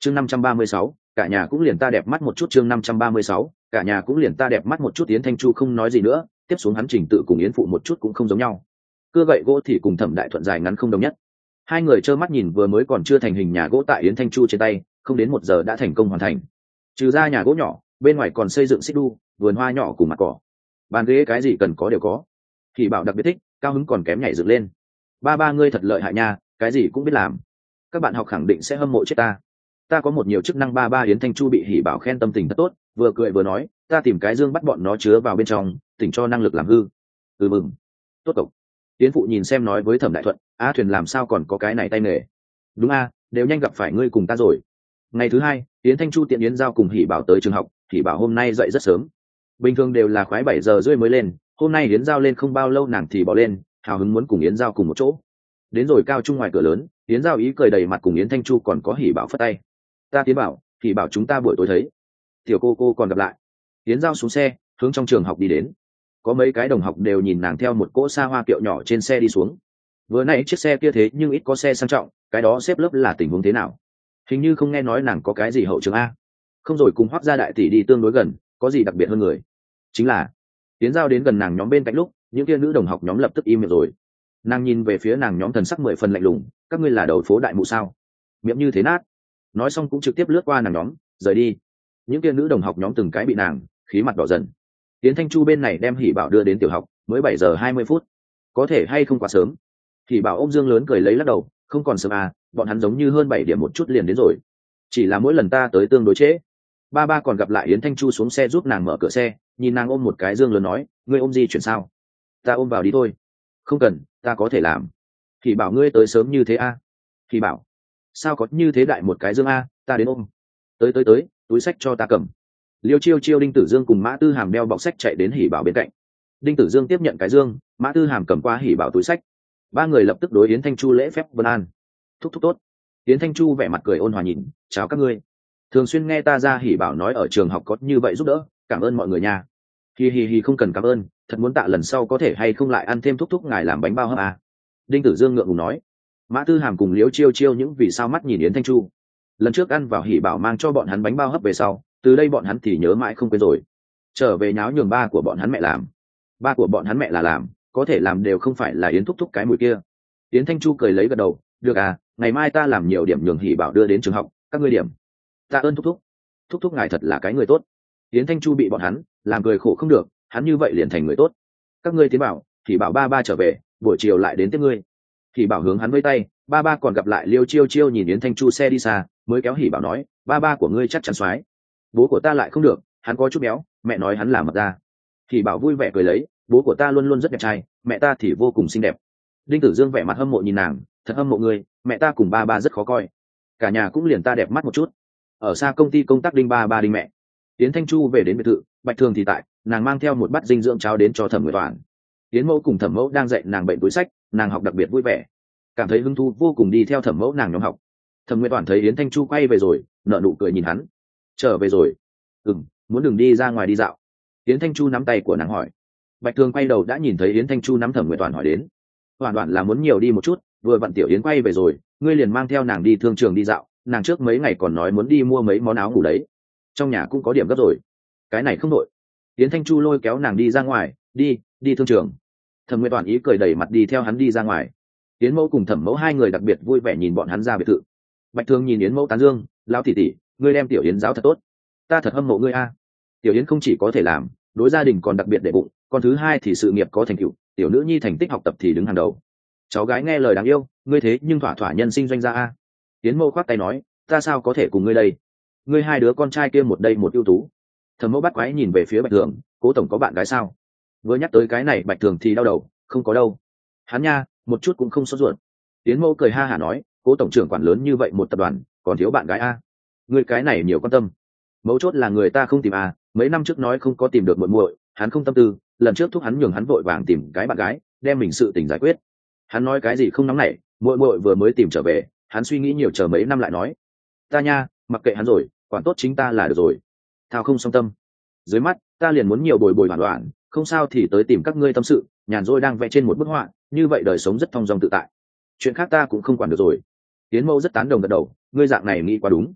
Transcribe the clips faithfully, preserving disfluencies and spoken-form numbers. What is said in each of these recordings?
chương năm trăm ba mươi sáu, cả nhà cũng liền ta đẹp mắt một chút. Chương năm trăm ba mươi sáu, cả nhà cũng liền ta đẹp mắt một chút. Yến Thanh Chu không nói gì nữa, tiếp xuống hắn trình tự cùng Yến phụ một chút cũng không giống nhau. Cưa gậy gỗ thì cùng Thẩm Đại Thuận dài ngắn không đồng nhất. Hai người trơ mắt nhìn vừa mới còn chưa thành hình nhà gỗ tại Yến Thanh Chu trên tay, không đến một giờ đã thành công hoàn thành. Trừ ra nhà gỗ nhỏ, bên ngoài còn xây dựng xích đu, vườn hoa nhỏ cùng mặt cỏ, bàn ghế cái gì cần có đều có. Thì Bảo đặc biệt thích, cao hứng còn kém nhảy dựng lên. Ba ba ngươi thật lợi hại nha, cái gì cũng biết làm. Các bạn học khẳng định sẽ hâm mộ chết ta. Ta có một nhiều chức năng. Ba ba Yến Thanh Chu bị Hỉ Bảo khen tâm tình thật tốt, vừa cười vừa nói, ta tìm cái dương bắt bọn nó chứa vào bên trong, tỉnh cho năng lực làm hư. Ừ mừng. Tốt cậu. Yến phụ nhìn xem nói với Thẩm Đại Thuận, a thuyền làm sao còn có cái này tay nghề. Đúng a, đều nhanh gặp phải ngươi cùng ta rồi. Ngày thứ hai, Yến Thanh Chu tiện Yến Giao cùng Hỉ Bảo tới trường học. Hỉ Bảo hôm nay dậy rất sớm, bình thường đều là khoái bảy giờ rưỡi mới lên, hôm nay Yến Giao lên không bao lâu nàng thì bỏ lên, hào hứng muốn cùng Yến Giao cùng một chỗ. Đến rồi cao trung ngoài cửa lớn, Yến Giao ý cười đầy mặt cùng Yến Thanh Chu còn có Hỉ Bảo phất tay. Ta Tiến Bảo, Hỉ Bảo chúng ta buổi tối thấy. Tiểu cô cô còn gặp lại. Yến Giao xuống xe, hướng trong trường học đi đến. Có mấy cái đồng học đều nhìn nàng theo một cỗ xa hoa kiệu nhỏ trên xe đi xuống. Vừa nãy chiếc xe kia thế nhưng ít có xe sang trọng, cái đó xếp lớp là tình huống thế nào? Hình như không nghe nói nàng có cái gì hậu trường a. Không rồi cùng Hoắc gia đại tỷ đi tương đối gần, có gì đặc biệt hơn người? Chính là Yến Giao đến gần nàng nhóm bên cạnh lúc, những kia nữ đồng học nhóm lập tức im miệng rồi. Nàng nhìn về phía nàng nhóm thần sắc mười phần lạnh lùng, các ngươi là đầu phố đại mụ sao? Miệng như thế nát. Nói xong cũng trực tiếp lướt qua nàng nhóm, rời đi. Những kia nữ đồng học nhóm từng cái bị nàng khí mặt đỏ dần. Yến Thanh Chu bên này đem Hỉ Bảo đưa đến tiểu học, mới bảy giờ hai mươi phút. Có thể hay không quá sớm? Hỉ Bảo ôm dương lớn cười lấy lắc đầu, không còn sớm à, bọn hắn giống như hơn bảy điểm một chút liền đến rồi. Chỉ là mỗi lần ta tới tương đối trễ. Ba ba còn gặp lại Yến Thanh Chu xuống xe giúp nàng mở cửa xe, nhìn nàng ôm một cái dương lớn nói, ngươi ôm gì chuyển sao? Ta ôm vào đi thôi. Không cần, ta có thể làm. Hỉ Bảo ngươi tới sớm như thế a? À? Hỉ Bảo, sao có như thế đại một cái dương a, ta đến ôm. Tới tới tới, túi sách cho ta cầm. Liêu Chiêu Chiêu, Đinh Tử Dương cùng Mã Tư Hàm đeo bọc sách chạy đến Hỉ Bảo bên cạnh. Đinh Tử Dương tiếp nhận cái dương, Mã Tư Hàm cầm qua Hỉ Bảo túi sách. Ba người lập tức đối Yến Thanh Chu lễ phép vân an. Thúc thúc tốt. Yến Thanh Chu vẻ mặt cười ôn hòa nhìn, chào các ngươi. Thường xuyên nghe ta ra Hỉ Bảo nói ở trường học có như vậy giúp đỡ, cảm ơn mọi người nha. Hi hi hi, không cần cảm ơn, thật muốn tạ lần sau có thể hay không lại ăn thêm thúc thúc ngài làm bánh bao hấp à. Đinh Tử Dương ngượng ngùng nói. Mã Tư Hàm cùng Liễu Chiêu Chiêu những vì sao mắt nhìn Yến Thanh Chu. Lần trước ăn vào Hỉ Bảo mang cho bọn hắn bánh bao hấp về sau, từ đây bọn hắn thì nhớ mãi không quên rồi. Trở về nháo nhường ba của bọn hắn mẹ làm. Ba của bọn hắn mẹ là làm, có thể làm đều không phải là Yến thúc thúc cái mùi kia. Yến Thanh Chu cười lấy gật đầu, được à, ngày mai ta làm nhiều điểm nhường Hỉ Bảo đưa đến trường học, các ngươi điểm. Tạ ơn thúc thúc. Thúc thúc ngài thật là cái người tốt. Yến Thanh Chu bị bọn hắn làm cười khổ không được, hắn như vậy liền thành người tốt. Các ngươi Tiến Bảo, Hỉ Bảo ba ba trở về, buổi chiều lại đến tiếp ngươi. Hỉ Bảo hướng hắn với tay, ba ba còn gặp lại. Liêu Chiêu Chiêu nhìn Yến Thanh Chu xe đi xa, mới kéo Hỉ Bảo nói, ba ba của ngươi chắc chắn soái. Bố của ta lại không được, hắn có chút béo, mẹ nói hắn là mập ra. Hỉ Bảo vui vẻ cười lấy, bố của ta luôn luôn rất đẹp trai, mẹ ta thì vô cùng xinh đẹp. Đinh Tử Dương vẻ mặt hâm mộ nhìn nàng, thật hâm mộ ngươi, mẹ ta cùng ba ba rất khó coi, cả nhà cũng liền ta đẹp mắt một chút. Ở xa công ty công tác Đinh ba ba Đinh mẹ. Yến Thanh Chu về đến biệt thự, Bạch Thường thì tại, nàng mang theo một bát dinh dưỡng cháo đến cho Thẩm Nguyệt Toản. Yến mẫu cùng Thẩm mẫu đang dạy nàng bệnh túi sách, nàng học đặc biệt vui vẻ, cảm thấy hứng thú vô cùng đi theo Thẩm mẫu nàng nhóm học. Thẩm Nguyệt Toản thấy Yến Thanh Chu quay về rồi, nở nụ cười nhìn hắn. Trở về rồi? Ừm, muốn đừng đi ra ngoài đi dạo. Yến Thanh Chu nắm tay của nàng hỏi. Bạch Thường quay đầu đã nhìn thấy Yến Thanh Chu nắm Thẩm Nguyệt Toản hỏi đến. Toản Toản là muốn nhiều đi một chút, vừa vặn Tiểu Yến quay về rồi, ngươi liền mang theo nàng đi thương trường đi dạo, nàng trước mấy ngày còn nói muốn đi mua mấy món áo ngủ đấy. Trong nhà cũng có điểm gấp rồi. Cái này không đội. Yến Thanh Chu lôi kéo nàng đi ra ngoài, đi, đi thương trường. Thẩm Nguyệt Toản ý cười đầy mặt đi theo hắn đi ra ngoài. Yến mẫu cùng Thẩm mẫu hai người đặc biệt vui vẻ nhìn bọn hắn ra biệt thự. Bạch Thường nhìn Yến mẫu tán dương, lão tỷ tỷ, ngươi đem Tiểu Yến giáo thật tốt, ta thật hâm mộ ngươi a. Tiểu Yến không chỉ có thể làm, đối gia đình còn đặc biệt để bụng, còn thứ hai thì sự nghiệp có thành tựu, tiểu nữ nhi thành tích học tập thì đứng hàng đầu. Cháu gái nghe lời đáng yêu, ngươi thế nhưng thỏa thỏa nhân sinh doanh gia a. Yến mẫu khoát tay nói, ta sao có thể cùng ngươi đây, ngươi hai đứa con trai kia một đây một ưu tú. Thẩm mẫu bắt quái nhìn về phía Bạch Thường, Cố tổng có bạn gái sao? Vừa nhắc tới cái này Bạch Thường thì đau đầu, không có đâu. Hắn nha, một chút cũng không sốt ruột. Yến mẫu cười ha hả nói, Cố tổng trưởng quản lớn như vậy một tập đoàn, còn thiếu bạn gái a? Ngươi cái này nhiều quan tâm. Mấu chốt là người ta không tìm a, mấy năm trước nói không có tìm được muội muội, hắn không tâm tư, lần trước thúc hắn nhường hắn vội vàng tìm cái bạn gái, đem mình sự tình giải quyết. Hắn nói cái gì không nóng nảy, muội muội vừa mới tìm trở về, hắn suy nghĩ nhiều chờ mấy năm lại nói. Ta nha, mặc kệ hắn rồi, quản tốt chính ta là được rồi. Thao không song tâm. Dưới mắt, ta liền muốn nhiều bồi bồi hoàn loạn, không sao thì tới tìm các ngươi tâm sự, nhàn rỗi đang vẽ trên một bức họa, như vậy đời sống rất thong dong tự tại. Chuyện khác ta cũng không quản được rồi. Tiến mẫu rất tán đồng gật đầu, ngươi dạng này nghĩ quá đúng.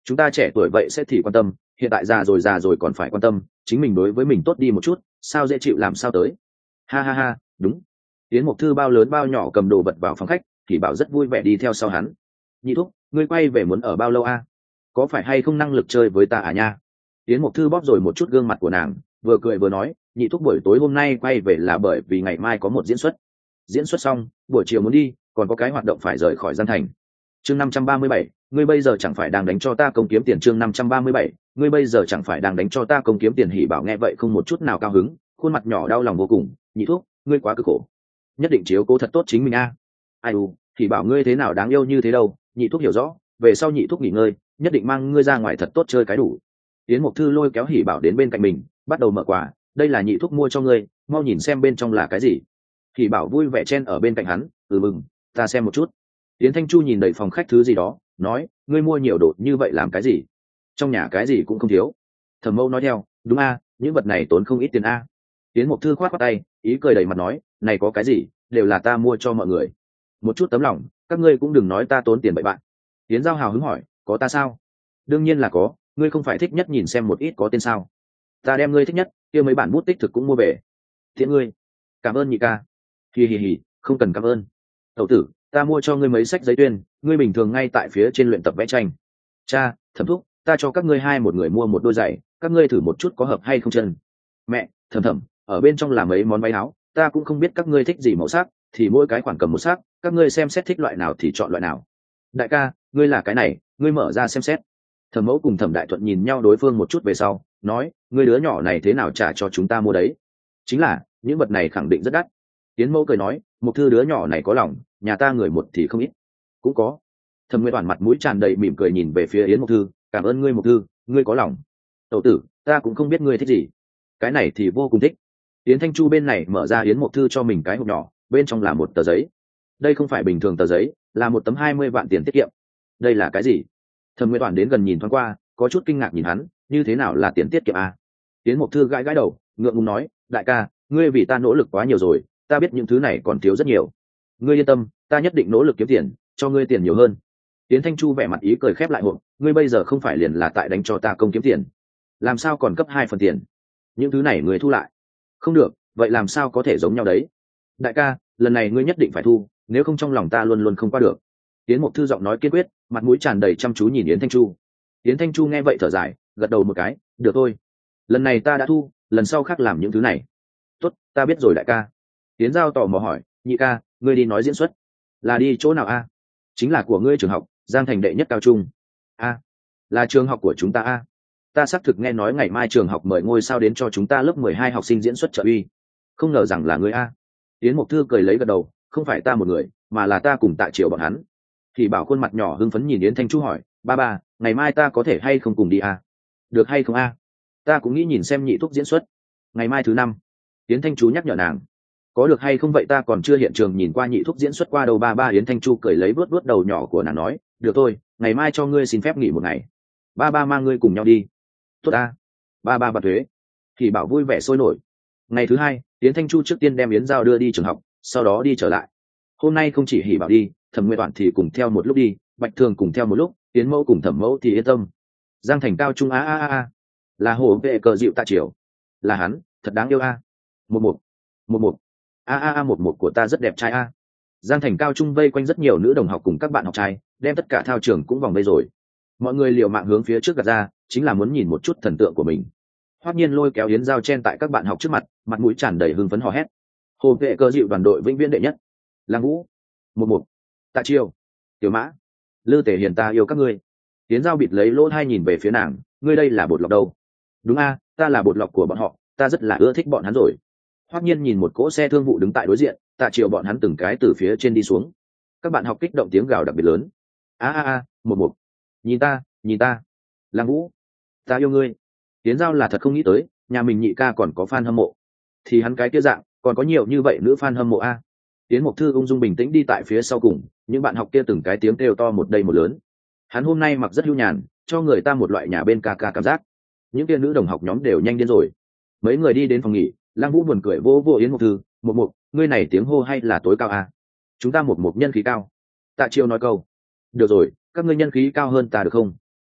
chúng ta trẻ tuổi vậy sẽ thì quan tâm, hiện tại già rồi già rồi còn phải quan tâm chính mình đối với mình tốt đi một chút, sao dễ chịu làm sao tới. Ha ha ha, đúng. Yến Mộc Thư bao lớn bao nhỏ cầm đồ vật vào phòng khách, thì bảo rất vui vẻ đi theo sau hắn. Nhị thúc, ngươi quay về muốn ở bao lâu a? Có phải hay không năng lực chơi với ta à nha? Yến Mộc Thư bóp rồi một chút gương mặt của nàng, vừa cười vừa nói, nhị thúc buổi tối hôm nay quay về là bởi vì ngày mai có một diễn xuất. Diễn xuất xong, buổi chiều muốn đi, còn có cái hoạt động phải rời khỏi Giang Thành. Chương năm trăm ba mươi bảy, ngươi bây giờ chẳng phải đang đánh cho ta công kiếm tiền. Chương năm trăm ba mươi bảy, ngươi bây giờ chẳng phải đang đánh cho ta công kiếm tiền. Hỉ Bảo nghe vậy không một chút nào cao hứng, khuôn mặt nhỏ đau lòng vô cùng, nhị thúc, ngươi quá cực khổ, nhất định chiếu cố thật tốt chính mình a. Ai u, Hỉ Bảo ngươi thế nào đáng yêu như thế đâu, nhị thúc hiểu rõ, về sau nhị thúc nghỉ ngơi, nhất định mang ngươi ra ngoài thật tốt chơi cái đủ. Yến Mộc Thư lôi kéo Hỉ Bảo đến bên cạnh mình, bắt đầu mở quà, đây là nhị thúc mua cho ngươi, mau nhìn xem bên trong là cái gì. Hỉ Bảo vui vẻ chen ở bên cạnh hắn, ừ mừng, ta xem một chút. Yến Thanh Chu nhìn đầy phòng khách thứ gì đó, nói, ngươi mua nhiều đồ như vậy làm cái gì? Trong nhà cái gì cũng không thiếu. Thẩm Mâu nói theo, đúng a, những vật này tốn không ít tiền a. Yến Mộc Thư khoát khoát tay, ý cười đầy mặt nói, này có cái gì, đều là ta mua cho mọi người. Một chút tấm lòng, các ngươi cũng đừng nói ta tốn tiền bậy bạn. Yến Giao hào hứng hỏi, có ta sao? Đương nhiên là có, ngươi không phải thích nhất nhìn xem một ít có tên sao? Ta đem ngươi thích nhất, kia mấy bản bút tích thực cũng mua về. Thiện ngươi, cảm ơn nhị ca. Hì hì hì, không cần cảm ơn. Tẩu tử, ta mua cho ngươi mấy sách giấy tuyên, ngươi bình thường ngay tại phía trên luyện tập vẽ tranh. Cha, Thẩm thúc, ta cho các ngươi hai một người mua một đôi giày, các ngươi thử một chút có hợp hay không chân. Mẹ, Thẩm Thẩm, ở bên trong là mấy món váy áo, ta cũng không biết các ngươi thích gì màu sắc, thì mỗi cái khoản cầm một sắc, các ngươi xem xét thích loại nào thì chọn loại nào. Đại ca, ngươi là cái này, ngươi mở ra xem xét. Thẩm Mẫu cùng Thẩm Đại Thuận nhìn nhau đối phương một chút về sau, nói, ngươi đứa nhỏ này thế nào trả cho chúng ta mua đấy? Chính là, những vật này khẳng định rất đắt. Tiến Mẫu cười nói, Mộc Thư đứa nhỏ này có lòng, nhà ta người một thì không ít. Cũng có. Thẩm Nguyên Toàn mặt mũi tràn đầy mỉm cười nhìn về phía Yến Mộc Thư, cảm ơn ngươi Mộc Thư, ngươi có lòng. Tẩu tử, ta cũng không biết ngươi thích gì. Cái này thì vô cùng thích. Yến Thanh Chu bên này mở ra Yến Mộc Thư cho mình cái hộp nhỏ, bên trong là một tờ giấy. Đây không phải bình thường tờ giấy, là một tấm hai mươi vạn tiền tiết kiệm. Đây là cái gì? Thẩm Nguyên Toàn đến gần nhìn thoáng qua, có chút kinh ngạc nhìn hắn, như thế nào là tiền tiết kiệm à? Yến Mộc Thư gãi gãi đầu, ngượng ngùng nói, đại ca, ngươi vì ta nỗ lực quá nhiều rồi, ta biết những thứ này còn thiếu rất nhiều. Ngươi yên tâm, ta nhất định nỗ lực kiếm tiền, cho ngươi tiền nhiều hơn. Yến Thanh Chu vẻ mặt ý cười khép lại hộp, ngươi bây giờ không phải liền là tại đánh cho ta công kiếm tiền, làm sao còn cấp hai phần tiền? Những thứ này ngươi thu lại. Không được, vậy làm sao có thể giống nhau đấy? Đại ca, lần này ngươi nhất định phải thu, nếu không trong lòng ta luôn luôn không qua được. Yến Mộc Thư giọng nói kiên quyết, mặt mũi tràn đầy chăm chú nhìn Yến Thanh Chu. Yến Thanh Chu nghe vậy thở dài, gật đầu một cái, được thôi, lần này ta đã thu, lần sau khác làm những thứ này. Tốt, ta biết rồi đại ca. Yến Giao tò mò hỏi, nhị ca, ngươi đi nói diễn xuất là đi chỗ nào a? Chính là của ngươi trường học, Giang Thành đệ nhất cao trung. A, là trường học của chúng ta a. Ta xác thực nghe nói ngày mai trường học mời ngôi sao đến cho chúng ta lớp mười hai học sinh diễn xuất trợ uy, không ngờ rằng là ngươi a. Yến Mộc Thư cười lấy gật đầu, không phải ta một người, mà là ta cùng Tạ Triều bọn hắn. Thì bảo khuôn mặt nhỏ hưng phấn nhìn Yến Thanh Chu hỏi, ba ba, ngày mai ta có thể hay không cùng đi a? Được hay không a? Ta cũng nghĩ nhìn xem nhị thúc diễn xuất. Ngày mai thứ năm. Yến Thanh Chu nhắc nhở nàng. Có được hay không vậy ta còn chưa hiện trường nhìn qua nhị thúc diễn xuất qua đâu ba ba. Yến Thanh Chu cười lấy vuốt vuốt đầu nhỏ của nàng nói, được thôi, ngày mai cho ngươi xin phép nghỉ một ngày, ba ba mang ngươi cùng nhau đi. Tốt a. Ba ba bật thuế. Thì bảo vui vẻ sôi nổi. Ngày thứ hai, Yến Thanh Chu trước tiên đem Yến Giao đưa đi trường học, sau đó đi trở lại. Hôm nay không chỉ Hỉ Bảo đi, Thẩm Nguyên Toản thì cùng theo một lúc đi, Bạch Thường cùng theo một lúc, Yến Mẫu cùng Thẩm Mẫu thì yên tâm. Giang Thành cao trung a a a a, là hồ vệ cờ dịu Tạ Triều, là hắn, thật đáng yêu a. Một một, một một, a a a một một của ta rất đẹp trai a. Giang Thành cao trung vây quanh rất nhiều nữ đồng học cùng các bạn học trai, đem tất cả thao trường cũng vòng vây rồi. Mọi người liều mạng hướng phía trước gạt ra, chính là muốn nhìn một chút thần tượng của mình. Hoắc Nhiên lôi kéo Yến Giao chen tại các bạn học trước mặt, mặt mũi tràn đầy hưng phấn hò hét. Hồ vệ cơ dịu đoàn đội vĩnh viễn đệ nhất. Lang Vũ, một một, Tạ Triều, Tiểu Mã, Lư Tể Hiền ta yêu các ngươi. Yến Giao bịt lấy lỗ tai nhìn về phía nàng, ngươi đây là bột lọc đâu? Đúng a, ta là bột lọc của bọn họ, ta rất là ưa thích bọn hắn rồi. Hoắc Nhiên nhìn một cỗ xe thương vụ đứng tại đối diện, Tạ Triều bọn hắn từng cái từ phía trên đi xuống. Các bạn học kích động tiếng gào đặc biệt lớn. A a a, một một, nhìn ta, nhìn ta, Lang Vũ, ta yêu ngươi. Yến Giao là thật không nghĩ tới, nhà mình nhị ca còn có fan hâm mộ, thì hắn cái kia dạng còn có nhiều như vậy nữ fan hâm mộ a. Yến Mộc Thư ung dung bình tĩnh đi tại phía sau cùng, những bạn học kia từng cái tiếng kêu to một đây một lớn. Hắn hôm nay mặc rất hưu nhàn, cho người ta một loại nhà bên ca ca cảm giác. Những kia nữ đồng học nhóm đều nhanh điên rồi. Mấy người đi đến phòng nghỉ, Lang Vũ buồn cười vô vô Yến Mộc Thư, một một, ngươi này tiếng hô hay là tối cao a? Chúng ta một một nhân khí cao. Tạ Triều nói câu, được rồi, các ngươi nhân khí cao hơn ta được không?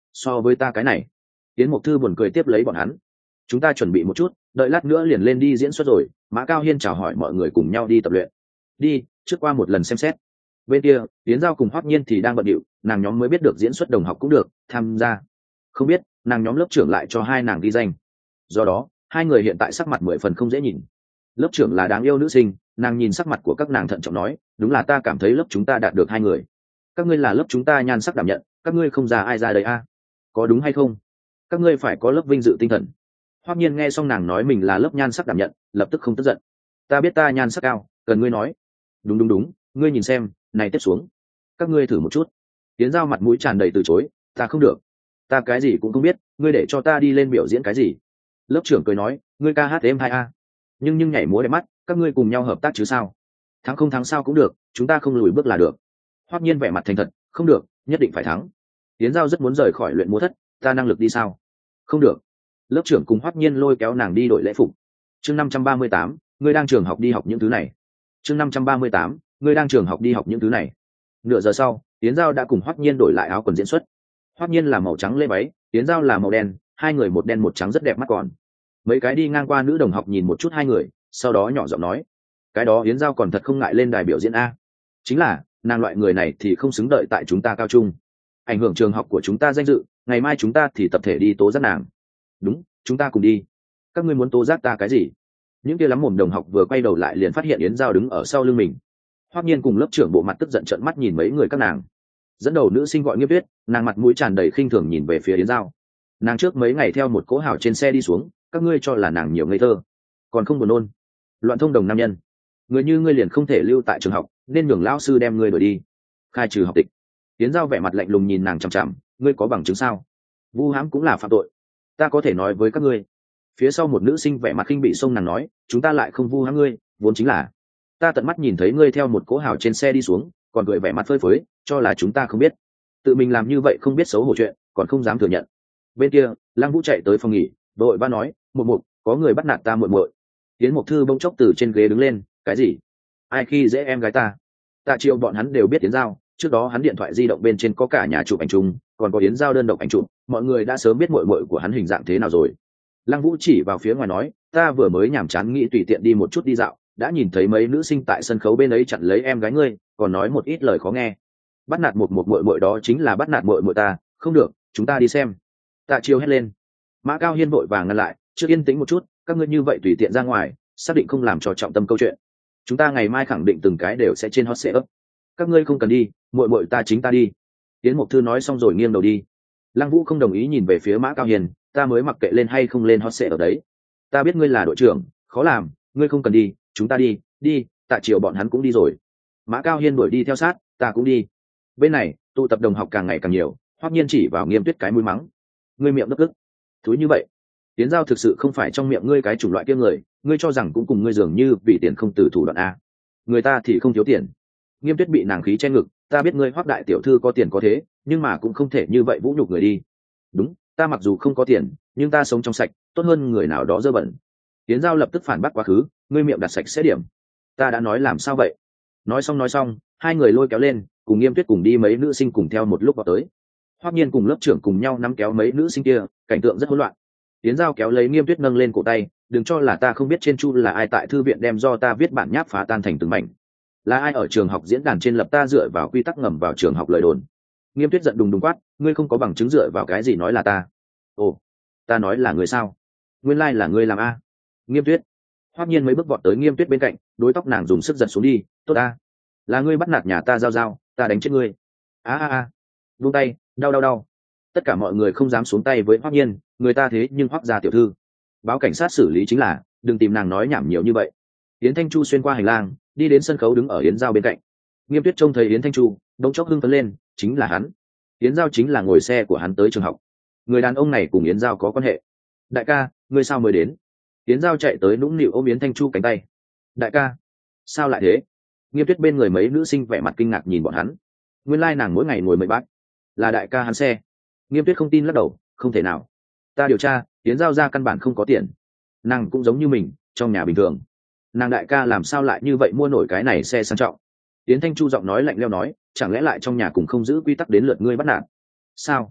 so với ta cái này. Yến Mộc Thư buồn cười tiếp lấy bọn hắn. Chúng ta chuẩn bị một chút, đợi lát nữa liền lên đi diễn xuất rồi. Mã Cao Hiên chào hỏi mọi người cùng nhau đi tập luyện. Đi, trước qua một lần xem xét. Bên kia, Yến Giao cùng Hoắc Nhiên thì đang bận điệu, nàng nhóm mới biết được diễn xuất đồng học cũng được tham gia. Không biết, nàng nhóm lớp trưởng lại cho hai nàng ghi danh. Do đó, hai người hiện tại sắc mặt mười phần không dễ nhìn. Lớp trưởng là đáng yêu nữ sinh, nàng nhìn sắc mặt của các nàng thận trọng nói, đúng là ta cảm thấy lớp chúng ta đạt được hai người. Các ngươi là lớp chúng ta nhan sắc đảm nhận, các ngươi không ra ai ra đây a? Có đúng hay không? Các ngươi phải có lớp vinh dự tinh thần. Hoắc Nhiên nghe xong nàng nói mình là lớp nhan sắc đảm nhận, lập tức không tức giận. Ta biết ta nhan sắc cao, cần ngươi nói. Đúng đúng đúng, ngươi nhìn xem, này tiếp xuống. Các ngươi thử một chút. Tiến Giao mặt mũi tràn đầy từ chối, ta không được. Ta cái gì cũng không biết, ngươi để cho ta đi lên biểu diễn cái gì? Lớp trưởng cười nói, ngươi ca hát em hai a. Nhưng nhưng nhảy múa đẹp mắt, các ngươi cùng nhau hợp tác chứ sao? Thắng không thắng sao cũng được, chúng ta không lùi bước là được. Hoắc Nhiên vẻ mặt thành thật, không được, nhất định phải thắng. Tiến Giao rất muốn rời khỏi luyện múa thất, ta năng lực đi sao? Không được. Lớp trưởng cùng Hoắc Nhiên lôi kéo nàng đi đổi lễ phục. Chương năm trăm ba mươi tám, ngươi đang trường học đi học những thứ này. Chương năm trăm ba mươi tám, ngươi đang trường học đi học những thứ này. Nửa giờ sau, Tiến Giao đã cùng Hoắc Nhiên đổi lại áo quần diễn xuất. Hoắc Nhiên là màu trắng lê váy, Tiến Giao là màu đen, hai người một đen một trắng rất đẹp mắt còn. Mấy cái đi ngang qua nữ đồng học nhìn một chút hai người, sau đó nhỏ giọng nói, cái đó Yến Giao còn thật không ngại lên đài biểu diễn a. Chính là, nàng loại người này thì không xứng đợi tại chúng ta cao trung, ảnh hưởng trường học của chúng ta danh dự, ngày mai chúng ta thì tập thể đi tố giác nàng. Đúng, chúng ta cùng đi. Các ngươi muốn tố giác ta cái gì? Những kia lắm mồm đồng học vừa quay đầu lại liền phát hiện Yến Giao đứng ở sau lưng mình. Hoắc Nhiên cùng lớp trưởng bộ mặt tức giận trợn mắt nhìn mấy người các nàng. Dẫn đầu nữ sinh gọi Nghiêm Tuyết, nàng mặt mũi tràn đầy khinh thường nhìn về phía Yến Giao. Nàng trước mấy ngày theo một cỗ hào trên xe đi xuống, các ngươi cho là nàng nhiều ngây thơ, còn không buồn nôn. Loạn thông đồng nam nhân, người như ngươi liền không thể lưu tại trường học, nên nhường lão sư đem ngươi đuổi đi, khai trừ học tịch. Yến Giao vẻ mặt lạnh lùng nhìn nàng chằm chằm, ngươi có bằng chứng sao? Vu hãm cũng là phạm tội, ta có thể nói với các ngươi. Phía sau một nữ sinh vẻ mặt khinh bị xông nàng nói, chúng ta lại không vu hãm ngươi, vốn chính là ta tận mắt nhìn thấy ngươi theo một cỗ hào trên xe đi xuống, còn cười vẻ mặt phơi phới, cho là chúng ta không biết. Tự mình làm như vậy không biết xấu hổ chuyện, còn không dám thừa nhận. Bên kia, Lăng Vũ chạy tới phòng nghỉ, đội ba nói, một mục, có người bắt nạt ta muội muội. Tiến Mộc Thư bỗng chốc từ trên ghế đứng lên, cái gì? Ai khi dễ em gái ta? Tạ Triệu bọn hắn đều biết Yến Giao, trước đó hắn điện thoại di động bên trên có cả nhà chụp ảnh chung, còn có Yến Giao đơn độc ảnh chụp, mọi người đã sớm biết muội muội của hắn hình dạng thế nào rồi. Lăng Vũ chỉ vào phía ngoài nói, ta vừa mới nhàm chán nghĩ tùy tiện đi một chút đi dạo, đã nhìn thấy mấy nữ sinh tại sân khấu bên ấy chặn lấy em gái ngươi, còn nói một ít lời khó nghe. Bắt nạt một một muội muội đó chính là bắt nạt muội muội ta, không được, chúng ta đi xem. Tạ Triều hét lên. Mã Cao Hiên vội vàng ngăn lại, trước yên tĩnh một chút, các ngươi như vậy tùy tiện ra ngoài, xác định không làm cho trọng tâm câu chuyện. Chúng ta ngày mai khẳng định từng cái đều sẽ trên hot seat. Các ngươi không cần đi, muội muội ta chính ta đi. Tiến Mộc Thư nói xong rồi nghiêng đầu đi. Lăng Vũ không đồng ý nhìn về phía Mã Cao Hiên, ta mới mặc kệ lên hay không lên hot seat ở đấy. Ta biết ngươi là đội trưởng, khó làm, ngươi không cần đi, chúng ta đi, đi. Tạ Triều bọn hắn cũng đi rồi. Mã Cao Hiên đuổi đi theo sát, ta cũng đi. Bên này, tụ tập đồng học càng ngày càng nhiều, Hoắc Nhiên chỉ vào Nghiêm Tuyết cái mũi mắng, ngươi miệng đất ức, thúi như vậy. Tiến Giao thực sự không phải trong miệng ngươi cái chủng loại kia người, ngươi cho rằng cũng cùng ngươi dường như vì tiền không từ thủ đoạn a. Người ta thì không thiếu tiền. Nghiêm Tuyết bị nàng khí che ngực, ta biết ngươi Hoắc đại tiểu thư có tiền có thế, nhưng mà cũng không thể như vậy vũ nhục người đi. Đúng, ta mặc dù không có tiền, nhưng ta sống trong sạch, tốt hơn người nào đó dơ bẩn. Tiến Giao lập tức phản bác quá khứ, ngươi miệng đặt sạch sẽ điểm. Ta đã nói làm sao vậy? Nói xong nói xong, hai người lôi kéo lên, cùng Nghiêm Tuyết cùng đi mấy nữ sinh cùng theo một lúc vào tới. Hoắc Nhiên cùng lớp trưởng cùng nhau nắm kéo mấy nữ sinh kia, cảnh tượng rất hỗn loạn. Tiến Giao kéo lấy Nghiêm Tuyết nâng lên cổ tay, đừng cho là ta không biết trên chu là ai tại thư viện đem do ta viết bản nháp phá tan thành từng mảnh. Là ai ở trường học diễn đàn trên lập ta dựa vào quy tắc ngầm vào trường học lời đồn. Nghiêm Tuyết giận đùng đùng quát, ngươi không có bằng chứng dựa vào cái gì nói là ta? Ồ, ta nói là ngươi sao? Nguyên lai là ngươi làm a. Nghiêm Tuyết. Hoắc Nhiên mấy bước vọt tới Nghiêm Tuyết bên cạnh, đối tóc nàng dùng sức giật xuống đi, tốt a. Là ngươi bắt nạt nhà ta Giao Giao, ta đánh chết ngươi. A a a. Buông tay, đau đau đau. Tất cả mọi người không dám xuống tay với Hoắc Nhiên, người ta thế nhưng Hoắc gia tiểu thư. Báo cảnh sát xử lý chính là, đừng tìm nàng nói nhảm nhiều như vậy. Yến Thanh Chu xuyên qua hành lang, đi đến sân khấu đứng ở Yến Giao bên cạnh. Nghiêm Tuyết trông thấy Yến Thanh Chu, đống chốc hưng phấn lên, chính là hắn. Yến Giao chính là ngồi xe của hắn tới trường học. Người đàn ông này cùng Yến Giao có quan hệ. Đại ca, ngươi sao mới đến? Yến Giao chạy tới nũng nịu ôm Yến Thanh Chu cánh tay. Đại ca, sao lại thế? Nghiêm Tuyết bên người mấy nữ sinh vẻ mặt kinh ngạc nhìn bọn hắn. Nguyên lai nàng mỗi ngày ngồi mấy bát, là đại ca hắn xe. Nghiêm Tuyết không tin lắc đầu, không thể nào. Ta điều tra, Yến Giao ra căn bản không có tiền. Nàng cũng giống như mình, trong nhà bình thường. Nàng đại ca làm sao lại như vậy mua nổi cái này xe sang trọng? Yến Thanh Chu giọng nói lạnh lẽo nói, chẳng lẽ lại trong nhà cùng không giữ quy tắc đến lượt ngươi bắt nạt? Sao?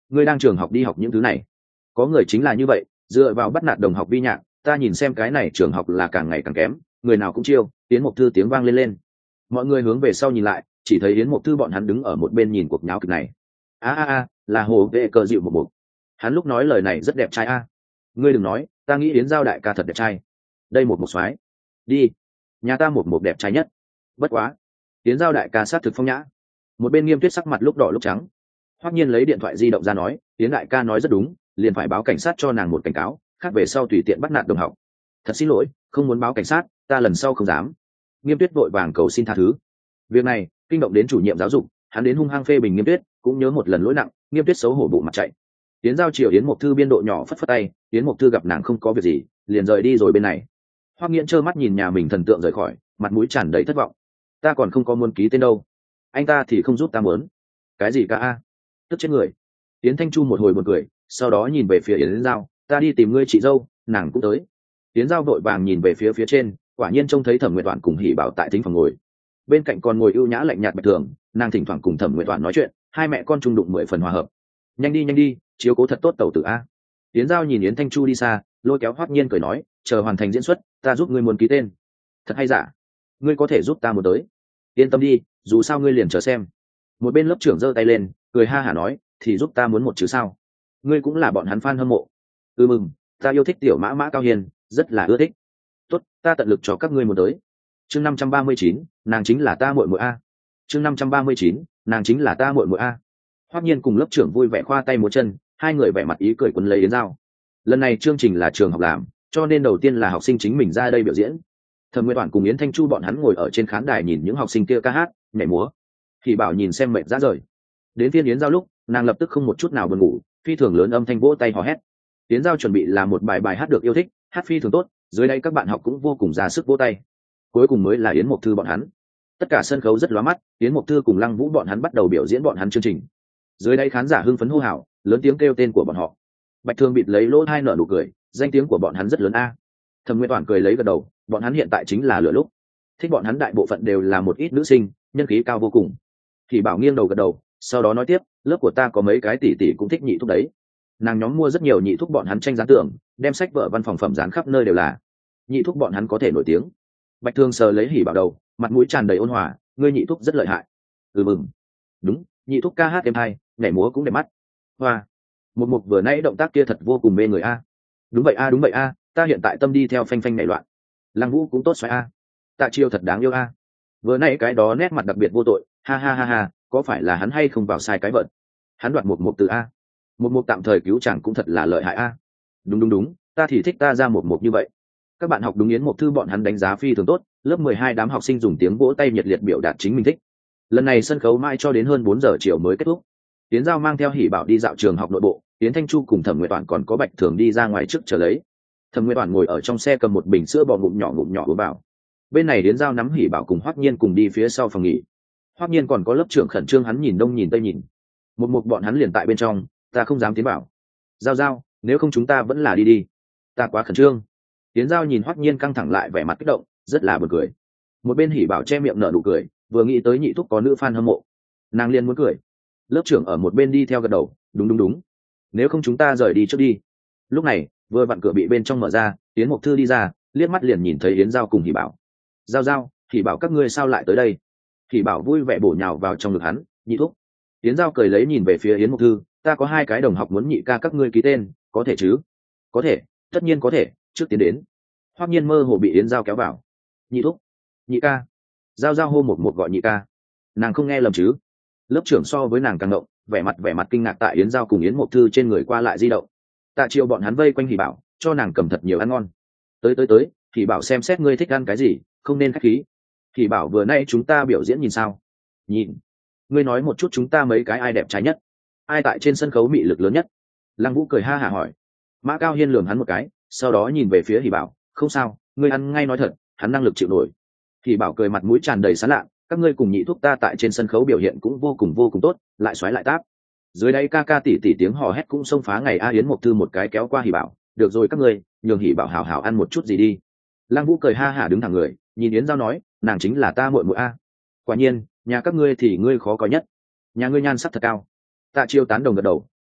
ngươi đang trường học đi học những thứ này. Có người chính là như vậy, dựa vào bắt nạt đồng học vi nhạc, ta nhìn xem cái này trường học là càng ngày càng kém, người nào cũng chiêu. Yến Mộc Thư tiếng vang lên lên, mọi người hướng về sau nhìn lại, chỉ thấy Yến Mộc Thư bọn hắn đứng ở một bên nhìn cuộc nháo kịch này. a a a là hồ vệ cờ dịu một mục, hắn lúc nói lời này rất đẹp trai a. Ngươi đừng nói, ta nghĩ Yến Giao đại ca thật đẹp trai. Đây một mục soái đi, nhà ta một mục đẹp trai nhất. Bất quá Yến Giao đại ca sát thực phong nhã. Một bên Nghiêm Tuyết sắc mặt lúc đỏ lúc trắng. Hoắc Nhiên lấy điện thoại di động ra nói, Yến đại ca nói rất đúng, liền phải báo cảnh sát cho nàng một cảnh cáo, khác về sau tùy tiện bắt nạt đồng học. Thật xin lỗi, không muốn báo cảnh sát, ta lần sau không dám. Nghiêm Tuyết vội vàng cầu xin tha thứ. Việc này kinh động đến chủ nhiệm giáo dục, hắn đến hung hăng phê bình Nghiêm Tuyết, cũng nhớ một lần lỗi nặng. Nghiêm Tuyết xấu hổ bộ mặt chạy. Yến Giao chiều Yến Mộc Thư biên độ nhỏ phất phất tay, Yến Mộc Thư gặp nàng không có việc gì, liền rời đi rồi bên này. Hoắc Nghiễn trơ mắt nhìn nhà mình thần tượng rời khỏi, mặt mũi tràn đầy thất vọng. Ta còn không có muốn ký tên đâu, anh ta thì không giúp ta muốn. Cái gì ca a? Tức chết người. Yến Thanh Chu một hồi buồn cười, sau đó nhìn về phía Yến Giao, ta đi tìm ngươi chị dâu, nàng cũng tới. Yến Giao vội vàng nhìn về phía phía trên, quả nhiên trông thấy Thẩm Nguyệt Toản cùng Hỉ Bảo tại thính phòng ngồi. Bên cạnh còn ngồi ưu nhã lạnh nhạt Bạch Thường, nàng thỉnh thoảng cùng Thẩm Nguyệt Toản nói chuyện, hai mẹ con chung đụng mười phần hòa hợp. Nhanh đi nhanh đi, chiếu cố thật tốt tẩu tử a. Yến Giao nhìn Yến Thanh Chu đi xa, lôi kéo Hoắc Nhiên cười nói, chờ hoàn thành diễn xuất, ta giúp ngươi muốn ký tên. Thật hay giả? Ngươi có thể giúp ta muốn tới. Yên tâm đi, dù sao ngươi liền chờ xem. Một bên lớp trưởng giơ tay lên, cười ha hả nói, thì giúp ta muốn một chứ sao? Ngươi cũng là bọn hắn fan hâm mộ. Ừ mừng, ta yêu thích tiểu mã mã Cao Hiền, rất là ưa thích. Tốt, ta tận lực cho các ngươi muốn tới. Chương năm trăm ba mươi chín, nàng chính là ta muội muội a. Chương năm trăm ba mươi chín, nàng chính là ta muội muội a. Hoắc Nhiên cùng lớp trưởng vui vẻ khoa tay múa chân, hai người vẻ mặt ý cười quấn lấy Yến Giao. Lần này chương trình là trường học làm, cho nên đầu tiên là học sinh chính mình ra đây biểu diễn. Thẩm Nguyệt Toản cùng Yến Thanh Chu bọn hắn ngồi ở trên khán đài nhìn những học sinh kia ca hát, nhảy múa. Thì bảo nhìn xem mệt ra rời. Đến phiên Yến Giao lúc, nàng lập tức không một chút nào buồn ngủ, phi thường lớn âm thanh vỗ tay hò hét. Yến Giao chuẩn bị là một bài bài hát được yêu thích, hát phi thường tốt, dưới đây các bạn học cũng vô cùng ra sức vỗ tay. Cuối cùng mới là Yến Mộc Thư bọn hắn. Tất cả sân khấu rất lóa mắt, Yến Mộc Thư cùng Lăng Vũ bọn hắn bắt đầu biểu diễn bọn hắn chương trình. Dưới đây khán giả hưng phấn hô hào, lớn tiếng kêu tên của bọn họ. Bạch Thương bịt lấy lỗ hai nở nụ cười, danh tiếng của bọn hắn rất lớn a. Thẩm Nguyệt Toản cười lấy gật đầu, bọn hắn hiện tại chính là lửa lúc. Thích bọn hắn đại bộ phận đều là một ít nữ sinh, nhân khí cao vô cùng. Thì Bảo nghiêng đầu gật đầu, sau đó nói tiếp, lớp của ta có mấy cái tỷ tỷ cũng thích nhị thuốc đấy. Nàng nhóm mua rất nhiều nhị thuốc bọn hắn tranh dán tưởng, đem sách vở văn phòng phẩm dán khắp nơi đều là. Nhị thuốc bọn hắn có thể nổi tiếng. Bạch Thương sờ lấy Hỉ Bảo đầu, mặt mũi tràn đầy ôn hòa, ngươi nhị thuốc rất lợi hại. Ừ mừng. Đúng, nhị thuốc ca hát êm hay, nhảy múa cũng đẹp mắt. Hoa. Một mục vừa nãy động tác kia thật vô cùng mê người a. Đúng vậy a, đúng vậy a, ta hiện tại tâm đi theo phanh phanh nảy loạn. Lăng Vũ cũng tốt xoáy a. Tạ Chiêu thật đáng yêu a. Vừa nãy cái đó nét mặt đặc biệt vô tội, ha ha ha ha, có phải là hắn hay không vào sai cái vận? Hắn đoạt một mục từ a. Một mục tạm thời cứu chàng cũng thật là lợi hại a. Đúng đúng đúng, ta thì thích ta ra một mục như vậy. Các bạn học đúng Yến Mộc Thư bọn hắn đánh giá phi thường tốt, lớp mười hai đám học sinh dùng tiếng vỗ tay nhiệt liệt biểu đạt chính mình thích. Lần này sân khấu mãi cho đến hơn bốn giờ chiều mới kết thúc. Yến Giao mang theo Hỉ Bảo đi dạo trường học nội bộ, Yến Thanh Chu cùng Thẩm Nguyệt Toản còn có Bạch Thường đi ra ngoài trước chờ lấy. Thẩm Nguyệt Toản ngồi ở trong xe cầm một bình sữa bò ngụm nhỏ ngụm nhỏ uống vào. Bên này Yến Giao nắm Hỉ Bảo cùng Hoắc Nhiên cùng đi phía sau phòng nghỉ. Hoắc Nhiên còn có lớp trưởng khẩn trương, hắn nhìn đông nhìn tây nhìn. Một mục bọn hắn liền tại bên trong, ta không dám tiến vào. Giao Giao, nếu không chúng ta vẫn là đi đi. Ta quá khẩn trương. Yến Giao nhìn Hoắc Nhiên căng thẳng lại vẻ mặt kích động, rất là buồn cười. Một bên Hỉ Bảo che miệng nở nụ cười, vừa nghĩ tới nhị thúc có nữ fan hâm mộ, nàng liền muốn cười. Lớp trưởng ở một bên đi theo gật đầu, đúng đúng đúng, nếu không chúng ta rời đi trước đi. Lúc này vừa vặn cửa bị bên trong mở ra, Yến Mộc Thư đi ra, liếc mắt liền nhìn thấy Yến Giao cùng Hỉ Bảo. Giao Giao, Hỉ Bảo các ngươi sao lại tới đây? Hỉ Bảo vui vẻ bổ nhào vào trong ngực hắn, nhị thúc. Yến Giao cười lấy nhìn về phía Yến Mộc Thư, ta có hai cái đồng học muốn nhị ca các ngươi ký tên, có thể chứ? Có thể, tất nhiên có thể, trước tiến đến. Hoắc Nhiên mơ hồ bị Yến Giao kéo vào. Nhị thúc, nhị ca. Giao Giao hô một một gọi nhị ca, nàng không nghe lầm chứ? Lớp trưởng so với nàng càng ngộng, vẻ mặt vẻ mặt kinh ngạc tại Yến Giao cùng Yến Mộc Thư trên người qua lại di động. Tạ Chiêu bọn hắn vây quanh Hỉ Bảo, cho nàng cầm thật nhiều ăn ngon. Tới tới tới, Hỉ Bảo xem xét ngươi thích ăn cái gì, không nên khách khí. Hỉ Bảo vừa nay chúng ta biểu diễn nhìn sao? Nhìn. Ngươi nói một chút chúng ta mấy cái ai đẹp trai nhất, ai tại trên sân khấu mị lực lớn nhất? Lăng Vũ cười ha hả hỏi. Mã Cao Hiên lườm hắn một cái, sau đó nhìn về phía Hỉ Bảo, không sao, ngươi ăn ngay nói thật, hắn năng lực chịu nổi. Hỉ Bảo cười mặt mũi tràn đầy sán lạ, các ngươi cùng nhị thúc ta tại trên sân khấu biểu hiện cũng vô cùng vô cùng tốt, lại xoáy lại táp. Dưới đây ca ca tỷ tỷ tiếng hò hét cũng xông phá ngày a. Yến Mộc Thư một cái kéo qua Hỉ Bảo, được rồi các ngươi, nhường Hỉ Bảo hảo hảo ăn một chút gì đi. Lăng Vũ cười ha hả đứng thẳng người, nhìn Yến Giao nói, nàng chính là ta muội muội a. Quả nhiên, nhà các ngươi thì ngươi khó coi nhất, nhà ngươi nhan sắc thật cao. Tạ Chiêu tán đồng gật đầu, đúng,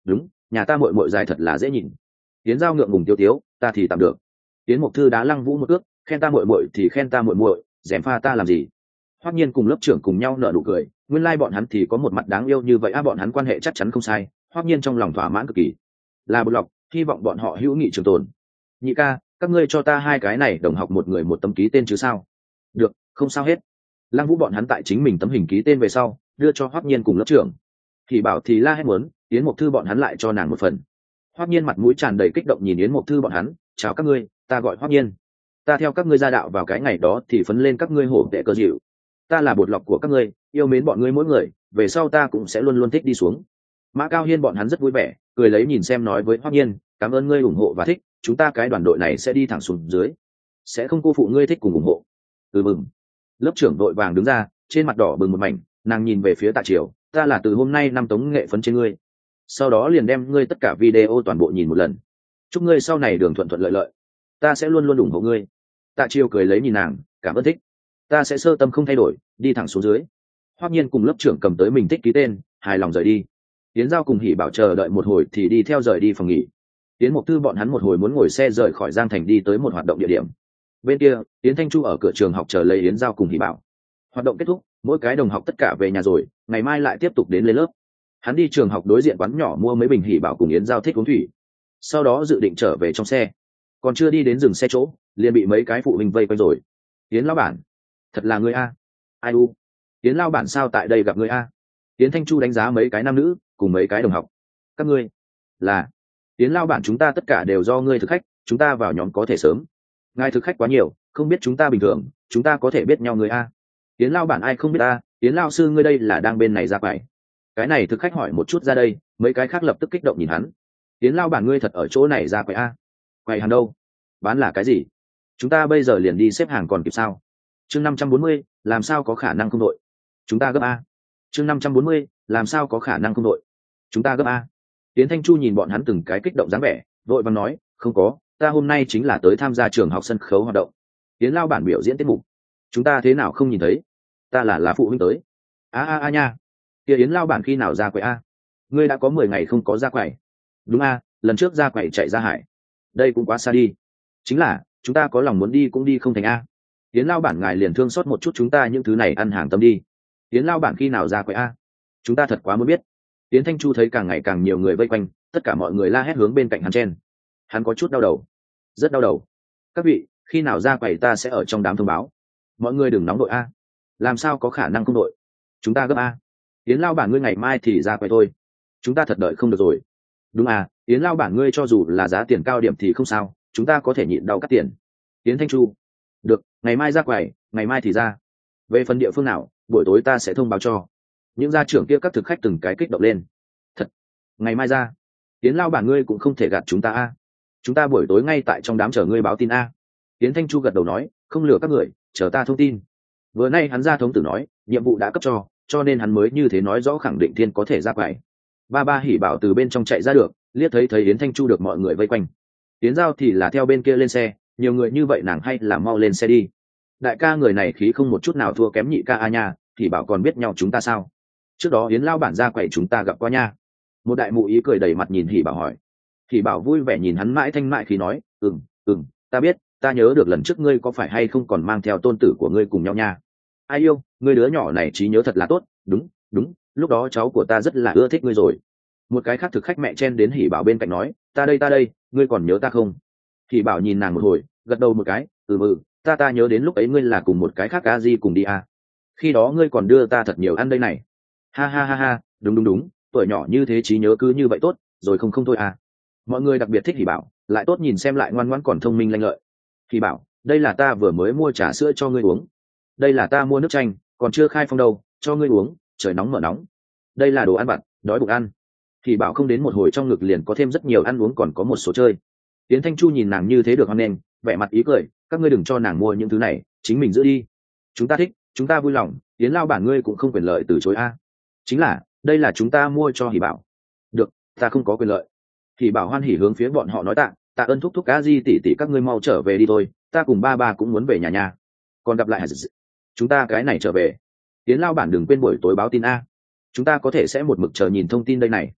nhà ta muội muội dài thật là dễ nhìn. Yến Giao ngượng ngùng tiêu tiếu, ta thì tạm được. Yến Mộc Thư đá Lăng Vũ một cước, khen ta muội muội thì khen ta muội muội, dèm pha ta làm gì? Hoắc Nhiên cùng lớp trưởng cùng nhau nở nụ cười, nguyên lai like bọn hắn thì có một mặt đáng yêu như vậy á, à, bọn hắn quan hệ chắc chắn không sai. Hoắc Nhiên trong lòng thỏa mãn cực kỳ. Là Bột Lọc, hy vọng bọn họ hữu nghị trường tồn. Nhị ca, các ngươi cho ta hai cái này đồng học một người một tấm ký tên chứ sao? Được, không sao hết. Lăng Vũ bọn hắn tại chính mình tấm hình ký tên về sau, đưa cho Hoắc Nhiên cùng lớp trưởng. Thì bảo thì la hét muốn, Yến Mộc Thư bọn hắn lại cho nàng một phần. Hoắc Nhiên mặt mũi tràn đầy kích động nhìn Yến Mộc Thư bọn hắn, chào các ngươi, ta gọi Hoắc Nhiên. Ta theo các ngươi ra đạo vào cái ngày đó thì phấn lên các ngươi hổ tệ cơ dịu. Ta là Bột Lọc của các ngươi, yêu mến bọn ngươi mỗi người, về sau ta cũng sẽ luôn luôn thích đi xuống. Mã Cao Hiên bọn hắn rất vui vẻ, cười lấy nhìn xem nói với Hoắc Nhiên, cảm ơn ngươi ủng hộ và thích, chúng ta cái đoàn đội này sẽ đi thẳng xuống dưới, sẽ không cô phụ ngươi thích cùng ủng hộ. Ừ mừng. Lớp trưởng đội vàng đứng ra, trên mặt đỏ bừng một mảnh, nàng nhìn về phía Tạ Triều, ta là từ hôm nay năm tống nghệ phấn trên ngươi, sau đó liền đem ngươi tất cả video toàn bộ nhìn một lần, chúc ngươi sau này đường thuận thuận lợi lợi, ta sẽ luôn luôn ủng hộ ngươi. Tạ Triều cười lấy nhìn nàng, cảm ơn thích, ta sẽ sơ tâm không thay đổi, đi thẳng xuống dưới. Hoắc Nhiên cùng lớp trưởng cầm tới mình thích ký tên, hài lòng rời đi. Tiến Giao cùng Hỉ Bảo chờ đợi một hồi thì đi theo rời đi phòng nghỉ. Tiến Mộc Thư bọn hắn một hồi muốn ngồi xe rời khỏi Giang Thành đi tới một hoạt động địa điểm. Bên kia, Tiến Thanh Chu ở cửa trường học chờ lấy Yến Giao cùng Hỉ Bảo. Hoạt động kết thúc, mỗi cái đồng học tất cả về nhà rồi, ngày mai lại tiếp tục đến lên lớp. Hắn đi trường học đối diện quán nhỏ mua mấy bình Hỉ Bảo cùng Yến Giao thích uống thủy, sau đó dự định trở về trong xe. Còn chưa đi đến dừng xe chỗ, liền bị mấy cái phụ huynh vây quanh rồi. Yến lão bản, thật là người a? Ai u? Yến lão bản sao tại đây gặp người a? Yến Thanh Chu đánh giá mấy cái nam nữ cùng mấy cái đồng học. Các ngươi là? Yến lão bản, chúng ta tất cả đều do ngươi thực khách, chúng ta vào nhóm có thể sớm. Ngài thực khách quá nhiều, không biết chúng ta bình thường, chúng ta có thể biết nhau người a? Yến lão bản ai không biết a? Yến lão sư ngươi đây là đang bên này ra quầy. Cái này thực khách hỏi một chút ra đây, mấy cái khác lập tức kích động nhìn hắn. Yến lão bản ngươi thật ở chỗ này ra quầy a? Quầy hàng đâu? Bán là cái gì? Chúng ta bây giờ liền đi xếp hàng còn kịp sao? Chương năm trăm bốn mươi, làm sao có khả năng không đội? Chúng ta gấp a. Chương năm trăm bốn mươi, làm sao có khả năng không đội? Chúng ta gấp a. Yến Thanh Chu nhìn bọn hắn từng cái kích động dáng vẻ, vội vàng nói, không có, ta hôm nay chính là tới tham gia trường học sân khấu hoạt động. Yến lão bản biểu diễn tiết mục. Chúng ta thế nào không nhìn thấy? Ta là là phụ huynh tới. A a a nha. Kia Yến lão bản khi nào ra quầy a? Ngươi đã có mười ngày không có ra quầy. Đúng a, lần trước ra quầy chạy ra hải. Đây cũng quá xa đi. Chính là, chúng ta có lòng muốn đi cũng đi không thành a. Yến lão bản ngài liền thương xót một chút chúng ta những thứ này ăn hàng tâm đi. Yến lão bản khi nào ra quầy a? Chúng ta thật quá muốn biết. Yến Thanh Chu thấy càng ngày càng nhiều người vây quanh, tất cả mọi người la hét hướng bên cạnh hắn chen. Hắn có chút đau đầu, rất đau đầu. Các vị, khi nào ra quầy ta sẽ ở trong đám thông báo. Mọi người đừng nóng đội a. Làm sao có khả năng không đội? Chúng ta gấp a. Yến lão bản ngươi ngày mai thì ra quầy thôi. Chúng ta thật đợi không được rồi. Đúng à, Yến lão bản ngươi cho dù là giá tiền cao điểm thì không sao, chúng ta có thể nhịn đau cắt tiền. Yến Thanh Chu, được, ngày mai ra quầy, ngày mai thì ra. Về phần địa phương nào, buổi tối ta sẽ thông báo cho. Những gia trưởng kia các thực khách từng cái kích động lên. Thật, ngày mai ra. Yến lão bản ngươi cũng không thể gạt chúng ta a. Chúng ta buổi tối ngay tại trong đám chờ ngươi báo tin a. Yến Thanh Chu gật đầu nói, không lừa các người, chờ ta thông tin. Vừa nay hắn ra thống tử nói, nhiệm vụ đã cấp cho, cho nên hắn mới như thế nói rõ khẳng định thiên có thể ra quầy. Ba ba Hỉ Bảo từ bên trong chạy ra được, liếc thấy thấy Yến Thanh Chu được mọi người vây quanh. Yến Giao thì là theo bên kia lên xe, nhiều người như vậy nàng hay là mau lên xe đi. Đại ca người này khí không một chút nào thua kém nhị ca a nha, Hỉ Bảo còn biết nhau chúng ta sao? Trước đó Yến lão bản ra quầy chúng ta gặp qua nha. Một đại mụ ý cười đầy mặt nhìn Hỉ Bảo hỏi. Hỉ Bảo vui vẻ nhìn hắn mãi thanh mại khi nói, ừm, ừm, ta biết, ta nhớ được lần trước ngươi có phải hay không còn mang theo tôn tử của ngươi cùng nhau nha. Ai yêu, ngươi đứa nhỏ này trí nhớ thật là tốt, đúng, đúng, lúc đó cháu của ta rất là ưa thích ngươi rồi. Một cái khác thực khách mẹ chen đến Hỉ Bảo bên cạnh nói, ta đây ta đây, ngươi còn nhớ ta không? Hỉ Bảo nhìn nàng một hồi, gật đầu một cái, ừ ừ, ta ta nhớ đến lúc ấy ngươi là cùng một cái khác a di cùng đi à. Khi đó ngươi còn đưa ta thật nhiều ăn đây này. Ha ha ha ha, đúng đúng đúng, tuổi nhỏ như thế trí nhớ cứ như vậy tốt, rồi không không thôi à. Mọi người đặc biệt thích Hỉ Bảo, lại tốt nhìn xem lại ngoan ngoãn còn thông minh lanh lợi. Hỉ Bảo, đây là ta vừa mới mua trà sữa cho ngươi uống. Đây là ta mua nước chanh, còn chưa khai phong đâu, cho ngươi uống, trời nóng mở nóng. Đây là đồ ăn vặt, đói bụng ăn. Hỉ Bảo không đến một hồi trong ngực liền có thêm rất nhiều ăn uống còn có một số chơi. Tiến Thanh Chu nhìn nàng như thế được hoan nghênh, vẻ mặt ý cười, các ngươi đừng cho nàng mua những thứ này, chính mình giữ đi. Chúng ta thích, chúng ta vui lòng, Tiến lao bản ngươi cũng không quyền lợi từ chối a. Chính là, đây là chúng ta mua cho Hỉ Bảo. Được, ta không có quyền lợi. Hỉ Bảo hoan hỉ hướng phía bọn họ nói tạ, tạ ơn thúc thúc a di tỷ tỷ các ngươi mau trở về đi thôi, ta cùng ba ba cũng muốn về nhà nhà. Còn gặp lại hả? Chúng ta cái này trở về. Tiến lao bản đừng quên buổi tối báo tin a. Chúng ta có thể sẽ một mực chờ nhìn thông tin đây này.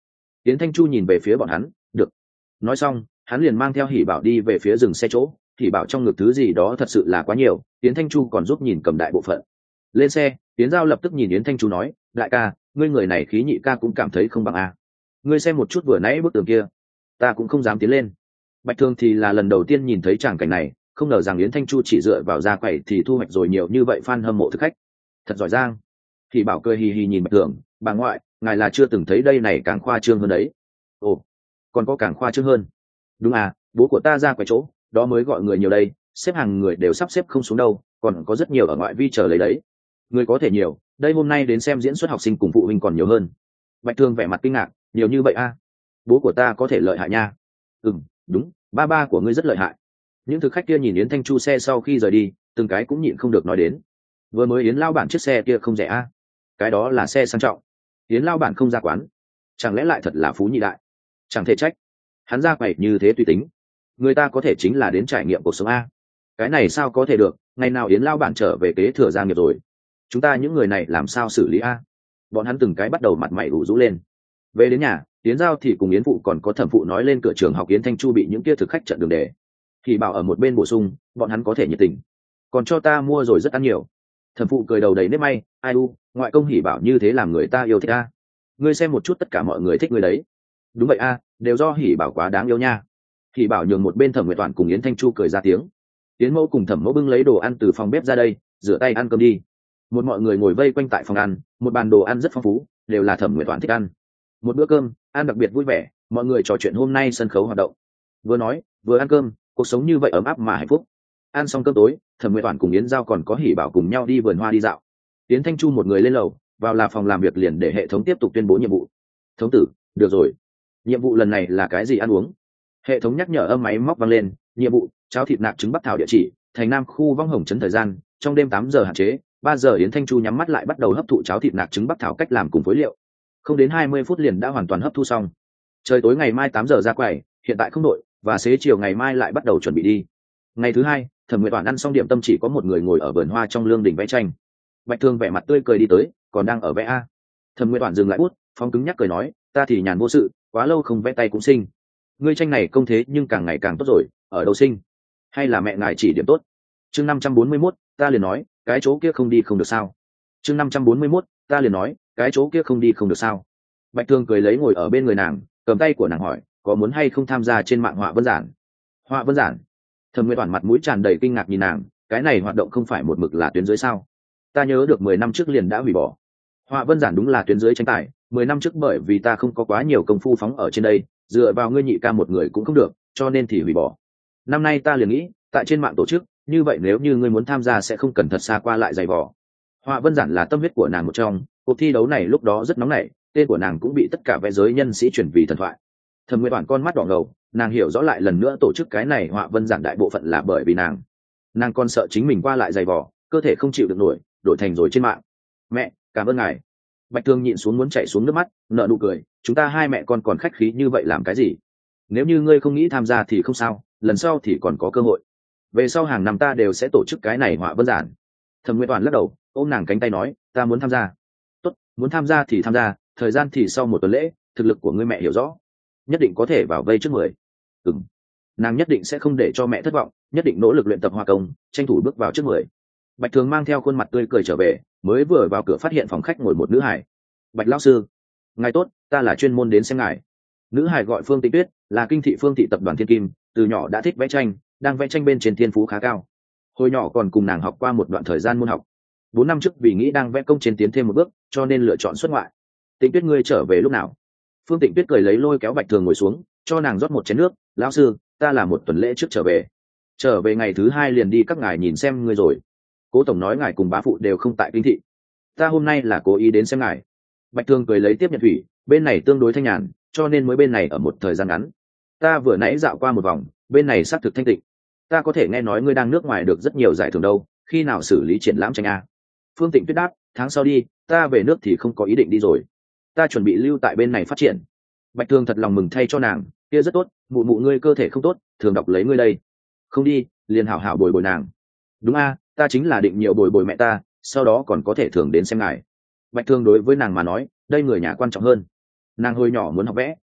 Yến Thanh Chu nhìn về phía bọn hắn, được. Nói xong hắn liền mang theo Hỉ Bảo đi về phía dừng xe chỗ. Hỉ Bảo trong ngực thứ gì đó thật sự là quá nhiều, Yến Thanh Chu còn giúp nhìn cầm đại bộ phận. Lên xe, Yến Giao lập tức nhìn Yến Thanh Chu nói, đại ca, ngươi người này khí nhị ca cũng cảm thấy không bằng a. Ngươi xem một chút vừa nãy bức tường kia, ta cũng không dám tiến lên. Bạch Thường thì là lần đầu tiên nhìn thấy tràng cảnh này, không ngờ rằng Yến Thanh Chu chỉ dựa vào ra quẩy thì thu hoạch rồi nhiều như vậy fan hâm mộ thực khách. Thật giỏi giang. Hỉ Bảo cười hì hì nhìn Bạch Thường, bà ngoại, ngài là chưa từng thấy đây này càng khoa trương hơn đấy. Ồ, còn có càng khoa trương hơn. Đúng à, bố của ta ra quầy chỗ đó mới gọi người nhiều đây, xếp hàng người đều sắp xếp không xuống đâu, còn có rất nhiều ở ngoại vi chờ lấy đấy. Người có thể nhiều, đây hôm nay đến xem diễn xuất học sinh cùng phụ huynh còn nhiều hơn. Bạch Thương vẻ mặt kinh ngạc, nhiều như vậy à? Bố của ta có thể lợi hại nha. Ừ, đúng, ba ba của ngươi rất lợi hại. Những thực khách kia nhìn Yến Thanh Chu xe sau khi rời đi, từng cái cũng nhịn không được nói đến. Vừa mới Yến lao bản chiếc xe kia không rẻ à? Cái đó là xe sang trọng. Yến lao bản không ra quán, chẳng lẽ lại thật là phú nhị đại? Chẳng thể trách, hắn ra quầy như thế tùy tính, người ta có thể chính là đến trải nghiệm cuộc sống a. Cái này sao có thể được, ngày nào Yến lao bản trở về kế thừa gia nghiệp rồi, chúng ta những người này làm sao xử lý a? Bọn hắn từng cái bắt đầu mặt mày ủ rũ lên. Về đến nhà, Yến Giao thì cùng Yến phụ còn có thẩm phụ nói lên cửa trường học Yến Thanh Chu bị những kia thực khách chặn đường đề, thì bảo ở một bên bổ sung, bọn hắn có thể nhiệt tình, còn cho ta mua rồi rất ăn nhiều. Thẩm phụ cười đầu đầy nếp may, ai u, ngoại công hỉ bảo như thế làm người ta yêu thích a. Ngươi xem một chút tất cả mọi người thích ngươi đấy. Đúng vậy a, đều do hỉ bảo quá đáng yêu nha. Hỉ bảo nhường một bên Thẩm Nguyệt Toàn cùng Yến Thanh Chu cười ra tiếng. Yến mẫu cùng Thẩm mẫu bưng lấy đồ ăn từ phòng bếp ra đây, rửa tay ăn cơm đi. Một mọi người ngồi vây quanh tại phòng ăn, một bàn đồ ăn rất phong phú, đều là Thẩm Nguyệt Toàn thích ăn. Một bữa cơm ăn đặc biệt vui vẻ, mọi người trò chuyện hôm nay sân khấu hoạt động, vừa nói vừa ăn cơm, cuộc sống như vậy ấm áp mà hạnh phúc. Ăn xong cơm tối, Thẩm Nguyệt Toàn cùng Yến Giao còn có Hỉ bảo cùng nhau đi vườn hoa đi dạo. Yến Thanh Chu một người lên lầu, vào là phòng làm việc liền để hệ thống tiếp tục tuyên bố nhiệm vụ. Thống tử, được rồi, nhiệm vụ lần này là cái gì ăn uống? Hệ thống nhắc nhở âm máy móc vang lên, nhiệm vụ cháo thịt nạc trứng bắc thảo, địa chỉ thành Nam khu Vong Hồng trấn, thời gian trong đêm tám giờ hạn chế. Ba giờ Yến Thanh Chu nhắm mắt lại bắt đầu hấp thụ cháo thịt nạc trứng bắc thảo, cách làm cùng phối liệu không đến hai mươi phút liền đã hoàn toàn hấp thu xong. Trời tối ngày mai tám giờ ra quầy, hiện tại không đội, và xế chiều ngày mai lại bắt đầu chuẩn bị đi. Ngày thứ hai, Thẩm Nguyệt Toàn ăn xong điểm tâm chỉ có một người ngồi ở vườn hoa trong lương đình vẽ tranh. Bạch Thương vẻ mặt tươi cười đi tới, còn đang ở vẽ a. Thẩm Nguyệt Toàn dừng lại bút, phóng cứng nhắc cười nói, ta thì nhàn vô sự, quá lâu không vẽ tay cũng sinh. Ngươi tranh này công thế nhưng càng ngày càng tốt rồi, ở đâu sinh? Hay là mẹ ngài chỉ điểm tốt? Chương năm trăm bốn mươi mốt, ta liền nói, cái chỗ kia không đi không được sao? Chương năm trăm bốn mươi mốt, ta liền nói, cái chỗ kia không đi không được sao? Bạch Thương cười lấy ngồi ở bên người nàng, cầm tay của nàng hỏi, có muốn hay không tham gia trên mạng họa vân giản? Họa vân giản? Thẩm Nguyệt Toàn mặt mũi tràn đầy kinh ngạc nhìn nàng, cái này hoạt động không phải một mực là tuyến dưới sao? Ta nhớ được mười năm trước liền đã hủy bỏ. Họa vân giản đúng là tuyến dưới tranh tài, mười năm trước bởi vì ta không có quá nhiều công phu phóng ở trên đây, dựa vào ngươi nhị ca một người cũng không được, cho nên thì hủy bỏ. Năm nay ta liền nghĩ, tại trên mạng tổ chức, như vậy nếu như ngươi muốn tham gia sẽ không cần thật xa qua lại dày vò. Họa vân giản là tâm huyết của nàng một trong, cuộc thi đấu này lúc đó rất nóng nảy, tên của nàng cũng bị tất cả vẽ giới nhân sĩ chuyển vì thần thoại. Thẩm Nguyệt Toàn con mắt đỏ ngầu, nàng hiểu rõ lại lần nữa tổ chức cái này họa vân giản đại bộ phận là bởi vì nàng. Nàng còn sợ chính mình qua lại dày vò, cơ thể không chịu được nổi, đổi thành rồi trên mạng. Mẹ, cảm ơn ngài. Bạch Thương nhịn xuống muốn chảy xuống nước mắt, nở nụ cười, chúng ta hai mẹ con còn khách khí như vậy làm cái gì? Nếu như ngươi không nghĩ tham gia thì không sao, lần sau thì còn có cơ hội. Về sau hàng năm ta đều sẽ tổ chức cái này họa vân giản. Thẩm Nguyệt Toàn lắc đầu, ôm nàng cánh tay nói, ta muốn tham gia. Tốt, muốn tham gia thì tham gia, thời gian thì sau một tuần lễ, thực lực của ngươi mẹ hiểu rõ, nhất định có thể vào vây trước mười. Ừm, nàng nhất định sẽ không để cho mẹ thất vọng, nhất định nỗ lực luyện tập hoa công, tranh thủ bước vào trước mười. Bạch Thường mang theo khuôn mặt tươi cười trở về, mới vừa vào cửa phát hiện phòng khách ngồi một nữ hải. Bạch lão sư, ngài tốt, ta là chuyên môn đến xem ngài. Nữ hải gọi Phương Tĩnh Tuyết, là kinh thị Phương thị tập đoàn Thiên Kim, từ nhỏ đã thích vẽ tranh, đang vẽ tranh bên trên thiên phú khá cao. Hồi nhỏ còn cùng nàng học qua một đoạn thời gian môn học. Bốn năm trước vì nghĩ đang vẽ công trên tiến thêm một bước, cho nên lựa chọn xuất ngoại. Tĩnh Tuyết, ngươi trở về lúc nào? Phương Tĩnh Tuyết cười lấy lôi kéo Bạch Thường ngồi xuống, cho nàng rót một chén nước. Lão sư, ta là một tuần lễ trước trở về, trở về ngày thứ hai liền đi các ngài nhìn xem ngươi rồi. Cố tổng nói ngài cùng bá phụ đều không tại kinh thị, ta hôm nay là cố ý đến xem ngài. Bạch Thương cười lấy tiếp nhận thủy, bên này tương đối thanh nhàn, cho nên mới bên này ở một thời gian ngắn. Ta vừa nãy dạo qua một vòng, bên này xác thực thanh tịnh. Ta có thể nghe nói ngươi đang nước ngoài được rất nhiều giải thưởng đâu, khi nào xử lý triển lãm tranh a? Phương Tịnh Tuyết đáp, tháng sau đi, ta về nước thì không có ý định đi rồi, ta chuẩn bị lưu tại bên này phát triển. Bạch Thương thật lòng mừng thay cho nàng, kia rất tốt, mụ mụ ngươi cơ thể không tốt, thường đọc lấy ngươi đây. Không đi, liền hảo hảo bồi bồi nàng. Đúng a, ta chính là định nhiều bồi bồi mẹ ta, sau đó còn có thể thường đến xem ngài. Bạch Thương đối với nàng mà nói, đây người nhà quan trọng hơn. Nàng hồi nhỏ muốn học vẽ,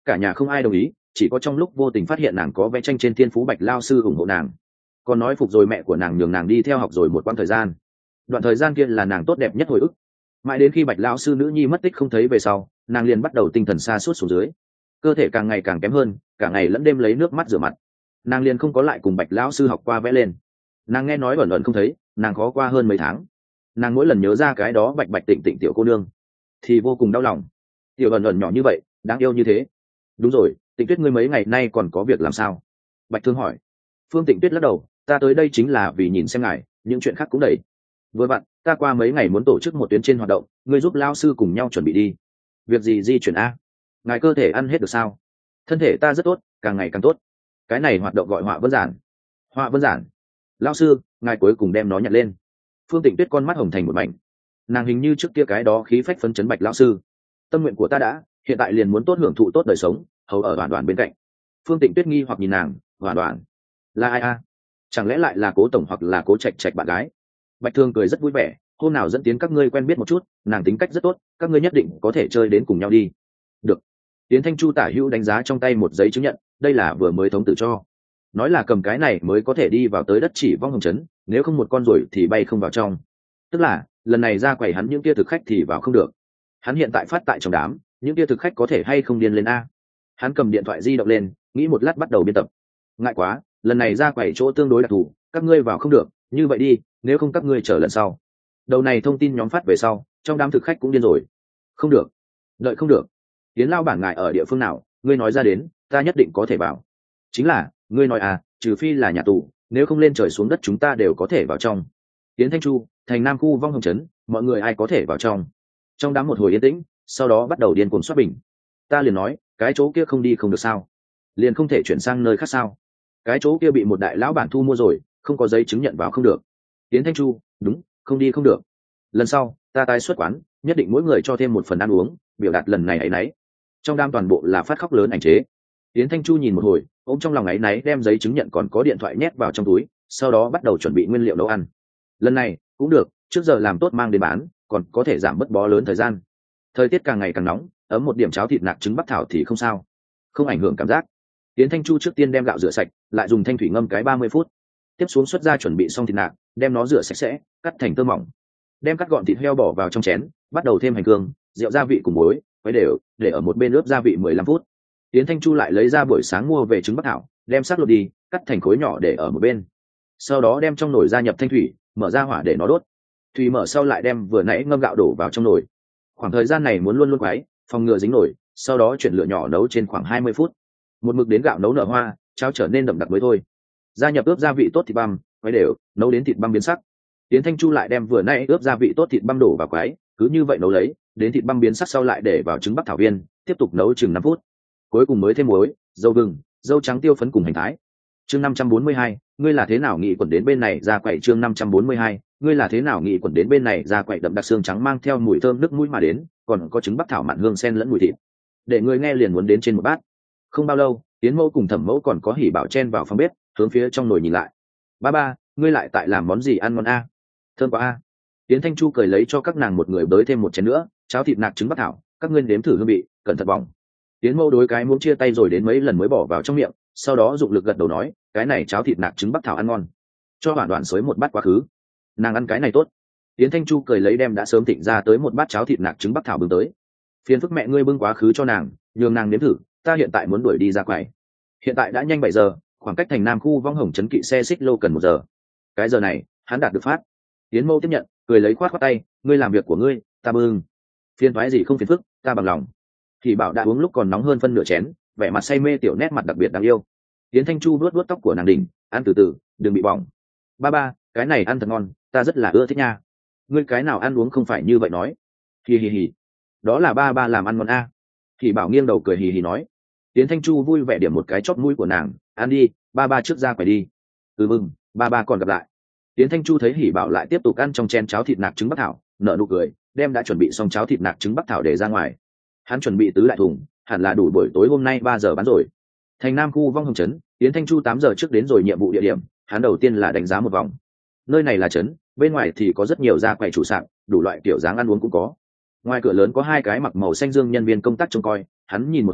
cả nhà không ai đồng ý, chỉ có trong lúc vô tình phát hiện nàng có vẽ tranh trên thiên phú Bạch lao sư ủng hộ nàng, còn nói phục rồi mẹ của nàng nhường nàng đi theo học rồi một quãng thời gian. Đoạn thời gian kia là nàng tốt đẹp nhất hồi ức. Mãi đến khi Bạch lão sư nữ nhi mất tích không thấy về sau, nàng liền bắt đầu tinh thần sa sút xuống dưới, cơ thể càng ngày càng kém hơn, cả ngày lẫn đêm lấy nước mắt rửa mặt. Nàng liền không có lại cùng Bạch lão sư học qua vẽ lên. Nàng nghe nói ẩn ẩn không thấy, nàng khó qua hơn mấy tháng. Nàng mỗi lần nhớ ra cái đó bạch bạch tịnh tịnh tiểu cô nương thì vô cùng đau lòng. Tiểu ẩn ẩn nhỏ như vậy, đáng yêu như thế. Đúng rồi, Tịnh Tuyết ngươi mấy ngày nay còn có việc làm sao? Bạch Thương hỏi. Phương Tịnh Tuyết lắc đầu, ta tới đây chính là vì nhìn xem ngài, những chuyện khác cũng đầy. Vừa vặn, ta qua mấy ngày muốn tổ chức một tuyến trên hoạt động, ngươi giúp lao sư cùng nhau chuẩn bị đi. Việc gì di chuyển a? Ngài cơ thể ăn hết được sao? Thân thể ta rất tốt, càng ngày càng tốt. Cái này hoạt động gọi họa vân giản. Họa vân giản. Lao sư, ngài cuối cùng đem nó nhặt lên. Phương Tịnh Tuyết con mắt hồng thành một mảnh. Nàng hình như trước kia cái đó khí phách phấn chấn Bạch lão sư. Tâm nguyện của ta đã, hiện tại liền muốn tốt hưởng thụ tốt đời sống, hầu ở đoàn đoàn bên cạnh. Phương Tịnh Tuyết nghi hoặc nhìn nàng, đoàn đoàn là ai a? Chẳng lẽ lại là Cố tổng hoặc là Cố Trạch Trạch bạn gái? Bạch Thương cười rất vui vẻ, hôm nào dẫn tiến các ngươi quen biết một chút, nàng tính cách rất tốt, các ngươi nhất định có thể chơi đến cùng nhau đi. Được. Tiến Thanh Chu tả hữu đánh giá trong tay một giấy chứng nhận, đây là vừa mới thống tự cho, nói là cầm cái này mới có thể đi vào tới đất chỉ vong hồng trấn, nếu không một con ruồi thì bay không vào trong. Tức là lần này ra quầy hắn những kia thực khách thì vào không được. Hắn hiện tại phát tại trong đám, những kia thực khách có thể hay không điên lên a? Hắn cầm điện thoại di động lên, nghĩ một lát bắt đầu biên tập. Ngại quá, lần này ra quầy chỗ tương đối đặc thù, các ngươi vào không được, như vậy đi, nếu không các ngươi chờ lần sau. Đầu này thông tin nhóm phát về sau, trong đám thực khách cũng điên rồi. Không được, đợi không được. Tiến lao bản ngài ở địa phương nào, ngươi nói ra đến, ta nhất định có thể vào. Chính là, ngươi nói à, trừ phi là nhà tù, nếu không lên trời xuống đất chúng ta đều có thể vào trong. Tiến Thanh Chu, thành Nam khu vong hồng trấn, mọi người ai có thể vào trong. Trong đám một hồi yên tĩnh, sau đó bắt đầu điên cuồng soát bình. Ta liền nói, cái chỗ kia không đi không được sao? Liền không thể chuyển sang nơi khác sao? Cái chỗ kia bị một đại lão bản thu mua rồi, không có giấy chứng nhận vào không được. Tiến Thanh Chu, đúng, không đi không được. Lần sau, ta tái xuất quán, nhất định mỗi người cho thêm một phần ăn uống, biểu đạt lần này ấy nấy. Trong đám toàn bộ là phát khóc lớn ảnh chế. Tiến Thanh Chu nhìn một hồi, ôm trong lòng ấy náy đem giấy chứng nhận còn có điện thoại nhét vào trong túi, sau đó bắt đầu chuẩn bị nguyên liệu nấu ăn. Lần này cũng được, trước giờ làm tốt mang đến bán, còn có thể giảm bớt bó lớn thời gian. Thời tiết càng ngày càng nóng, ấm một điểm cháo thịt nạc trứng bắc thảo thì không sao, không ảnh hưởng cảm giác. Tiến Thanh Chu trước tiên đem gạo rửa sạch, lại dùng thanh thủy ngâm cái ba mươi phút. Tiếp xuống xuất ra chuẩn bị xong thịt nạc, đem nó rửa sạch sẽ, cắt thành tơ mỏng. Đem cắt gọn thịt heo bỏ vào trong chén, bắt đầu thêm hành hương, rượu gia vị cùng muối, khuấy đều, để ở một bên ướp gia vị mười lăm phút. Tiến Thanh Chu lại lấy ra buổi sáng mua về trứng bắc thảo, đem xác lột đi, cắt thành khối nhỏ để ở một bên. Sau đó đem trong nồi gia nhập thanh thủy, mở ra hỏa để nó đốt. Thủy mở sau lại đem vừa nãy ngâm gạo đổ vào trong nồi. Khoảng thời gian này muốn luôn luôn quấy, phòng ngừa dính nồi, sau đó chuyển lửa nhỏ nấu trên khoảng hai mươi phút. Một mực đến gạo nấu nở hoa, cháo trở nên đậm đặc mới thôi. Gia nhập ướp gia vị tốt thịt băm, quấy đều, nấu đến thịt băm biến sắc. Tiến Thanh Chu lại đem vừa nãy ướp gia vị tốt thịt băm đổ vào quấy, cứ như vậy nấu lấy, đến thịt băm biến sắc sau lại để vào trứng bắc thảo viên, tiếp tục nấu chừng năm phút. Cuối cùng mới thêm muối, dầu gừng, dâu trắng tiêu phấn cùng hành thái. Chương năm trăm bốn mươi hai, ngươi là thế nào nghĩ quẩn đến bên này ra quậy chương năm trăm bốn mươi hai, ngươi là thế nào nghĩ quẩn đến bên này ra quậy đậm đặc xương trắng mang theo mùi thơm nước mũi mà đến, còn có trứng bắc thảo mặn hương sen lẫn mùi thịt. Để người nghe liền muốn đến trên một bát. Không bao lâu, Tiến Mẫu cùng Thẩm Mẫu còn có Hỉ Bảo chen vào phòng bếp, hướng phía trong nồi nhìn lại. Ba ba, ngươi lại tại làm món gì ăn ngon a? Thơm quá a. Tiến Thanh Chu cười lấy cho các nàng một người bới thêm một chén nữa, cháo thịt nạc trứng bắc thảo, các ngươi nếm thử hương vị, cẩn thận bỏng. Tiến Mẫu đối cái muỗng chia tay rồi đến mấy lần mới bỏ vào trong miệng, sau đó dụng lực gật đầu nói, cái này cháo thịt nạc trứng bắc thảo ăn ngon. Cho Đoạn Đoạn xới một bát quá khứ. Nàng ăn cái này tốt. Tiến Thanh Chu cười lấy đem đã sớm thịnh ra tới một bát cháo thịt nạc trứng bắc thảo bưng tới. Phiền phức mẹ ngươi bưng quá khứ cho nàng, nhường nàng nếm thử, ta hiện tại muốn đuổi đi ra quầy. Hiện tại đã nhanh bảy giờ, khoảng cách thành Nam khu vong hồng trấn kỵ xe xích lô cần một giờ. Cái giờ này, hắn đạt được phát. Tiến Mẫu tiếp nhận, cười lấy khoát khoát tay, ngươi làm việc của ngươi, ta bưng. Phiền toái gì không phiền phức, ta bằng lòng. Thì Bảo đã uống lúc còn nóng hơn phân nửa chén, vẻ mặt say mê tiểu nét mặt đặc biệt đáng yêu. Tiến Thanh Chu vuốt vuốt tóc của nàng đỉnh, ăn từ từ, đừng bị bỏng. Ba ba, cái này ăn thật ngon, ta rất là ưa thích nha. Ngươi cái nào ăn uống không phải như vậy nói. Hì hì hì, đó là ba ba làm ăn ngon a. Thì Bảo nghiêng đầu cười hì hì nói. Tiến Thanh Chu vui vẻ điểm một cái chóp mũi của nàng, ăn đi, ba ba trước ra quầy đi. Ừ mừng, ba ba còn gặp lại. Tiến Thanh Chu thấy Hỉ Bảo lại tiếp tục ăn trong chén cháo thịt nạc trứng bắc thảo, nở nụ cười, đem đã chuẩn bị xong cháo thịt nạc trứng bắc thảo để ra ngoài. Hắn chuẩn bị tứ đại thùng, hẳn là đủ buổi tối hôm nay ba giờ bán rồi. Thành Nam khu vong hồng trấn, Tiến Thanh Chu tám giờ trước đến rồi nhiệm vụ địa điểm, hắn đầu tiên là đánh giá một vòng. Nơi này là trấn, bên ngoài thì có rất nhiều gia quầy chủ sạp, đủ loại kiểu dáng ăn uống cũng có. Ngoài cửa lớn có hai cái mặc màu xanh dương nhân viên công tác trông coi, hắn nhìn một hồi,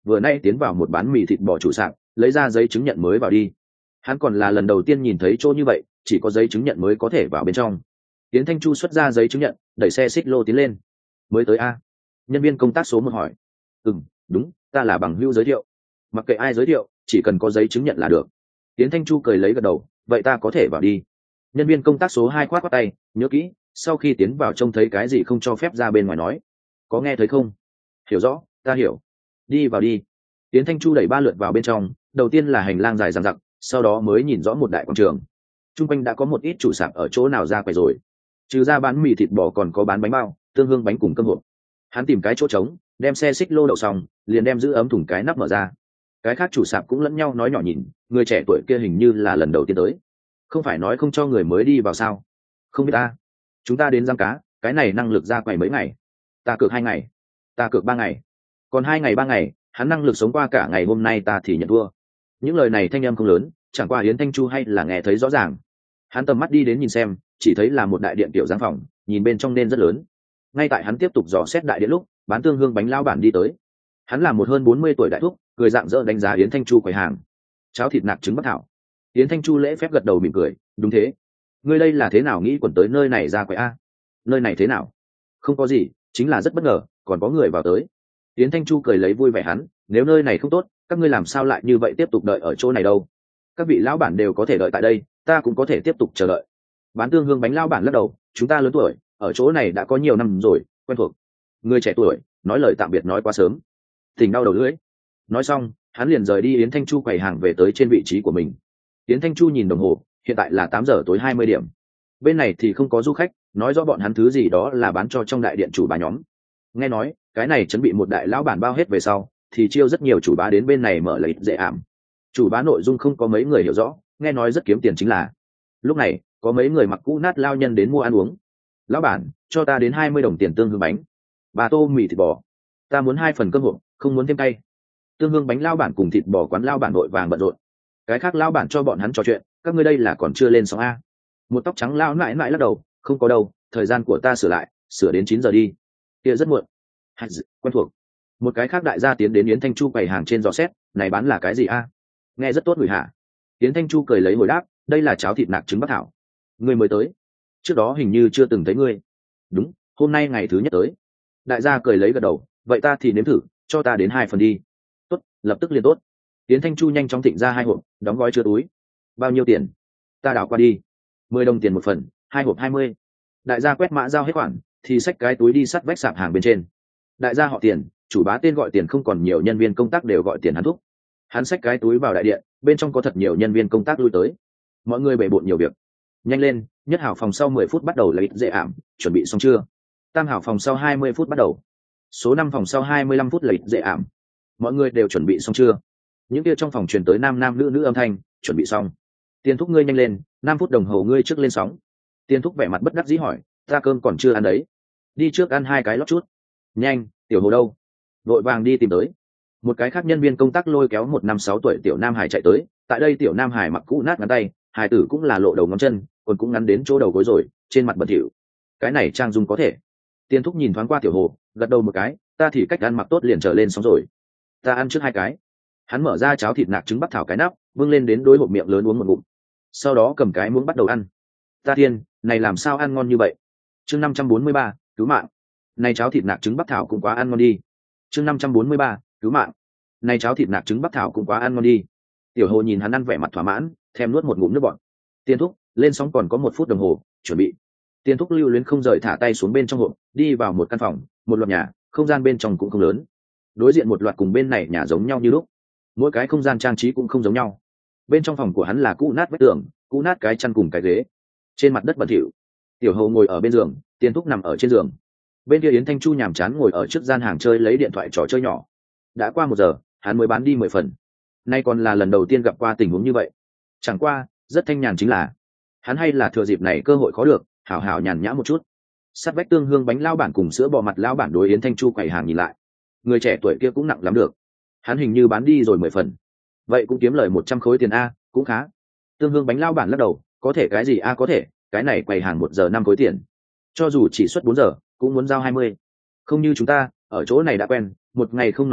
vừa nay tiến vào một bán mì thịt bò chủ sạp, lấy ra giấy chứng nhận mới vào đi. Hắn còn là lần đầu tiên nhìn thấy chỗ như vậy, chỉ có giấy chứng nhận mới có thể vào bên trong. Tiến Thanh Chu xuất ra giấy chứng nhận, đẩy xe xích lô tiến lên. Mới tới a? Nhân viên công tác số một hỏi. Ừm, đúng, ta là bằng hữu giới thiệu. Mặc kệ ai giới thiệu, chỉ cần có giấy chứng nhận là được. Tiến Thanh Chu cười lấy gật đầu, vậy ta có thể vào đi. Nhân viên công tác số hai khoát khoát tay, nhớ kỹ, sau khi tiến vào trông thấy cái gì không cho phép ra bên ngoài nói. Có nghe thấy không? Hiểu rõ, ta hiểu. Đi vào đi. Tiến Thanh Chu đẩy ba lượt vào bên trong, đầu tiên là hành lang dài dằng dặc, sau đó mới nhìn rõ một đại quảng trường. Trung quanh đã có một ít chủ sạp ở chỗ nào ra quầy rồi. Trừ ra bán mì thịt bò còn có bán bánh bao, tương hương bánh cùng cơm hộp. Hắn tìm cái chỗ trống, đem xe xích lô đậu xong, liền đem giữ ấm thùng cái nắp mở ra. Cái khác chủ sạp cũng lẫn nhau nói nhỏ nhìn, người trẻ tuổi kia hình như là lần đầu tiên tới. Không phải nói không cho người mới đi vào sao? Không biết ta. Chúng ta đến giam cá, cái này năng lực ra quầy mấy ngày? Ta cược hai ngày. Ta cược ba ngày. Còn hai ngày ba ngày, hắn năng lực sống qua cả ngày hôm nay ta thì nhận thua. Những lời này thanh âm không lớn, chẳng qua Yến Thanh Chu hay là nghe thấy rõ ràng. Hắn tầm mắt đi đến nhìn xem, chỉ thấy là một đại điện tiểu giáng phòng, nhìn bên trong nên rất lớn. Ngay tại hắn tiếp tục dò xét đại điện lúc, bán tương hương bánh lao bản đi tới. Hắn là một hơn bốn mươi tuổi đại thúc, cười rạng rỡ đánh giá Yến Thanh Chu quầy hàng. Cháo thịt nạc trứng bắc thảo. Yến Thanh Chu lễ phép gật đầu mỉm cười, đúng thế. Ngươi đây là thế nào nghĩ quẩn tới nơi này ra quầy a? Nơi này thế nào? Không có gì, chính là rất bất ngờ, còn có người vào tới. Yến Thanh Chu cười lấy vui vẻ hắn, nếu nơi này không tốt, các ngươi làm sao lại như vậy tiếp tục đợi ở chỗ này đâu? Các vị lão bản đều có thể đợi tại đây, ta cũng có thể tiếp tục chờ đợi. Bán tương hương bánh lão bản lắc đầu, chúng ta lớn tuổi, ở chỗ này đã có nhiều năm rồi, quen thuộc. Người trẻ tuổi, nói lời tạm biệt nói quá sớm. Tình đau đầu lưỡi. Nói xong, hắn liền rời đi Yến Thanh Chu quầy hàng về tới trên vị trí của mình. Yến Thanh Chu nhìn đồng hồ, hiện tại là tám giờ tối hai mươi điểm. Bên này thì không có du khách, nói rõ bọn hắn thứ gì đó là bán cho trong đại điện chủ bá nhóm. Nghe nói, cái này chuẩn bị một đại lão bản bao hết về sau, thì chiêu rất nhiều chủ bá đến bên này mở lấy dễ ảm. Chủ bá nội dung không có mấy người hiểu rõ, nghe nói rất kiếm tiền chính là. Lúc này, có mấy người mặc cũ nát lao nhân đến mua ăn uống. Lão bản, cho ta đến hai mươi đồng tiền tương hương bánh. Bà tô mì thịt bò. Ta muốn hai phần cơm hộp, không muốn thêm cay. Tương hương bánh lao bản cùng thịt bò quán lao bản vội vàng bận rộn. Cái khác lao bản cho bọn hắn trò chuyện, các ngươi đây là còn chưa lên sóng a. Một tóc trắng lao mãi mãi lắc đầu, không có đâu, thời gian của ta sửa lại, sửa đến chín giờ đi. Kia rất muộn. Hạt dự, quen thuộc. Một cái khác đại gia tiến đến Yến Thanh Chu quầy hàng trên dò xét, này bán là cái gì a? Nghe rất tốt người hả? Yến Thanh Chu cười lấy hồi đáp, đây là cháo thịt nạc trứng bắc thảo. Ngươi mới tới, trước đó hình như chưa từng thấy ngươi. Đúng, hôm nay ngày thứ nhất tới. Đại gia cười lấy gật đầu, vậy ta thì nếm thử, cho ta đến hai phần đi. Tốt, lập tức liền tốt. Yến Thanh Chu nhanh chóng thịnh ra hai hộp, đóng gói chứa túi. Bao nhiêu tiền? Ta đảo qua đi. Mười đồng tiền một phần, hai hộp hai mươi. Đại gia quét mã giao hết khoản, thì xách cái túi đi sắt vách sạp hàng bên trên. Đại gia họ Tiền, chủ bá tên gọi Tiền không còn nhiều nhân viên công tác đều gọi Tiền hắn thúc. Hắn xách cái túi vào đại điện, bên trong có thật nhiều nhân viên công tác lui tới. Mọi người bể bộn nhiều việc. Nhanh lên, nhất hảo phòng sau mười phút bắt đầu lấy dễ ảm, chuẩn bị xong chưa? Tam hảo phòng sau hai mươi phút bắt đầu. Số năm phòng sau hai mươi lăm phút lấy dễ ảm. Mọi người đều chuẩn bị xong chưa? Những kia trong phòng truyền tới nam nam nữ nữ âm thanh, chuẩn bị xong. Tiền thúc ngươi nhanh lên, năm phút đồng hồ ngươi trước lên sóng. Tiền thúc vẻ mặt bất đắc dĩ hỏi, ta cơm còn chưa ăn đấy. Đi trước ăn hai cái lót chút. Nhanh, tiểu hồ đâu? Vội vàng đi tìm tới. Một cái khác nhân viên công tác lôi kéo một năm sáu tuổi tiểu nam hải chạy tới. Tại đây tiểu nam hải mặc cũ nát ngắn tay, hải tử cũng là lộ đầu ngón chân, còn cũng ngắn đến chỗ đầu gối rồi, trên mặt bẩn thỉu. Cái này trang dung có thể. Tiền thúc nhìn thoáng qua tiểu hồ, gật đầu một cái, ta thì cách ăn mặc tốt liền trở lên xong rồi. Ta ăn trước hai cái. Hắn mở ra cháo thịt nạc trứng bắc thảo cái nắp, vươn lên đến đối hộp miệng lớn uống một ngụm. Sau đó cầm cái muỗng bắt đầu ăn. Ta thiên, này làm sao ăn ngon như vậy? Chương năm trăm bốn mươi ba, cứu mạng. Này cháo thịt nạc trứng bắc thảo cũng quá ăn ngon đi. Chương năm trăm bốn mươi ba, cứu mạng. Này cháo thịt nạc trứng bắc thảo cũng quá ăn ngon đi. Tiểu hồ nhìn hắn ăn vẻ mặt thỏa mãn, thèm nuốt một ngụm nước bọt. Tiền thúc, lên sóng còn có một phút đồng hồ, chuẩn bị. Tiền thúc lưu luyến không rời thả tay xuống bên trong hộp, đi vào một căn phòng, một loạt nhà, không gian bên trong cũng không lớn. Đối diện một loạt cùng bên này nhà giống nhau như lúc. Mỗi cái không gian trang trí cũng không giống nhau. Bên trong phòng của hắn là cũ nát vách tường, cũ nát cái chăn cùng cái ghế. Trên mặt đất bẩn thỉu. Tiểu hồ ngồi ở bên giường, Tiền thúc nằm ở trên giường. Bên kia Yến Thanh Chu nhàm chán ngồi ở trước gian hàng chơi lấy điện thoại trò chơi nhỏ. Đã qua một giờ, hắn mới bán đi mười phần. Nay còn là lần đầu tiên gặp qua tình huống như vậy. Chẳng qua, rất thanh nhàn chính là, hắn hay là thừa dịp này cơ hội khó được, hảo hảo nhàn nhã một chút. Sát vách tương hương bánh lao bản cùng sữa bò mặt lao bản đối Yến Thanh Chu quầy hàng nhìn lại. Người trẻ tuổi kia cũng nặng lắm được. Hắn hình như bán đi rồi mười phần. Vậy cũng kiếm lời một trăm khối tiền a, cũng khá. Tương hương bánh lao bản lắc đầu, có thể cái gì a có thể, cái này quầy hàng một giờ năm khối tiền. Cho dù chỉ suất bốn giờ, cũng muốn giao hai mươi. Không như chúng ta, ở chỗ này đã quen, một ngày không nói nhiều,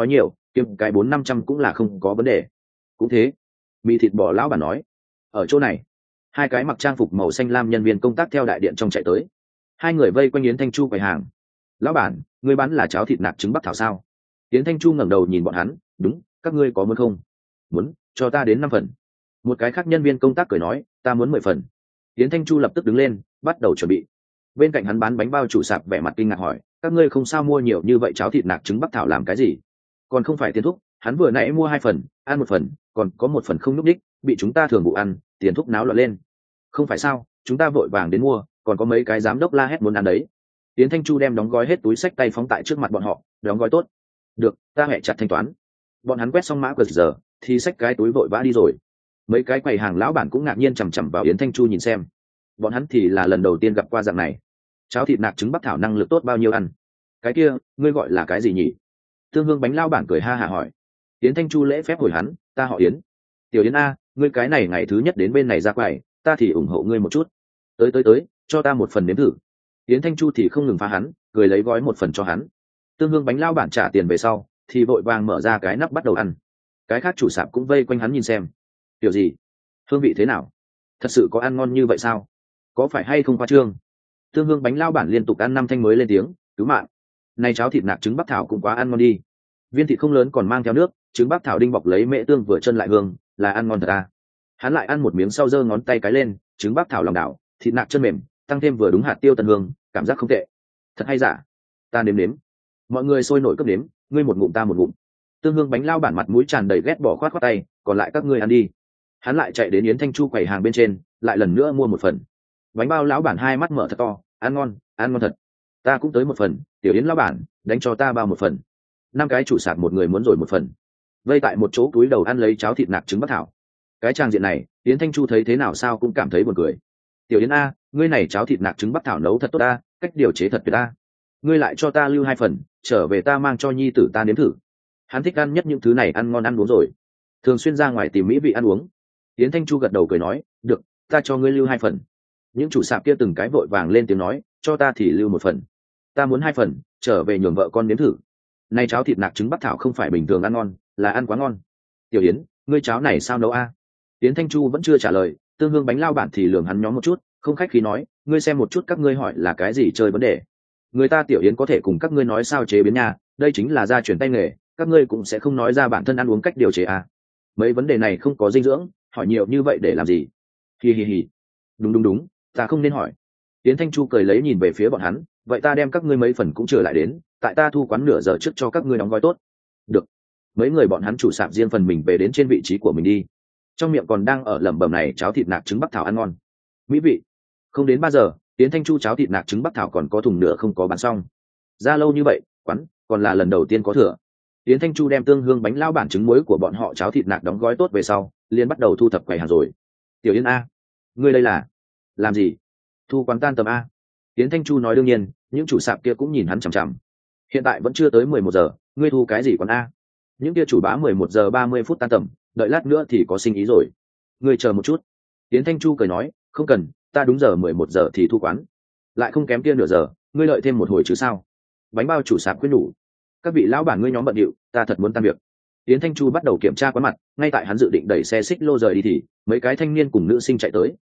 kiếm cái bốn năm trăm cũng là không có vấn đề. Cũng thế, mì thịt bò lão bản nói. Ở chỗ này, hai cái mặc trang phục màu xanh lam nhân viên công tác theo đại điện trong chạy tới. Hai người vây quanh Yến Thanh Chu quầy hàng. Lão bản, ngươi bán là cháo thịt nạc trứng bắc thảo sao? Yến Thanh Chu ngẩng đầu nhìn bọn hắn. Đúng, các ngươi có muốn không? Muốn, cho ta đến năm phần. Một cái khác nhân viên công tác cười nói, ta muốn mười phần. Yến Thanh Chu lập tức đứng lên, bắt đầu chuẩn bị. Bên cạnh hắn bán bánh bao chủ sạp vẻ mặt kinh ngạc hỏi, các ngươi không sao mua nhiều như vậy cháo thịt nạc trứng bắc thảo làm cái gì? Còn không phải tiền thuốc, hắn vừa nãy mua hai phần, ăn một phần, còn có một phần không nhúc đích, bị chúng ta thường vụ ăn, tiền thuốc náo loạn lên. Không phải sao, chúng ta vội vàng đến mua, còn có mấy cái giám đốc la hét muốn ăn đấy. Yến Thanh Chu đem đóng gói hết túi xách tay phóng tại trước mặt bọn họ, đóng gói tốt. Được, ta hẹ chặt thanh toán. Bọn hắn quét xong mã quy rờ, thì xách cái túi vội vã đi rồi. Mấy cái quầy hàng lão bản cũng ngạc nhiên chằm chằm vào Yến Thanh Chu nhìn xem. Bọn hắn thì là lần đầu tiên gặp qua dạng này. Cháo thịt nạc trứng bắc thảo năng lực tốt bao nhiêu ăn? Cái kia, ngươi gọi là cái gì nhỉ? Tương Hương bánh lao bản cười ha hả hỏi. Yến Thanh Chu lễ phép hồi hắn, ta họ Yến. Tiểu Yến a, ngươi cái này ngày thứ nhất đến bên này ra quầy, ta thì ủng hộ ngươi một chút. Tới tới tới, cho ta một phần nếm thử. Yến Thanh Chu thì không ngừng phá hắn, cười lấy gói một phần cho hắn. Tương Hương bánh lao bản trả tiền về sau, thì vội vàng mở ra cái nắp bắt đầu ăn. Cái khác chủ sạp cũng vây quanh hắn nhìn xem. Tiểu gì? Hương vị thế nào? Thật sự có ăn ngon như vậy sao? Có phải hay không khoa trương? Tương Hương bánh lao bản liên tục ăn năm thanh mới lên tiếng, cứu mạng. Này cháo thịt nạc trứng bắc thảo cũng quá ăn ngon đi. Viên thịt không lớn còn mang theo nước, trứng bắc thảo đinh bọc lấy mễ tương vừa chân lại hương, là ăn ngon thật à. Hắn lại ăn một miếng sau giơ ngón tay cái lên, trứng bắc thảo lòng đảo, thịt nạc chân mềm, tăng thêm vừa đúng hạt tiêu tần hương, cảm giác không tệ. Thật hay giả? Ta nếm nếm. Mọi người sôi nổi cấp nếm, ngươi một ngụm ta một ngụm. Tương Hương bánh lao bản mặt mũi tràn đầy ghét bỏ khoát khoát tay, còn lại các ngươi ăn đi. Hắn lại chạy đến Yến Thanh Chu quầy hàng bên trên, lại lần nữa mua một phần. Bánh bao lão bản hai mắt mở thật to, ăn ngon, ăn ngon thật. Ta cũng tới một phần, tiểu Yến lão bản, đánh cho ta bao một phần. Năm cái chủ sạp một người muốn rồi một phần. Vây tại một chỗ túi đầu ăn lấy cháo thịt nạc trứng bắc thảo. Cái trang diện này, Yến Thanh Chu thấy thế nào sao cũng cảm thấy buồn cười. Tiểu Yến a, ngươi này cháo thịt nạc trứng bắc thảo nấu thật tốt a, cách điều chế thật tuyệt a. Ngươi lại cho ta lưu hai phần, trở về ta mang cho nhi tử ta nếm thử. Hắn thích ăn nhất những thứ này ăn ngon ăn uống rồi, thường xuyên ra ngoài tìm mỹ vị ăn uống. Yến Thanh Chu gật đầu cười nói, được, ta cho ngươi lưu hai phần. Những chủ sạp kia từng cái vội vàng lên tiếng nói, cho ta thì lưu một phần. Ta muốn hai phần, trở về nhường vợ con nếm thử. Này cháo thịt nạc trứng bắc thảo không phải bình thường ăn ngon, là ăn quá ngon. Tiểu Yến, ngươi cháo này sao nấu a? Yến Thanh Chu vẫn chưa trả lời, Tương Hương bánh lao bản thì lườm hắn nhóm một chút, không khách khí nói, ngươi xem một chút các ngươi hỏi là cái gì chơi vấn đề. Người ta Tiểu Yến có thể cùng các ngươi nói sao chế biến nhà, đây chính là gia truyền tay nghề, các ngươi cũng sẽ không nói ra bản thân ăn uống cách điều chế a. Mấy vấn đề này không có dinh dưỡng, hỏi nhiều như vậy để làm gì? Hi hi hi. Đúng đúng đúng, ta không nên hỏi. Yến Thanh Chu cười lấy nhìn về phía bọn hắn, vậy ta đem các ngươi mấy phần cũng trở lại đến, tại ta thu quán nửa giờ trước cho các ngươi đóng gói tốt. Được. Mấy người bọn hắn chủ sạp riêng phần mình về đến trên vị trí của mình đi. Trong miệng còn đang ở lẩm bẩm này cháo thịt nạc trứng bắc thảo ăn ngon. Mỹ vị. Không đến ba giờ, Yến Thanh Chu cháo thịt nạc trứng bắc thảo còn có thùng nửa không có bán xong. Ra lâu như vậy, quán còn là lần đầu tiên có thừa. Yến Thanh Chu đem Tương Hương bánh lao bản trứng muối của bọn họ cháo thịt nạc đóng gói tốt về sau, liền bắt đầu thu thập quầy hàng rồi. Tiểu Yến a, ngươi đây là làm gì? Thu quán tan tầm a? Yến Thanh Chu nói đương nhiên, những chủ sạp kia cũng nhìn hắn chằm chằm. Hiện tại vẫn chưa tới mười một giờ, ngươi thu cái gì quán a? Những kia chủ bá mười một giờ ba mươi phút tan tầm, đợi lát nữa thì có sinh ý rồi. Ngươi chờ một chút. Yến Thanh Chu cười nói, không cần, ta đúng giờ mười một giờ thì thu quán. Lại không kém kia nửa giờ, ngươi đợi thêm một hồi chứ sao? Bánh bao chủ sạp quyết nhủ. Các vị lão bản ngươi nhóm bận điệu, ta thật muốn tan việc. Yến Thanh Chu bắt đầu kiểm tra quán mặt, ngay tại hắn dự định đẩy xe xích lô rời đi thì mấy cái thanh niên cùng nữ sinh chạy tới.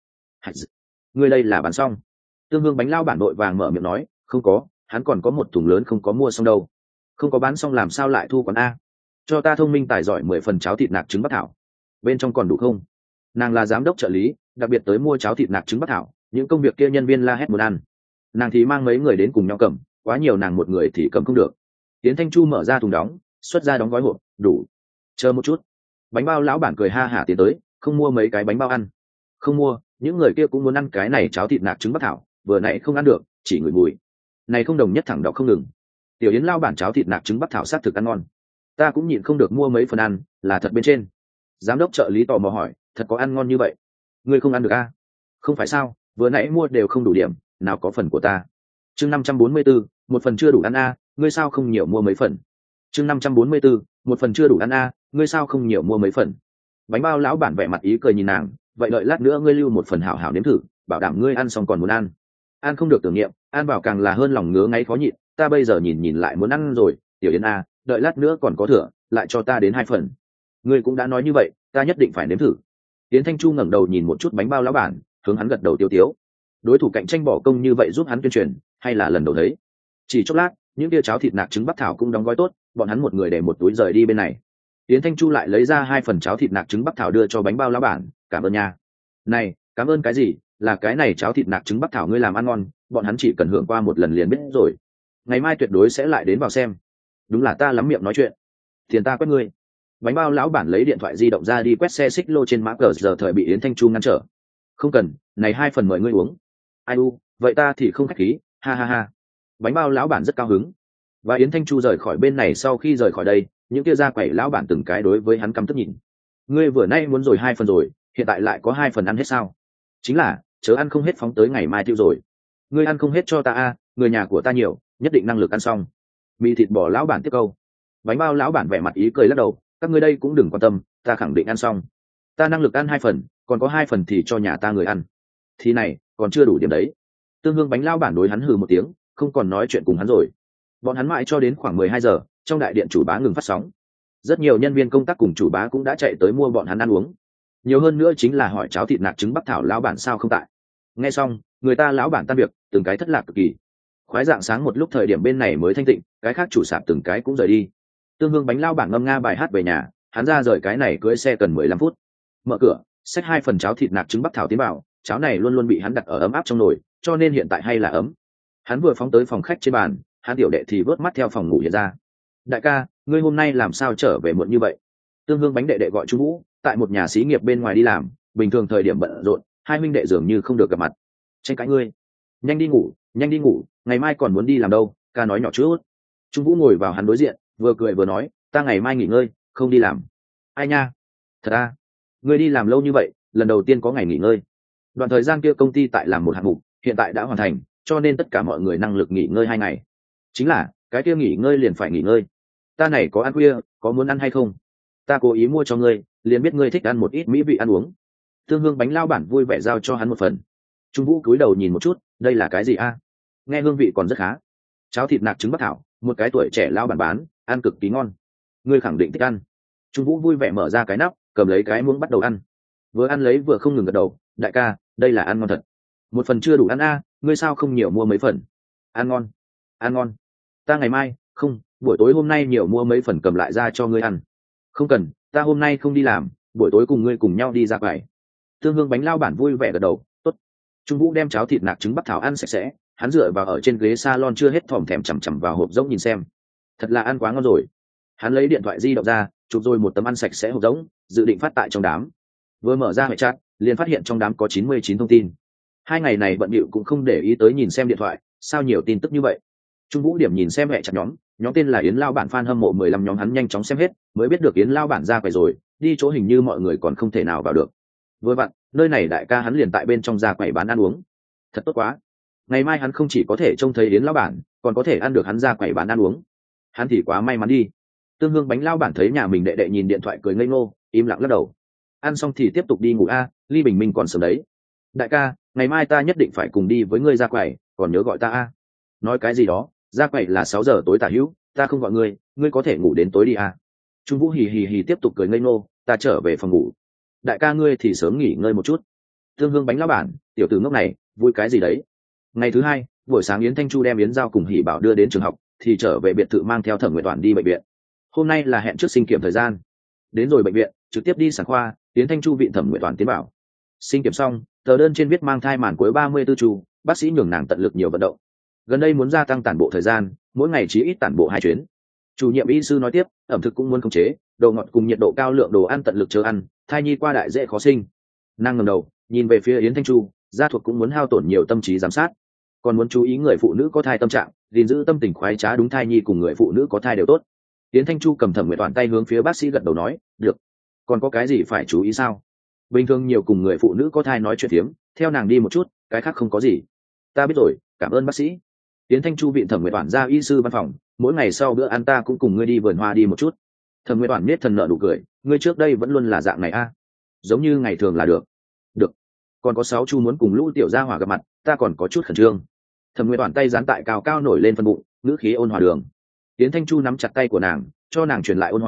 Ngươi đây là bán xong? Tương Hương bánh lao bản đội vàng mở miệng nói, không có, hắn còn có một thùng lớn không có mua xong đâu. Không có bán xong làm sao lại thu quán a? Cho ta thông minh tài giỏi mười phần cháo thịt nạc trứng bắc thảo. Bên trong còn đủ không? Nàng là giám đốc trợ lý, đặc biệt tới mua cháo thịt nạc trứng bắc thảo, những công việc kia nhân viên la hét muốn ăn. Nàng thì mang mấy người đến cùng nhau cầm, quá nhiều nàng một người thì cầm không được. Yến Thanh Chu mở ra thùng đóng, xuất ra đóng gói hộp, đủ. Chờ một chút. Bánh bao lão bản cười ha hả tiến tới, không mua mấy cái bánh bao ăn. Không mua, những người kia cũng muốn ăn cái này cháo thịt nạc trứng bắc thảo, vừa nãy không ăn được, chỉ ngửi mùi. Này không đồng nhất thẳng đọc không ngừng. Tiểu Yến lao bản cháo thịt nạc trứng bắc thảo sát thực ăn ngon. Ta cũng nhịn không được mua mấy phần ăn, là thật bên trên. Giám đốc trợ lý tò mò hỏi, thật có ăn ngon như vậy? Ngươi không ăn được a? Không phải sao, vừa nãy mua đều không đủ điểm, nào có phần của ta. Chương năm trăm bốn mươi tư, một phần chưa đủ ăn a, ngươi sao không nhiều mua mấy phần? Chương năm trăm bốn mươi tư, một phần chưa đủ ăn a, ngươi sao không nhiều mua mấy phần? Bánh bao lão bản vẻ mặt ý cười nhìn nàng, vậy đợi lát nữa ngươi lưu một phần hảo hảo nếm thử, bảo đảm ngươi ăn xong còn muốn ăn. Ăn không được tưởng niệm, ăn vào càng là hơn lòng ngứa ngáy khó nhịn, ta bây giờ nhìn nhìn lại muốn ăn rồi, Tiểu Yến a, đợi lát nữa còn có thừa, lại cho ta đến hai phần. Ngươi cũng đã nói như vậy, ta nhất định phải nếm thử. Yến Thanh Chu ngẩng đầu nhìn một chút bánh bao lão bản, hướng hắn gật đầu tiêu tiếu. Đối thủ cạnh tranh bỏ công như vậy giúp hắn tuyên truyền, hay là lần đầu thấy. Chỉ chốc lát, những tia cháo thịt nạc trứng bắc thảo cũng đóng gói tốt, bọn hắn một người để một túi rời đi bên này. Yến Thanh Chu lại lấy ra hai phần cháo thịt nạc trứng bắc thảo đưa cho bánh bao lão bản, cảm ơn nha. Này, cảm ơn cái gì, là cái này cháo thịt nạc trứng bắc thảo ngươi làm ăn ngon, bọn hắn chỉ cần hưởng qua một lần liền biết rồi. Ngày mai tuyệt đối sẽ lại đến vào xem. Đúng là ta lắm miệng nói chuyện. Tiền ta quét ngươi. Bánh bao lão bản lấy điện thoại di động ra đi quét xe xích lô trên mã cờ giờ thời bị Yến Thanh Chu ngăn trở. Không cần, này hai phần mời ngươi uống. Ai u, vậy ta thì không khách khí, ha ha ha. Bánh bao lão bản rất cao hứng. Và Yến Thanh Chu rời khỏi bên này, sau khi rời khỏi đây, những kia ra quẩy lão bản từng cái đối với hắn căm tức nhìn. Ngươi vừa nay muốn rồi hai phần rồi, hiện tại lại có hai phần ăn hết sao? Chính là, chớ ăn không hết phóng tới ngày mai tiêu rồi. Ngươi ăn không hết cho ta a, người nhà của ta nhiều, nhất định năng lực ăn xong. Mì thịt bò lão bản tiếp câu. Bánh bao lão bản vẻ mặt ý cười lắc đầu, các ngươi đây cũng đừng quan tâm, ta khẳng định ăn xong. Ta năng lực ăn hai phần, còn có hai phần thì cho nhà ta người ăn. Thì này, còn chưa đủ điểm đấy. Tương Hương bánh lão bản đối hắn hừ một tiếng, không còn nói chuyện cùng hắn rồi. Bọn hắn mãi cho đến khoảng mười hai giờ, trong đại điện chủ bá ngừng phát sóng. Rất nhiều nhân viên công tác cùng chủ bá cũng đã chạy tới mua bọn hắn ăn uống. Nhiều hơn nữa chính là hỏi cháo thịt nạc trứng bắc thảo lão bản sao không tại. Nghe xong, người ta lão bản tan việc, từng cái thất lạc cực kỳ. Khoái dạng sáng một lúc thời điểm bên này mới thanh tịnh, cái khác chủ sạp từng cái cũng rời đi. Tương Hương bánh lão bản ngâm nga bài hát về nhà, hắn ra rời cái này cưỡi xe cần mười lăm phút. Mở cửa, xách hai phần cháo thịt nạc trứng bắc thảo tiến vào, cháo này luôn luôn bị hắn đặt ở ấm áp trong nồi, cho nên hiện tại hay là ấm. Hắn vừa phóng tới phòng khách trên bàn, hắn tiểu đệ thì vớt mắt theo phòng ngủ hiện ra. Đại ca, ngươi hôm nay làm sao trở về muộn như vậy? Tương Hương bánh đệ đệ gọi Trung Vũ, tại một nhà xí nghiệp bên ngoài đi làm, bình thường thời điểm bận rộn, hai huynh đệ dường như không được gặp mặt. Tranh cãi ngươi, nhanh đi ngủ, nhanh đi ngủ, ngày mai còn muốn đi làm đâu? Ca nói nhỏ chút. Trung Vũ ngồi vào hắn đối diện, vừa cười vừa nói, ta ngày mai nghỉ ngơi, không đi làm. Ai nha? Thật à? Ngươi đi làm lâu như vậy, lần đầu tiên có ngày nghỉ ngơi. Đoạn thời gian kia công ty tại làm một hạng mục, hiện tại đã hoàn thành, cho nên tất cả mọi người năng lực nghỉ ngơi hai ngày. Chính là, cái kia nghỉ ngơi liền phải nghỉ ngơi. Ta này có ăn khuya, có muốn ăn hay không? Ta cố ý mua cho ngươi, liền biết ngươi thích ăn một ít mỹ vị ăn uống. Tương Hương bánh lao bản vui vẻ giao cho hắn một phần. Trung Vũ cúi đầu nhìn một chút, đây là cái gì a? Nghe hương vị còn rất khá. Cháo thịt nạc trứng bắc thảo, một cái tuổi trẻ lao bản bán, ăn cực kỳ ngon. Ngươi khẳng định thích ăn. Trung Vũ vui vẻ mở ra cái nắp, cầm lấy cái muỗng bắt đầu ăn. Vừa ăn lấy vừa không ngừng gật đầu, đại ca, đây là ăn ngon thật. Một phần chưa đủ ăn a, ngươi sao không nhiều mua mấy phần? Ăn ngon, ăn ngon. Ta ngày mai, không, buổi tối hôm nay nhiều mua mấy phần cầm lại ra cho ngươi ăn. Không cần, ta hôm nay không đi làm, buổi tối cùng ngươi cùng nhau đi ra quầy. Tương Hương bánh lao bản vui vẻ gật đầu, tốt. Trung Vũ đem cháo thịt nạc trứng bắc thảo ăn sạch sẽ, hắn dựa vào ở trên ghế salon chưa hết thòm thèm chằm chằm vào hộp rỗng nhìn xem. Thật là ăn quá ngon rồi. Hắn lấy điện thoại di động ra, chụp rồi một tấm ăn sạch sẽ hộp rỗng, dự định phát tại trong đám. Vừa mở ra hệ chat, liền phát hiện trong đám có chín mươi chín thông tin. Hai ngày này bận bịu cũng không để ý tới nhìn xem điện thoại, sao nhiều tin tức như vậy. Trung Vũ điểm nhìn xem hệ chat nhóm, nhóm tên là Yến lao bản fan hâm mộ mười lăm nhóm, hắn nhanh chóng xem hết, mới biết được Yến lao bản ra quầy rồi, đi chỗ hình như mọi người còn không thể nào vào được. Vừa vặn, nơi này đại ca hắn liền tại bên trong ra quầy bán ăn uống. Thật tốt quá. Ngày mai hắn không chỉ có thể trông thấy Yến lao bản, còn có thể ăn được hắn ra quầy bán ăn uống. Hắn thì quá may mắn đi. Tương Hương bánh lao bản thấy nhà mình đệ đệ nhìn điện thoại cười ngây ngô, im lặng lắc đầu. Ăn xong thì tiếp tục đi ngủ a, ly bình minh còn sớm đấy. Đại ca, ngày mai ta nhất định phải cùng đi với ngươi ra quầy, còn nhớ gọi ta a. Nói cái gì đó, ra quầy là sáu giờ tối tả hữu, ta không gọi ngươi, ngươi có thể ngủ đến tối đi a. Trung Vũ hì hì hì tiếp tục cười ngây ngô, ta trở về phòng ngủ. Đại ca ngươi thì sớm nghỉ ngơi một chút. Tương Hương bánh lao bản, tiểu tử ngốc này, vui cái gì đấy. Ngày thứ hai, buổi sáng Yến Thanh Chu đem Yến Giao cùng Hỉ Bảo đưa đến trường học, thì trở về biệt thự mang theo Thẩm Nguyệt Toản đi bệnh viện. Hôm nay là hẹn trước sinh kiểm thời gian. Đến rồi bệnh viện, trực tiếp đi sản khoa, Yến Thanh Chu viện Thẩm Nguyệt Toản tiến bảo. Sinh kiểm xong, tờ đơn trên viết mang thai màn cuối ba mươi tư chu, bác sĩ nhường nàng tận lực nhiều vận động. Gần đây muốn gia tăng tản bộ thời gian, mỗi ngày chỉ ít tản bộ hai chuyến. Chủ nhiệm y sư nói tiếp, ẩm thực cũng muốn khống chế, độ ngọt cùng nhiệt độ cao, lượng đồ ăn tận lực chớ ăn, thai nhi qua đại dễ khó sinh. Nàng ngẩng đầu, nhìn về phía Yến Thanh Chu, gia thuộc cũng muốn hao tổn nhiều tâm trí giám sát, còn muốn chú ý người phụ nữ có thai tâm trạng, gìn giữ tâm tình khoái trá đúng thai nhi cùng người phụ nữ có thai đều tốt. Yến Thanh Chu cầm Thẩm Nguyệt Toản tay hướng phía bác sĩ gật đầu nói, được. Còn có cái gì phải chú ý sao? Bình thường nhiều cùng người phụ nữ có thai nói chuyện phiếm, theo nàng đi một chút, cái khác không có gì. Ta biết rồi, cảm ơn bác sĩ. Yến Thanh Chu viện Thẩm Nguyệt Toản ra y sư văn phòng, mỗi ngày sau bữa ăn ta cũng cùng ngươi đi vườn hoa đi một chút. Thẩm Nguyệt Toản biết thần nợ nụ cười, ngươi trước đây vẫn luôn là dạng này a. À? Giống như ngày thường là được. Được. Còn có sáu chu muốn cùng Lũ tiểu gia hỏa gặp mặt, ta còn có chút khẩn trương. Thẩm Nguyệt Toản tay dán tại cao cao nổi lên phân bụng, ngữ khí ôn hòa đường. Yến Thanh Chu nắm chặt tay của nàng, cho nàng truyền lại ôn hòa,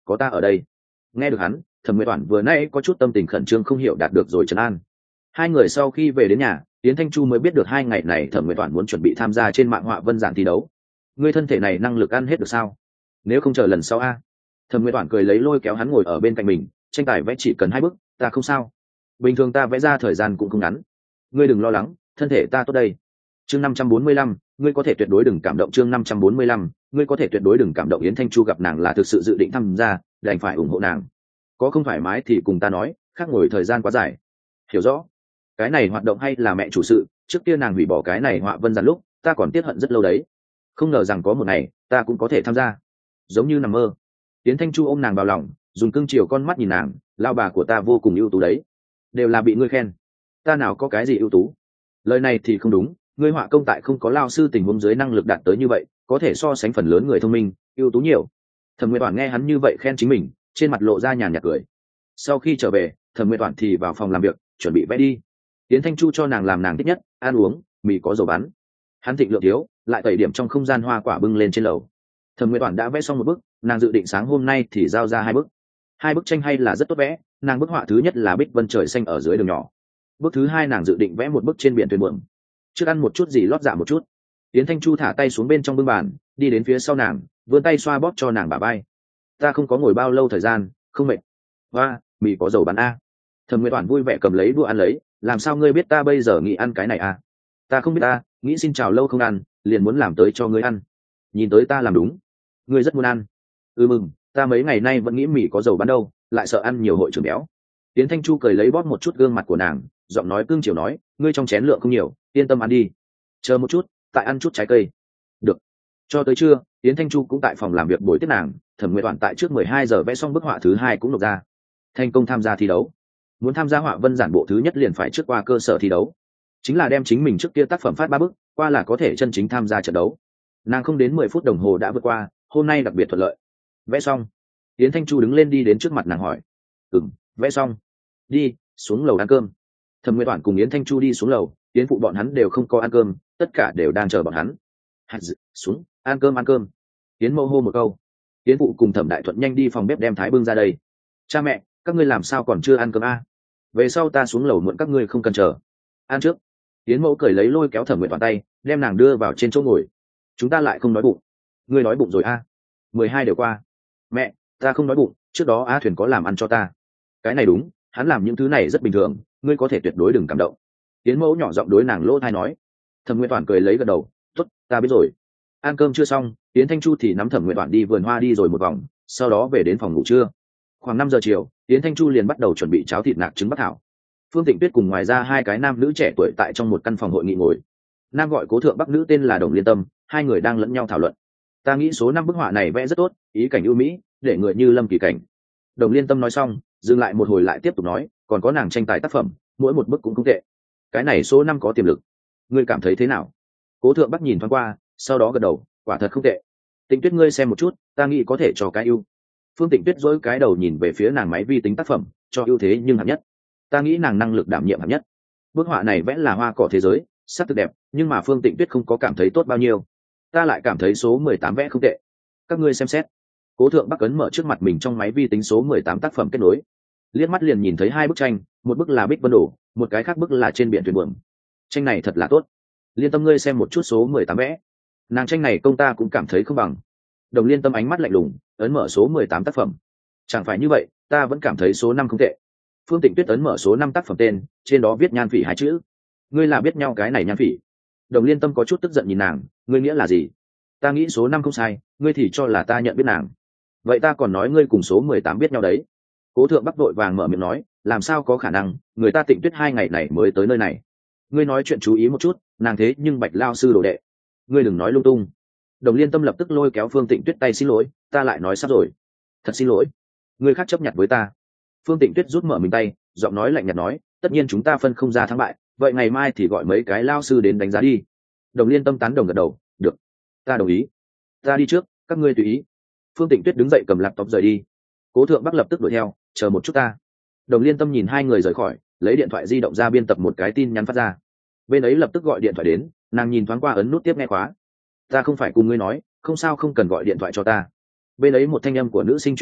có ta ở đây. Nghe được hắn, Thẩm Nguyệt Toản vừa nay có chút tâm tình khẩn trương không hiểu đạt được rồi trấn an. Hai người sau khi về đến nhà, Yến Thanh Chu mới biết được hai ngày này Thẩm Nguyệt Toản muốn chuẩn bị tham gia trên mạng họa vân giản thi đấu. Ngươi thân thể này năng lực ăn hết được sao? Nếu không chờ lần sau a. Thẩm Nguyệt Toản cười lấy lôi kéo hắn ngồi ở bên cạnh mình, tranh tài vẽ chỉ cần hai bước, ta không sao. Bình thường ta vẽ ra thời gian cũng không ngắn. Ngươi đừng lo lắng, thân thể ta tốt đây. Chương năm trăm bốn mươi lăm, ngươi có thể tuyệt đối đừng cảm động. Chương năm trăm bốn mươi lăm, ngươi có thể tuyệt đối đừng cảm động. Yến Thanh Chu gặp nàng là thực sự dự định tham gia, đành phải ủng hộ nàng. Có không thoải mái thì cùng ta nói, khác ngồi thời gian quá dài. Hiểu rõ. Cái này hoạt động hay là mẹ chủ sự, trước kia nàng hủy bỏ cái này họa vân giản lúc, ta còn tiếc hận rất lâu đấy. Không ngờ rằng có một ngày, ta cũng có thể tham gia. Giống như nằm mơ. Yến Thanh Chu ôm nàng vào lòng, dùng cưng chiều con mắt nhìn nàng, lao bà của ta vô cùng ưu tú đấy, đều là bị ngươi khen. Ta nào có cái gì ưu tú? Lời này thì không đúng, ngươi họa công tại không có lao sư tình huống dưới năng lực đạt tới như vậy, có thể so sánh phần lớn người thông minh, ưu tú nhiều. Thẩm Nguyệt Toản nghe hắn như vậy khen chính mình, trên mặt lộ ra nhàn nhạt cười. Sau khi trở về, Thẩm Nguyệt Toản thì vào phòng làm việc, chuẩn bị vẽ đi. Yến Thanh Chu cho nàng làm nàng thích nhất, ăn uống, mì có dầu bắn. Hắn thịnh lượng thiếu, lại tẩy điểm trong không gian hoa quả bưng lên trên lầu. Thẩm Nguyệt Toản đã vẽ xong một bức, nàng dự định sáng hôm nay thì giao ra hai bức. Hai bức tranh hay là rất tốt vẽ, nàng bức họa thứ nhất là bích vân trời xanh ở dưới đường nhỏ. Bức thứ hai nàng dự định vẽ một bức trên biển thuyền buồm. Trước ăn một chút gì lót dạ một chút. Yến Thanh Chu thả tay xuống bên trong bưng bàn, đi đến phía sau nàng, vươn tay xoa bóp cho nàng bả vai. Ta không có ngồi bao lâu thời gian, không mệt. Hoa, mì có dầu bắn a. Thẩm Nguyệt Toản vui vẻ cầm lấy đũa ăn lấy, làm sao ngươi biết ta bây giờ nghĩ ăn cái này a? Ta không biết ta, nghĩ xin chào lâu không ăn, liền muốn làm tới cho ngươi ăn. Nhìn tới ta làm đúng. Ngươi rất muốn ăn. Ừ mừng, ta mấy ngày nay vẫn nghĩ mì có dầu bắn đâu, lại sợ ăn nhiều hội trưởng béo. Yến Thanh Chu cười lấy bóp một chút gương mặt của nàng, giọng nói cương chiều nói, ngươi trong chén lượng không nhiều, yên tâm ăn đi. Chờ một chút, tại ăn chút trái cây. Được. Cho tới trưa, Yến Thanh Chu cũng tại phòng làm việc buổi tiếp nàng, Thẩm Nguyệt Toản tại trước mười hai giờ vẽ xong bức họa thứ hai cũng nộp ra. Thành công tham gia thi đấu. Muốn tham gia họa vân giản bộ thứ nhất liền phải trước qua cơ sở thi đấu, chính là đem chính mình trước kia tác phẩm phát ba bức, qua là có thể chân chính tham gia trận đấu. Nàng không đến mười phút đồng hồ đã vượt qua, hôm nay đặc biệt thuận lợi. Vẽ xong. Yến Thanh Chu đứng lên đi đến trước mặt nàng hỏi. Ừm, vẽ xong. Đi, xuống lầu ăn cơm. Thẩm Nguyệt Toản cùng Yến Thanh Chu đi xuống lầu, Yến phụ bọn hắn đều không có ăn cơm, tất cả đều đang chờ bọn hắn. Hạt dự, xuống, ăn cơm ăn cơm. Yến mẫu hô một câu. Yến phụ cùng Thẩm Đại Thuận nhanh đi phòng bếp đem thái bưng ra đây. Cha mẹ, các ngươi làm sao còn chưa ăn cơm a? Về sau ta xuống lầu muộn các ngươi không cần chờ. Ăn trước. Yến mẫu cười lấy lôi kéo Thẩm Nguyệt Toản tay, đem nàng đưa vào trên chỗ ngồi. Chúng ta lại không đói bụng. Ngươi đói bụng rồi a? Mười hai đều qua. Mẹ, ta không đói bụng, trước đó Á Thuyền có làm ăn cho ta. Cái này đúng, hắn làm những thứ này rất bình thường, ngươi có thể tuyệt đối đừng cảm động. Yến mẫu nhỏ giọng đối nàng lỗ thai nói. Thẩm Nguyệt Toản cười lấy gật đầu, tốt, ta biết rồi. Ăn cơm chưa xong, Yến Thanh Chu thì nắm Thẩm Nguyệt Toản đi vườn hoa đi rồi một vòng, sau đó về đến phòng ngủ trưa. Khoảng năm giờ chiều, Yến Thanh Chu liền bắt đầu chuẩn bị cháo thịt nạc trứng bắc thảo. Phương Tịnh Tuyết cùng ngoài ra hai cái nam nữ trẻ tuổi tại trong một căn phòng hội nghị ngồi. Nam gọi cố thượng bắc, nữ tên là Đồng Liên Tâm, hai người đang lẫn nhau thảo luận. Ta nghĩ số năm bức họa này vẽ rất tốt, ý cảnh ưu mỹ, để người như lâm kỳ cảnh. Đồng Liên Tâm nói xong, dừng lại một hồi lại tiếp tục nói, còn có nàng tranh tài tác phẩm, mỗi một bức cũng không tệ. Cái này số năm có tiềm lực. Ngươi cảm thấy thế nào? Cố thượng bắc nhìn thoáng qua, sau đó gật đầu, quả thật không tệ. Tịnh Tuyết ngươi xem một chút, ta nghĩ có thể cho cái ưu. Phương Tịnh Tuyết dỗi cái đầu nhìn về phía nàng máy vi tính tác phẩm, cho ưu thế nhưng hạng nhất. Ta nghĩ nàng năng lực đảm nhiệm hạng nhất. Bức họa này vẽ là hoa cỏ thế giới, sắc thực đẹp, nhưng mà Phương Tịnh Tuyết không có cảm thấy tốt bao nhiêu. Ta lại cảm thấy số mười tám vẽ không tệ. Các ngươi xem xét. Cố thượng bắc ấn mở trước mặt mình trong máy vi tính số mười tám tác phẩm kết nối. Liếc mắt liền nhìn thấy hai bức tranh, một bức là Bích Vân Đổ, một cái khác bức là trên biển thuyền buồm. Tranh này thật là tốt. Liên Tâm ngươi xem một chút số mười tám vẽ. Nàng tranh này công ta cũng cảm thấy không bằng. Đồng Liên Tâm ánh mắt lạnh lùng, ấn mở số mười tám tác phẩm. Chẳng phải như vậy, ta vẫn cảm thấy số năm không tệ. Phương Tịnh Tuyết ấn mở số năm tác phẩm tên, trên đó viết Nhan Phỉ hai chữ. Ngươi là biết nhau cái này Nhan Phỉ? Đồng Liên Tâm có chút tức giận nhìn nàng, ngươi nghĩa là gì? Ta nghĩ số năm không sai, ngươi thì cho là ta nhận biết nàng. Vậy ta còn nói ngươi cùng số mười tám biết nhau đấy. Cố thượng bắc đội vàng mở miệng nói, làm sao có khả năng, người ta Tịnh Tuyết hai ngày này mới tới nơi này. Ngươi nói chuyện chú ý một chút, nàng thế nhưng Bạch lao sư đồ đệ. Ngươi đừng nói lung tung. Đồng Liên Tâm lập tức lôi kéo Phương Tịnh Tuyết tay, xin lỗi, ta lại nói sắp rồi. Thật xin lỗi. Ngươi khác chấp nhận với ta. Phương Tịnh Tuyết rút mở mình tay, giọng nói lạnh nhạt nói, tất nhiên chúng ta phân không ra thắng bại, vậy ngày mai thì gọi mấy cái lao sư đến đánh giá đi. Đồng Liên Tâm tán đồng gật đầu, được, ta đồng ý. Ta đi trước, các ngươi tùy ý. Phương Tịnh Tuyết đứng dậy cầm laptop rời đi. Cố thượng bắc lập tức đuổi theo, chờ một chút ta. Đồng Liên Tâm nhìn hai người rời khỏi, lấy điện thoại di động ra biên tập một cái tin nhắn phát ra. Bên ấy lập tức gọi điện thoại đến, nàng nhìn thoáng qua ấn nút tiếp nghe khóa. Ta không phải cùng ngươi nói, không sao không cần gọi điện thoại cho ta. Bên ấy một thanh âm của nữ sinh truyền đến,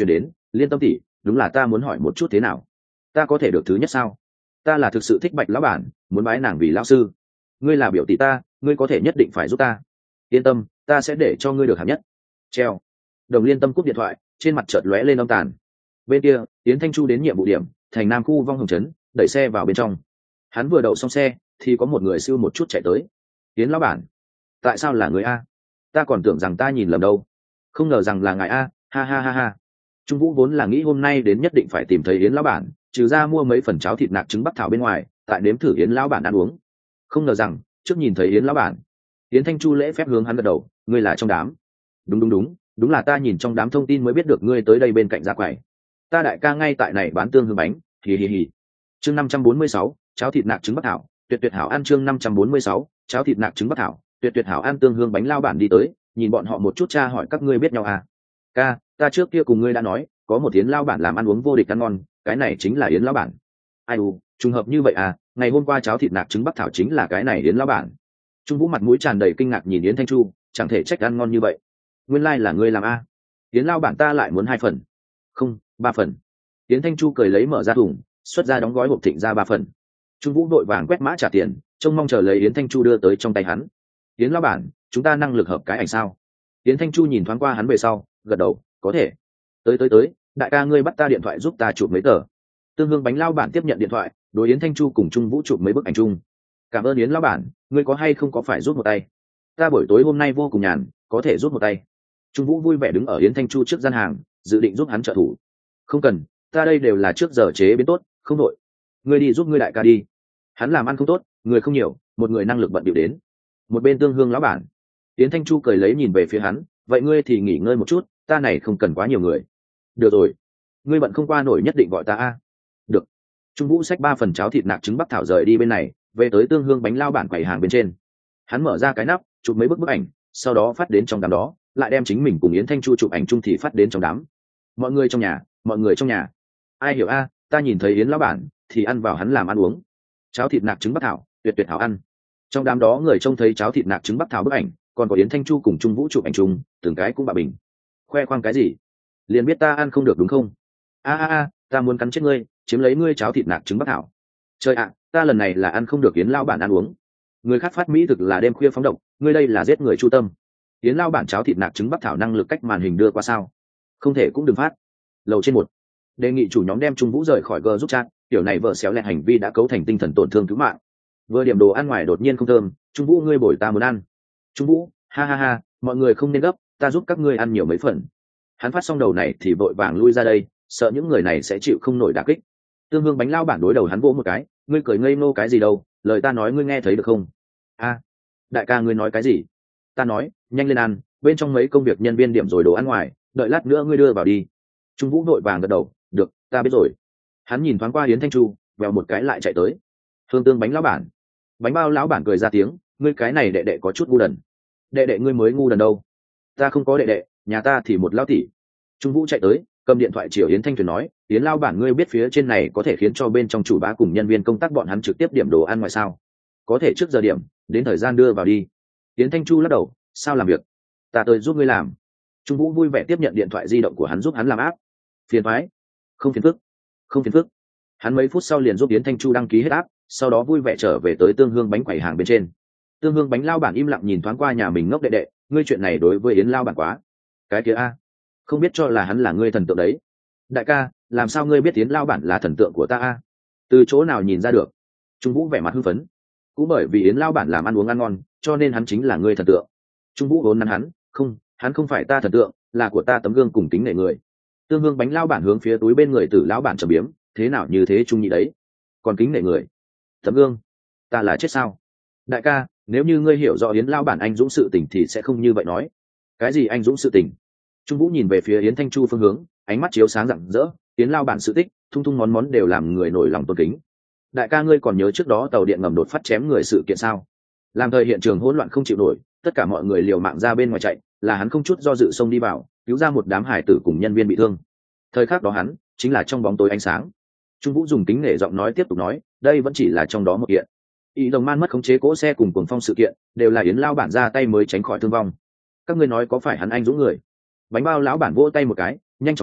Liên Tâm tỷ, đúng là ta muốn hỏi một chút thế nào, ta có thể được thứ nhất sao? Ta là thực sự thích Bạch lão bản, muốn bái nàng vì lão sư. Ngươi là biểu tỷ ta, ngươi có thể nhất định phải giúp ta. Yên tâm, ta sẽ để cho ngươi được hạng nhất. Treo. Đồng Liên Tâm cúp điện thoại, trên mặt chợt lóe lên âm tàn. Bên kia, Yến Thanh Chu đến nhiệm vụ điểm, thành Nam khu Vong Hồng trấn, đẩy xe vào bên trong. Hắn vừa đậu xong xe, thì có một người siêu một chút chạy tới. Yến lão bản, tại sao là người a? Ta còn tưởng rằng ta nhìn lầm đâu, không ngờ rằng là ngài a, ha ha ha ha. Trung Vũ vốn là nghĩ hôm nay đến nhất định phải tìm thấy Yến lão bản, trừ ra mua mấy phần cháo thịt nạc trứng bắc thảo bên ngoài, tại nếm thử Yến lão bản ăn uống. Không ngờ rằng trước nhìn thấy Yến lão bản. Yến Thanh Chu lễ phép hướng hắn gật đầu, ngươi là trong đám. Đúng đúng đúng, đúng là ta nhìn trong đám thông tin mới biết được ngươi tới đây bên cạnh gia quầy. Ta đại ca ngay tại này bán tương hương bánh, hì hì hì. Chương năm trăm bốn mươi sáu, cháo thịt nạc trứng bắc thảo, tuyệt tuyệt hảo ăn. Chương năm trăm bốn mươi sáu, cháo thịt nạc trứng bắc thảo, tuyệt tuyệt hảo ăn. Tương hương bánh lao bản đi tới, nhìn bọn họ một chút, cha hỏi các ngươi biết nhau à? Ca, ta trước kia cùng ngươi đã nói, có một Yến lao bản làm ăn uống vô địch ăn ngon, cái này chính là Yến lao bản. Ai u, trùng hợp như vậy à, ngày hôm qua cháo thịt nạc trứng bắc thảo chính là cái này Yến lao bản. Trung Vũ mặt mũi tràn đầy kinh ngạc nhìn Yến Thanh Chu, chẳng thể trách ăn ngon như vậy. Nguyên lai like là ngươi làm a. Yến lao bản ta lại muốn hai phần. Không, ba phần. Yến Thanh Chu cười lấy mở ra thùng, xuất ra đóng gói hộp thịnh ra ba phần. Trung Vũ đội vàng quét mã trả tiền, trông mong chờ lấy Yến Thanh Chu đưa tới trong tay hắn. Yến lao bản, chúng ta năng lực hợp cái ảnh sao? Yến Thanh Chu nhìn thoáng qua hắn về sau, gật đầu, có thể. Tới tới tới, đại ca ngươi bắt ta điện thoại giúp ta chụp mấy tờ. Tương hương bánh lao bản tiếp nhận điện thoại, đối Yến Thanh Chu cùng Trung Vũ chụp mấy bức ảnh chung. Cảm ơn Yến lao bản, ngươi có hay không có phải giúp một tay? Ta buổi tối hôm nay vô cùng nhàn, có thể giúp một tay. Trung Vũ vui vẻ đứng ở Yến Thanh Chu trước gian hàng, dự định giúp hắn trợ thủ. Không cần, ta đây đều là trước giờ chế biến tốt, không đội. Ngươi đi giúp ngươi đại ca đi. Hắn làm ăn không tốt, người không nhiều, một người năng lực bận điệu đến. Một bên tương hương lão bản. Yến Thanh Chu cười lấy nhìn về phía hắn, vậy ngươi thì nghỉ ngơi một chút, ta này không cần quá nhiều người. Được rồi, ngươi bận không qua nổi nhất định gọi ta a. Được. Trung Vũ xách ba phần cháo thịt nạc trứng bắc thảo rời đi bên này, về tới tương hương bánh lao bản quầy hàng bên trên. Hắn mở ra cái nắp, chụp mấy bức bức ảnh, sau đó phát đến trong đám đó, lại đem chính mình cùng Yến Thanh Chu chụp ảnh chung thì phát đến trong đám. Mọi người trong nhà, mọi người trong nhà. Ai hiểu a, ta nhìn thấy Yến lão bản thì ăn vào hắn làm ăn uống. Cháo thịt nạc trứng bắc thảo, tuyệt tuyệt hảo ăn. Trong đám đó người trông thấy cháo thịt nạc trứng bắc thảo bức ảnh, còn có Yến Thanh Chu cùng Trung Vũ chụp ảnh chung, từng cái cũng bạ bình. Khoe khoang cái gì? Liền biết ta ăn không được đúng không? A a a, ta muốn cắn chết ngươi, chiếm lấy ngươi cháo thịt nạc trứng bắc thảo. Trời ạ, ta lần này là ăn không được Yến lão bản ăn uống. Người khác phát mỹ thực là đêm khuya phóng độc, ngươi đây là giết người chu tâm. Yến lão bản cháo thịt nạc trứng bắc thảo năng lực cách màn hình đưa qua sao? Không thể cũng đừng phát. Lầu trên một, đề nghị chủ nhóm đem Trung Vũ rời khỏi g giúp chat, kiểu này vợ xéo lẹt hành vi đã cấu thành tinh thần tổn thương cứu mạng. Vừa điểm đồ ăn ngoài đột nhiên không thơm, Trung Vũ ngươi bồi ta muốn ăn. Trung Vũ, ha ha ha, mọi người không nên gấp, ta giúp các ngươi ăn nhiều mấy phần. Hắn phát xong đầu này thì vội vàng lui ra đây, sợ những người này sẽ chịu không nổi đả kích. Tương hương bánh lao bản đối đầu hắn vỗ một cái, ngươi cười ngây ngô cái gì đâu, lời ta nói ngươi nghe thấy được không? A, đại ca ngươi nói cái gì? Ta nói, nhanh lên ăn, bên trong mấy công việc nhân viên điểm rồi đồ ăn ngoài, đợi lát nữa ngươi đưa vào đi. Trung Vũ vội vàng gật đầu, được, ta biết rồi. Hắn nhìn thoáng qua Yến Thanh Chu, vèo một cái lại chạy tới. Hương tương bánh lão bản. Bánh bao lão bản cười ra tiếng, ngươi cái này đệ đệ có chút ngu đần. Đệ đệ ngươi mới ngu đần đâu? Ta không có đệ đệ, nhà ta thì một lão tỷ. Trung Vũ chạy tới, cầm điện thoại chiều Yến Thanh Tuyền nói, Yến lão bản ngươi biết phía trên này có thể khiến cho bên trong chủ bá cùng nhân viên công tác bọn hắn trực tiếp điểm đồ ăn ngoài sao? Có thể trước giờ điểm, đến thời gian đưa vào đi. Yến Thanh Chu lắc đầu, sao làm việc? Ta tới giúp ngươi làm. Trung Vũ vui vẻ tiếp nhận điện thoại di động của hắn giúp hắn làm áp. Phiền toái. Không phiền phức. Không phiền phức. Hắn mấy phút sau liền giúp Yến Thanh Chu đăng ký hết áp, sau đó vui vẻ trở về tới tương hương bánh quầy hàng bên trên. Tương hương bánh lao bản im lặng nhìn thoáng qua nhà mình ngốc đệ đệ, ngươi chuyện này đối với Yến lao bản quá. Cái kia a, không biết cho là hắn là ngươi thần tượng đấy. Đại ca, làm sao ngươi biết Yến lao bản là thần tượng của ta a? Từ chỗ nào nhìn ra được? Trung Vũ vẻ mặt hưng phấn. Cũng bởi vì Yến lao bản làm ăn uống ăn ngon, cho nên hắn chính là ngươi thần tượng. Trung Vũ vốn nắn hắn, không, hắn không phải ta thần tượng, là của ta tấm gương cùng kính nể người. Tương hương bánh lao bản hướng phía túi bên người tử lão bản trầm biếm, thế nào như thế trung nhị đấy? Còn kính nể người, tấm gương, ta là chết sao? Đại ca, nếu như ngươi hiểu rõ Yến lao bản anh dũng sự tình thì sẽ không như vậy nói. Cái gì anh dũng sự tình? Trung Vũ nhìn về phía Yến Thanh Chu phương hướng, ánh mắt chiếu sáng rạng rỡ. Yến lao bản sự tích, thung thung món món đều làm người nổi lòng tôn kính. Đại ca ngươi còn nhớ trước đó tàu điện ngầm đột phát chém người sự kiện sao? Làm thời hiện trường hỗn loạn không chịu nổi, tất cả mọi người liều mạng ra bên ngoài chạy, là hắn không chút do dự xông đi vào, cứu ra một đám hải tử cùng nhân viên bị thương. Thời khắc đó hắn chính là trong bóng tối ánh sáng. Trung Vũ dùng kính nể giọng nói tiếp tục nói, đây vẫn chỉ là trong đó một kiện. Ý đồng man mất khống chế cỗ xe cùng cuồng phong sự kiện, đều là Yến lao bản ra tay mới tránh khỏi thương vong. Các ngươi nói có phải hắn anh dũng người? Bánh bao lão bản vỗ tay một cái, nhanh chóng nói,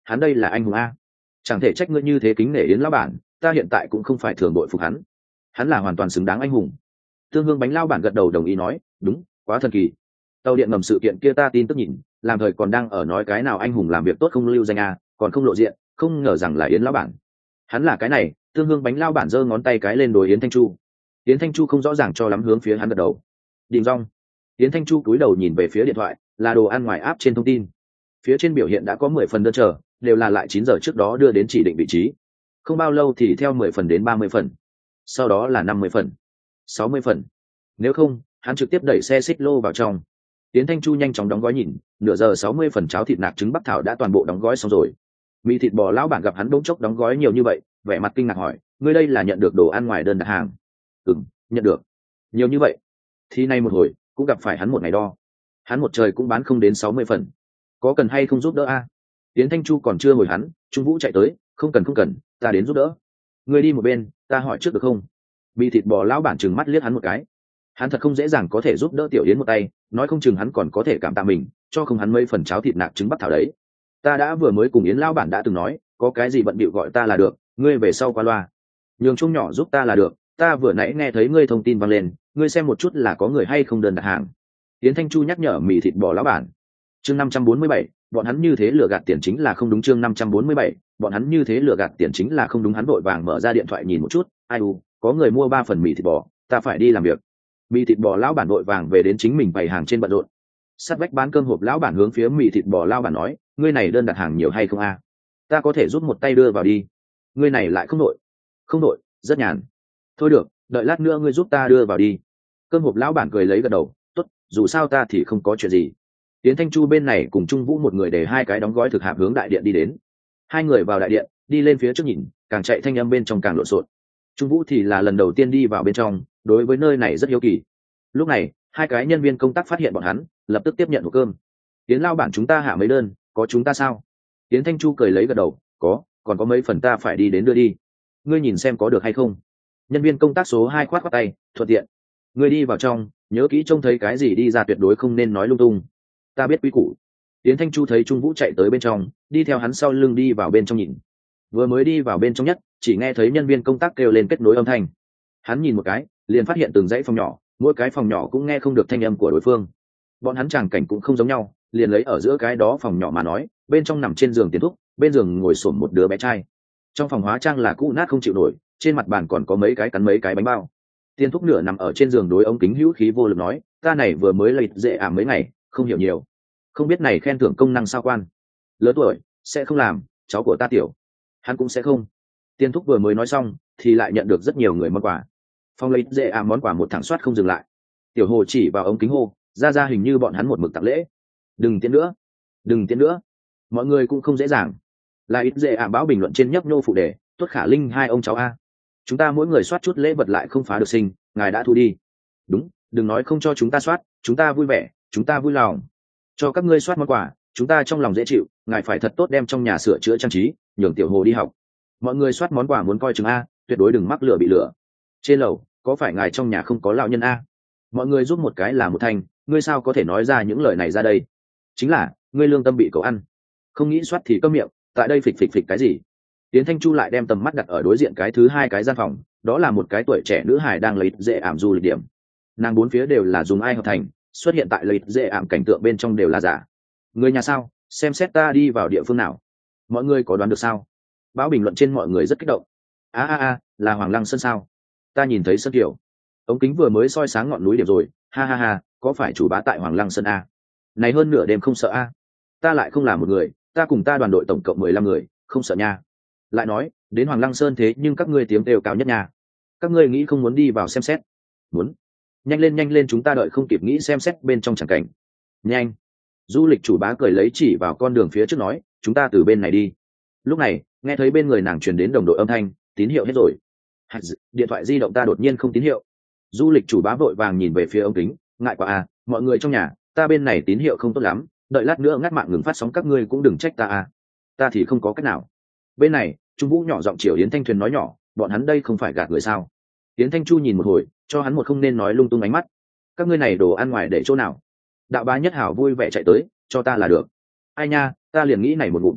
hắn đây là anh hùng a. Chẳng thể trách ngươi như thế kính nể Yến lão bản, ta hiện tại cũng không phải thường đội phục hắn, hắn là hoàn toàn xứng đáng anh hùng. Tương Hương bánh lao bản gật đầu đồng ý nói, đúng, quá thần kỳ. Tàu điện ngầm sự kiện kia ta tin tức nhìn, làm thời còn đang ở nói cái nào anh hùng làm việc tốt không lưu danh a, còn không lộ diện, không ngờ rằng là Yến lão bản. Hắn là cái này. Tương Hương bánh lao bản giơ ngón tay cái lên đối Yến Thanh Chu. Yến Thanh Chu không rõ ràng cho lắm hướng phía hắn gật đầu. Đình rong. Yến Thanh Chu cúi đầu nhìn về phía điện thoại, là đồ ăn ngoài áp trên thông tin. Phía trên biểu hiện đã có mười phần đơn chờ, đều là lại chín giờ trước đó đưa đến chỉ định vị trí. Không bao lâu thì theo mười phần đến ba mươi phần, sau đó là năm mươi phần, sáu mươi phần. Nếu không, hắn trực tiếp đẩy xe xích lô vào trong. Yến Thanh Chu nhanh chóng đóng gói nhìn, nửa giờ sáu mươi phần cháo thịt nạc trứng bắc thảo đã toàn bộ đóng gói xong rồi. Mì thịt bò lão bản gặp hắn bỗng chốc đóng gói nhiều như vậy, vẻ mặt kinh ngạc hỏi, ngươi đây là nhận được đồ ăn ngoài đơn đặt hàng? Ừm, nhận được. Nhiều như vậy? Thì nay một hồi cũng gặp phải hắn một ngày đo, hắn một trời cũng bán không đến sáu mươi phần, có cần hay không giúp đỡ a? Yến Thanh Chu còn chưa hồi hắn, Trung Vũ chạy tới, không cần không cần, ta đến giúp đỡ. Ngươi đi một bên, ta hỏi trước được không? Mì thịt bò lão bản trừng mắt liếc hắn một cái, hắn thật không dễ dàng có thể giúp đỡ tiểu Yến một tay, nói không chừng hắn còn có thể cảm tạ mình, cho không hắn mấy phần cháo thịt nạc trứng bắc thảo đấy. Ta đã vừa mới cùng Yến lão bản đã từng nói, có cái gì bận bịu gọi ta là được, ngươi về sau qua loa, nhường chung nhỏ giúp ta là được. Ta vừa nãy nghe thấy ngươi thông tin vang lên, ngươi xem một chút là có người hay không đơn đặt hàng. Yến Thanh Chu nhắc nhở mì thịt bò lão bản. Chương năm trăm bốn mươi bảy, bọn hắn như thế lừa gạt tiền chính là không đúng. Chương năm trăm bốn mươi bảy, bọn hắn như thế lừa gạt tiền chính là không đúng. Hắn vội vàng mở ra điện thoại nhìn một chút, ai u, có người mua ba phần mì thịt bò, ta phải đi làm việc. Mì thịt bò lão bản vội vàng về đến chính mình bày hàng trên bận rộn. Sát vách bán cơm hộp lão bản hướng phía mì thịt bò lão bản nói, ngươi này đơn đặt hàng nhiều hay không a? Ta có thể giúp một tay đưa vào đi. Ngươi này lại không nội. Không nội, rất nhàn. Thôi được, đợi lát nữa ngươi giúp ta đưa vào đi. Cơm hộp lão bản cười lấy gật đầu, tốt, dù sao ta thì không có chuyện gì. Yến Thanh Chu bên này cùng Trung Vũ một người để hai cái đóng gói thực hạp hướng đại điện đi đến. Hai người vào đại điện, đi lên phía trước nhìn, càng chạy thanh âm bên trong càng lộn xộn. Trung Vũ thì là lần đầu tiên đi vào bên trong, đối với nơi này rất hiếu kỳ. Lúc này, hai cái nhân viên công tác phát hiện bọn hắn, lập tức tiếp nhận hộp cơm. Yến lão bản chúng ta hạ mấy đơn, có chúng ta sao? Yến Thanh Chu cười lấy gật đầu, có, còn có mấy phần ta phải đi đến đưa đi. Ngươi nhìn xem có được hay không? Nhân viên công tác số hai khoát khoát tay, thuận tiện. Ngươi đi vào trong, nhớ kỹ trông thấy cái gì đi ra tuyệt đối không nên nói lung tung. Ta biết quy củ. Yến Thanh Chu thấy Trung Vũ chạy tới bên trong, đi theo hắn sau lưng đi vào bên trong nhìn. Vừa mới đi vào bên trong nhất, chỉ nghe thấy nhân viên công tác kêu lên kết nối âm thanh. Hắn nhìn một cái, liền phát hiện từng dãy phòng nhỏ, mỗi cái phòng nhỏ cũng nghe không được thanh âm của đối phương. Bọn hắn tràng cảnh cũng không giống nhau, liền lấy ở giữa cái đó phòng nhỏ mà nói, bên trong nằm trên giường Tiền Thúc, bên giường ngồi xổm một đứa bé trai. Trong phòng hóa trang là cũ nát không chịu nổi, trên mặt bàn còn có mấy cái cắn mấy cái bánh bao. Tiền Thúc nửa nằm ở trên giường đối ống kính hữu khí vô lực nói, ta này vừa mới lấy dễ ảm mấy ngày, không hiểu nhiều, không biết này khen thưởng công năng sao quan. Lớn tuổi sẽ không làm, cháu của ta tiểu, hắn cũng sẽ không. Tiền Thúc vừa mới nói xong thì lại nhận được rất nhiều người món quà. Phong lấy dễ ảm món quà một thẳng soát không dừng lại. Tiểu Hồ chỉ vào ống kính hô, ra ra hình như bọn hắn một mực tặng lễ. Đừng tiến nữa, đừng tiến nữa. Mọi người cũng không dễ dàng. Là ít dễ ảm báo bình luận trên nhấp nhô phụ đề, tốt khả linh hai ông cháu a. Chúng ta mỗi người soát chút lễ vật lại không phá được sinh, ngài đã thu đi. Đúng, đừng nói không cho chúng ta soát, chúng ta vui vẻ, chúng ta vui lòng. Cho các ngươi soát món quà, chúng ta trong lòng dễ chịu, ngài phải thật tốt đem trong nhà sửa chữa trang trí, nhường Tiểu Hồ đi học. Mọi người soát món quà muốn coi chừng a, tuyệt đối đừng mắc lửa bị lửa. Trên lầu, có phải ngài trong nhà không có lão nhân a? Mọi người giúp một cái là một thành, ngươi sao có thể nói ra những lời này ra đây? Chính là, ngươi lương tâm bị cậu ăn. Không nghĩ soát thì câm miệng, tại đây phịch phịch phịch cái gì? Tiến Thanh Chu lại đem tầm mắt đặt ở đối diện cái thứ hai cái gian phòng, đó là một cái tuổi trẻ nữ hài đang lấy dễ ảm du lịch điểm. Nàng bốn phía đều là dùng ai hợp thành, xuất hiện tại lấy dễ ảm cảnh tượng bên trong đều là giả. Người nhà sao? Xem xét ta đi vào địa phương nào? Mọi người có đoán được sao? Báo bình luận trên mọi người rất kích động. A a a, là Hoàng Lăng Sơn sao? Ta nhìn thấy Sơn Kiều. Ống kính vừa mới soi sáng ngọn núi điểm rồi, ha ha ha, có phải chủ bá tại Hoàng Lăng Sơn a? Này hơn nửa đêm không sợ a? Ta lại không là một người, ta cùng ta đoàn đội tổng cộng mười lăm người, không sợ nha. Lại nói, đến Hoàng Lăng Sơn thế nhưng các ngươi tiếng đều cao nhất nha. Các ngươi nghĩ không muốn đi vào xem xét? Muốn. Nhanh lên nhanh lên, chúng ta đợi không kịp nghĩ xem xét bên trong chẳng cảnh. Nhanh. Du lịch chủ bá cười lấy chỉ vào con đường phía trước nói, chúng ta từ bên này đi. Lúc này, nghe thấy bên người nàng truyền đến đồng đội âm thanh, tín hiệu hết rồi. Điện thoại di động ta đột nhiên không tín hiệu. Du lịch chủ bá vội vàng nhìn về phía ống kính, ngại quá à, mọi người trong nhà, ta bên này tín hiệu không tốt lắm, đợi lát nữa ngắt mạng ngừng phát sóng các ngươi cũng đừng trách ta à. Ta thì không có cách nào. Bên này, Trung Vũ nhỏ giọng chiều Yến Thanh Thuyền nói nhỏ, bọn hắn đây không phải gạt người sao? Yến Thanh Chu nhìn một hồi, cho hắn một không nên nói lung tung ánh mắt. Các ngươi này đồ ăn ngoài để chỗ nào? Đạo bá nhất hảo vui vẻ chạy tới, cho ta là được. Ai nha, ta liền nghĩ này một ngụm.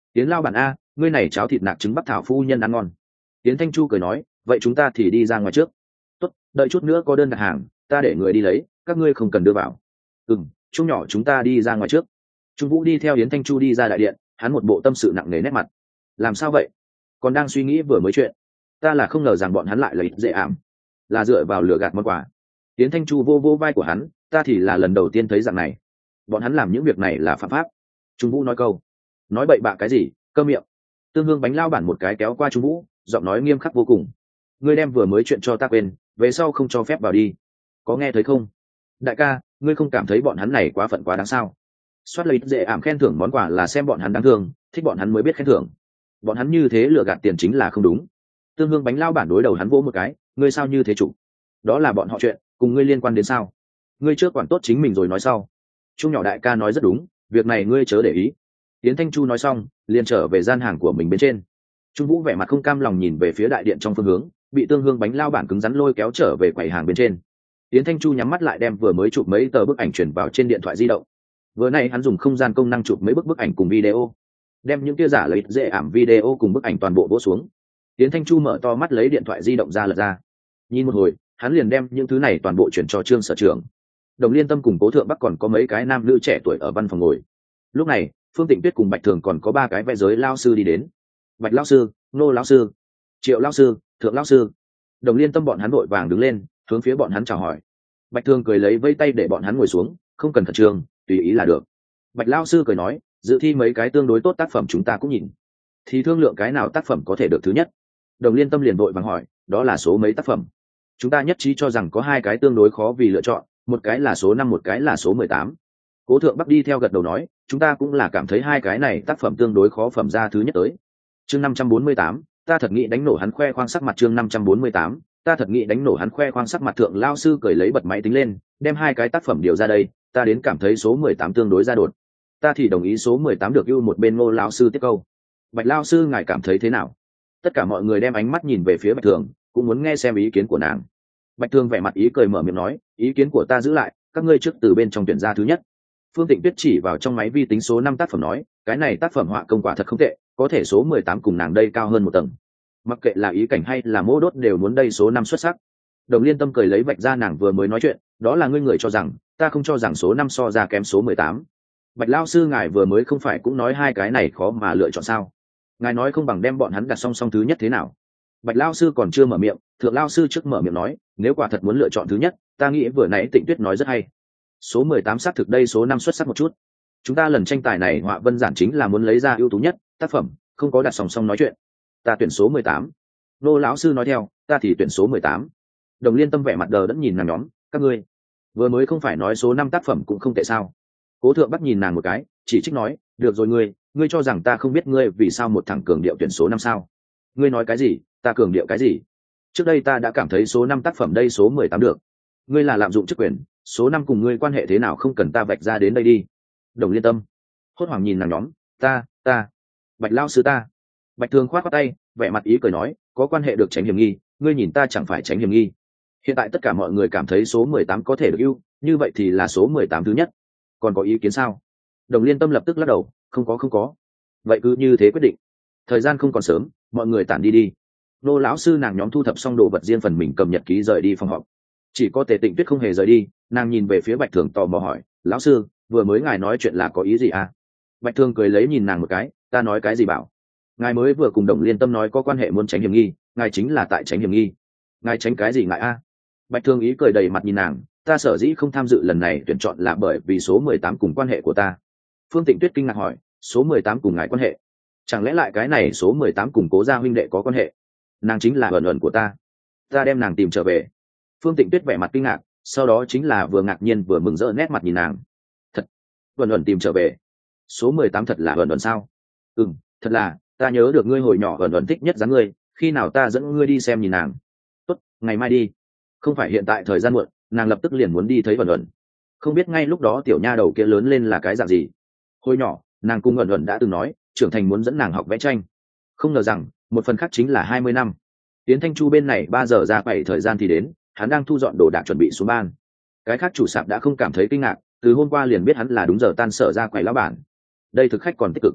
Tiến lao bản a, ngươi này cháo thịt nạc trứng bắc thảo phu nhân ăn ngon. Tiến Thanh Chu cười nói, vậy chúng ta thì đi ra ngoài trước. Tốt, đợi chút nữa có đơn đặt hàng, ta để người đi lấy, các ngươi không cần đưa vào. Ừm, Trung nhỏ chúng ta đi ra ngoài trước. Trung Vũ đi theo Yến Thanh Chu đi ra đại điện, hắn một bộ tâm sự nặng nề nét mặt. Làm sao vậy? Còn đang suy nghĩ vừa mới chuyện. Ta là không ngờ rằng bọn hắn lại là ít dễ ảm, là dựa vào lừa gạt món quà. Yến Thanh Chu vô vô vai của hắn, ta thì là lần đầu tiên thấy dạng này. Bọn hắn làm những việc này là phạm pháp. Trung Vũ nói câu, nói bậy bạ cái gì, câm miệng. Tương Hương bánh lao bản một cái kéo qua Trung Vũ, giọng nói nghiêm khắc vô cùng. Ngươi đem vừa mới chuyện cho ta quên, về sau không cho phép vào đi. Có nghe thấy không? Đại ca, ngươi không cảm thấy bọn hắn này quá phận quá đáng sao? Soát lấy dễ ảm khen thưởng món quà là xem bọn hắn đáng thương, thích bọn hắn mới biết khen thưởng. Bọn hắn như thế lừa gạt tiền chính là không đúng. Tương Hương bánh lao bản đối đầu hắn vỗ một cái, ngươi sao như thế chủ? Đó là bọn họ chuyện, cùng ngươi liên quan đến sao? Ngươi trước quản tốt chính mình rồi nói sau. Trung nhỏ đại ca nói rất đúng, việc này ngươi chớ để ý. Yến Thanh Chu nói xong, liền trở về gian hàng của mình bên trên. Trung Vũ vẻ mặt không cam lòng nhìn về phía đại điện trong phương hướng, bị Tương Hương bánh lao bản cứng rắn lôi kéo trở về quầy hàng bên trên. Yến Thanh Chu nhắm mắt lại đem vừa mới chụp mấy tờ bức ảnh chuyển vào trên điện thoại di động. Vừa nay hắn dùng không gian công năng chụp mấy bức bức ảnh cùng video, đem những kia giả lấy dễ ảm video cùng bức ảnh toàn bộ vỗ xuống. Yến Thanh Chu mở to mắt lấy điện thoại di động ra lật ra, nhìn một hồi, hắn liền đem những thứ này toàn bộ chuyển cho Trương sở trưởng. Đồng Liên Tâm cùng Cố Thượng Bắc còn có mấy cái nam nữ trẻ tuổi ở văn phòng ngồi. Lúc này, Phương Tịnh Tuyết cùng Bạch Thường còn có ba cái vẽ giới lao sư đi đến. Bạch lao sư, Nô lao sư, Triệu lao sư, Thượng lao sư. Đồng Liên Tâm bọn hắn vội vàng đứng lên, hướng phía bọn hắn chào hỏi. Bạch Thường cười lấy vây tay để bọn hắn ngồi xuống, không cần khẩn trương, tùy ý là được. Bạch lao sư cười nói, dự thi mấy cái tương đối tốt tác phẩm chúng ta cũng nhìn, thì thương lượng cái nào tác phẩm có thể được thứ nhất. Đồng Liên Tâm liền vội vàng hỏi, đó là số mấy tác phẩm? Chúng ta nhất trí cho rằng có hai cái tương đối khó vì lựa chọn, một cái là số năm, một cái là số mười tám. Cố Thượng Bắc đi theo gật đầu nói, chúng ta cũng là cảm thấy hai cái này tác phẩm tương đối khó phẩm ra thứ nhất tới. Chương năm trăm bốn mươi tám, ta thật nghĩ đánh nổ hắn khoe khoang sắc mặt. Chương năm trăm bốn mươi tám, ta thật nghĩ đánh nổ hắn khoe khoang sắc mặt. Thượng lao sư cười lấy bật máy tính lên, đem hai cái tác phẩm điều ra đây, ta đến cảm thấy số mười tám tương đối ra đột. Ta thì đồng ý số mười tám được ưu một bên. Ngô lao sư tiếp câu. Bạch lao sư ngài cảm thấy thế nào? Tất cả mọi người đem ánh mắt nhìn về phía Bạch Thường, cũng muốn nghe xem ý kiến của nàng. Bạch Thường vẻ mặt ý cười mở miệng nói, ý kiến của ta giữ lại, các ngươi trước từ bên trong tuyển ra thứ nhất. Phương Tịnh Tuyết chỉ vào trong máy vi tính số năm tác phẩm nói, cái này tác phẩm họa công quả thật không tệ, có thể số mười tám cùng nàng đây cao hơn một tầng. Mặc kệ là ý cảnh hay là mô đốt đều muốn đây số năm xuất sắc. Đồng Liên Tâm cười lấy vạch ra nàng vừa mới nói chuyện, đó là ngươi người cho rằng, ta không cho rằng số năm so ra kém số mười tám. Bạch lao sư ngài vừa mới không phải cũng nói hai cái này khó mà lựa chọn sao? Ngài nói không bằng đem bọn hắn đặt song song thứ nhất thế nào? Bạch lao sư còn chưa mở miệng, Thượng lao sư trước mở miệng nói, nếu quả thật muốn lựa chọn thứ nhất, ta nghĩ vừa nãy Tịnh Tuyết nói rất hay. Số mười tám xác thực đây số năm xuất sắc một chút. Chúng ta lần tranh tài này họa vân giản chính là muốn lấy ra ưu tú nhất tác phẩm, không có đặt song song nói chuyện. Ta tuyển số mười tám. Nô lão sư nói theo, ta thì tuyển số mười tám. Đồng Liên Tâm vẻ mặt đờ đẫn nhìn nàng nhóm, các ngươi vừa mới không phải nói số năm tác phẩm cũng không tệ sao? Cố Thượng Bắc nhìn nàng một cái, chỉ trích nói, được rồi ngươi, ngươi cho rằng ta không biết ngươi vì sao một thằng cường điệu tuyển số năm sao? Ngươi nói cái gì, ta cường điệu cái gì? Trước đây ta đã cảm thấy số năm tác phẩm đây số mười tám được. Ngươi là lạm dụng chức quyền, số năm cùng ngươi quan hệ thế nào không cần ta vạch ra đến đây đi. Đồng Liên Tâm hốt hoảng nhìn nàng nhóm, ta, ta, Bạch lao sư ta. Bạch Thường khoát khoát tay, vẻ mặt ý cười nói, có quan hệ được tránh hiểm nghi, ngươi nhìn ta chẳng phải tránh hiểm nghi. Hiện tại tất cả mọi người cảm thấy số mười tám có thể được ưu, như vậy thì là số mười tám thứ nhất. Còn có ý kiến sao? Đồng Liên Tâm lập tức lắc đầu, không có không có. Vậy cứ như thế quyết định. Thời gian không còn sớm, mọi người tản đi đi. Nô lão sư nàng nhóm thu thập xong đồ vật riêng phần mình cầm nhật ký rời đi phòng họp. Chỉ có Tề Tịnh Tuyết không hề rời đi, nàng nhìn về phía Bạch Thường tò mò hỏi, lão sư, vừa mới ngài nói chuyện là có ý gì à? Bạch Thường cười lấy nhìn nàng một cái, ta nói cái gì bảo? Ngài mới vừa cùng Đồng Liên Tâm nói có quan hệ muốn tránh hiểm nghi, ngài chính là tại tránh hiểm nghi. Ngài tránh cái gì ngại a? À? Bạch Thường ý cười đầy mặt nhìn nàng, ta sở dĩ không tham dự lần này tuyển chọn là bởi vì số mười tám cùng quan hệ của ta. Phương Tịnh Tuyết kinh ngạc hỏi, số mười tám cùng ngài quan hệ? Chẳng lẽ lại cái này số mười tám cùng Cố gia huynh đệ có quan hệ? Nàng chính là ẩn ẩn của ta, ta đem nàng tìm trở về. Phương Tịnh Tuyết vẻ mặt kinh ngạc, sau đó chính là vừa ngạc nhiên vừa mừng rỡ nét mặt nhìn nàng. Thật, ẩn ẩn tìm trở về? Số mười tám thật là ẩn ẩn sao? Ừm, thật là, ta nhớ được ngươi hồi nhỏ ẩn ẩn thích nhất dáng ngươi, khi nào ta dẫn ngươi đi xem nhìn nàng. Tốt, ngày mai đi. Không phải hiện tại thời gian muộn, nàng lập tức liền muốn đi thấy ẩn ẩn. Không biết ngay lúc đó tiểu nha đầu kia lớn lên là cái dạng gì. Hồi nhỏ, nàng cùng ẩn ẩn đã từng nói, trưởng thành muốn dẫn nàng học vẽ tranh. Không ngờ rằng, một phần khác chính là hai mươi năm. Tiến Thanh Chu bên này ba giờ ra bảy thời gian thì đến, hắn đang thu dọn đồ đạc chuẩn bị xuống ban. Cái khác chủ sạp đã không cảm thấy kinh ngạc, từ hôm qua liền biết hắn là đúng giờ tan sở ra quầy lão bản. Đây thực khách còn tích cực.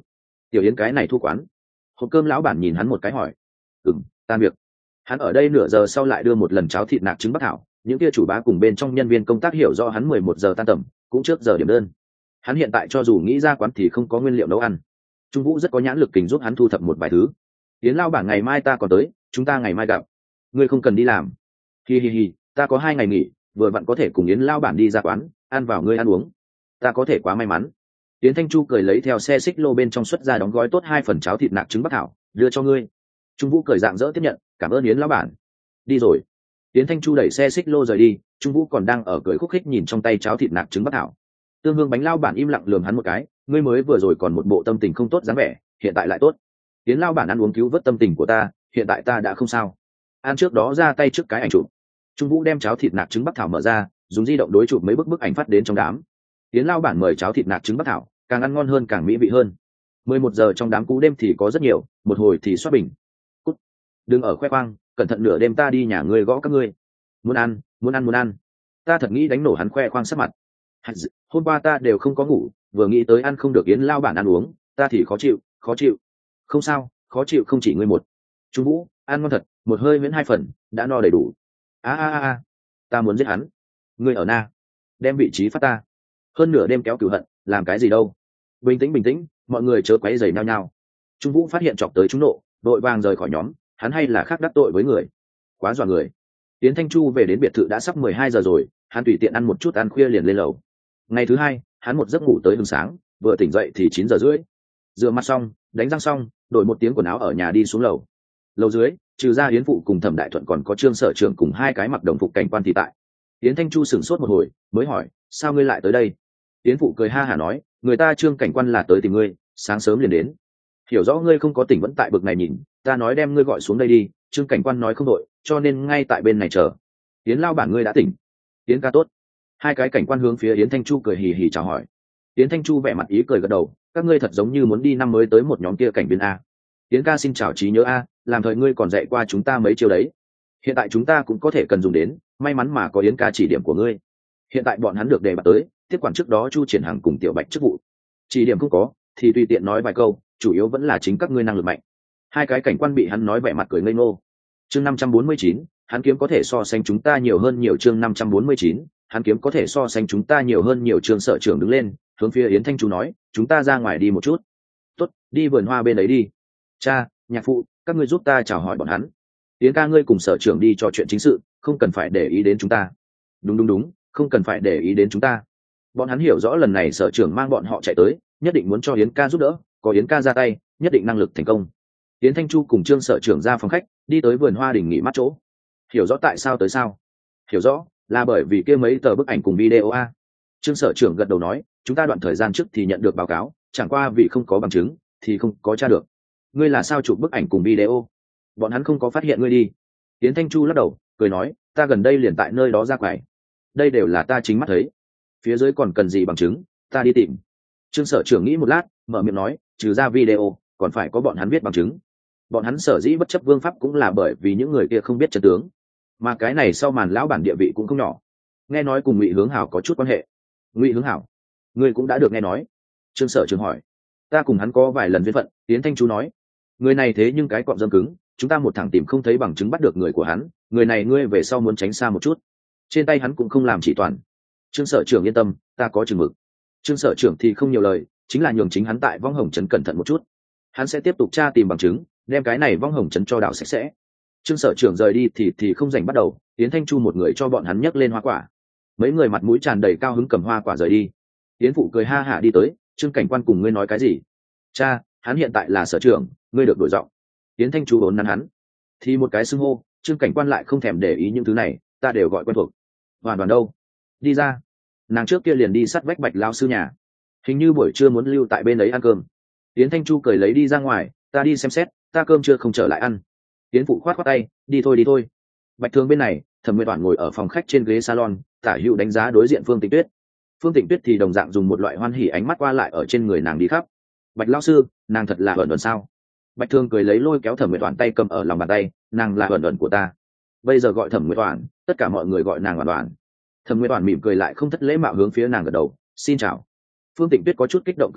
Tiểu Yến cái này thu quán. Hộp cơm lão bản nhìn hắn một cái hỏi. Ừm, tan việc. Hắn ở đây nửa giờ sau lại đưa một lần cháo thịt nạc trứng bắc thảo, những kia chủ bá cùng bên trong nhân viên công tác hiểu rõ hắn mười một giờ tan tầm, cũng trước giờ điểm đơn. Hắn hiện tại cho dù nghĩ ra quán thì không có nguyên liệu nấu ăn. Trung Vũ rất có nhãn lực kình giúp hắn thu thập một vài thứ. Yến lão bản ngày mai ta còn tới, chúng ta ngày mai gặp. Ngươi không cần đi làm. Hi hi hi, ta có hai ngày nghỉ, vừa vặn có thể cùng Yến lão bản đi ra quán, ăn vào ngươi ăn uống. Ta có thể quá may mắn. Yến Thanh Chu cười lấy theo xe xích lô bên trong xuất ra đóng gói tốt hai phần cháo thịt nạc trứng bắc thảo, đưa cho ngươi. Trung Vũ cười dạng dỡ tiếp nhận, cảm ơn Yến lão bản. Đi rồi. Yến Thanh Chu đẩy xe xích lô rời đi, Trung Vũ còn đang ở cười khúc khích nhìn trong tay cháo thịt nạc trứng bắc thảo. Tương Hương bánh lao bản im lặng lườm hắn một cái, ngươi mới vừa rồi còn một bộ tâm tình không tốt dáng vẻ, hiện tại lại tốt. Yến lao bản ăn uống cứu vớt tâm tình của ta, hiện tại ta đã không sao. Ăn trước đó ra tay trước cái ảnh chụp. Trung Vũ đem cháo thịt nạc trứng bắc thảo mở ra, dùng di động đối chụp mấy bức bức ảnh phát đến trong đám. Yến lao bản mời cháo thịt nạc trứng bắc thảo, càng ăn ngon hơn càng mỹ vị hơn. Mười một giờ trong đám cú đêm thì có rất nhiều, một hồi thì xoát bình. Cút. Đừng ở khoe khoang, cẩn thận nửa đêm ta đi nhà ngươi gõ các ngươi. Muốn ăn, muốn ăn muốn ăn. Ta thật nghĩ đánh nổ hắn khoe khoang sắc mặt. Hôm qua ta đều không có ngủ, vừa nghĩ tới ăn không được Yến lao bản ăn uống, ta thì khó chịu, khó chịu. Không sao, khó chịu không chỉ ngươi một. Trung Vũ, ăn ngon thật, một hơi miễn hai phần, đã no đầy đủ. A a a a, ta muốn giết hắn. Ngươi ở na, đem vị trí phát ta. Hơn nửa đêm kéo cửu hận, làm cái gì đâu. Bình tĩnh bình tĩnh, mọi người chớ quấy rầy nhau nhau. Trung Vũ phát hiện chọc tới trúng nộ, đội vàng rời khỏi nhóm, hắn hay là khác đắc tội với người. Quá dọa người. Tiến Thanh Chu về đến biệt thự đã sắp mười hai giờ rồi, hắn tùy tiện ăn một chút ăn khuya liền lên lầu. Ngày thứ hai, hắn một giấc ngủ tới hừng sáng, vừa tỉnh dậy thì chín giờ rưỡi. Rửa mặt xong, đánh răng xong, đổi một tiếng quần áo ở nhà đi xuống lầu. Lầu dưới, trừ ra Yến phụ cùng Thẩm Đại Thuận còn có Trương Sở Trưởng cùng hai cái mặc đồng phục cảnh quan thì tại. Yến Thanh Chu sửng sốt một hồi, mới hỏi, sao ngươi lại tới đây? Yến phụ cười ha hả nói, người ta Trương cảnh quan là tới tìm ngươi, sáng sớm liền đến. Hiểu rõ ngươi không có tỉnh vẫn tại bực này nhìn, ta nói đem ngươi gọi xuống đây đi. Trương cảnh quan nói không đội, cho nên ngay tại bên này chờ. Yến lao bản ngươi đã tỉnh. Yến ca tốt. Hai cái cảnh quan hướng phía Yến Thanh Chu cười hì hì chào hỏi. Yến Thanh Chu vẻ mặt ý cười gật đầu, các ngươi thật giống như muốn đi năm mới tới một nhóm kia cảnh viên a. Yến ca xin chào trí nhớ a, làm thời ngươi còn dạy qua chúng ta mấy chiêu đấy. Hiện tại chúng ta cũng có thể cần dùng đến, may mắn mà có Yến ca chỉ điểm của ngươi. Hiện tại bọn hắn được đề bạt tới, tiếp quản trước đó Chu Triển Hằng cùng Tiểu Bạch chức vụ. Chỉ điểm không có, thì tùy tiện nói vài câu, chủ yếu vẫn là chính các ngươi năng lực mạnh. Hai cái cảnh quan bị hắn nói vẻ mặt cười ngây ngô. Chương năm trăm bốn mươi chín, hắn kiếm có thể so sánh chúng ta nhiều hơn nhiều. Chương năm trăm bốn mươi chín, hắn kiếm có thể so sánh chúng ta nhiều hơn nhiều. Trương Sở Trưởng đứng lên, hướng phía Yến Thanh Chu nói, chúng ta ra ngoài đi một chút. Tốt, đi vườn hoa bên ấy đi. Cha, nhạc phụ, các ngươi giúp ta chào hỏi bọn hắn. Yến ca ngươi cùng Sở Trưởng đi trò chuyện chính sự, không cần phải để ý đến chúng ta. Đúng đúng đúng, không cần phải để ý đến chúng ta. Bọn hắn hiểu rõ lần này Sở Trưởng mang bọn họ chạy tới, nhất định muốn cho Yến ca giúp đỡ, có Yến ca ra tay, nhất định năng lực thành công. Yến Thanh Chu cùng Trương Sở Trưởng ra phòng khách, đi tới vườn hoa đình nghỉ mát chỗ. Hiểu rõ tại sao tới sao? Hiểu rõ, là bởi vì kia mấy tờ bức ảnh cùng video a. Trương Sở Trưởng gật đầu nói, chúng ta đoạn thời gian trước thì nhận được báo cáo, chẳng qua vì không có bằng chứng thì không có tra được. Ngươi là sao chụp bức ảnh cùng video? Bọn hắn không có phát hiện ngươi đi. Yến Thanh Chu lắc đầu, cười nói, ta gần đây liền tại nơi đó ra quầy. Đây đều là ta chính mắt thấy. Phía dưới còn cần gì bằng chứng, ta đi tìm. Trương Sở Trưởng nghĩ một lát, mở miệng nói, trừ ra video, còn phải có bọn hắn biết bằng chứng. Bọn hắn sở dĩ bất chấp vương pháp cũng là bởi vì những người kia không biết chân tướng, mà cái này sau màn lão bản địa vị cũng không nhỏ. Nghe nói cùng Ngụy Hướng Hảo có chút quan hệ. Ngụy Hướng Hảo, ngươi cũng đã được nghe nói? Trương Sở Trưởng hỏi. Ta cùng hắn có vài lần duyên phận. Tiến Thanh Chu nói. Người này thế nhưng cái cọp dâm cứng, chúng ta một thằng tìm không thấy bằng chứng bắt được người của hắn, người này ngươi về sau muốn tránh xa một chút. Trên tay hắn cũng không làm chỉ toàn. Trương Sở Trưởng yên tâm, ta có chừng mực. Trương Sở Trưởng thì không nhiều lời, chính là nhường chính hắn tại Vong Hồng Trấn cẩn thận một chút. Hắn sẽ tiếp tục tra tìm bằng chứng, đem cái này Vong Hồng Trấn cho đảo sạch sẽ. Trương Sở Trưởng rời đi thì thì không rảnh bắt đầu, Yến Thanh Chu một người cho bọn hắn nhấc lên hoa quả. Mấy người mặt mũi tràn đầy cao hứng cầm hoa quả rời đi. Yến phụ cười ha hả đi tới, Trương cảnh quan cùng ngươi nói cái gì? Cha, hắn hiện tại là Sở Trưởng, ngươi được đổi giọng. Yến Thanh Chu vốn nắn hắn, thì một cái xưng hô, Trương cảnh quan lại không thèm để ý những thứ này, ta đều gọi quen thuộc. Hoàn toàn đâu? Đi ra. Nàng trước kia liền đi sát vách Bạch lão sư nhà, hình như buổi trưa muốn lưu tại bên ấy ăn cơm. Yến Thanh Chu cười lấy đi ra ngoài, ta đi xem xét, ta cơm chưa không trở lại ăn. Yến phụ khoát khoát tay, đi thôi đi thôi. Bạch Thường bên này, Thẩm Nguyệt Toản ngồi ở phòng khách trên ghế salon, tả hữu đánh giá đối diện Phương Tịnh Tuyết. Phương Tịnh Tuyết thì đồng dạng dùng một loại hoan hỉ ánh mắt qua lại ở trên người nàng đi khắp. Bạch lão sư, nàng thật là ẩn ẩn sao? Bạch Thường cười lấy lôi kéo Thẩm Nguyệt Toản tay cầm ở lòng bàn tay, nàng là ẩn ẩn của ta. Bây giờ gọi Thẩm Nguyệt Toản, tất cả mọi người gọi nàng Toản Toản. Thẩm Nguyệt Toản mỉm cười lại không thất lễ mạo hướng phía nàng gật đầu, xin chào. Phương Tịnh Tuyết có chút kích động cười lấy,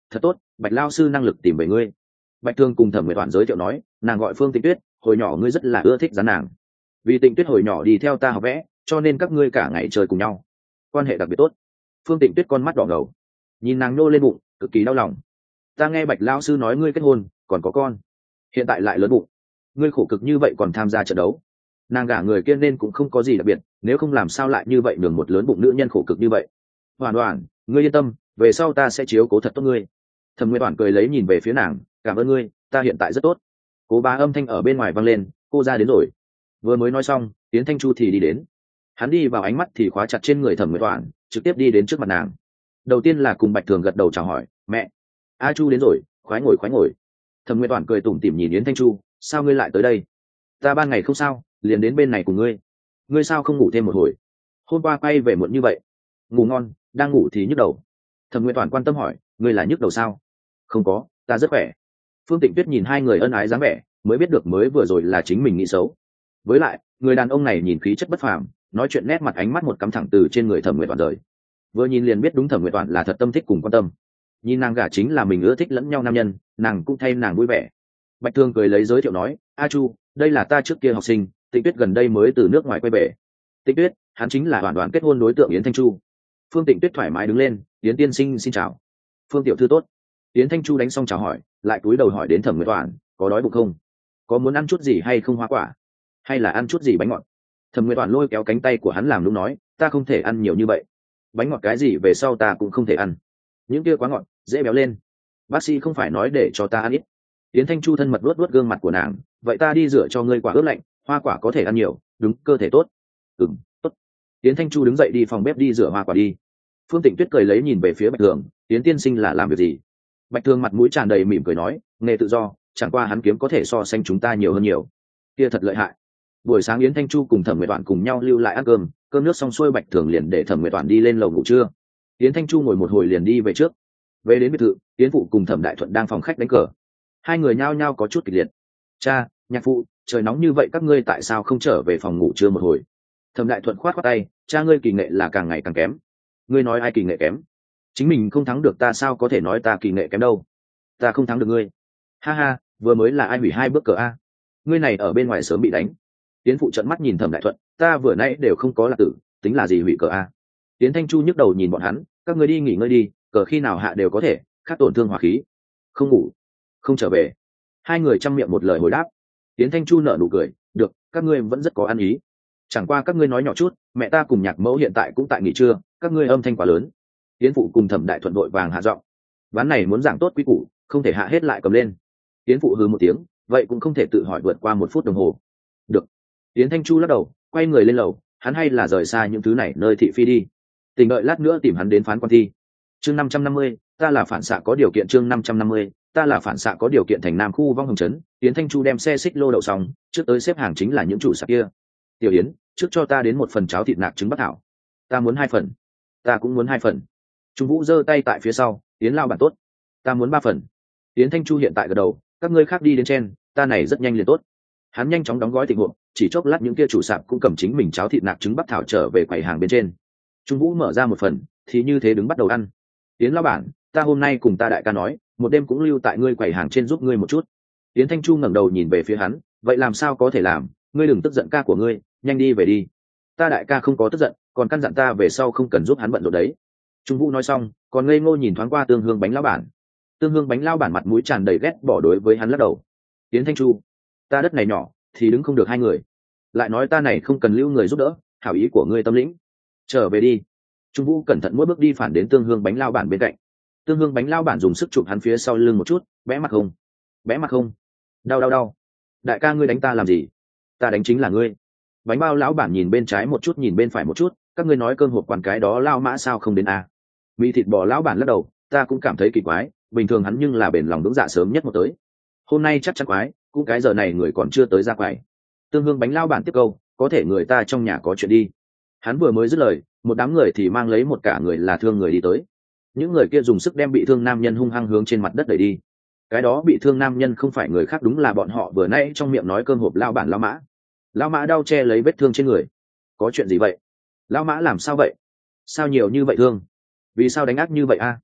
thật tốt, Bạch lao sư năng lực tìm về ngươi. Bạch Thương cùng Thẩm Nguyệt Toản giới thiệu nói, nàng gọi Phương Tịnh Tuyết, hồi nhỏ ngươi rất là ưa thích dán nàng. Vì Tịnh Tuyết hồi nhỏ đi theo ta học vẽ, cho nên các ngươi cả ngày chơi cùng nhau, quan hệ đặc biệt tốt. Phương Tịnh Tuyết con mắt đỏ ngầu, nhìn nàng nô lên bụng, cực kỳ đau lòng. Ta nghe Bạch lao sư nói ngươi kết hôn, còn có con, hiện tại lại lớn bụng, ngươi khổ cực như vậy còn tham gia trận đấu. Nàng gả người kia nên cũng không có gì đặc biệt, nếu không làm sao lại như vậy đường một lớn bụng nữ nhân khổ cực như vậy. Hoàn Hoàn, ngươi yên tâm, về sau ta sẽ chiếu cố thật tốt ngươi. Thẩm Nguyệt Toản cười lấy nhìn về phía nàng, cảm ơn ngươi, ta hiện tại rất tốt. Cố Bá âm thanh ở bên ngoài vang lên, cô ra đến rồi. Vừa mới nói xong, Tiến Thanh Chu thì đi đến. Hắn đi vào ánh mắt thì khóa chặt trên người Thẩm Nguyệt Toản, trực tiếp đi đến trước mặt nàng. Đầu tiên là cùng Bạch Thường gật đầu chào hỏi, mẹ, A Chu đến rồi, khoái ngồi khoái ngồi. Thẩm Nguyệt Toản cười tủm tỉm nhìn Yến Thanh Chu, sao ngươi lại tới đây? Ta ban ngày không sao, liền đến bên này cùng ngươi. Ngươi sao không ngủ thêm một hồi? Hôm qua quay về muộn như vậy. Ngủ ngon, đang ngủ thì nhức đầu. Thẩm Nguyệt Toản quan tâm hỏi, ngươi là nhức đầu sao? Không có, ta rất khỏe. Phương Tịnh Tuyết nhìn hai người ân ái dáng vẻ, mới biết được mới vừa rồi là chính mình nghĩ xấu. Với lại, người đàn ông này nhìn khí chất bất phàm, nói chuyện nét mặt ánh mắt một cắm thẳng từ trên người Thẩm Nguyệt Toản rời. Vừa nhìn liền biết đúng Thẩm Nguyệt Toản là thật tâm thích cùng quan tâm. Nhìn nàng gả chính là mình ưa thích lẫn nhau nam nhân, nàng cũng thay nàng vui vẻ. Bạch Thương cười lấy giới thiệu nói, A Chu, đây là ta trước kia học sinh, Tịnh Tuyết gần đây mới từ nước ngoài quay về. Tịnh Tuyết, hắn chính là Hoàn Hoàn kết hôn đối tượng Yến Thanh Chu. Phương Tịnh Tuyết thoải mái đứng lên, Yến tiên sinh xin chào. Phương tiểu thư tốt. Yến Thanh Chu đánh xong chào hỏi, lại cúi đầu hỏi đến Thẩm Nguyệt Toản, có đói bụng không? Có muốn ăn chút gì hay không, hoa quả, hay là ăn chút gì bánh ngọt? Thẩm Nguyệt Toản lôi kéo cánh tay của hắn làm lúc nói, ta không thể ăn nhiều như vậy. Bánh ngọt cái gì về sau ta cũng không thể ăn. Những kia quá ngọt, dễ béo lên. Bác sĩ không phải nói để cho ta ăn ít. Yến Thanh Chu thân mật luốt luốt gương mặt của nàng, vậy ta đi rửa cho ngươi quả ướp lạnh, hoa quả có thể ăn nhiều, đúng cơ thể tốt. Ừm, tốt. Yến Thanh Chu đứng dậy đi phòng bếp đi rửa hoa quả đi. Phương Tịnh Tuyết cười lấy nhìn về phía Bạch Thường, Yến tiên sinh là làm việc gì? Bạch Thường mặt mũi tràn đầy mỉm cười nói, nghề tự do, chẳng qua hắn kiếm có thể so sánh chúng ta nhiều hơn nhiều. Kia thật lợi hại. Buổi sáng Yến Thanh Chu cùng Thẩm Nguyệt Toản cùng nhau lưu lại ăn cơm, cơm nước xong xuôi Bạch Thường liền để Thẩm Nguyệt Toản đi lên lầu ngủ trưa. Yến Thanh Chu ngồi một hồi liền đi về trước. Về đến biệt thự, Yến phụ cùng Thẩm Đại Thuận đang phòng khách đánh cờ. Hai người nhao nhao có chút kịch liệt. Cha, nhạc phụ, trời nóng như vậy các ngươi tại sao không trở về phòng ngủ trưa một hồi? Thẩm Đại Thuận khoát khoát tay, cha ngươi kỳ nghệ là càng ngày càng kém. Ngươi nói ai kỳ nghệ kém? Chính mình không thắng được ta sao có thể nói ta kỳ nghệ kém đâu? Ta không thắng được ngươi. Ha ha, vừa mới là ai hủy hai bước cờ a? Ngươi này ở bên ngoài sớm bị đánh. Yến phụ trợn mắt nhìn Thẩm Đại Thuận, ta vừa nãy đều không có là tử, tính là gì hủy cờ a? Yến Thanh Chu nhức đầu nhìn bọn hắn, các ngươi đi nghỉ ngơi đi, cờ khi nào hạ đều có thể, khác tổn thương hỏa khí. Không ngủ, không trở về. Hai người chăm miệng một lời hồi đáp. Yến Thanh Chu nở nụ cười, được, các ngươi vẫn rất có ăn ý. Chẳng qua các ngươi nói nhỏ chút, mẹ ta cùng nhạc mẫu hiện tại cũng tại nghỉ trưa, các ngươi âm thanh quá lớn. Yến phụ cùng Thẩm Đại Thuận vội vàng hạ giọng, ván này muốn giảng tốt quy củ, không thể hạ hết lại cầm lên. Yến phụ hừ một tiếng, vậy cũng không thể tự hỏi vượt qua một phút đồng hồ. Được. Yến Thanh Chu lắc đầu, quay người lên lầu, hắn hay là rời xa những thứ này nơi thị phi đi. Tình đợi lát nữa tìm hắn đến phán quan thi. Chương năm trăm năm mươi, ta là phản xạ có điều kiện. Chương năm trăm năm mươi, ta là phản xạ có điều kiện. Thành Nam khu Vong Hồng trấn, Yến Thanh Chu đem xe xích lô đậu xong, trước tới xếp hàng chính là những chủ sạp kia. Tiểu Yến, trước cho ta đến một phần cháo thịt nạc trứng bắc thảo. Ta muốn hai phần. Ta cũng muốn hai phần. Trung Vũ giơ tay tại phía sau, Yến lao bản tốt. Ta muốn ba phần. Yến Thanh Chu hiện tại gật đầu, các ngươi khác đi đến trên, ta này rất nhanh liền tốt. Hắn nhanh chóng đóng gói thịt hộp, chỉ chốc lát những kia chủ sạp cũng cầm chính mình cháo thịt nạc trứng bắc thảo trở về quầy hàng bên trên. Trung Vũ mở ra một phần, thì như thế đứng bắt đầu ăn. Yến lão bản, ta hôm nay cùng ta đại ca nói, một đêm cũng lưu tại ngươi quầy hàng trên giúp ngươi một chút. Yến Thanh Chu ngẩng đầu nhìn về phía hắn, vậy làm sao có thể làm, ngươi đừng tức giận ca của ngươi, nhanh đi về đi. Ta đại ca không có tức giận, còn căn dặn ta về sau không cần giúp hắn bận rộn đấy. Trung Vũ nói xong, còn ngây ngô nhìn thoáng qua Tương Hương bánh lão bản. Tương Hương bánh lão bản mặt mũi tràn đầy ghét bỏ đối với hắn lắc đầu. Yến Thanh Chu, ta đất này nhỏ, thì đứng không được hai người. Lại nói ta này không cần lưu người giúp đỡ, hảo ý của ngươi tâm lĩnh. Trở về đi. Trung Vũ cẩn thận mỗi bước đi phản đến Tương Hương bánh lao bản bên cạnh. Tương Hương bánh lao bản dùng sức chụp hắn phía sau lưng một chút, bẽ mặt không, bẽ mặt không, đau đau đau. Đại ca ngươi đánh ta làm gì? Ta đánh chính là ngươi. Bánh bao lão bản nhìn bên trái một chút nhìn bên phải một chút, các ngươi nói cơm hộp quán cái đó lao mã sao không đến a? À? Mì thịt bò lão bản lắc đầu, ta cũng cảm thấy kỳ quái, bình thường hắn nhưng là bền lòng đúng dạ sớm nhất một tới. Hôm nay chắc chắn quái, cũng cái giờ này người còn chưa tới ra quầy. Tương Hương bánh lao bản tiếp câu, có thể người ta trong nhà có chuyện đi. Hắn vừa mới dứt lời, một đám người thì mang lấy một cả người là thương người đi tới. Những người kia dùng sức đem bị thương nam nhân hung hăng hướng trên mặt đất đẩy đi. Cái đó bị thương nam nhân không phải người khác, đúng là bọn họ vừa nãy trong miệng nói cơm hộp lao bản lao mã. Lao mã đau che lấy vết thương trên người. Có chuyện gì vậy? Lao mã làm sao vậy? Sao nhiều như vậy thương? Vì sao đánh ác như vậy a?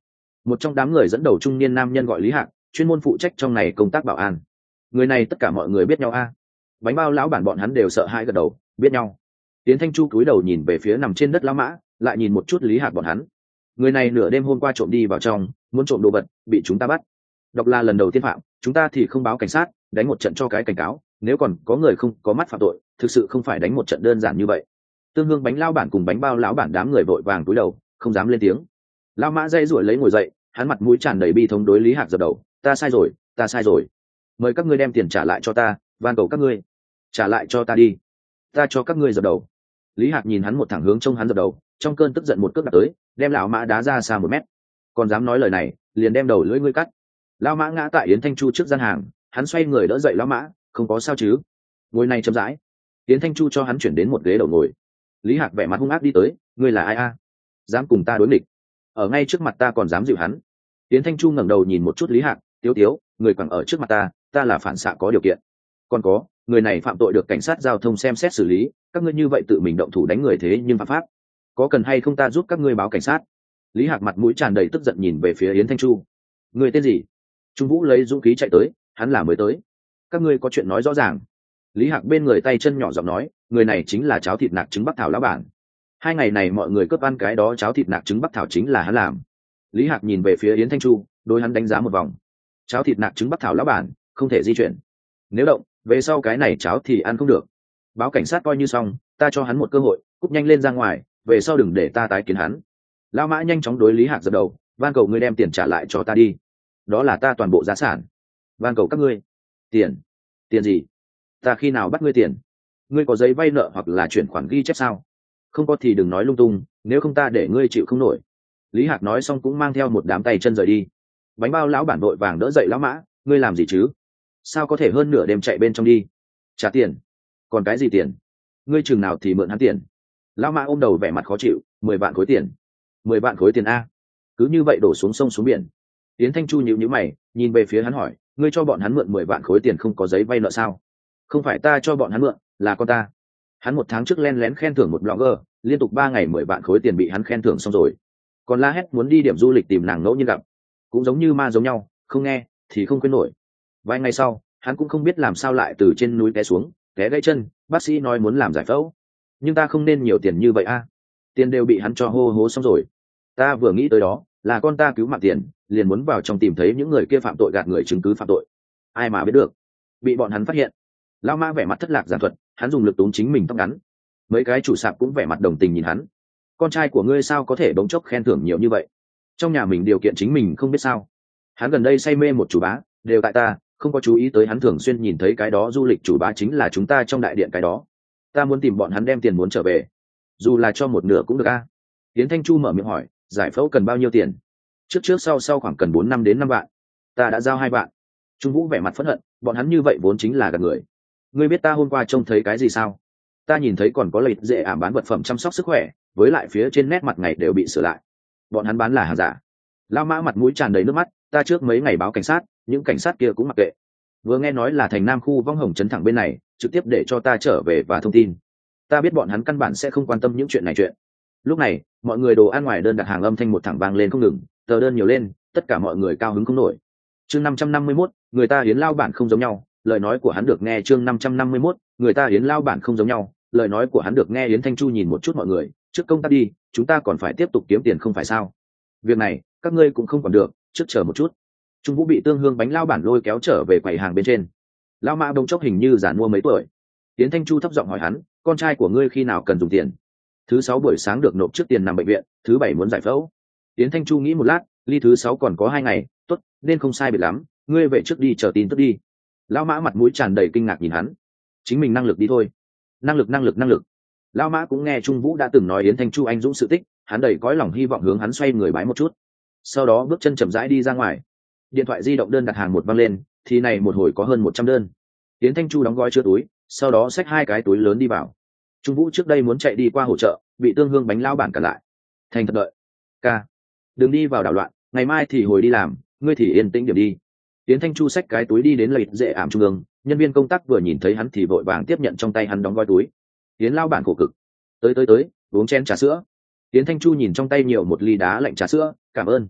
một trong đám người dẫn đầu trung niên nam nhân gọi Lý Hạc, chuyên môn phụ trách trong này công tác bảo an. Người này tất cả mọi người biết nhau a. Bánh bao lão bản bọn hắn đều sợ hãi gật đầu, biết nhau. Tiến Thanh Chu cúi đầu nhìn về phía nằm trên đất lão mã, lại nhìn một chút Lý Hạc bọn hắn. Người này nửa đêm hôm qua trộm đi vào trong, muốn trộm đồ vật, bị chúng ta bắt. Độc là lần đầu tiên phạm, chúng ta thì không báo cảnh sát, đánh một trận cho cái cảnh cáo, nếu còn có người không có mắt phạm tội, thực sự không phải đánh một trận đơn giản như vậy. Tương Hương bánh lão bản cùng bánh bao lão bản đám người vội vàng cúi đầu, không dám lên tiếng. Lão mã dây ruổi lấy ngồi dậy, hắn mặt mũi tràn đầy bi thống đối Lý Hạc dập đầu, ta sai rồi, ta sai rồi. Mời các ngươi đem tiền trả lại cho ta, van cầu các ngươi, trả lại cho ta đi, ta cho các ngươi dập đầu. Lý Hạc nhìn hắn một thẳng hướng trông hắn dập đầu, trong cơn tức giận một cước đạp tới, đem lão mã đá ra xa một mét. Còn dám nói lời này, liền đem đầu lưỡi ngươi cắt. Lão mã ngã tại Yến Thanh Chu trước gian hàng, hắn xoay người đỡ dậy lão mã, không có sao chứ? Ngồi này chậm rãi. Yến Thanh Chu cho hắn chuyển đến một ghế đầu ngồi. Lý Hạc vẻ mặt hung ác đi tới, ngươi là ai a? Dám cùng ta đối nghịch? Ở ngay trước mặt ta còn dám dịu hắn? Yến Thanh Chu ngẩng đầu nhìn một chút Lý Hạc, tiếu tiếu, người quẳng ở trước mặt ta, ta là phản xạ có điều kiện. Còn có, người này phạm tội được cảnh sát giao thông xem xét xử lý, các ngươi như vậy tự mình động thủ đánh người thế nhưng phạm pháp, có cần hay không ta giúp các ngươi báo cảnh sát? Lý Hạc mặt mũi tràn đầy tức giận nhìn về phía Yến Thanh Chu. Người tên gì? Trung Vũ lấy dũng khí chạy tới, hắn là mới tới. Các ngươi có chuyện nói rõ ràng. Lý Hạc bên người tay chân nhỏ giọng nói, người này chính là cháo thịt nạc trứng bắc thảo lão bản. Hai ngày này mọi người cướp ăn cái đó cháo thịt nạc trứng bắc thảo chính là hắn làm. Lý Hạc nhìn về phía Yến Thanh Chu, đối hắn đánh giá một vòng. Cháo thịt nạc trứng bắc thảo lão bản không thể di chuyển, nếu động về sau cái này cháo thì ăn không được. Báo cảnh sát coi như xong, ta cho hắn một cơ hội, cúp nhanh lên ra ngoài, về sau đừng để ta tái kiến hắn. Lão mã nhanh chóng đối Lý Hạc dập đầu, van cầu ngươi đem tiền trả lại cho ta đi, đó là ta toàn bộ gia sản, van cầu các ngươi. Tiền? Tiền gì? Ta khi nào bắt ngươi tiền? Ngươi có giấy vay nợ hoặc là chuyển khoản ghi chép sao? Không có thì đừng nói lung tung, nếu không ta để ngươi chịu không nổi. Lý Hạc nói xong cũng mang theo một đám tay chân rời đi. Bánh bao lão bản đội vàng đỡ dậy lão mã, ngươi làm gì chứ? Sao có thể hơn nửa đêm chạy bên trong đi? Trả tiền? Còn cái gì tiền? Ngươi chừng nào thì mượn hắn tiền? Lão mã ôm đầu vẻ mặt khó chịu, mười vạn khối tiền. Mười vạn khối tiền a? Cứ như vậy đổ xuống sông xuống biển. Yến Thanh Chu nhíu nhíu mày, nhìn về phía hắn hỏi, ngươi cho bọn hắn mượn mười vạn khối tiền không có giấy vay nợ sao? Không phải ta cho bọn hắn mượn, là con ta. Hắn một tháng trước len lén khen thưởng một blogger, liên tục ba ngày mười vạn khối tiền bị hắn khen thưởng xong rồi. Còn la hét muốn đi điểm du lịch tìm nàng ngẫu nhiên gặp, cũng giống như ma giống nhau, không nghe thì không quên nổi. Vài ngày sau, hắn cũng không biết làm sao lại từ trên núi té xuống, té gãy chân, bác sĩ nói muốn làm giải phẫu. Nhưng ta không nên nhiều tiền như vậy a. Tiền đều bị hắn cho hô hố xong rồi. Ta vừa nghĩ tới đó, là con ta cứu mạng tiền, liền muốn vào trong tìm thấy những người kia phạm tội gạt người chứng cứ phạm tội. Ai mà biết được, bị bọn hắn phát hiện. Lão mã vẻ mặt thất lạc giản thuật, hắn dùng lực túm chính mình tóc ngắn. Mấy cái chủ sạp cũng vẻ mặt đồng tình nhìn hắn. Con trai của ngươi sao có thể bỗng chốc khen thưởng nhiều như vậy? Trong nhà mình điều kiện chính mình không biết sao? Hắn gần đây say mê một chủ bá, đều tại ta, không có chú ý tới hắn thường xuyên nhìn thấy cái đó du lịch chủ bá chính là chúng ta trong đại điện cái đó. Ta muốn tìm bọn hắn đem tiền muốn trở về, dù là cho một nửa cũng được a. À? Tiến Thanh Chu mở miệng hỏi, giải phẫu cần bao nhiêu tiền? Trước trước sau sau khoảng cần bốn năm đến năm vạn. Ta đã giao hai vạn. Trung Vũ vẻ mặt phẫn hận, bọn hắn như vậy vốn chính là gạt người. Ngươi biết ta hôm qua trông thấy cái gì sao? Ta nhìn thấy còn có lợi dễ ảm bán vật phẩm chăm sóc sức khỏe, với lại phía trên nét mặt ngày đều bị sửa lại. Bọn hắn bán là hàng giả. Lao mã mặt mũi tràn đầy nước mắt, ta trước mấy ngày báo cảnh sát, những cảnh sát kia cũng mặc kệ. Vừa nghe nói là thành Nam khu Vong Hồng trấn thẳng bên này, trực tiếp để cho ta trở về và thông tin. Ta biết bọn hắn căn bản sẽ không quan tâm những chuyện này chuyện. Lúc này, mọi người đồ ăn ngoài đơn đặt hàng âm thanh một thẳng vang lên không ngừng, tờ đơn nhiều lên, tất cả mọi người cao hứng không nổi. Chương năm trăm năm mươi mốt, người ta hiến lao bản không giống nhau, lời nói của hắn được nghe. Chương năm trăm năm mươi mốt, người ta hiến lao bản không giống nhau, lời nói của hắn được nghe. Yến Thanh Chu nhìn một chút mọi người, trước công tác đi, chúng ta còn phải tiếp tục kiếm tiền không phải sao? Việc này các ngươi cũng không còn được, trước chờ một chút. Trung Vũ bị Tương Hương bánh lao bản lôi kéo trở về quầy hàng bên trên. Lao mã bỗng chốc hình như giản mua mấy tuổi. Yến Thanh Chu thấp giọng hỏi hắn, con trai của ngươi khi nào cần dùng tiền? Thứ sáu buổi sáng được nộp trước tiền nằm bệnh viện, thứ bảy muốn giải phẫu. Yến Thanh Chu nghĩ một lát, ly thứ sáu còn có hai ngày, tốt, nên không sai biệt lắm, ngươi về trước đi chờ tin tức đi. Lao mã mặt mũi tràn đầy kinh ngạc nhìn hắn, chính mình năng lực đi thôi. Năng lực năng lực năng lực. Lao mã cũng nghe Trung Vũ đã từng nói Yến Thanh Chu anh dũng sự tích, hắn đầy cõi lòng hy vọng hướng hắn xoay người bái một chút, sau đó bước chân chậm rãi đi ra ngoài. Điện thoại di động đơn đặt hàng một vang lên, thì này một hồi có hơn một trăm đơn. Yến Thanh Chu đóng gói chứa túi, sau đó xách hai cái túi lớn đi vào. Trung Vũ trước đây muốn chạy đi qua hỗ trợ, bị Tương Hương bánh lao bản cản lại. Thành thật đợi. Ca, đừng đi vào đảo loạn, ngày mai thì hồi đi làm, ngươi thì yên tĩnh điểm đi. Yến Thanh Chu xách cái túi đi đến lợi dễ ảm trung ương, nhân viên công tác vừa nhìn thấy hắn thì vội vàng tiếp nhận trong tay hắn đóng gói túi. Yến lao bản khổ cực. Tới tới tới, uống chén trà sữa. Yến Thanh Chu nhìn trong tay nhiều một ly đá lạnh trà sữa, cảm ơn.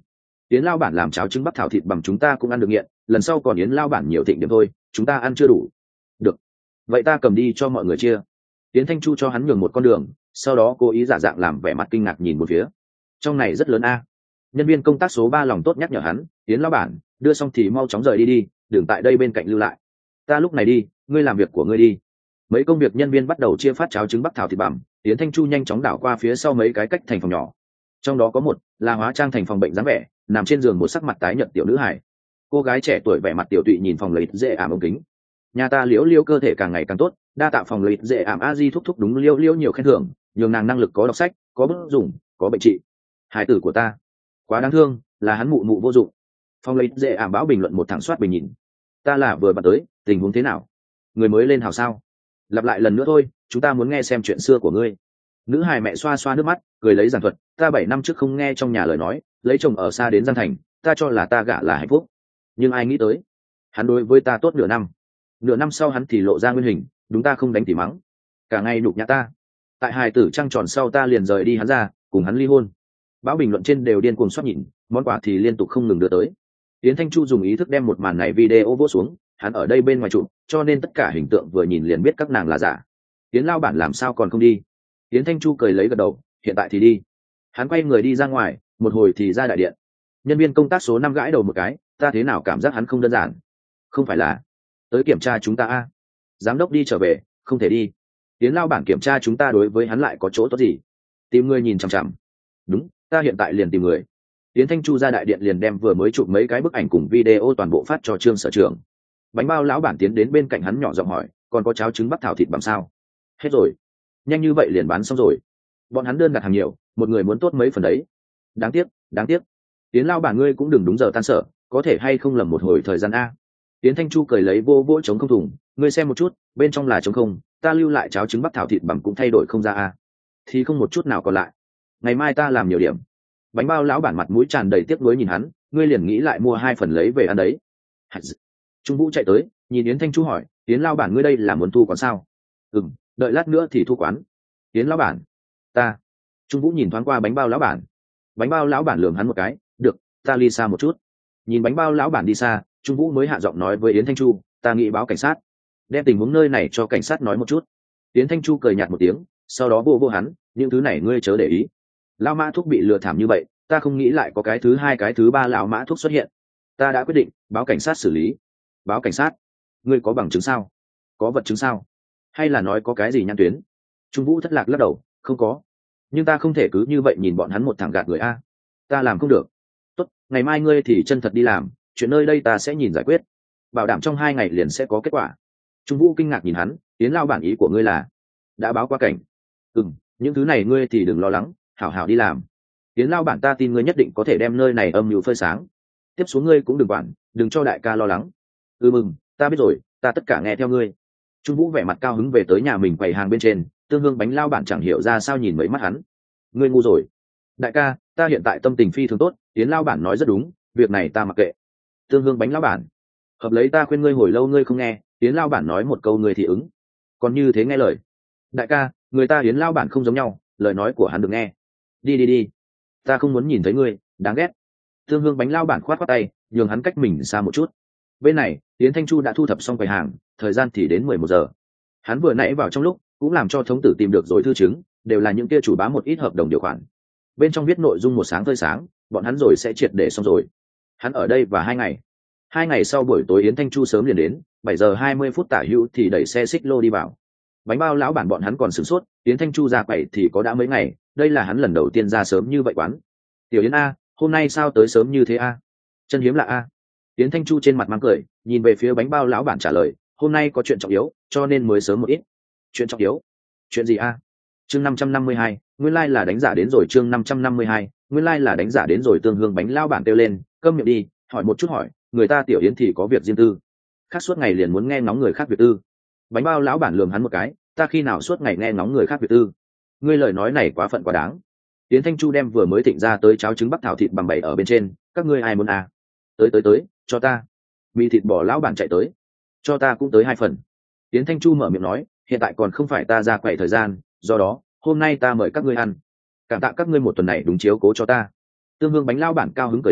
Yến lao bản làm cháo trứng bắc thảo thịt bằm chúng ta cũng ăn được nghiện, lần sau còn Yến lao bản nhiều thịnh điểm thôi, chúng ta ăn chưa đủ. Được, vậy ta cầm đi cho mọi người chia. Yến Thanh Chu cho hắn nhường một con đường, sau đó cố ý giả dạng làm vẻ mặt kinh ngạc nhìn một phía. Trong này rất lớn a. Nhân viên công tác số ba lòng tốt nhắc nhở hắn, Yến lao bản, đưa xong thì mau chóng rời đi đi, đừng tại đây bên cạnh lưu lại. Ta lúc này đi, ngươi làm việc của ngươi đi. Mấy công việc nhân viên bắt đầu chia phát cháo trứng bắc thảo thịt bằm. Yến Thanh Chu nhanh chóng đảo qua phía sau mấy cái cách thành phòng nhỏ, trong đó có một là hóa trang thành phòng bệnh dáng vẻ, nằm trên giường một sắc mặt tái nhợt tiểu nữ hải. Cô gái trẻ tuổi vẻ mặt tiểu tụy nhìn phòng lấy dễ ảm ống kính. Nhà ta liễu liễu cơ thể càng ngày càng tốt, đa tạ phòng lấy dễ ảm a di thúc thúc đúng liễu liễu nhiều khen thưởng, nhường nàng năng lực có đọc sách, có bút dùng, có bệnh trị. Hải tử của ta quá đáng thương, là hắn mụ mụ vô dụng. Phòng lấy dễ ảm báo bình luận một thẳng soát bình nhìn. Ta là vừa bạn tới, tình huống thế nào? Người mới lên hào sao? Lặp lại lần nữa thôi, chúng ta muốn nghe xem chuyện xưa của ngươi. Nữ hài mẹ xoa xoa nước mắt, cười lấy giảng thuật, ta bảy năm trước không nghe trong nhà lời nói, lấy chồng ở xa đến Giang Thành, ta cho là ta gả là hạnh phúc, nhưng ai nghĩ tới hắn đối với ta tốt nửa năm, nửa năm sau hắn thì lộ ra nguyên hình, đúng ta không đánh tỉ mắng, cả ngày nhục nhã ta. Tại hài tử trăng tròn sau ta liền rời đi hắn ra, cùng hắn ly hôn. Báo bình luận trên đều điên cuồng soát nhịn, món quà thì liên tục không ngừng đưa tới. Yến Thanh Chu dùng ý thức đem một màn này video vỗ xuống, hắn ở đây bên ngoài chụp, cho nên tất cả hình tượng vừa nhìn liền biết các nàng là giả. Yến lao bản làm sao còn không đi? Yến Thanh Chu cười lấy gật đầu, hiện tại thì đi. Hắn quay người đi ra ngoài, một hồi thì ra đại điện. Nhân viên công tác số năm gãi đầu một cái, ta thế nào cảm giác hắn không đơn giản? Không phải là tới kiểm tra chúng ta a? Giám đốc đi trở về, không thể đi. Yến lao bản kiểm tra chúng ta đối với hắn lại có chỗ tốt gì? Tìm người nhìn chằm chằm. Đúng, ta hiện tại liền tìm người. Yến Thanh Chu ra đại điện liền đem vừa mới chụp mấy cái bức ảnh cùng video toàn bộ phát cho Trương sở trưởng. Bánh bao lão bản tiến đến bên cạnh hắn nhỏ giọng hỏi, còn có cháo trứng bắc thảo thịt bằm sao? Hết rồi. Nhanh như vậy liền bán xong rồi. Bọn hắn đơn đặt hàng nhiều, một người muốn tốt mấy phần đấy. Đáng tiếc, đáng tiếc. Yến lao bản ngươi cũng đừng đúng giờ tan sở, có thể hay không lầm một hồi thời gian a. Yến Thanh Chu cười lấy vô vỗ trống không thùng, ngươi xem một chút, bên trong là trống không, ta lưu lại cháo trứng bắc thảo thịt bằm cũng thay đổi không ra a. Thì không một chút nào còn lại. Ngày mai ta làm nhiều điểm. Bánh bao lão bản mặt mũi tràn đầy tiếc nuối nhìn hắn, ngươi liền nghĩ lại mua hai phần lấy về ăn đấy. Trung Vũ chạy tới, nhìn Yến Thanh Chu hỏi, Yến lao bản ngươi đây là muốn thu quán sao? Ừm, đợi lát nữa thì thu quán. Yến lão bản, ta. Trung Vũ nhìn thoáng qua bánh bao lão bản. Bánh bao lão bản lườm hắn một cái, được, ta ly xa một chút. Nhìn bánh bao lão bản đi xa, Trung Vũ mới hạ giọng nói với Yến Thanh Chu, ta nghĩ báo cảnh sát, đem tình huống nơi này cho cảnh sát nói một chút. Yến Thanh Chu cười nhạt một tiếng, sau đó vô vô hắn, những thứ này ngươi chớ để ý. Lão mã thuốc bị lừa thảm như vậy, ta không nghĩ lại có cái thứ hai cái thứ ba lão mã thuốc xuất hiện. Ta đã quyết định báo cảnh sát xử lý. Báo cảnh sát? Ngươi có bằng chứng sao? Có vật chứng sao? Hay là nói có cái gì nhãn tuyến? Trung Vũ thất lạc lắc đầu, không có. Nhưng ta không thể cứ như vậy nhìn bọn hắn một thằng gạt người a. Ta làm không được. Tốt, ngày mai ngươi thì chân thật đi làm, chuyện nơi đây ta sẽ nhìn giải quyết. Bảo đảm trong hai ngày liền sẽ có kết quả. Trung Vũ kinh ngạc nhìn hắn, Yến lao bản ý của ngươi là đã báo qua cảnh? Ừm, những thứ này ngươi thì đừng lo lắng, hảo hảo đi làm. Yến lao bản ta tin ngươi nhất định có thể đem nơi này âm mưu phơi sáng. Tiếp xuống ngươi cũng đừng quản, đừng cho đại ca lo lắng. Ừ mừng, ta biết rồi, ta tất cả nghe theo ngươi. Trung Vũ vẻ mặt cao hứng về tới nhà mình quầy hàng bên trên, Tương Hương bánh lao bản chẳng hiểu ra sao nhìn mấy mắt hắn. Ngươi ngu rồi. Đại ca, ta hiện tại tâm tình phi thường tốt, Yến lao bản nói rất đúng, việc này ta mặc kệ. Tương Hương bánh lao bản, hợp lấy ta khuyên ngươi hồi lâu ngươi không nghe, Yến lao bản nói một câu ngươi thì ứng. Còn như thế nghe lời. Đại ca, người ta Yến lao bản không giống nhau, lời nói của hắn đừng nghe. Đi đi đi. Ta không muốn nhìn thấy ngươi, đáng ghét. Tương Hương bánh lao bản khoát khoát tay, nhường hắn cách mình xa một chút. Bên này, Yến Thanh Chu đã thu thập xong quầy hàng, thời gian thì đến mười một giờ. Hắn vừa nãy vào trong lúc, cũng làm cho thống tử tìm được rồi thư chứng, đều là những kia chủ bá một ít hợp đồng điều khoản. Bên trong viết nội dung một sáng tươi sáng, bọn hắn rồi sẽ triệt để xong rồi. Hắn ở đây và hai ngày. Hai ngày sau buổi tối Yến Thanh Chu sớm liền đến, bảy giờ hai mươi phút tả hữu thì đẩy xe xích lô đi vào. Bánh bao lão bản bọn hắn còn sửng sốt, Yến Thanh Chu ra quầy thì có đã mấy ngày, đây là hắn lần đầu tiên ra sớm như vậy quán. Tiểu Yến a, hôm nay sao tới sớm như thế a? Chân hiếm lạ a. Yến Thanh Chu trên mặt mang cười, nhìn về phía bánh bao lão bản trả lời, hôm nay có chuyện trọng yếu, cho nên mới sớm một ít. Chuyện trọng yếu? Chuyện gì a? Chương năm trăm năm mươi hai, nguyên lai là đánh giả đến rồi. Chương năm trăm năm mươi hai, nguyên lai là đánh giả đến rồi. Tương Hương bánh lão bản kêu lên, câm miệng đi, hỏi một chút hỏi, người ta Tiểu Yến thì có việc riêng tư, khác suốt ngày liền muốn nghe ngóng người khác việc tư. Bánh bao lão bản lườm hắn một cái, ta khi nào suốt ngày nghe ngóng người khác việc tư? Ngươi lời nói này quá phận quá đáng. Yến Thanh Chu đem vừa mới thịnh ra tới cháo trứng bắc thảo thịt bằng bảy ở bên trên, các ngươi ai muốn à? Tới tới tới, cho ta. Mì thịt bò lão bản chạy tới, cho ta cũng tới hai phần. Yến Thanh Chu mở miệng nói, hiện tại còn không phải ta ra quậy thời gian, do đó hôm nay ta mời các ngươi ăn, cảm tạ các ngươi một tuần này đúng chiếu cố cho ta. Tương Hương bánh lão bản cao hứng cười lấy,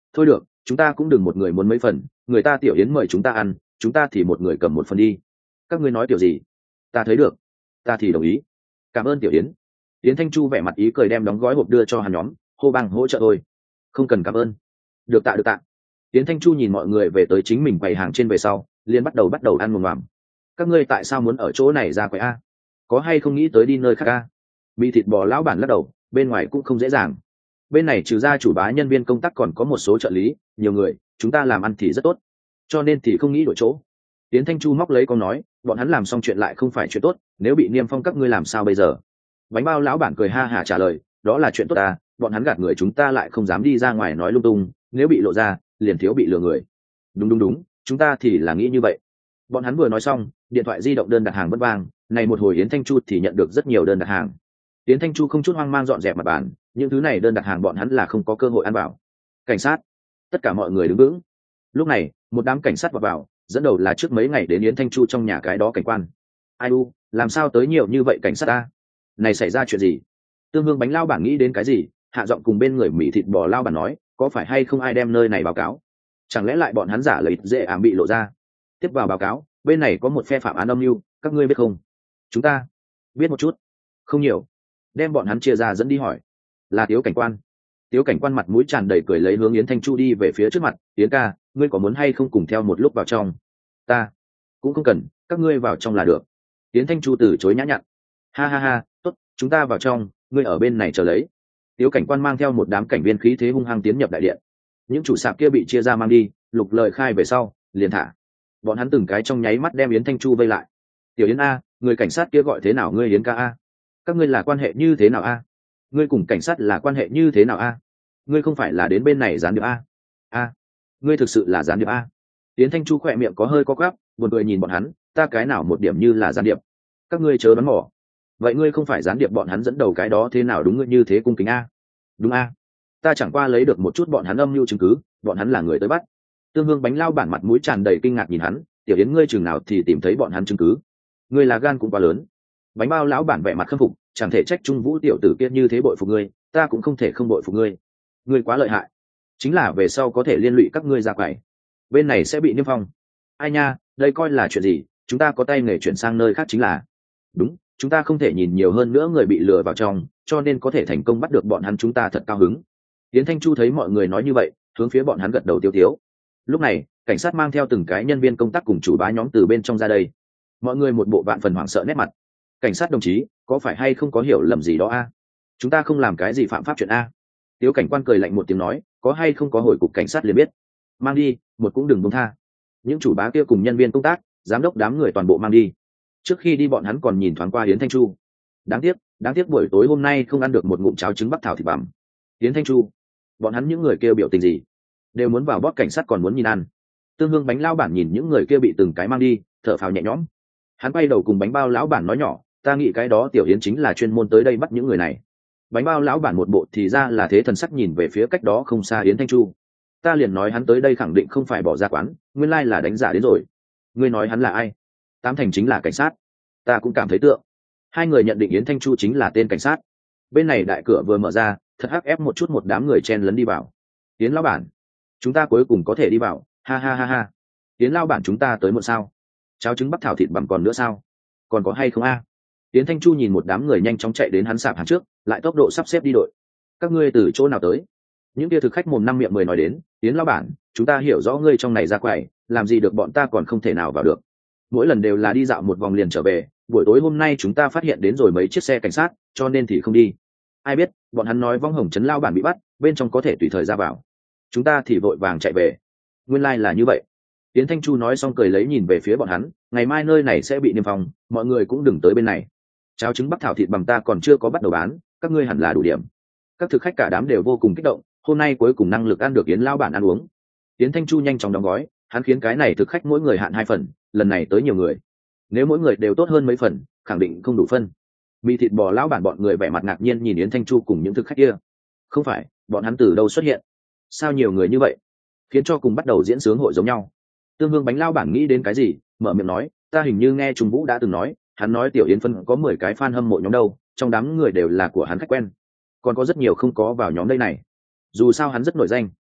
thôi được, chúng ta cũng đừng một người muốn mấy phần, người ta tiểu yến mời chúng ta ăn, chúng ta thì một người cầm một phần đi. Các ngươi nói kiểu gì? Ta thấy được, ta thì đồng ý. Cảm ơn tiểu yến. Yến Thanh Chu vẻ mặt ý cười đem đóng gói hộp đưa cho hắn nhóm, hô bằng hỗ trợ thôi. Không cần cảm ơn. Được tạ được tạ. Yến Thanh Chu nhìn mọi người về tới chính mình quầy hàng trên về sau, liền bắt đầu bắt đầu ăn mồm mòm. Các ngươi tại sao muốn ở chỗ này ra quầy a? Có hay không nghĩ tới đi nơi khác a? Bị thịt bò lão bản lắc đầu, bên ngoài cũng không dễ dàng. Bên này trừ ra chủ bá nhân viên công tác còn có một số trợ lý, nhiều người, chúng ta làm ăn thì rất tốt, cho nên thì không nghĩ đổi chỗ. Yến Thanh Chu móc lấy câu nói, bọn hắn làm xong chuyện lại không phải chuyện tốt, nếu bị niêm phong các ngươi làm sao bây giờ? Bánh bao lão bản cười ha hả trả lời, đó là chuyện tốt ta, bọn hắn gạt người chúng ta lại không dám đi ra ngoài nói lung tung, nếu bị lộ ra liền thiếu bị lừa người. Đúng đúng đúng, chúng ta thì là nghĩ như vậy. Bọn hắn vừa nói xong, điện thoại di động đơn đặt hàng vẫn vang, này một hồi Yến Thanh Chu thì nhận được rất nhiều đơn đặt hàng. Yến Thanh Chu không chút hoang mang dọn dẹp mặt bàn, những thứ này đơn đặt hàng bọn hắn là không có cơ hội ăn vào. Cảnh sát, tất cả mọi người đứng vững. Lúc này một đám cảnh sát vào vào, dẫn đầu là trước mấy ngày đến Yến Thanh Chu trong nhà cái đó cảnh quan. Ai u, làm sao tới nhiều như vậy cảnh sát ta? Này xảy ra chuyện gì? Tương Hương bánh lao bản nghĩ đến cái gì, hạ giọng cùng bên người mỹ thịt bò lao bản nói, có phải hay không ai đem nơi này báo cáo? Chẳng lẽ lại bọn hắn giả lấy dễ ảm bị lộ ra? Tiếp vào báo cáo, bên này có một phe phạm án âm mưu, các ngươi biết không? Chúng ta biết một chút, không nhiều. Đem bọn hắn chia ra dẫn đi hỏi. Là Tiếu cảnh quan. Tiếu cảnh quan mặt mũi tràn đầy cười lấy hướng Yến Thanh Chu đi về phía trước mặt. Yến ca, ngươi có muốn hay không cùng theo một lúc vào trong? Ta cũng không cần, các ngươi vào trong là được. Yến Thanh Chu từ chối nhã nhặn. Ha ha ha, tốt, chúng ta vào trong, ngươi ở bên này chờ lấy. Tiếu cảnh quan mang theo một đám cảnh viên khí thế hung hăng tiến nhập đại điện. Những chủ sạp kia bị chia ra mang đi, lục lời khai về sau liền thả. Bọn hắn từng cái trong nháy mắt đem Yến Thanh Chu vây lại. Tiểu Yến a, người cảnh sát kia gọi thế nào ngươi Yến ca a? Các ngươi là quan hệ như thế nào a? Ngươi cùng cảnh sát là quan hệ như thế nào a? Ngươi không phải là đến bên này gián điệp a? A, ngươi thực sự là gián điệp a? Yến Thanh Chu khỏe miệng có hơi có quắp, buồn cười nhìn bọn hắn, ta cái nào một điểm như là gián điệp? Các ngươi chớ đoán mò. Vậy ngươi không phải gián điệp bọn hắn dẫn đầu cái đó thế nào đúng ngươi như thế cung kính a? Đúng a? Ta chẳng qua lấy được một chút bọn hắn âm mưu chứng cứ, bọn hắn là người tới bắt. Tương Hương bánh lao bản mặt mũi tràn đầy kinh ngạc nhìn hắn, tiểu Yến ngươi chừng nào thì tìm thấy bọn hắn chứng cứ? Ngươi là gan cũng quá lớn. Bánh bao lão bản vẻ mặt khâm phục, chẳng thể trách Trung Vũ tiểu tử kia như thế bội phục ngươi, ta cũng không thể không bội phục ngươi. Ngươi quá lợi hại, chính là về sau có thể liên lụy các ngươi ra quầy, bên này sẽ bị niêm phong. Ai nha, đây coi là chuyện gì, chúng ta có tay nghề chuyển sang nơi khác chính là. Đúng, chúng ta không thể nhìn nhiều hơn nữa người bị lừa vào trong, cho nên có thể thành công bắt được bọn hắn chúng ta thật cao hứng. Yến Thanh Chu thấy mọi người nói như vậy, hướng phía bọn hắn gật đầu tiêu tiếu. Lúc này cảnh sát mang theo từng cái nhân viên công tác cùng chủ bá nhóm từ bên trong ra đây. Mọi người một bộ vạn phần hoảng sợ nét mặt. Cảnh sát đồng chí, có phải hay không có hiểu lầm gì đó a? Chúng ta không làm cái gì phạm pháp chuyện a? Tiếu cảnh quan cười lạnh một tiếng nói, có hay không có hồi cục cảnh sát liền biết. Mang đi, một cũng đừng buông tha. Những chủ bá kia cùng nhân viên công tác, giám đốc đám người toàn bộ mang đi. Trước khi đi bọn hắn còn nhìn thoáng qua Yến Thanh Chu. Đáng tiếc, đáng tiếc buổi tối hôm nay không ăn được một ngụm cháo trứng bắc thảo thịt bằm. Yến Thanh Chu, bọn hắn những người kêu biểu tình gì? Đều muốn vào bót cảnh sát còn muốn nhìn ăn. Tương Hương bánh lao bản nhìn những người kia bị từng cái mang đi, thở phào nhẹ nhõm. Hắn quay đầu cùng bánh bao lão bản nói nhỏ, ta nghĩ cái đó tiểu Yến chính là chuyên môn tới đây bắt những người này. Bánh bao lão bản một bộ thì ra là thế thần sắc nhìn về phía cách đó không xa Yến Thanh Chu. Ta liền nói hắn tới đây khẳng định không phải bỏ ra quán, nguyên lai là đánh giả đến rồi. Ngươi nói hắn là ai? Tám thành chính là cảnh sát. Ta cũng cảm thấy tượng. Hai người nhận định Yến Thanh Chu chính là tên cảnh sát. Bên này đại cửa vừa mở ra, thật hắc ép một chút một đám người chen lấn đi vào. Yến lão bản, chúng ta cuối cùng có thể đi vào, ha ha ha ha. Yến lão bản chúng ta tới muộn sao? Cháo trứng bắc thảo thịt bằm còn nữa sao? Còn có hay không a? Yến Thanh Chu nhìn một đám người nhanh chóng chạy đến hắn sạp hàng trước, lại tốc độ sắp xếp đi đội. Các ngươi từ chỗ nào tới? Những kia thực khách mồm năm miệng mười nói đến, Yến lão bản, chúng ta hiểu rõ ngươi trong này ra quầy, làm gì được bọn ta còn không thể nào vào được. Mỗi lần đều là đi dạo một vòng liền trở về, buổi tối hôm nay chúng ta phát hiện đến rồi mấy chiếc xe cảnh sát, cho nên thì không đi. Ai biết, bọn hắn nói Vong Hồng trấn lao bản bị bắt, bên trong có thể tùy thời ra vào. Chúng ta thì vội vàng chạy về. Nguyên lai like là như vậy. Yến Thanh Chu nói xong cười lấy nhìn về phía bọn hắn, ngày mai nơi này sẽ bị niêm phong, mọi người cũng đừng tới bên này. Cháo trứng bắc thảo thịt bằm ta còn chưa có bắt đầu bán, các ngươi hẳn là đủ điểm. Các thực khách cả đám đều vô cùng kích động, hôm nay cuối cùng năng lực ăn được Yến lao bản ăn uống. Yến Thanh Chu nhanh chóng đóng gói, hắn khiến cái này thực khách mỗi người hạn hai phần, lần này tới nhiều người. Nếu mỗi người đều tốt hơn mấy phần, khẳng định không đủ phân. Mì thịt bò lão bản bọn người vẻ mặt ngạc nhiên nhìn Yến Thanh Chu cùng những thực khách kia. Không phải, bọn hắn từ đâu xuất hiện? Sao nhiều người như vậy? Khiến cho cùng bắt đầu diễn sướng hội giống nhau. Tương Hương bánh lao bản nghĩ đến cái gì, mở miệng nói, ta hình như nghe Trung Vũ đã từng nói, hắn nói tiểu Yến phân có mười cái fan hâm mộ nhóm đâu, trong đám người đều là của hắn khách quen. Còn có rất nhiều không có vào nhóm đây này. Dù sao hắn rất nổi danh.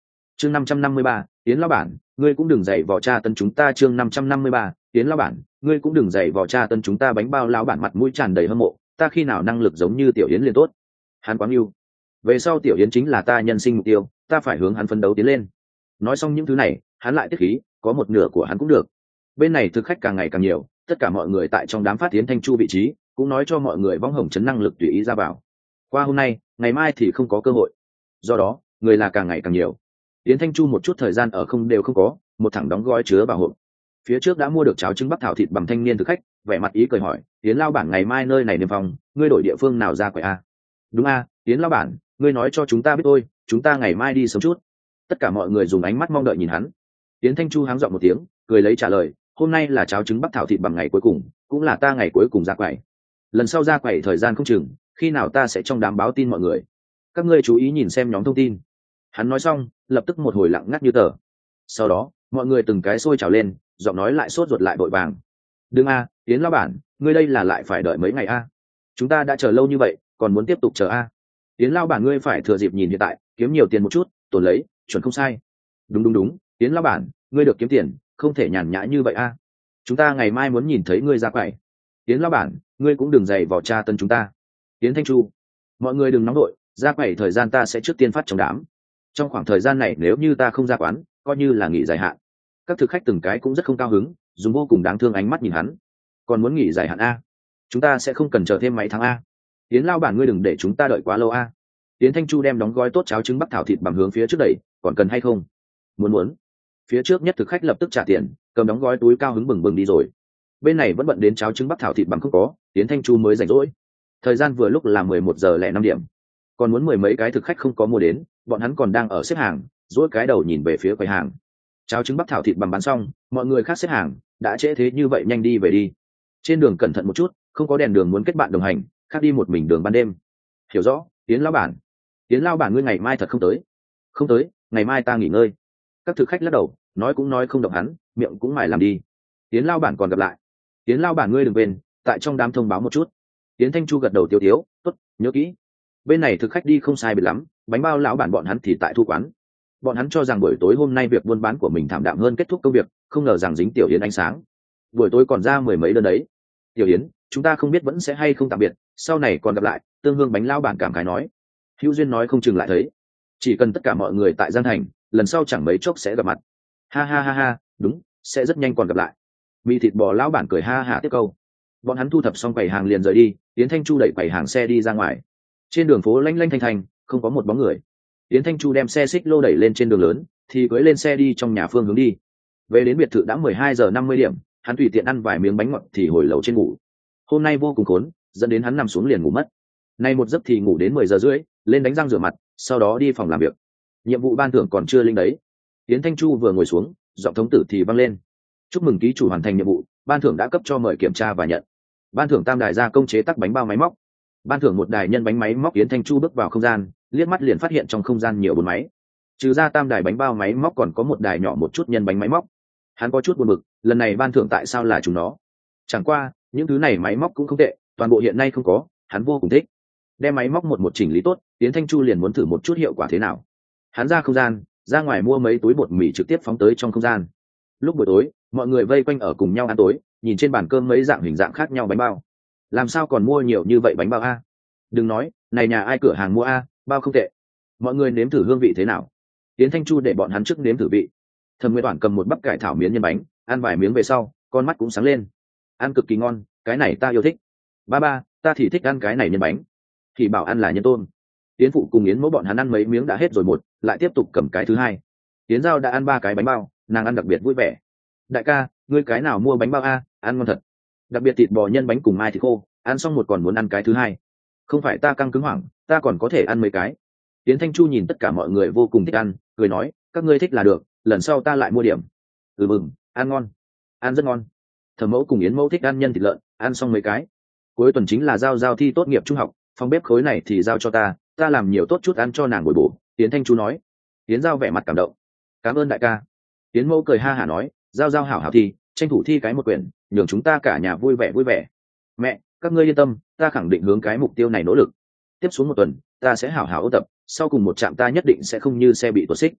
chương năm trăm năm mươi ba, Yến lão bản, ngươi cũng đừng dạy vò cha tân chúng ta. Chương năm trăm năm mươi ba, Yến lão bản, ngươi cũng đừng dạy vò cha tân chúng ta. Bánh bao lão bản mặt mũi tràn đầy hâm mộ, ta khi nào năng lực giống như tiểu Yến liền tốt. Hắn quá yêu. Về sau tiểu Yến chính là ta nhân sinh mục tiêu, ta phải hướng hắn phấn đấu tiến lên. Nói xong những thứ này, hắn lại tiết khí, có một nửa của hắn cũng được. Bên này thực khách càng ngày càng nhiều, tất cả mọi người tại trong đám phát Yến Thanh Chu vị trí, cũng nói cho mọi người võng hồng chấn năng lực tùy ý ra vào. Qua hôm nay, ngày mai thì không có cơ hội. Do đó, người là càng ngày càng nhiều. Yến Thanh Chu một chút thời gian ở không đều không có, một thẳng đóng gói chứa vào hộp. Phía trước đã mua được cháo trứng bắc thảo thịt bằng thanh niên thực khách, vẻ mặt ý cười hỏi, Yến lao bản ngày mai nơi này niêm phòng, ngươi đổi địa phương nào ra quậy a? Đúng a, Yến lao bản, ngươi nói cho chúng ta biết thôi, chúng ta ngày mai đi sớm chút. Tất cả mọi người dùng ánh mắt mong đợi nhìn hắn. Yến Thanh Chu háng giọng một tiếng, cười lấy trả lời, hôm nay là cháo trứng bắc thảo thịt bằng ngày cuối cùng, cũng là ta ngày cuối cùng ra quậy. Lần sau ra quậy thời gian không chừng, khi nào ta sẽ trong đám báo tin mọi người. Các ngươi chú ý nhìn xem nhóm thông tin. Hắn nói xong, lập tức một hồi lặng ngắt như tờ. Sau đó, mọi người từng cái sôi trào lên, giọng nói lại sốt ruột lại vội vàng. Đừng a, Yến lão bản, ngươi đây là lại phải đợi mấy ngày a? Chúng ta đã chờ lâu như vậy, còn muốn tiếp tục chờ a? Yến lão bản ngươi phải thừa dịp nhìn hiện tại, kiếm nhiều tiền một chút, tổn lấy, chuẩn không sai. Đúng đúng đúng, Yến lão bản, ngươi được kiếm tiền, không thể nhàn nhã như vậy a. Chúng ta ngày mai muốn nhìn thấy ngươi ra quầy. Yến lão bản, ngươi cũng đừng dày vào tra tân chúng ta. Yến Thanh Chu, mọi người đừng nóng đội, ra quầy thời gian ta sẽ trước tiên phát trong đám. Trong khoảng thời gian này nếu như ta không ra quán, coi như là nghỉ dài hạn. Các thực khách từng cái cũng rất không cao hứng, dùng vô cùng đáng thương ánh mắt nhìn hắn. Còn muốn nghỉ dài hạn a? Chúng ta sẽ không cần chờ thêm mấy tháng a. Yến lão bản ngươi đừng để chúng ta đợi quá lâu a. Yến Thanh Chu đem đóng gói tốt cháo trứng bắc thảo thịt bằng hướng phía trước đẩy, còn cần hay không? Muốn muốn. Phía trước nhất thực khách lập tức trả tiền, cầm đóng gói túi cao hứng bừng bừng đi rồi. Bên này vẫn bận đến cháo trứng bắc thảo thịt bằng không có, Yến Thanh Chu mới rảnh rỗi. Thời gian vừa lúc là mười một giờ lẻ năm điểm, còn muốn mười mấy cái thực khách không có mua đến, bọn hắn còn đang ở xếp hàng, dỗi cái đầu nhìn về phía quầy hàng. Cháo trứng bắc thảo thịt bằng bán xong, mọi người khác xếp hàng, đã trễ thế như vậy nhanh đi về đi. Trên đường cẩn thận một chút, không có đèn đường muốn kết bạn đồng hành, khác đi một mình đường ban đêm. Hiểu rõ, Yến lão bản. Yến lão bản ngươi ngày mai thật không tới? Không tới, ngày mai ta nghỉ ngơi. Các thực khách lắc đầu, nói cũng nói không động hắn, miệng cũng mải làm đi. Yến lão bản còn gặp lại. Yến lão bản ngươi đừng quên, tại trong đám thông báo một chút. Yến Thanh Chu gật đầu tiêu tiếu, tốt, nhớ kỹ. Bên này thực khách đi không sai biệt lắm, bánh bao lão bản bọn hắn thì tại thu quán. Bọn hắn cho rằng buổi tối hôm nay việc buôn bán của mình thảm đạm hơn kết thúc công việc, không ngờ rằng dính Tiểu Yến ánh sáng. Buổi tối còn ra mười mấy đơn đấy. Tiểu Yến, chúng ta không biết vẫn sẽ hay không tạm biệt, sau này còn gặp lại. Tương Hương bánh lão bản cảm khái nói. Hữu duyên nói không chừng lại thấy. Chỉ cần tất cả mọi người tại Giang Thành, lần sau chẳng mấy chốc sẽ gặp mặt. Ha ha ha ha, đúng, sẽ rất nhanh còn gặp lại. Mì thịt bò lão bản cười ha ha tiếp câu. Bọn hắn thu thập xong quầy hàng liền rời đi, Yến Thanh Chu đẩy quầy hàng xe đi ra ngoài. Trên đường phố lanh lanh thanh thanh, không có một bóng người. Yến Thanh Chu đem xe xích lô đẩy lên trên đường lớn, thì cưỡi lên xe đi trong nhà phương hướng đi. Về đến biệt thự đã mười hai giờ năm mươi điểm, hắn tùy tiện ăn vài miếng bánh ngọt thì hồi lầu trên ngủ. Hôm nay vô cùng khốn, dẫn đến hắn nằm xuống liền ngủ mất. Nay một giấc thì ngủ đến mười giờ rưỡi, lên đánh răng rửa mặt, sau đó đi phòng làm việc. Nhiệm vụ ban thưởng còn chưa linh đấy. Yến Thanh Chu vừa ngồi xuống, giọng thống tử thì vang lên. Chúc mừng ký chủ hoàn thành nhiệm vụ, ban thưởng đã cấp cho mời kiểm tra và nhận. Ban thưởng tam đài gia công chế tác bánh bao máy móc. Ban thưởng một đài nhân bánh máy móc. Yến Thanh Chu bước vào không gian, liếc mắt liền phát hiện trong không gian nhiều bốn máy. Trừ ra tam đài bánh bao máy móc còn có một đài nhỏ một chút nhân bánh máy móc. Hắn có chút buồn bực, lần này ban thưởng tại sao là chúng nó? Chẳng qua, những thứ này máy móc cũng không tệ, toàn bộ hiện nay không có, hắn vô cùng thích. Đem máy móc một một chỉnh lý tốt, Yến Thanh Chu liền muốn thử một chút hiệu quả thế nào. Hắn ra không gian, ra ngoài mua mấy túi bột mì trực tiếp phóng tới trong không gian. Lúc buổi tối, mọi người vây quanh ở cùng nhau ăn tối, nhìn trên bàn cơm mấy dạng hình dạng khác nhau bánh bao. Làm sao còn mua nhiều như vậy bánh bao a? Đừng nói, này nhà ai cửa hàng mua a, bao không tệ. Mọi người nếm thử hương vị thế nào. Yến Thanh Chu để bọn hắn trước nếm thử vị. Thẩm Nguyên Toản cầm một bắp cải thảo miến nhân bánh, ăn vài miếng về sau, con mắt cũng sáng lên. Ăn cực kỳ ngon, cái này ta yêu thích. Ba ba, ta thì thích ăn cái này nhân bánh. Thì bảo ăn là nhân tôm. Yến phụ cùng Yến mẫu bọn hắn ăn mấy miếng đã hết rồi một, lại tiếp tục cầm cái thứ hai. Yến Giao đã ăn ba cái bánh bao, nàng ăn đặc biệt vui vẻ. Đại ca, ngươi cái nào mua bánh bao a, ăn ngon thật. Đặc biệt thịt bò nhân bánh cùng mai thịt khô, ăn xong một còn muốn ăn cái thứ hai. Không phải ta căng cứng hoảng, ta còn có thể ăn mấy cái. Yến Thanh Chu nhìn tất cả mọi người vô cùng thích ăn, cười nói, các ngươi thích là được, lần sau ta lại mua điểm. Ừ mừng, ăn ngon, ăn rất ngon. Thẩm mẫu cùng Yến mẫu thích ăn nhân thịt lợn, ăn xong mấy cái. Cuối tuần chính là giao giao thi tốt nghiệp trung học, phòng bếp khối này thì giao cho ta, ta làm nhiều tốt chút ăn cho nàng bồi bổ. Yến Thanh Chu nói. Yến Giao vẻ mặt cảm động. Cảm ơn đại ca. Yến mẫu cười ha hả nói, giao giao hảo hảo thi, tranh thủ thi cái một quyển, nhường chúng ta cả nhà vui vẻ vui vẻ. Mẹ, các ngươi yên tâm, ta khẳng định hướng cái mục tiêu này nỗ lực. Tiếp xuống một tuần, ta sẽ hảo hảo ôn tập, sau cùng một trạm ta nhất định sẽ không như xe bị tuột xích.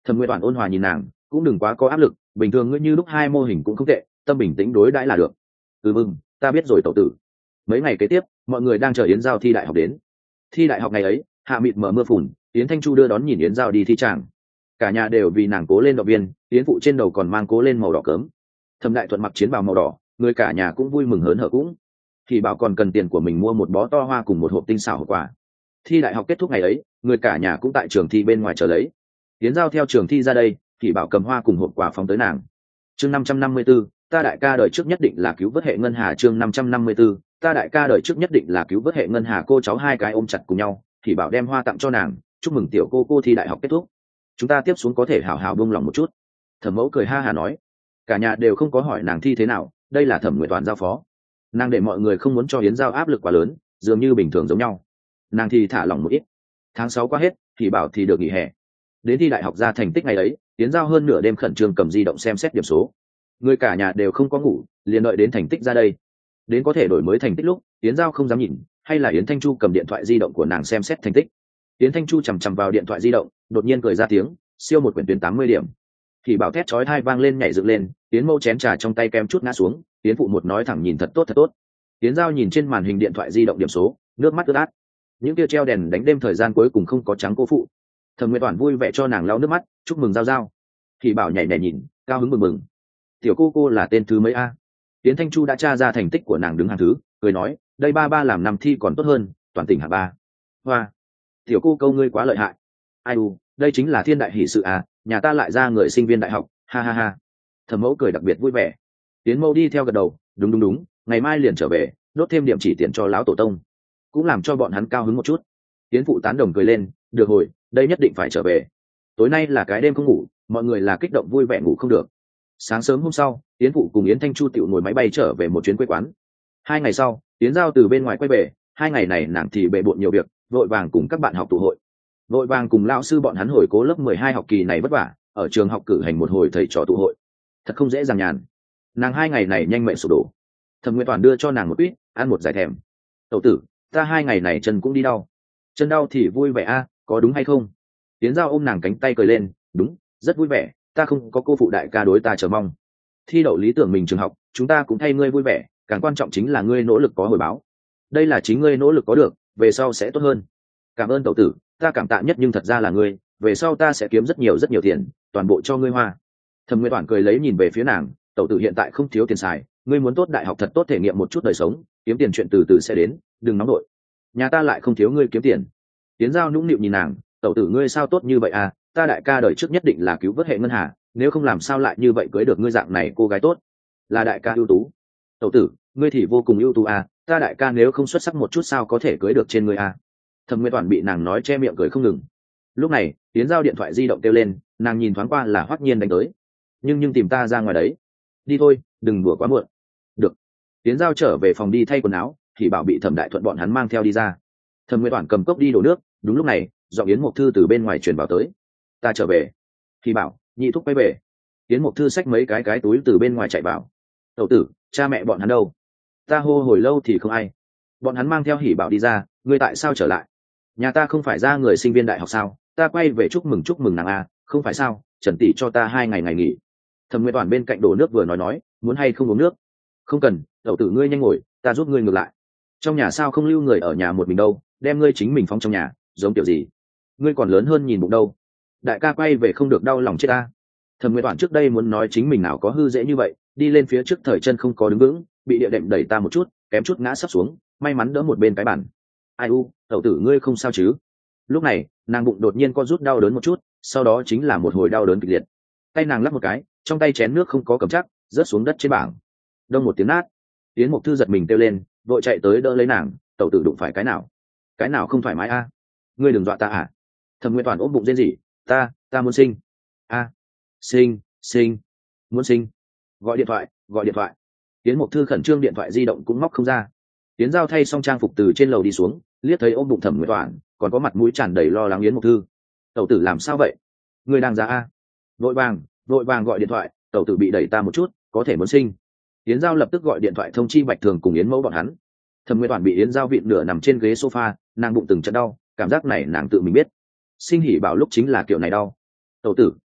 Thẩm Nguyệt Toàn ôn hòa nhìn nàng, cũng đừng quá có áp lực, bình thường ngươi như lúc hai mô hình cũng không tệ, tâm bình tĩnh đối đãi là được. Ừ vâng, ta biết rồi tẩu tử. Mấy ngày kế tiếp, mọi người đang chờ Yến Giao thi đại học đến. Thi đại học ngày ấy, hạ mịt mờ mưa phùn, Yến Thanh Chu đưa đón nhìn Yến Giao đi thi tràng. Cả nhà đều vì nàng cố lên động viên, Yến phụ trên đầu còn mang cố lên màu đỏ cớm. Thẩm Đại Thuận mặc chiến bào màu đỏ, người cả nhà cũng vui mừng hớn hở cũng. Thì bảo còn cần tiền của mình mua một bó to hoa cùng một hộp tinh xảo hộp quà. Thi đại học kết thúc ngày ấy, người cả nhà cũng tại trường thi bên ngoài chờ lấy. Yến Giao theo trường thi ra đây, thì bảo cầm hoa cùng hộp quà phóng tới nàng. Chương năm trăm năm mươi 554, ta đại ca đời trước nhất định là cứu vớt hệ ngân hà. Chương năm trăm năm mươi 554, ta đại ca đời trước nhất định là cứu vớt hệ ngân hà. Cô cháu hai cái ôm chặt cùng nhau, thì bảo đem hoa tặng cho nàng, chúc mừng tiểu cô cô thi đại học kết thúc. Chúng ta tiếp xuống có thể hảo hảo buông lòng một chút. Thẩm mẫu cười ha hà nói. Cả nhà đều không có hỏi nàng thi thế nào, đây là Thẩm Nguyệt Toàn giao phó. Nàng để mọi người không muốn cho Yến Giao áp lực quá lớn, dường như bình thường giống nhau. Nàng thì thả lỏng một ít. Tháng sáu qua hết, thì bảo thì được nghỉ hè. Đến thi đại học ra thành tích ngày ấy, Yến Giao hơn nửa đêm khẩn trương cầm di động xem xét điểm số. Người cả nhà đều không có ngủ, liền đợi đến thành tích ra đây. Đến có thể đổi mới thành tích lúc, Yến Giao không dám nhìn, hay là Yến Thanh Chu cầm điện thoại di động của nàng xem xét thành tích. Yến Thanh Chu chằm chằm vào điện thoại di động, đột nhiên cười ra tiếng, siêu một quyển tuyến tám mươi điểm. Thì bảo thét chói tai vang lên nhảy dựng lên, Yến mâu chén trà trong tay kem chút ngã xuống, Yến phụ một nói thẳng nhìn thật tốt thật tốt. Yến Giao nhìn trên màn hình điện thoại di động điểm số, nước mắt ướt át. Những tia treo đèn đánh đêm thời gian cuối cùng không có trắng cô phụ. Thẩm Nguyệt Toàn vui vẻ cho nàng lau nước mắt, chúc mừng Giao Giao. Thì bảo nhảy nhảy nhìn, cao hứng mừng mừng. Tiểu cô cô là tên thứ mấy a? Yến Thanh Chu đã tra ra thành tích của nàng đứng hàng thứ, cười nói, đây ba ba làm năm thi còn tốt hơn, toàn tỉnh hạng ba. Hoa, tiểu cô câu ngươi quá lợi hại. Ai u, đây chính là thiên đại hỷ sự à, nhà ta lại ra người sinh viên đại học, ha ha ha. Thẩm mẫu cười đặc biệt vui vẻ. Yến mẫu đi theo gật đầu, đúng đúng đúng, ngày mai liền trở về, đốt thêm điểm chỉ tiền cho lão tổ tông, cũng làm cho bọn hắn cao hứng một chút. Yến phụ tán đồng cười lên, được hồi, đây nhất định phải trở về. Tối nay là cái đêm không ngủ, mọi người là kích động vui vẻ ngủ không được. Sáng sớm hôm sau, Yến phụ cùng Yến Thanh Chu tiểu ngồi máy bay trở về một chuyến quê quán. Hai ngày sau, Yến Giao từ bên ngoài quay về, hai ngày này nàng thì bề bộn nhiều việc, vội vàng cùng các bạn học tụ hội, vội vàng cùng lão sư bọn hắn hồi cố lớp mười hai học kỳ này vất vả, ở trường học cử hành một hồi thầy trò tụ hội, thật không dễ dàng nhàn. Nàng hai ngày này nhanh mệnh sụp đổ. Thẩm Nguyệt Toàn đưa cho nàng một quýt, ăn một giải thèm. Tẩu tử, ta hai ngày này chân cũng đi đau. Chân đau thì vui vẻ a, có đúng hay không? Yến Giao ôm nàng cánh tay cười lên, đúng, rất vui vẻ, ta không có cô phụ đại ca đối ta chờ mong. Thi đậu lý tưởng mình trường học, chúng ta cũng thay ngươi vui vẻ, càng quan trọng chính là ngươi nỗ lực có hồi báo. Đây là chính ngươi nỗ lực có được, về sau sẽ tốt hơn. Cảm ơn tẩu tử, ta cảm tạ nhất nhưng thật ra là ngươi, về sau ta sẽ kiếm rất nhiều rất nhiều tiền, toàn bộ cho ngươi hoa. Thẩm Nguyệt Toàn cười lấy nhìn về phía nàng, tẩu tử hiện tại không thiếu tiền xài, ngươi muốn tốt đại học thật tốt thể nghiệm một chút đời sống, kiếm tiền chuyện từ từ sẽ đến, đừng nóng nổi. Nhà ta lại không thiếu ngươi kiếm tiền. Tiến Giao nũng nịu nhìn nàng, tẩu tử ngươi sao tốt như vậy à, ta đại ca đời trước nhất định là cứu vớt hệ ngân hà, nếu không làm sao lại như vậy cưới được ngươi dạng này cô gái tốt. Là đại ca ưu tú. Tẩu tử, ngươi thì vô cùng ưu tú à, ta đại ca nếu không xuất sắc một chút sao có thể cưới được trên ngươi à. Thẩm Nguyệt Toàn bị nàng nói che miệng cười không ngừng. Lúc này, Tiến Giao điện thoại di động kêu lên, nàng nhìn thoáng qua là Hoắc Nhiên đánh tới. Nhưng nhưng tìm ta ra ngoài đấy. Đi thôi, đừng đùa quá muộn. Được. Tiến Giao trở về phòng đi thay quần áo, thì bảo bị Thẩm Đại Thuận bọn hắn mang theo đi ra. Thẩm Nguyệt Toàn cầm cốc đi đổ nước, đúng lúc này, giọng Yến Mộc Thư từ bên ngoài truyền vào tới. Ta trở về. Thì bảo, nhị thúc quay về. Yến Mộc Thư xách mấy cái cái túi từ bên ngoài chạy vào. Tẩu tử, cha mẹ bọn hắn đâu? Ta hô hồi lâu thì không ai. Bọn hắn mang theo Hỉ Bảo đi ra, ngươi tại sao trở lại? Nhà ta không phải ra người sinh viên đại học sao? Ta quay về chúc mừng chúc mừng nàng a, không phải sao? Trần tỷ cho ta hai ngày ngày nghỉ. Thẩm Nguyệt Toàn bên cạnh đổ nước vừa nói nói, muốn hay không uống nước? Không cần, tẩu tử ngươi nhanh ngồi, ta giúp ngươi ngược lại. Trong nhà sao không lưu người ở nhà một mình đâu, đem ngươi chính mình phóng trong nhà, giống kiểu gì? Ngươi còn lớn hơn nhìn bụng đâu. Đại ca quay về không được đau lòng chết ta. Thẩm Nguyệt Toàn trước đây muốn nói chính mình nào có hư dễ như vậy, đi lên phía trước thời chân không có đứng vững, bị địa đệm đẩy ta một chút, kém chút ngã sắp xuống, may mắn đỡ một bên cái bàn. Ai u, tẩu tử ngươi không sao chứ? Lúc này, nàng bụng đột nhiên co rút đau đớn một chút, sau đó chính là một hồi đau đớn kịch liệt. Tay nàng lắp một cái, trong tay chén nước không có cầm chắc, rớt xuống đất trên bảng. Đông một tiếng nát. Yến Mộc Thư giật mình kêu lên, vội chạy tới đỡ lấy nàng, tẩu tử đụng phải cái nào? Cái nào không thoải mái a? Ngươi đừng dọa ta à? Thẩm Nguyệt Toàn ôm bụng rên rỉ, ta, ta muốn sinh. A, sinh, sinh, muốn sinh. Gọi điện thoại, gọi điện thoại. Yến Mộc Thư khẩn trương điện thoại di động cũng móc không ra. Yến Giao thay xong trang phục từ trên lầu đi xuống, liếc thấy ôm bụng Thẩm Nguyệt Toàn, còn có mặt mũi tràn đầy lo lắng Yến Mộc Thư. Tẩu tử làm sao vậy? Ngươi đang ra a? Vội vàng, vội vàng gọi điện thoại, tẩu tử bị đẩy ta một chút, có thể muốn sinh. Yến Giao lập tức gọi điện thoại thông chi Bạch Thường cùng Yến Mẫu bọn hắn. Thẩm Nguyệt Toàn bị Yến Giao vịn nửa nằm trên ghế sofa, nàng bụng từng trận đau, cảm giác này nàng tự mình biết. Sinh Hỉ Bảo lúc chính là kiểu này đau. Tẩu tử,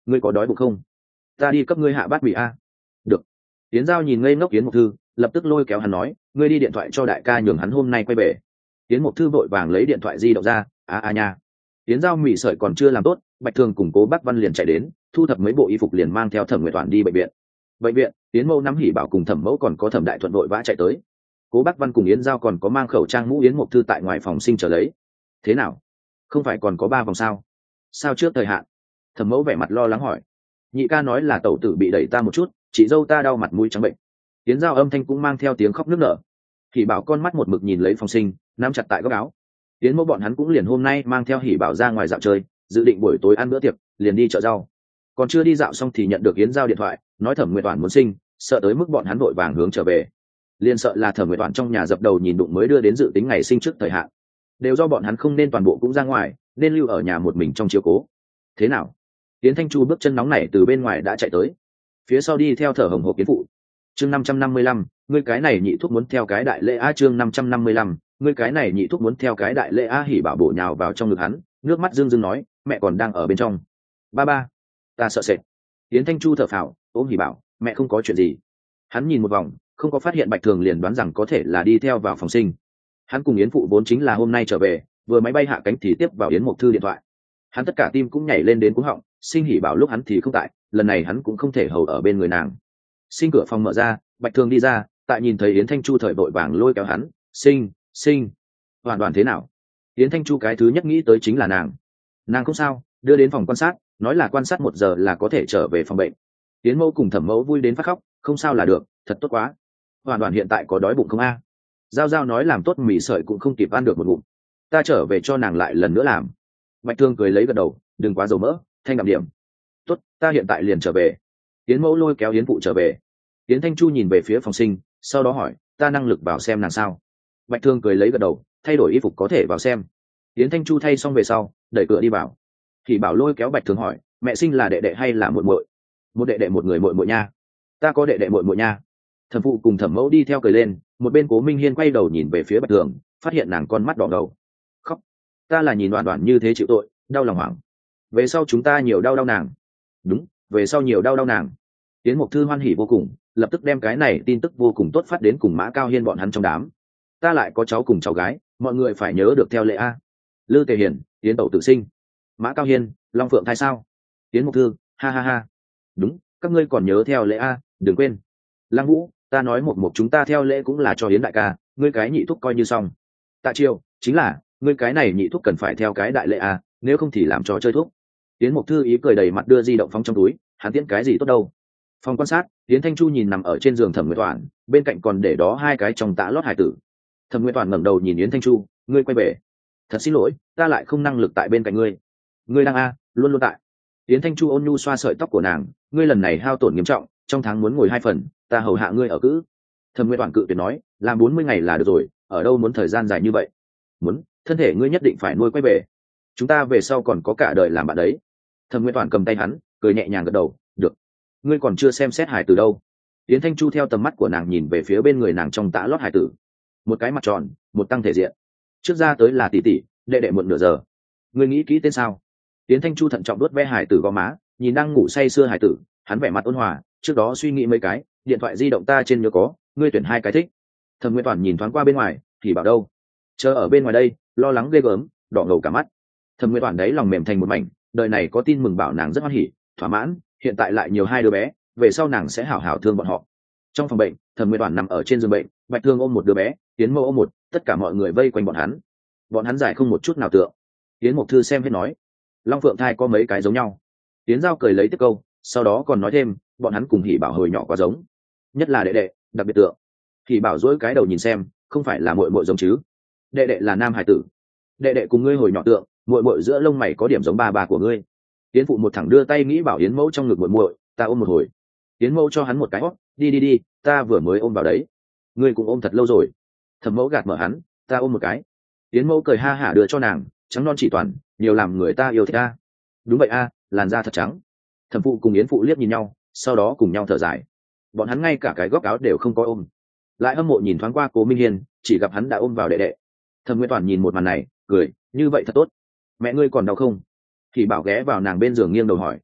ngươi có đói bụng không? Ta đi cấp ngươi hạ bát mì a. Được. Yến Giao nhìn ngây ngốc Yến Mộc Thư, lập tức lôi kéo hắn nói, ngươi đi điện thoại cho đại ca nhường hắn hôm nay quay về. Yến Mộc Thư vội vàng lấy điện thoại di động ra, a a nha. Yến Giao mỉ sợi còn chưa làm tốt, Bạch Thường cùng Cố Bắc Văn liền chạy đến, thu thập mấy bộ y phục liền mang theo Thẩm Nguyệt Toản đi bệnh viện. Bệnh viện, Yến Mẫu nắm Hỉ Bảo cùng Thẩm Mẫu còn có Thẩm Đại Thuận vội vã chạy tới. Cố Bắc Văn cùng Yến Giao còn có mang khẩu trang mũ Yến Mộc Thư tại ngoài phòng sinh chờ lấy. Thế nào? Không phải còn có ba vòng sao? Sao trước thời hạn? Thẩm Mẫu vẻ mặt lo lắng hỏi. Nhị ca nói là tẩu tử bị đẩy ta một chút, chị dâu ta đau mặt mũi trắng bệnh. Yến Giao âm thanh cũng mang theo tiếng khóc nức nở. Hỉ Bảo con mắt một mực nhìn lấy phòng sinh, nắm chặt tại góc áo. Yến Mẫu bọn hắn cũng liền hôm nay mang theo Hỉ Bảo ra ngoài dạo chơi, dự định buổi tối ăn bữa tiệc, liền đi chợ rau. Còn chưa đi dạo xong thì nhận được Yến Giao điện thoại, nói Thẩm Nguyệt Toản muốn sinh, sợ tới mức bọn hắn vội vàng hướng trở về. Liên sợ là Thẩm Nguyệt Toản trong nhà dập đầu nhìn đụng mới đưa đến dự tính ngày sinh trước thời hạn. Đều do bọn hắn không nên toàn bộ cũng ra ngoài, nên lưu ở nhà một mình trong chiếu cố. Thế nào? Yến Thanh Chu bước chân nóng nảy từ bên ngoài đã chạy tới, phía sau đi theo thở hồng hộc Yến phụ. Chương năm trăm năm mươi lăm, ngươi cái này nhị thuốc muốn theo cái đại lễ a. Chương năm trăm năm mươi lăm, ngươi cái này nhị thuốc muốn theo cái đại lễ a. Hỉ Bảo bổ nhào vào trong ngực hắn, nước mắt rưng rưng nói, mẹ còn đang ở bên trong. Ba ba, ta sợ sệt. Yến Thanh Chu thở phào, ôm Hỉ Bảo, mẹ không có chuyện gì. Hắn nhìn một vòng, không có phát hiện Bạch Thường liền đoán rằng có thể là đi theo vào phòng sinh. Hắn cùng Yến phụ vốn chính là hôm nay trở về, vừa máy bay hạ cánh thì tiếp vào Yến Mộc Thư điện thoại. Hắn tất cả tim cũng nhảy lên đến cuống họng, sinh Hỉ Bảo lúc hắn thì không tại, lần này hắn cũng không thể hầu ở bên người nàng. Sinh cửa phòng mở ra, Bạch Thường đi ra, tại nhìn thấy Yến Thanh Chu thời vội vàng lôi kéo hắn, sinh sinh hoàn toàn thế nào? Yến Thanh Chu cái thứ nhất nghĩ tới chính là nàng. Nàng không sao, đưa đến phòng quan sát, nói là quan sát một giờ là có thể trở về phòng bệnh. Yến Mẫu cùng Thẩm Mẫu vui đến phát khóc, không sao là được, thật tốt quá. Hoàn toàn hiện tại có đói bụng không a? Giao Giao nói làm tốt mì sợi cũng không kịp ăn được một ngụm. Ta trở về cho nàng lại lần nữa làm. Bạch Thương cười lấy gật đầu, đừng quá dầu mỡ, thanh đạm điểm. Tốt, ta hiện tại liền trở về. Yến Mẫu lôi kéo Yến phụ trở về. Yến Thanh Chu nhìn về phía phòng sinh, sau đó hỏi, ta năng lực vào xem nàng sao? Bạch Thương cười lấy gật đầu, thay đổi y phục có thể vào xem. Yến Thanh Chu thay xong về sau, đẩy cửa đi vào. Thì Bảo lôi kéo Bạch Thương hỏi, mẹ sinh là đệ đệ hay là muội muội? Một đệ đệ một người muội muội nha. Ta có đệ đệ muội muội nha. Thẩm phụ cùng Thẩm Mẫu đi theo cười lên, một bên Cố Minh Hiên quay đầu nhìn về phía Bạch Thương, phát hiện nàng con mắt đỏ ngầu. Khóc. Ta là nhìn Đoạn Đoạn như thế chịu tội, đau lòng hoảng. Về sau chúng ta nhiều đau đau nàng. Đúng, về sau nhiều đau đau nàng. Yến Mộc Thư hoan hỉ vô cùng, lập tức đem cái này tin tức vô cùng tốt phát đến cùng Mã Cao Hiên bọn hắn trong đám. Ta lại có cháu cùng cháu gái, mọi người phải nhớ được theo lệ a. Lư Tề Hiền, Yến Tẩu tự sinh. Mã Cao Hiên, Long Phượng thai sao? Yến Mộc Thư, ha ha ha. Đúng, các ngươi còn nhớ theo lệ a, đừng quên. Lăng Vũ, ta nói một một chúng ta theo lễ cũng là cho Yến đại ca, ngươi cái nhị thúc coi như xong. Tạ Triều, chính là, ngươi cái này nhị thúc cần phải theo cái đại lễ a, nếu không thì làm trò chơi thuốc. Yến Mộc Thư ý cười đầy mặt đưa di động phóng trong túi, hắn tiễn cái gì tốt đâu. Phòng quan sát, Yến Thanh Chu nhìn nằm ở trên giường Thẩm Nguyệt Toản, bên cạnh còn để đó hai cái trong tã lót hải tử. Thẩm Nguyệt Toản ngẩng đầu nhìn Yến Thanh Chu, ngươi quay về. Thật xin lỗi, ta lại không năng lực tại bên cạnh ngươi. Ngươi đang a, luôn luôn tại. Yến Thanh Chu ôn nhu xoa sợi tóc của nàng, ngươi lần này hao tổn nghiêm trọng, trong tháng muốn ngồi hai phần, ta hầu hạ ngươi ở cữ. Thẩm Nguyệt Toản cự tuyệt nói, làm bốn mươi ngày là được rồi, ở đâu muốn thời gian dài như vậy. Muốn, thân thể ngươi nhất định phải nuôi quay về. Chúng ta về sau còn có cả đời làm bạn đấy. Thẩm Nguyệt Toản cầm tay hắn, cười nhẹ nhàng gật đầu, được. Ngươi còn chưa xem xét hải tử đâu. Yến Thanh Chu theo tầm mắt của nàng nhìn về phía bên người nàng trong tã lót hải tử. Một cái mặt tròn, một tăng thể diện. Trước ra tới là tỷ tỷ, đệ đệ muộn nửa giờ. Ngươi nghĩ kỹ tên sao? Yến Thanh Chu thận trọng đuốt ve hải tử gò má, nhìn đang ngủ say sưa hải tử, hắn vẻ mặt ôn hòa, trước đó suy nghĩ mấy cái, điện thoại di động ta trên nhớ có, ngươi tuyển hai cái thích. Thẩm Nguyệt Toản nhìn thoáng qua bên ngoài, thì bảo đâu? Chờ ở bên ngoài đây, lo lắng ghê gớm, đỏ ngầu cả mắt. Thẩm Nguyệt Toản đấy lòng mềm thành một mảnh, đời này có tin mừng bảo nàng rất hoan hỉ, thỏa mãn, hiện tại lại nhiều hai đứa bé, về sau nàng sẽ hảo hảo thương bọn họ. Trong phòng bệnh, Thẩm Nguyệt Toản nằm ở trên giường bệnh, Bạch Thương ôm một đứa bé, Yến Mẫu ôm một, tất cả mọi người vây quanh bọn hắn. Bọn hắn giải không một chút nào tượng. Yến Mộc Thư xem hết nói, Long Phượng thai có mấy cái giống nhau. Yến Giao cười lấy tiếp câu, sau đó còn nói thêm, bọn hắn cùng Hỉ Bảo hồi nhỏ quá giống, nhất là đệ đệ, đặc biệt tượng. Hỉ Bảo dỗi cái đầu nhìn xem, không phải là muội muội giống chứ? Đệ đệ là nam hải tử. Đệ đệ cùng ngươi hồi nhỏ tượng, muội muội giữa lông mày có điểm giống ba bà của ngươi. Yến phụ một thẳng đưa tay nghĩ bảo Yến Mẫu trong ngực muội muội, ta ôm một hồi. Yến Mẫu cho hắn một cái hót, đi đi đi, ta vừa mới ôm vào đấy. Ngươi cũng ôm thật lâu rồi. Thẩm Mẫu gạt mở hắn, ta ôm một cái. Yến Mẫu cười ha hả đưa cho nàng, trắng non chỉ toàn, nhiều làm người ta yêu thích ta. Đúng vậy a, làn da thật trắng. Thẩm phụ cùng Yến phụ liếc nhìn nhau, sau đó cùng nhau thở dài. Bọn hắn ngay cả cái góc áo đều không có ôm. Lại hâm mộ nhìn thoáng qua Cố Minh Hiên, chỉ gặp hắn đã ôm vào đệ đệ. Thẩm Nguyên Toàn nhìn một màn này, cười, như vậy thật tốt. Mẹ ngươi còn đau không? Thì bảo ghé vào nàng bên giường nghiêng đầu hỏi.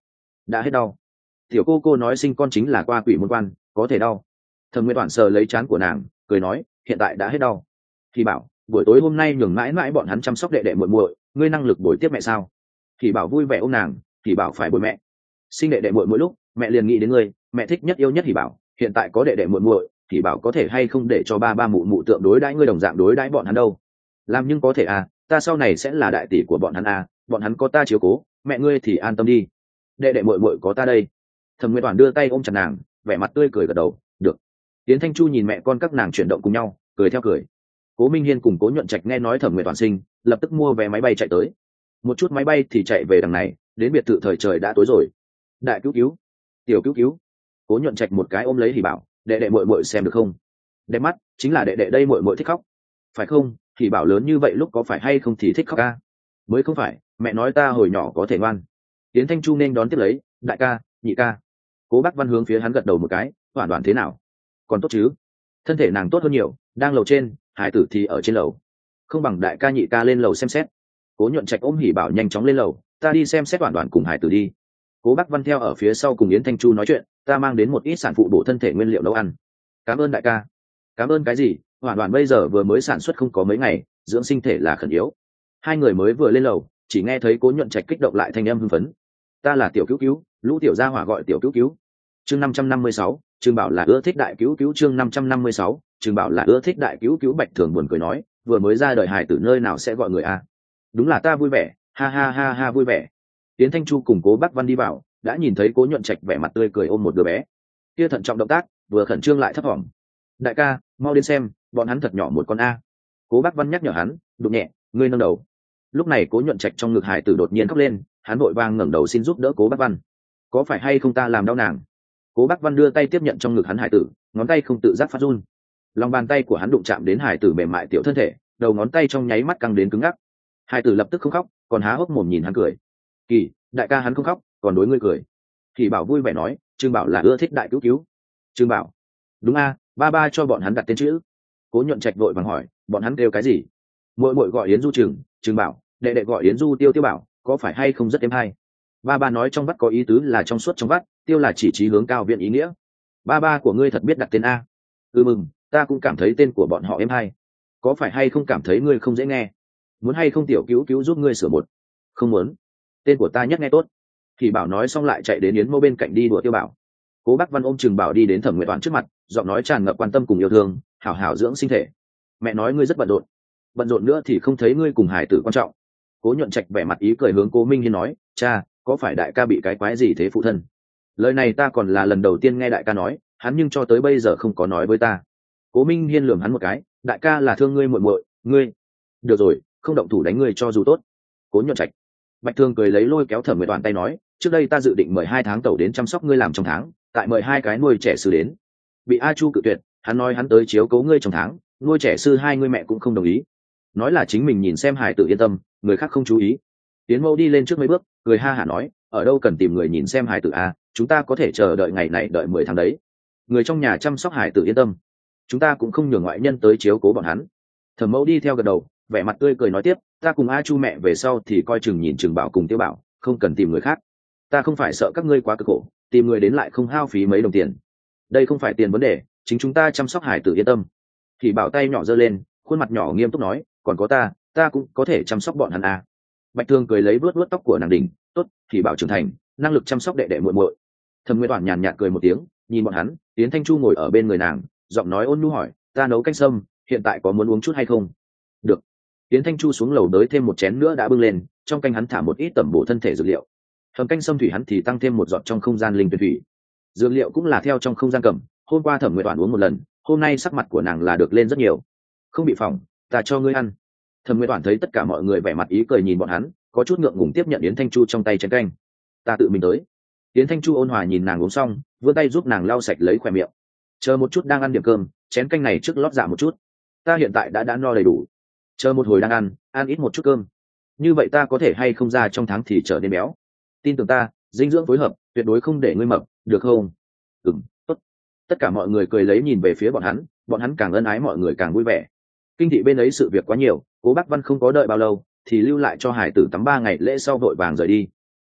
đã hết đau. Tiểu cô cô nói sinh con chính là qua quỷ môn quan, có thể đau. Thẩm Nguyệt Toản sờ lấy trán của nàng, cười nói, hiện tại đã hết đau. Thì bảo, buổi tối hôm nay nhường mãi mãi bọn hắn chăm sóc đệ đệ muội muội, ngươi năng lực bồi tiếp mẹ sao? Thì bảo vui vẻ ôm nàng, thì bảo phải bồi mẹ. Sinh đệ đệ muội muội lúc, mẹ liền nghĩ đến ngươi, mẹ thích nhất yêu nhất thì bảo, hiện tại có đệ đệ muội muội, thì bảo có thể hay không để cho ba ba mụ mụ tượng đối đãi ngươi đồng dạng đối đãi bọn hắn đâu. Làm nhưng có thể à, ta sau này sẽ là đại tỷ của bọn hắn à, bọn hắn có ta chiếu cố, mẹ ngươi thì an tâm đi. Đệ đệ muội muội có ta đây. Thẩm Nguyệt Toản đưa tay ôm chặt nàng, vẻ mặt tươi cười gật đầu, được. Tiến Thanh Chu nhìn mẹ con các nàng chuyển động cùng nhau, cười theo cười. Cố Minh Hiên cùng Cố Nhuận Trạch nghe nói Thẩm Nguyệt Toản sinh, lập tức mua vé máy bay chạy tới. Một chút máy bay thì chạy về đằng này, đến biệt thự thời trời đã tối rồi. Đại cứu cứu, tiểu cứu cứu. Cố Nhuận Trạch một cái ôm lấy thì bảo, đệ đệ muội muội xem được không? Đẹp mắt, chính là đệ đệ đây muội muội thích khóc. Phải không? Thì bảo lớn như vậy lúc có phải hay không thì thích khóc ca. Mới không phải, mẹ nói ta hồi nhỏ có thể ngoan. Tiến Thanh Chu nên đón tiếp lấy, đại ca, nhị ca. Cố Bác Văn hướng phía hắn gật đầu một cái, hoàn toàn thế nào? Còn tốt chứ? Thân thể nàng tốt hơn nhiều, đang lầu trên, hải tử thì ở trên lầu. Không bằng đại ca nhị ca lên lầu xem xét. Cố Nhuận Trạch ôm Hỉ Bảo nhanh chóng lên lầu, ta đi xem xét hoàn toàn cùng hải tử đi. Cố Bác Văn theo ở phía sau cùng Yến Thanh Chu nói chuyện, ta mang đến một ít sản phụ bổ thân thể nguyên liệu nấu ăn. Cảm ơn đại ca. Cảm ơn cái gì? Hoàn toàn bây giờ vừa mới sản xuất không có mấy ngày, dưỡng sinh thể là khẩn yếu. Hai người mới vừa lên lầu, chỉ nghe thấy Cố Nhuận Trạch kích động lại thanh âm hưng phấn. Ta là tiểu cứu cứu, lũ tiểu gia hỏa gọi tiểu cứu cứu. Chương năm trăm năm mươi sáu, Trương Bảo là ưa thích đại cứu cứu. Chương năm trăm năm mươi sáu, Trương Bảo là ưa thích đại cứu cứu. Bạch Thường buồn cười nói, vừa mới ra đời hài tử nơi nào sẽ gọi người a? Đúng là ta vui vẻ, ha ha ha ha vui vẻ. Tiến Thanh Chu cùng Cố Bác Văn đi vào, đã nhìn thấy Cố Nhuận Trạch vẻ mặt tươi cười ôm một đứa bé. Kia thận trọng động tác, vừa khẩn trương lại thấp thỏm. Đại ca, mau đến xem, bọn hắn thật nhỏ một con a. Cố Bác Văn nhắc nhở hắn, đụng nhẹ, ngươi nâng đầu. Lúc này Cố Nhuận Trạch trong ngực hài tử đột nhiên khóc lên, hắn vội vàng ngẩng đầu xin giúp đỡ Cố Bác Văn. Có phải hay không ta làm đau nàng? Cố Bác Văn đưa tay tiếp nhận trong ngực hắn hải tử, ngón tay không tự giác phát run. Lòng bàn tay của hắn đụng chạm đến hải tử mềm mại tiểu thân thể, đầu ngón tay trong nháy mắt căng đến cứng ngắc. Hải tử lập tức không khóc, còn há hốc mồm nhìn hắn cười. Kỳ, đại ca hắn không khóc, còn đối ngươi cười. Thì Bảo vui vẻ nói, Trương Bảo là ưa thích đại cứu cứu. Trương Bảo? Đúng a, ba ba cho bọn hắn đặt tên chữ. Cố Nhuận Trạch vội vàng hỏi, bọn hắn kêu cái gì? Muội muội gọi Yến Du Trừng, Trương Bảo, đệ đệ gọi Yến Du Tiêu Tiêu Bảo, có phải hay không rất êm hay? Ba ba nói trong vắt có ý tứ là trong suốt trong vắt, tiêu là chỉ trí hướng cao viện ý nghĩa. Ba ba của ngươi thật biết đặt tên a. Ừ mừng, ta cũng cảm thấy tên của bọn họ êm hay. Có phải hay không cảm thấy ngươi không dễ nghe? Muốn hay không tiểu cứu cứu giúp ngươi sửa một? Không muốn. Tên của ta nhất nghe tốt. Thì Bảo nói xong lại chạy đến Yến Mô bên cạnh đi đùa Tiêu Bảo. Cố Bác Văn ôm Trừng Bảo đi đến Thẩm Nguyệt Toản trước mặt, giọng nói tràn ngập quan tâm cùng yêu thương, hảo hảo dưỡng sinh thể. Mẹ nói ngươi rất bận rộn. Bận rộn nữa thì không thấy ngươi cùng hải tử quan trọng. Cố Nhuận Trạch vẻ mặt ý cười hướng Cố Minh Hiên nói, cha, có phải đại ca bị cái quái gì thế phụ thân? Lời này ta còn là lần đầu tiên nghe đại ca nói, hắn nhưng cho tới bây giờ không có nói với ta. Cố Minh Hiên lườm hắn một cái, đại ca là thương ngươi muội muội, ngươi. Được rồi, không động thủ đánh ngươi cho dù tốt. Cố Nhuận Trạch. Bạch Thương cười lấy lôi kéo Thẩm Nguyệt Toản tay nói, trước đây ta dự định mời hai tháng tẩu đến chăm sóc ngươi làm trong tháng, tại mời hai cái nuôi trẻ sư đến. Bị A Chu cự tuyệt, hắn nói hắn tới chiếu cố ngươi trong tháng, nuôi trẻ sư hai ngươi mẹ cũng không đồng ý. Nói là chính mình nhìn xem hài tử yên tâm, người khác không chú ý. Tiến Mâu đi lên trước mấy bước, cười ha hả nói, ở đâu cần tìm người nhìn xem hài tử a, chúng ta có thể chờ đợi ngày này đợi mười tháng đấy. Người trong nhà chăm sóc hài tử yên tâm, chúng ta cũng không nhường ngoại nhân tới chiếu cố bọn hắn. Thẩm Mẫu đi theo gật đầu, vẻ mặt tươi cười nói tiếp, ta cùng A Chu mẹ về sau thì coi chừng nhìn Trừng Bảo cùng Tiêu Bảo, không cần tìm người khác. Ta không phải sợ các ngươi quá cực khổ, tìm người đến lại không hao phí mấy đồng tiền. Đây không phải tiền vấn đề, chính chúng ta chăm sóc hài tử yên tâm. Thì Bảo tay nhỏ giơ lên, khuôn mặt nhỏ nghiêm túc nói, còn có ta, ta cũng có thể chăm sóc bọn hắn a. Bạch Thương cười lấy vuốt vuốt tóc của nàng đỉnh, tốt, thì Bảo trưởng thành, năng lực chăm sóc đệ đệ muội muội. Thẩm Nguyệt Toản nhàn nhạt cười một tiếng, nhìn bọn hắn, Yến Thanh Chu ngồi ở bên người nàng, giọng nói ôn nhu hỏi, ta nấu canh sâm, hiện tại có muốn uống chút hay không? Được. Yến Thanh Chu xuống lầu đới thêm một chén nữa đã bưng lên, trong canh hắn thả một ít tẩm bổ thân thể dược liệu. Hầm canh sâm thủy hắn thì tăng thêm một giọt trong không gian linh tuyển thủy. Dược liệu cũng là theo trong không gian cầm, hôm qua Thẩm Nguyệt Toản uống một lần, hôm nay sắc mặt của nàng là được lên rất nhiều. Không bị phỏng, ta cho ngươi ăn. Thẩm Nguyệt Toản thấy tất cả mọi người vẻ mặt ý cười nhìn bọn hắn, có chút ngượng ngùng tiếp nhận Yến Thanh Chu trong tay chén canh. Ta tự mình tới. Yến Thanh Chu ôn hòa nhìn nàng uống xong, vươn tay giúp nàng lau sạch lấy khóe miệng. Chờ một chút đang ăn điểm cơm, chén canh này trước lót dạ một chút. Ta hiện tại đã đã no đầy đủ. Chờ một hồi đang ăn, ăn ít một chút cơm. Như vậy ta có thể hay không ra trong tháng thì trở nên béo. Tin tưởng ta, dinh dưỡng phối hợp, tuyệt đối không để ngươi mập, được không? Ừm, tốt. Tất cả mọi người cười lấy nhìn về phía bọn hắn, bọn hắn càng ân ái mọi người càng vui vẻ. Kinh thị bên ấy sự việc quá nhiều, Cố Bác Văn không có đợi bao lâu thì lưu lại cho hải tử tắm ba ngày lễ sau vội vàng rời đi.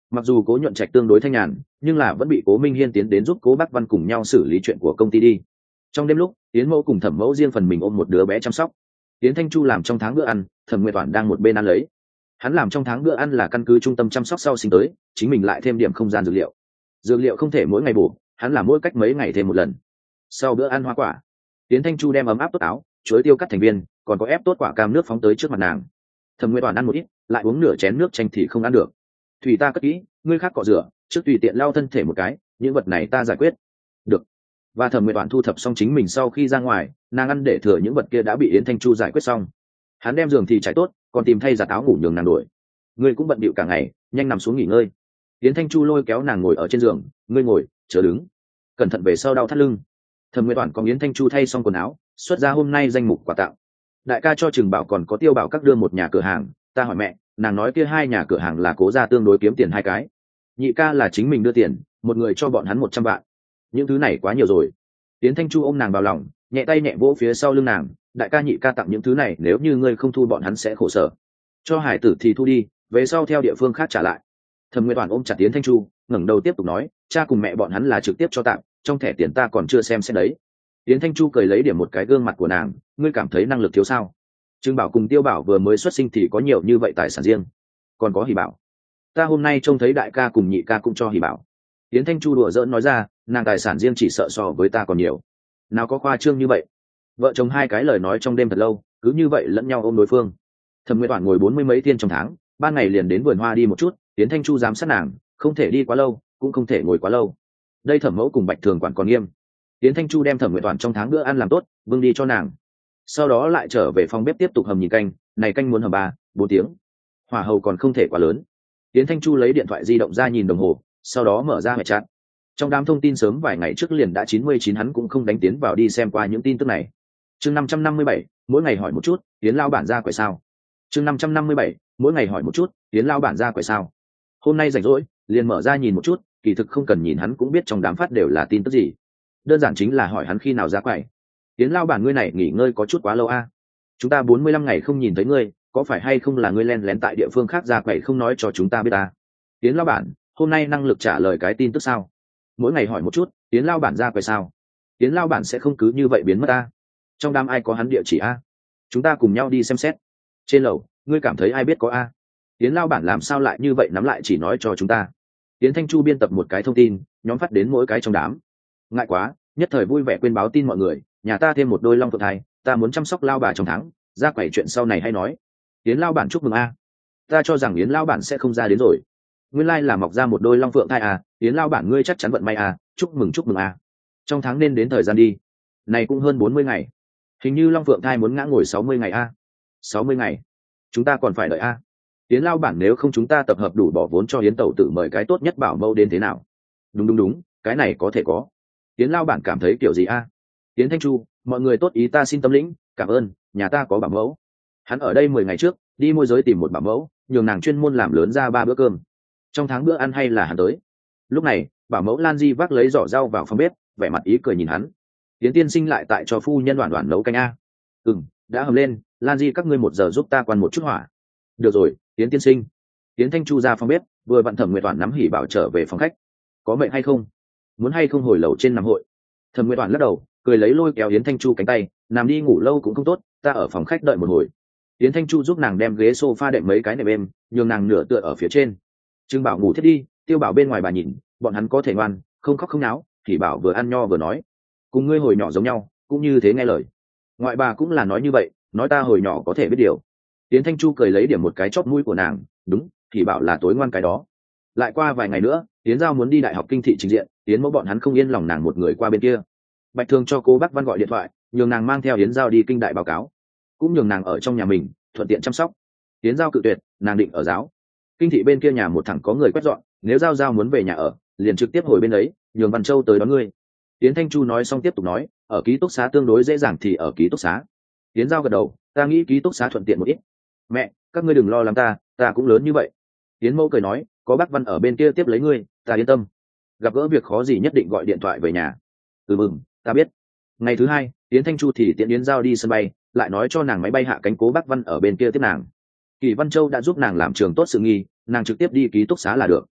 Mặc dù Cố Nhuận Trạch tương đối thanh nhàn, nhưng là vẫn bị Cố Minh Hiên tiến đến giúp Cố Bắc Văn cùng nhau xử lý chuyện của công ty đi. Trong đêm lúc, Yến Mẫu cùng Thẩm Mẫu riêng phần mình ôm một đứa bé chăm sóc. Yến Thanh Chu làm trong tháng bữa ăn, Thẩm Nguyệt Toản đang một bên ăn lấy. Hắn làm trong tháng bữa ăn là căn cứ trung tâm chăm sóc sau sinh tới, chính mình lại thêm điểm không gian dược liệu. Dược liệu không thể mỗi ngày bổ, hắn làm mỗi cách mấy ngày thêm một lần. Sau bữa ăn hoa quả, Yến Thanh Chu đem ấm áp tốt áo, chuối tiêu cắt thành viên, còn có ép tốt quả cam nước phóng tới trước mặt nàng. Thẩm Nguyệt Toản ăn một ít, lại uống nửa chén nước chanh thì không ăn được. Thủy ta cất kỹ, ngươi khác cọ rửa, trước tùy tiện lau thân thể một cái, những vật này ta giải quyết. Được. Và Thẩm Nguyệt Toản thu thập xong chính mình sau khi ra ngoài, nàng ăn để thừa những vật kia đã bị Yến Thanh Chu giải quyết xong. Hắn đem giường thì trải tốt, còn tìm thay giặt áo ngủ nhường nàng đổi. Ngươi cũng bận bịu cả ngày, nhanh nằm xuống nghỉ ngơi. Yến Thanh Chu lôi kéo nàng ngồi ở trên giường, ngươi ngồi, chớ đứng, cẩn thận về sau đau thắt lưng. Thẩm Nguyệt Toản còn Yến Thanh Chu thay xong quần áo, xuất ra hôm nay danh mục quà tặng. Đại ca cho Trừng Bảo còn có Tiêu Bảo các đưa một nhà cửa hàng, ta hỏi mẹ, nàng nói kia hai nhà cửa hàng là Cố gia tương đối kiếm tiền hai cái. Nhị ca là chính mình đưa tiền, một người cho bọn hắn một trăm vạn. Những thứ này quá nhiều rồi. Yến Thanh Chu ôm nàng vào lòng, nhẹ tay nhẹ vỗ phía sau lưng nàng, đại ca nhị ca tặng những thứ này, nếu như ngươi không thu bọn hắn sẽ khổ sở. Cho hải tử thì thu đi, về sau theo địa phương khác trả lại. Thẩm Nguyệt Toản ôm chặt Yến Thanh Chu, ngẩng đầu tiếp tục nói, cha cùng mẹ bọn hắn là trực tiếp cho tặng, trong thẻ tiền ta còn chưa xem xét đấy. Yến Thanh Chu cười lấy điểm một cái gương mặt của nàng, ngươi cảm thấy năng lực thiếu sao? Trương Bảo cùng Tiêu Bảo vừa mới xuất sinh thì có nhiều như vậy tài sản riêng, còn có Hỉ Bảo, ta hôm nay trông thấy đại ca cùng nhị ca cũng cho Hỉ Bảo. Yến Thanh Chu đùa giỡn nói ra, nàng tài sản riêng chỉ sợ so với ta còn nhiều. Nào có khoa trương như vậy. Vợ chồng hai cái lời nói trong đêm thật lâu, cứ như vậy lẫn nhau ôm đối phương. Thẩm Nguyệt Toản ngồi bốn mươi mấy thiên trong tháng, ban ngày liền đến vườn hoa đi một chút, Yến Thanh Chu giám sát nàng, không thể đi quá lâu, cũng không thể ngồi quá lâu. Đây Thẩm Mẫu cùng Bạch Thường quản còn nghiêm. Yến Thanh Chu đem Thẩm Nguyệt Toản trong tháng bữa ăn làm tốt, bưng đi cho nàng. Sau đó lại trở về phòng bếp tiếp tục hầm nhìn canh, này canh muốn hầm ba, bốn tiếng. Hỏa hầu còn không thể quá lớn. Yến Thanh Chu lấy điện thoại di động ra nhìn đồng hồ, sau đó mở ra hệ chat. Trong đám thông tin sớm vài ngày trước liền đã chín mươi chín, hắn cũng không đánh tiến vào đi xem qua những tin tức này. Chương năm trăm năm mươi bảy, mỗi ngày hỏi một chút, Yến lao bản ra quậy sao? Chương năm trăm năm mươi bảy, mỗi ngày hỏi một chút, Yến lao bản ra quậy sao? Hôm nay rảnh rỗi, liền mở ra nhìn một chút, kỳ thực không cần nhìn hắn cũng biết trong đám phát đều là tin tức gì. Đơn giản chính là hỏi hắn khi nào ra quậy. Yến lao bản ngươi này nghỉ ngơi có chút quá lâu a. Chúng ta bốn mươi lăm ngày không nhìn thấy ngươi, có phải hay không là ngươi len lén tại địa phương khác ra quậy không nói cho chúng ta biết ta? Yến lao bản, hôm nay năng lực trả lời cái tin tức sao? Mỗi ngày hỏi một chút, Yến lao bản ra quậy sao? Yến lao bản sẽ không cứ như vậy biến mất a. Trong đám ai có hắn địa chỉ a? Chúng ta cùng nhau đi xem xét. Trên lầu, ngươi cảm thấy ai biết có a? Yến lao bản làm sao lại như vậy nắm lại chỉ nói cho chúng ta? Yến Thanh Chu biên tập một cái thông tin, nhóm phát đến mỗi cái trong đám. Ngại quá, nhất thời vui vẻ quên báo tin mọi người, nhà ta thêm một đôi long phượng thai, ta muốn chăm sóc lao bà trong tháng, ra quẩy chuyện sau này hay nói. Yến lao bản chúc mừng a. Ta cho rằng Yến lao bản sẽ không ra đến rồi. Nguyên lai là mọc ra một đôi long phượng thai à, Yến lao bản ngươi chắc chắn vận may à, chúc mừng chúc mừng à. Trong tháng nên đến thời gian đi. Này cũng hơn bốn mươi ngày. Hình như long phượng thai muốn ngã ngồi sáu mươi ngày a. sáu mươi ngày. Chúng ta còn phải đợi a. Yến lao bản nếu không chúng ta tập hợp đủ bỏ vốn cho Yến tẩu tử mời cái tốt nhất bảo mẫu đến thế nào? Đúng đúng đúng, cái này có thể có. Yến lao bản cảm thấy kiểu gì a? Yến Thanh Chu, mọi người tốt ý ta xin tâm lĩnh, cảm ơn, nhà ta có bảo mẫu. Hắn ở đây mười ngày trước, đi môi giới tìm một bảo mẫu, nhường nàng chuyên môn làm lớn ra ba bữa cơm. Trong tháng bữa ăn hay là hắn tới. Lúc này, bảo mẫu Lan Di vác lấy giỏ rau vào phòng bếp, vẻ mặt ý cười nhìn hắn. Yến tiên sinh lại tại cho phu nhân đoạn đoạn nấu canh a. Ừm, đã hầm lên, Lan Di các ngươi một giờ giúp ta quan một chút hỏa. Được rồi, Yến tiên sinh. Yến Thanh Chu ra phòng bếp, vừa vặn Thẩm Nguyệt Toản nắm Hỉ Bảo trở về phòng khách. Có mệnh hay không? Muốn hay không hồi lầu trên nằm hội? Thẩm Nguyệt Toản lắc đầu, cười lấy lôi kéo Yến Thanh Chu cánh tay, nằm đi ngủ lâu cũng không tốt, ta ở phòng khách đợi một hồi. Yến Thanh Chu giúp nàng đem ghế sofa đệm mấy cái nệm êm, nhường nàng nửa tựa ở phía trên. Trương Bảo ngủ thiết đi, Tiêu Bảo bên ngoài bà nhìn, bọn hắn có thể ngoan, không khóc không náo. Hỉ Bảo vừa ăn nho vừa nói, cùng ngươi hồi nhỏ giống nhau, cũng như thế nghe lời. Ngoại bà cũng là nói như vậy, nói ta hồi nhỏ có thể biết điều. Yến Thanh Chu cười lấy điểm một cái chóp mũi của nàng, đúng, Hỉ Bảo là tối ngoan cái đó. Lại qua vài ngày nữa, Yến Giao muốn đi đại học kinh thị trình diện, Yến mẫu bọn hắn không yên lòng nàng một người qua bên kia. Bạch Thường cho cô Bắc Văn gọi điện thoại, nhường nàng mang theo Yến Giao đi kinh đại báo cáo, cũng nhường nàng ở trong nhà mình, thuận tiện chăm sóc. Yến Giao cự tuyệt, nàng định ở giáo. Kinh thị bên kia nhà một thằng có người quét dọn, nếu Giao Giao muốn về nhà ở, liền trực tiếp hồi bên ấy, nhường Văn Châu tới đón ngươi. Yến Thanh Chu nói xong tiếp tục nói, ở ký túc xá tương đối dễ dàng thì ở ký túc xá. Yến Giao gật đầu, ta nghĩ ký túc xá thuận tiện một ít. Mẹ, các ngươi đừng lo lắng ta, ta cũng lớn như vậy. Yến Mẫu cười nói, có bác Văn ở bên kia tiếp lấy ngươi, ta yên tâm. Gặp gỡ việc khó gì nhất định gọi điện thoại về nhà. Ừ mừng, ta biết. Ngày thứ hai, Yến Thanh Chu thì tiện Yến Giao đi sân bay, lại nói cho nàng máy bay hạ cánh cố bác Văn ở bên kia tiếp nàng. Kỳ Văn Châu đã giúp nàng làm trường tốt sự nghi, nàng trực tiếp đi ký túc xá là được.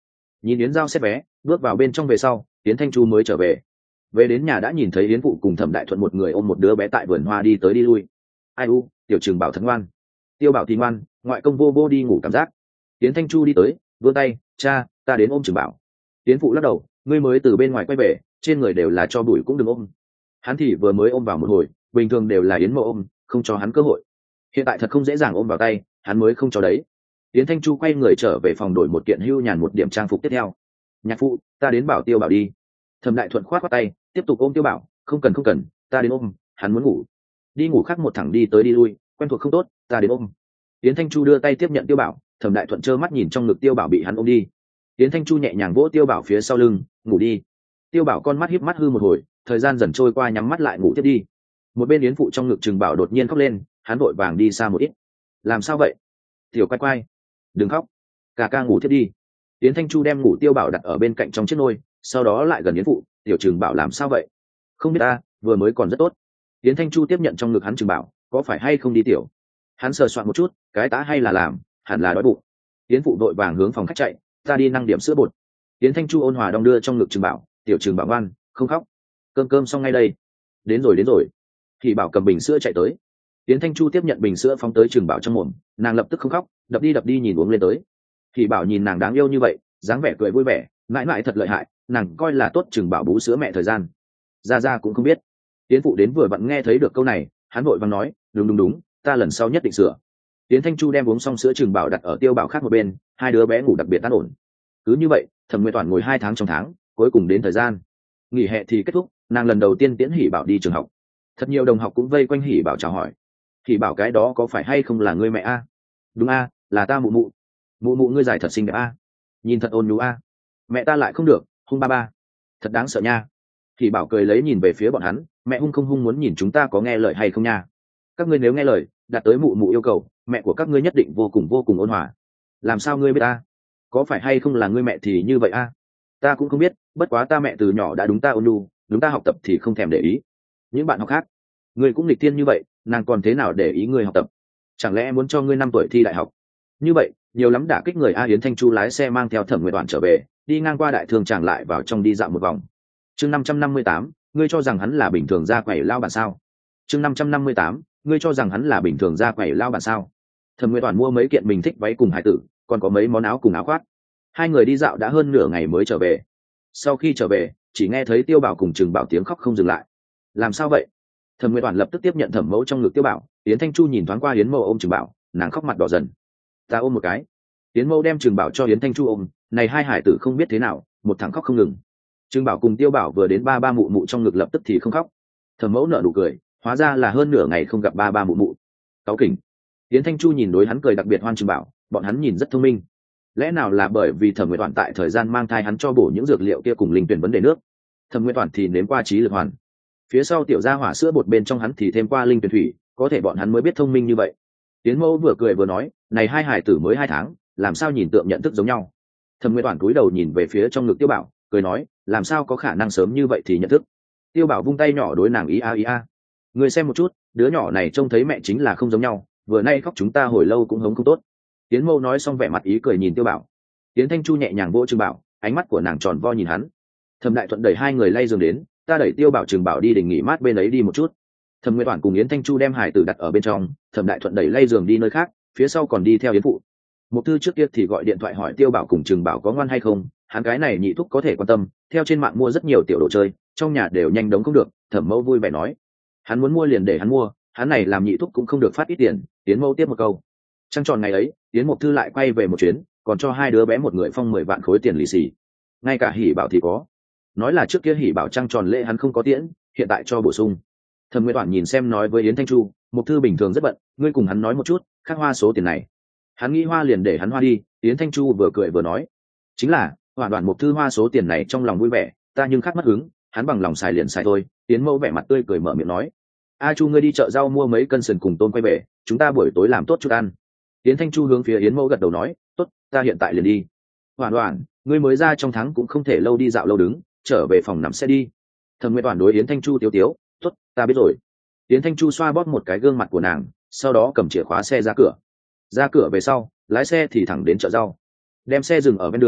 Nhìn yến giao xét vé, bước vào bên trong về sau, yến thanh chu mới trở về. Về đến nhà đã nhìn thấy yến phụ cùng Thẩm Đại Thuận một người ôm một đứa bé tại vườn hoa đi tới đi lui. Ai u, tiểu Trường Bảo thật ngoan. Tiêu Bảo thì ngoan, ngoại công vô vô đi ngủ cảm giác. Yến thanh chu đi tới, vươn tay, cha, ta đến ôm Trường Bảo. Yến phụ lắc đầu, ngươi mới từ bên ngoài quay về, trên người đều là cho bụi cũng đừng ôm. Hắn thì vừa mới ôm vào một hồi, bình thường đều là yến mộ ôm, không cho hắn cơ hội. Hiện tại thật không dễ dàng ôm vào tay, hắn mới không cho đấy. Yến thanh chu quay người trở về phòng đổi một kiện hưu nhàn một điểm trang phục tiếp theo. Nhạc phụ, ta đến bảo Tiêu Bảo đi. Thẩm Đại Thuận khoát khoát tay, tiếp tục ôm Tiêu Bảo, không cần không cần, ta đến ôm, hắn muốn ngủ. Đi ngủ khác một thẳng đi tới đi lui, quen thuộc không tốt, ta đến ôm. Yến thanh chu đưa tay tiếp nhận Tiêu Bảo, Thẩm Đại Thuận trơ mắt nhìn trong ngực Tiêu Bảo bị hắn ôm đi. Yến thanh chu nhẹ nhàng vỗ Tiêu Bảo phía sau lưng, ngủ đi. Tiêu Bảo con mắt híp mắt hư một hồi, thời gian dần trôi qua nhắm mắt lại ngủ tiếp đi. Một bên yến phụ trong ngực Trường Bảo đột nhiên khóc lên, hắn vội vàng đi xa một ít. Làm sao vậy? Tiểu quay quay, đừng khóc, ca ca ngủ tiếp đi. Yến thanh chu đem ngủ Tiêu Bảo đặt ở bên cạnh trong chiếc nôi, sau đó lại gần yến phụ, tiểu Trường Bảo làm sao vậy? Không biết ta, vừa mới còn rất tốt. Yến thanh chu tiếp nhận trong ngực hắn Trường Bảo, có phải hay không đi tiểu? Hắn sờ soạn một chút, cái tá hay là làm, hẳn là đói bụng. Yến phụ đội vàng hướng phòng khách chạy, ta đi năng điểm sữa bột. Yến thanh chu ôn hòa đong đưa trong ngực Trường Bảo, tiểu Trường Bảo ngoan, không khóc. Cơm cơm xong ngay đây. Đến rồi đến rồi. Thì Bảo cầm bình sữa chạy tới. Yến thanh chu tiếp nhận bình sữa phóng tới Trường Bảo trong mồm, nàng lập tức không khóc, đập đi đập đi nhìn uống lên tới. Thì Bảo nhìn nàng đáng yêu như vậy, dáng vẻ cười vui vẻ, mãi mãi thật lợi hại, nàng coi là tốt Trường Bảo bú sữa mẹ thời gian. Ra ra cũng không biết. Yến phụ đến vừa vặn nghe thấy được câu này, hắn vội vàng nói, đúng đúng đúng, ta lần sau nhất định sửa. Yến thanh chu đem uống xong sữa Trường Bảo đặt ở Tiêu Bảo khác một bên, hai đứa bé ngủ đặc biệt an ổn. Cứ như vậy, Thẩm Nguyên Toàn ngồi hai tháng trong tháng, cuối cùng đến thời gian nghỉ hè thì kết thúc, nàng lần đầu tiên tiễn Hỉ Bảo đi trường học. Thật nhiều đồng học cũng vây quanh Hỉ Bảo chào hỏi. Hỉ Bảo cái đó có phải hay không là ngươi mẹ a? Đúng a, là ta mụ mụ. Mụ mụ ngươi giải thật xinh đẹp a, nhìn thật ôn nhu a. Mẹ ta lại không được, hung ba ba, thật đáng sợ nha. Hỉ Bảo cười lấy nhìn về phía bọn hắn, mẹ hung không hung muốn nhìn chúng ta có nghe lời hay không nha. Các ngươi nếu nghe lời, đạt tới mụ mụ yêu cầu, mẹ của các ngươi nhất định vô cùng vô cùng ôn hòa. Làm sao ngươi biết ta? Có phải hay không là ngươi mẹ thì như vậy a? Ta cũng không biết, bất quá ta mẹ từ nhỏ đã đúng ta ôn nhu, đúng ta học tập thì không thèm để ý. Những bạn học khác, ngươi cũng nghịch thiên như vậy, nàng còn thế nào để ý ngươi học tập? Chẳng lẽ muốn cho ngươi năm tuổi thi đại học? Như vậy, nhiều lắm đả kích người a. Yến thanh chu lái xe mang theo Thẩm Nguyệt Toàn trở về, đi ngang qua đại thương tràng lại vào trong đi dạo một vòng. Chương năm trăm năm mươi tám, ngươi cho rằng hắn là bình thường ra quẩy lao bản sao? Chương năm trăm năm mươi tám, ngươi cho rằng hắn là bình thường ra quẩy lao bản sao? Thẩm Nguyệt Toàn mua mấy kiện mình thích váy cùng hải tử, còn có mấy món áo cùng áo khoác. Hai người đi dạo đã hơn nửa ngày mới trở về. Sau khi trở về, chỉ nghe thấy Tiêu Bảo cùng Trường Bảo tiếng khóc không dừng lại. Làm sao vậy? Thẩm Nguyệt Toàn lập tức tiếp nhận Thẩm mẫu trong ngực Tiêu Bảo. Yến thanh chu nhìn thoáng qua Yến mẫu ôm Trường Bảo, nàng khóc mặt đỏ dần. Ta ôm một cái. Yến mẫu đem Trường Bảo cho Yến thanh chu ôm, này hai hải tử không biết thế nào, một thằng khóc không ngừng. Trường Bảo cùng Tiêu Bảo vừa đến ba ba mụ mụ trong ngực lập tức thì không khóc. Thẩm mẫu nở nụ cười, hóa ra là hơn nửa ngày không gặp ba ba mụ mụ. Cáu kỉnh. Yến thanh chu nhìn đối hắn cười đặc biệt hoan Trường Bảo, bọn hắn nhìn rất thông minh. Lẽ nào là bởi vì Thẩm Nguyệt Toàn tại thời gian mang thai hắn cho bổ những dược liệu kia cùng linh tuyển vấn đề nước. Thẩm Nguyệt Toàn thì nếm qua trí lực hoàn, phía sau tiểu gia hỏa sữa bột bên trong hắn thì thêm qua linh tuyển thủy, có thể bọn hắn mới biết thông minh như vậy. Tiến mẫu vừa cười vừa nói, này hai hải tử mới hai tháng, làm sao nhìn tượng nhận thức giống nhau. Thẩm Nguyệt Toàn cúi đầu nhìn về phía trong ngực Tiêu Bảo, cười nói, làm sao có khả năng sớm như vậy thì nhận thức. Tiêu Bảo vung tay nhỏ đối nàng ý a ý a, người xem một chút, đứa nhỏ này trông thấy mẹ chính là không giống nhau, vừa nay khóc chúng ta hồi lâu cũng hống không tốt. Tiến mâu nói xong vẻ mặt ý cười nhìn Tiêu Bảo. Tiến thanh chu nhẹ nhàng vỗ Trường Bảo, ánh mắt của nàng tròn vo nhìn hắn. Thẩm Đại Thuận đẩy hai người lay giường đến, ta đẩy Tiêu Bảo Trường Bảo đi đình nghỉ mát bên ấy đi một chút. Thẩm Nguyệt Toàn cùng Yến thanh chu đem hải tử đặt ở bên trong, Thẩm Đại Thuận đẩy lay giường đi nơi khác, phía sau còn đi theo Yến phụ. Một thư trước kia thì gọi điện thoại hỏi Tiêu Bảo cùng Trường Bảo có ngoan hay không, hắn cái này nhị thúc có thể quan tâm, theo trên mạng mua rất nhiều tiểu đồ chơi, trong nhà đều nhanh đống không được. Thẩm mẫu vui vẻ nói, hắn muốn mua liền để hắn mua, hắn này làm nhị thúc cũng không được phát ít tiền. Yến mẫu tiếp một câu. Trăng tròn ngày ấy, Yến Mộc Thư lại quay về một chuyến, còn cho hai đứa bé một người phong mười vạn khối tiền lì xì. Ngay cả Hỉ Bảo thì có. Nói là trước kia Hỉ Bảo trăng tròn lễ hắn không có tiễn, hiện tại cho bổ sung. Thẩm Nguyệt Toàn nhìn xem nói với Yến Thanh Chu, Mộc Thư bình thường rất bận, ngươi cùng hắn nói một chút, khác hoa số tiền này. Hắn nghĩ hoa liền để hắn hoa đi. Yến Thanh Chu vừa cười vừa nói, chính là, Hoàn Đoàn Mộc Thư hoa số tiền này trong lòng vui vẻ, ta nhưng khác mất hứng, hắn bằng lòng xài liền xài thôi. Yến Mẫu vẻ mặt tươi cười mở miệng nói, a Chu ngươi đi chợ rau mua mấy cân sườn cùng tôm quay về, chúng ta buổi tối làm tốt chút ăn. Yến Thanh Chu hướng phía Yến Mẫu gật đầu nói, tốt, ta hiện tại liền đi. Hoàn Hoàn, ngươi mới ra trong tháng cũng không thể lâu đi dạo lâu đứng, trở về phòng nằm xe đi. Thẩm Nguyệt Toàn đối Yến Thanh Chu tiếu tiếu, tốt, ta biết rồi. Yến Thanh Chu xoa bóp một cái gương mặt của nàng, sau đó cầm chìa khóa xe ra cửa. Ra cửa về sau, lái xe thì thẳng đến chợ rau. Đem xe dừng ở bên đường,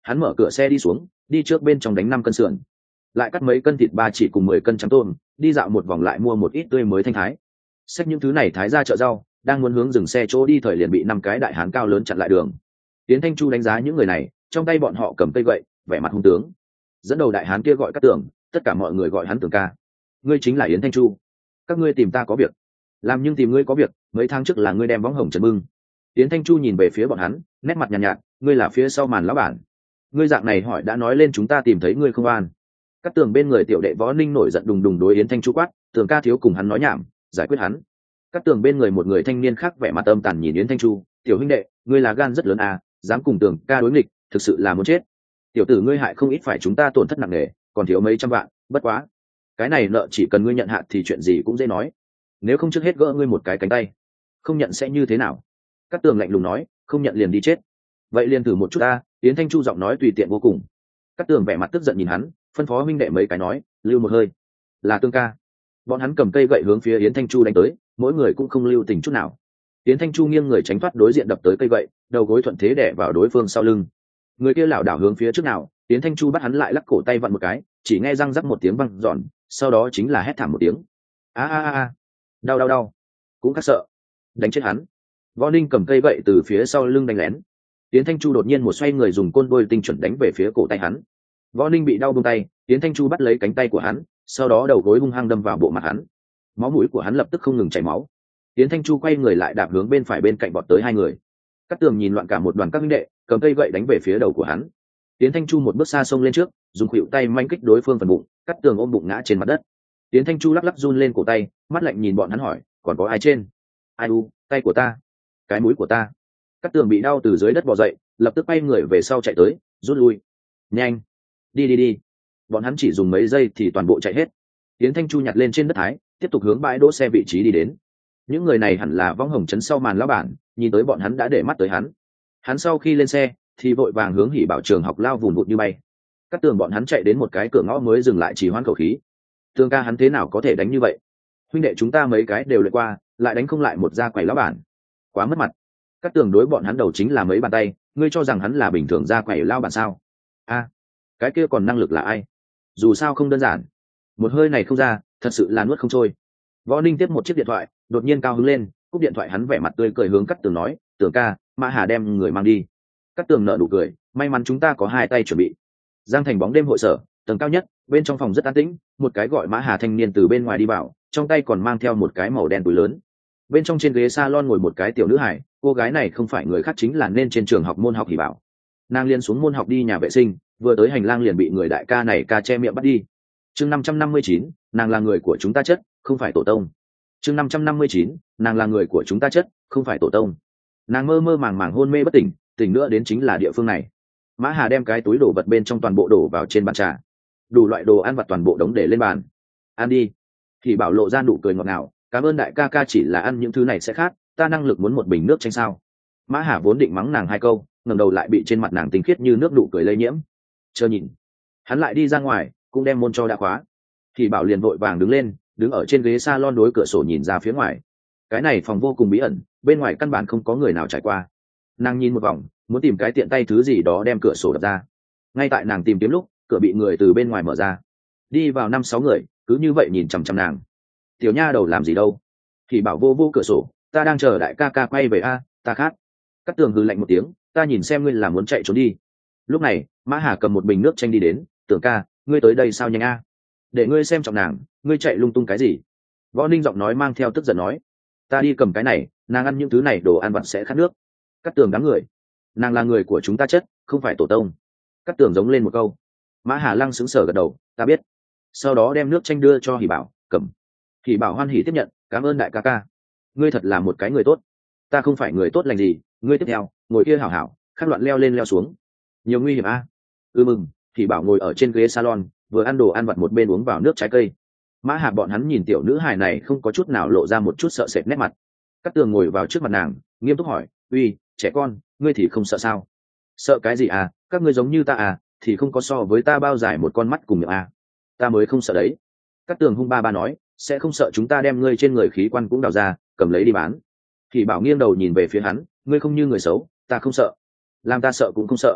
hắn mở cửa xe đi xuống, đi trước bên trong đánh năm cân sườn, lại cắt mấy cân thịt ba chỉ cùng mười cân trắng tôm, đi dạo một vòng lại mua một ít tươi mới thanh thái. Xách những thứ này thái ra chợ rau, đang muốn hướng dừng xe chỗ đi thời liền bị năm cái đại hán cao lớn chặn lại đường. Tiến Thanh Chu đánh giá những người này, trong tay bọn họ cầm cây gậy, vẻ mặt hung tướng. Dẫn đầu đại hán kia gọi Cát Tường, tất cả mọi người gọi hắn Tường ca. Ngươi chính là Yến Thanh Chu. Các ngươi tìm ta có việc. Làm nhưng tìm ngươi có việc, mấy tháng trước là ngươi đem bóng hồng trần bưng. Yến Thanh Chu nhìn về phía bọn hắn, nét mặt nhàn nhạt, nhạt, ngươi là phía sau màn lão bản. Ngươi dạng này hỏi đã nói lên chúng ta tìm thấy ngươi không an. Cát Tường bên người tiểu đệ Võ Ninh nổi giận đùng đùng đối Yến Thanh Chu quát, Tường ca thiếu cùng hắn nói nhảm, giải quyết hắn. Cát Tường bên người một người thanh niên khác vẻ mặt âm tàn nhìn Yến Thanh Chu, tiểu huynh đệ, ngươi là gan rất lớn à, dám cùng Tường ca đối nghịch, thực sự là muốn chết. Tiểu tử ngươi hại không ít phải chúng ta tổn thất nặng nề, còn thiếu mấy trăm vạn, bất quá, cái này nợ chỉ cần ngươi nhận hạ thì chuyện gì cũng dễ nói. Nếu không trước hết gỡ ngươi một cái cánh tay, không nhận sẽ như thế nào? Cát Tường lạnh lùng nói, không nhận liền đi chết. Vậy liền thử một chút ta. Yến Thanh Chu giọng nói tùy tiện vô cùng. Cát Tường vẻ mặt tức giận nhìn hắn, phân phó huynh đệ mấy cái nói, lưu một hơi. Là Tương ca. Bọn hắn cầm cây gậy hướng phía Yến Thanh Chu đánh tới, mỗi người cũng không lưu tình chút nào. Yến Thanh Chu nghiêng người tránh thoát đối diện đập tới cây gậy, đầu gối thuận thế đè vào đối phương sau lưng. Người kia lảo đảo hướng phía trước nào, Yến Thanh Chu bắt hắn lại lắc cổ tay vặn một cái, chỉ nghe răng rắc một tiếng vang giòn, sau đó chính là hét thảm một tiếng. A a a, đau đau đau, cũng khắc sợ, đánh chết hắn. Võ Ninh cầm cây gậy từ phía sau lưng đánh lén. Yến Thanh Chu đột nhiên một xoay người dùng côn đôi tinh chuẩn đánh về phía cổ tay hắn. Võ Ninh bị đau buông tay, Yến Thanh Chu bắt lấy cánh tay của hắn, sau đó đầu gối hung hăng đâm vào bộ mặt hắn. Máu mũi của hắn lập tức không ngừng chảy máu. Yến Thanh Chu quay người lại đạp hướng bên phải bên cạnh bọt tới hai người. Cát Tường nhìn loạn cả một đoàn các huynh đệ, cầm cây gậy đánh về phía đầu của hắn. Yến Thanh Chu một bước xa xông lên trước, dùng khuỷu tay manh kích đối phương phần bụng, Cát Tường ôm bụng ngã trên mặt đất. Yến Thanh Chu lắc lắc run lên cổ tay, mắt lạnh nhìn bọn hắn hỏi, còn có ai trên? Ai u, tay của ta, cái mũi của ta. Cát Tường bị đau từ dưới đất bò dậy, lập tức quay người về sau chạy tới, rút lui. Nhanh, đi đi đi. Bọn hắn chỉ dùng mấy giây thì toàn bộ chạy hết. Yến Thanh Chu nhặt lên trên đất thái, tiếp tục hướng bãi đỗ xe vị trí đi đến. Những người này hẳn là Võng Hồng trấn sau màn lão bản, nhìn tới bọn hắn đã để mắt tới hắn. Hắn sau khi lên xe thì vội vàng hướng Hỉ Bảo trường học lao vùn vụt như bay. Cát Tường bọn hắn chạy đến một cái cửa ngõ mới dừng lại chỉ hoãn khẩu khí. Tường ca hắn thế nào có thể đánh như vậy? Huynh đệ chúng ta mấy cái đều luyện qua, lại đánh không lại một gia quầy lão bản, quá mất mặt. Cát Tường đối bọn hắn đầu chính là mấy bàn tay, ngươi cho rằng hắn là bình thường gia quầy lão bản sao? A, cái kia còn năng lực là ai? Dù sao không đơn giản, một hơi này không ra, thật sự là nuốt không trôi. Võ Ninh tiếp một chiếc điện thoại, đột nhiên cao hứng lên, cúp điện thoại hắn vẻ mặt tươi cười hướng Cát Tường nói, Tường ca, Mã Hà đem người mang đi. Cát Tường nở nụ cười, may mắn chúng ta có hai tay chuẩn bị. Giang thành bóng đêm hội sở, tầng cao nhất, bên trong phòng rất an tĩnh, một cái gọi Mã Hà thanh niên từ bên ngoài đi vào, trong tay còn mang theo một cái màu đen túi lớn. Bên trong trên ghế salon ngồi một cái tiểu nữ hải, cô gái này không phải người khác chính là nên trên trường học môn học Hỉ Bảo. Nàng liên xuống môn học đi nhà vệ sinh, vừa tới hành lang liền bị người đại ca này ca che miệng bắt đi. Chương năm trăm năm mươi chín, nàng là người của chúng ta chất, không phải tổ tông. Chương năm trăm năm mươi chín, nàng là người của chúng ta chất, không phải tổ tông. Nàng mơ mơ màng màng hôn mê bất tỉnh, tỉnh nữa đến chính là địa phương này. Mã Hà đem cái túi đổ vật bên trong toàn bộ đổ vào trên bàn trà, đủ loại đồ ăn vặt toàn bộ đống để lên bàn. Ăn đi. Thì Bảo lộ ra nụ cười ngọt ngào, cảm ơn đại ca ca, chỉ là ăn những thứ này sẽ khác, ta năng lực muốn một bình nước chanh sao? Mã Hà vốn định mắng nàng hai câu, ngẩng đầu lại bị trên mặt nàng tinh khiết như nước nụ cười lây nhiễm. Chờ nhìn, hắn lại đi ra ngoài, cũng đem môn cho đã khóa. Thì Bảo liền vội vàng đứng lên, đứng ở trên ghế salon đối cửa sổ nhìn ra phía ngoài. Cái này phòng vô cùng bí ẩn, bên ngoài căn bản không có người nào trải qua. Nàng nhìn một vòng, muốn tìm cái tiện tay thứ gì đó đem cửa sổ đập ra. Ngay tại nàng tìm kiếm lúc, cửa bị người từ bên ngoài mở ra. Đi vào năm sáu người, cứ như vậy nhìn chằm chằm nàng. Tiểu nha đầu làm gì đâu? Thì Bảo vô vô cửa sổ, ta đang chờ đại ca ca quay về a, ta khát. Cát Tường hừ lạnh một tiếng, ta nhìn xem ngươi là muốn chạy trốn đi. Lúc này, Mã Hà cầm một bình nước chanh đi đến, Tưởng ca, ngươi tới đây sao nhanh a? Để ngươi xem trọng nàng, ngươi chạy lung tung cái gì? Võ Ninh giọng nói mang theo tức giận nói, ta đi cầm cái này, nàng ăn những thứ này đồ ăn vặt sẽ khát nước. Cát Tường đám người, nàng là người của chúng ta chất, không phải tổ tông. Cát Tường giống lên một câu. Mã Hà lăng sững sờ gật đầu, ta biết. Sau đó đem nước chanh đưa cho Hỉ Bảo, cầm. Hỉ Bảo hoan hỉ tiếp nhận, cảm ơn đại ca ca, ngươi thật là một cái người tốt. Ta không phải người tốt lành gì, ngươi tiếp theo, ngồi kia hảo hảo, khát loạn leo lên leo xuống, nhiều nguy hiểm a. À? Ừ mừng. Hỉ Bảo ngồi ở trên ghế salon, vừa ăn đồ ăn vặt một bên uống vào nước trái cây. Mã Hà bọn hắn nhìn tiểu nữ hài này không có chút nào lộ ra một chút sợ sệt nét mặt. Cát Tường ngồi vào trước mặt nàng, nghiêm túc hỏi, uy, trẻ con, ngươi thì không sợ sao? Sợ cái gì à? Các ngươi giống như ta à, thì không có so với ta bao dài một con mắt cùng miệng à? Ta mới không sợ đấy. Cát Tường hung ba ba nói, sẽ không sợ chúng ta đem ngươi trên người khí quan cũng đào ra, cầm lấy đi bán. Thì Bảo nghiêng đầu nhìn về phía hắn, ngươi không như người xấu, ta không sợ. Làm ta sợ cũng không sợ.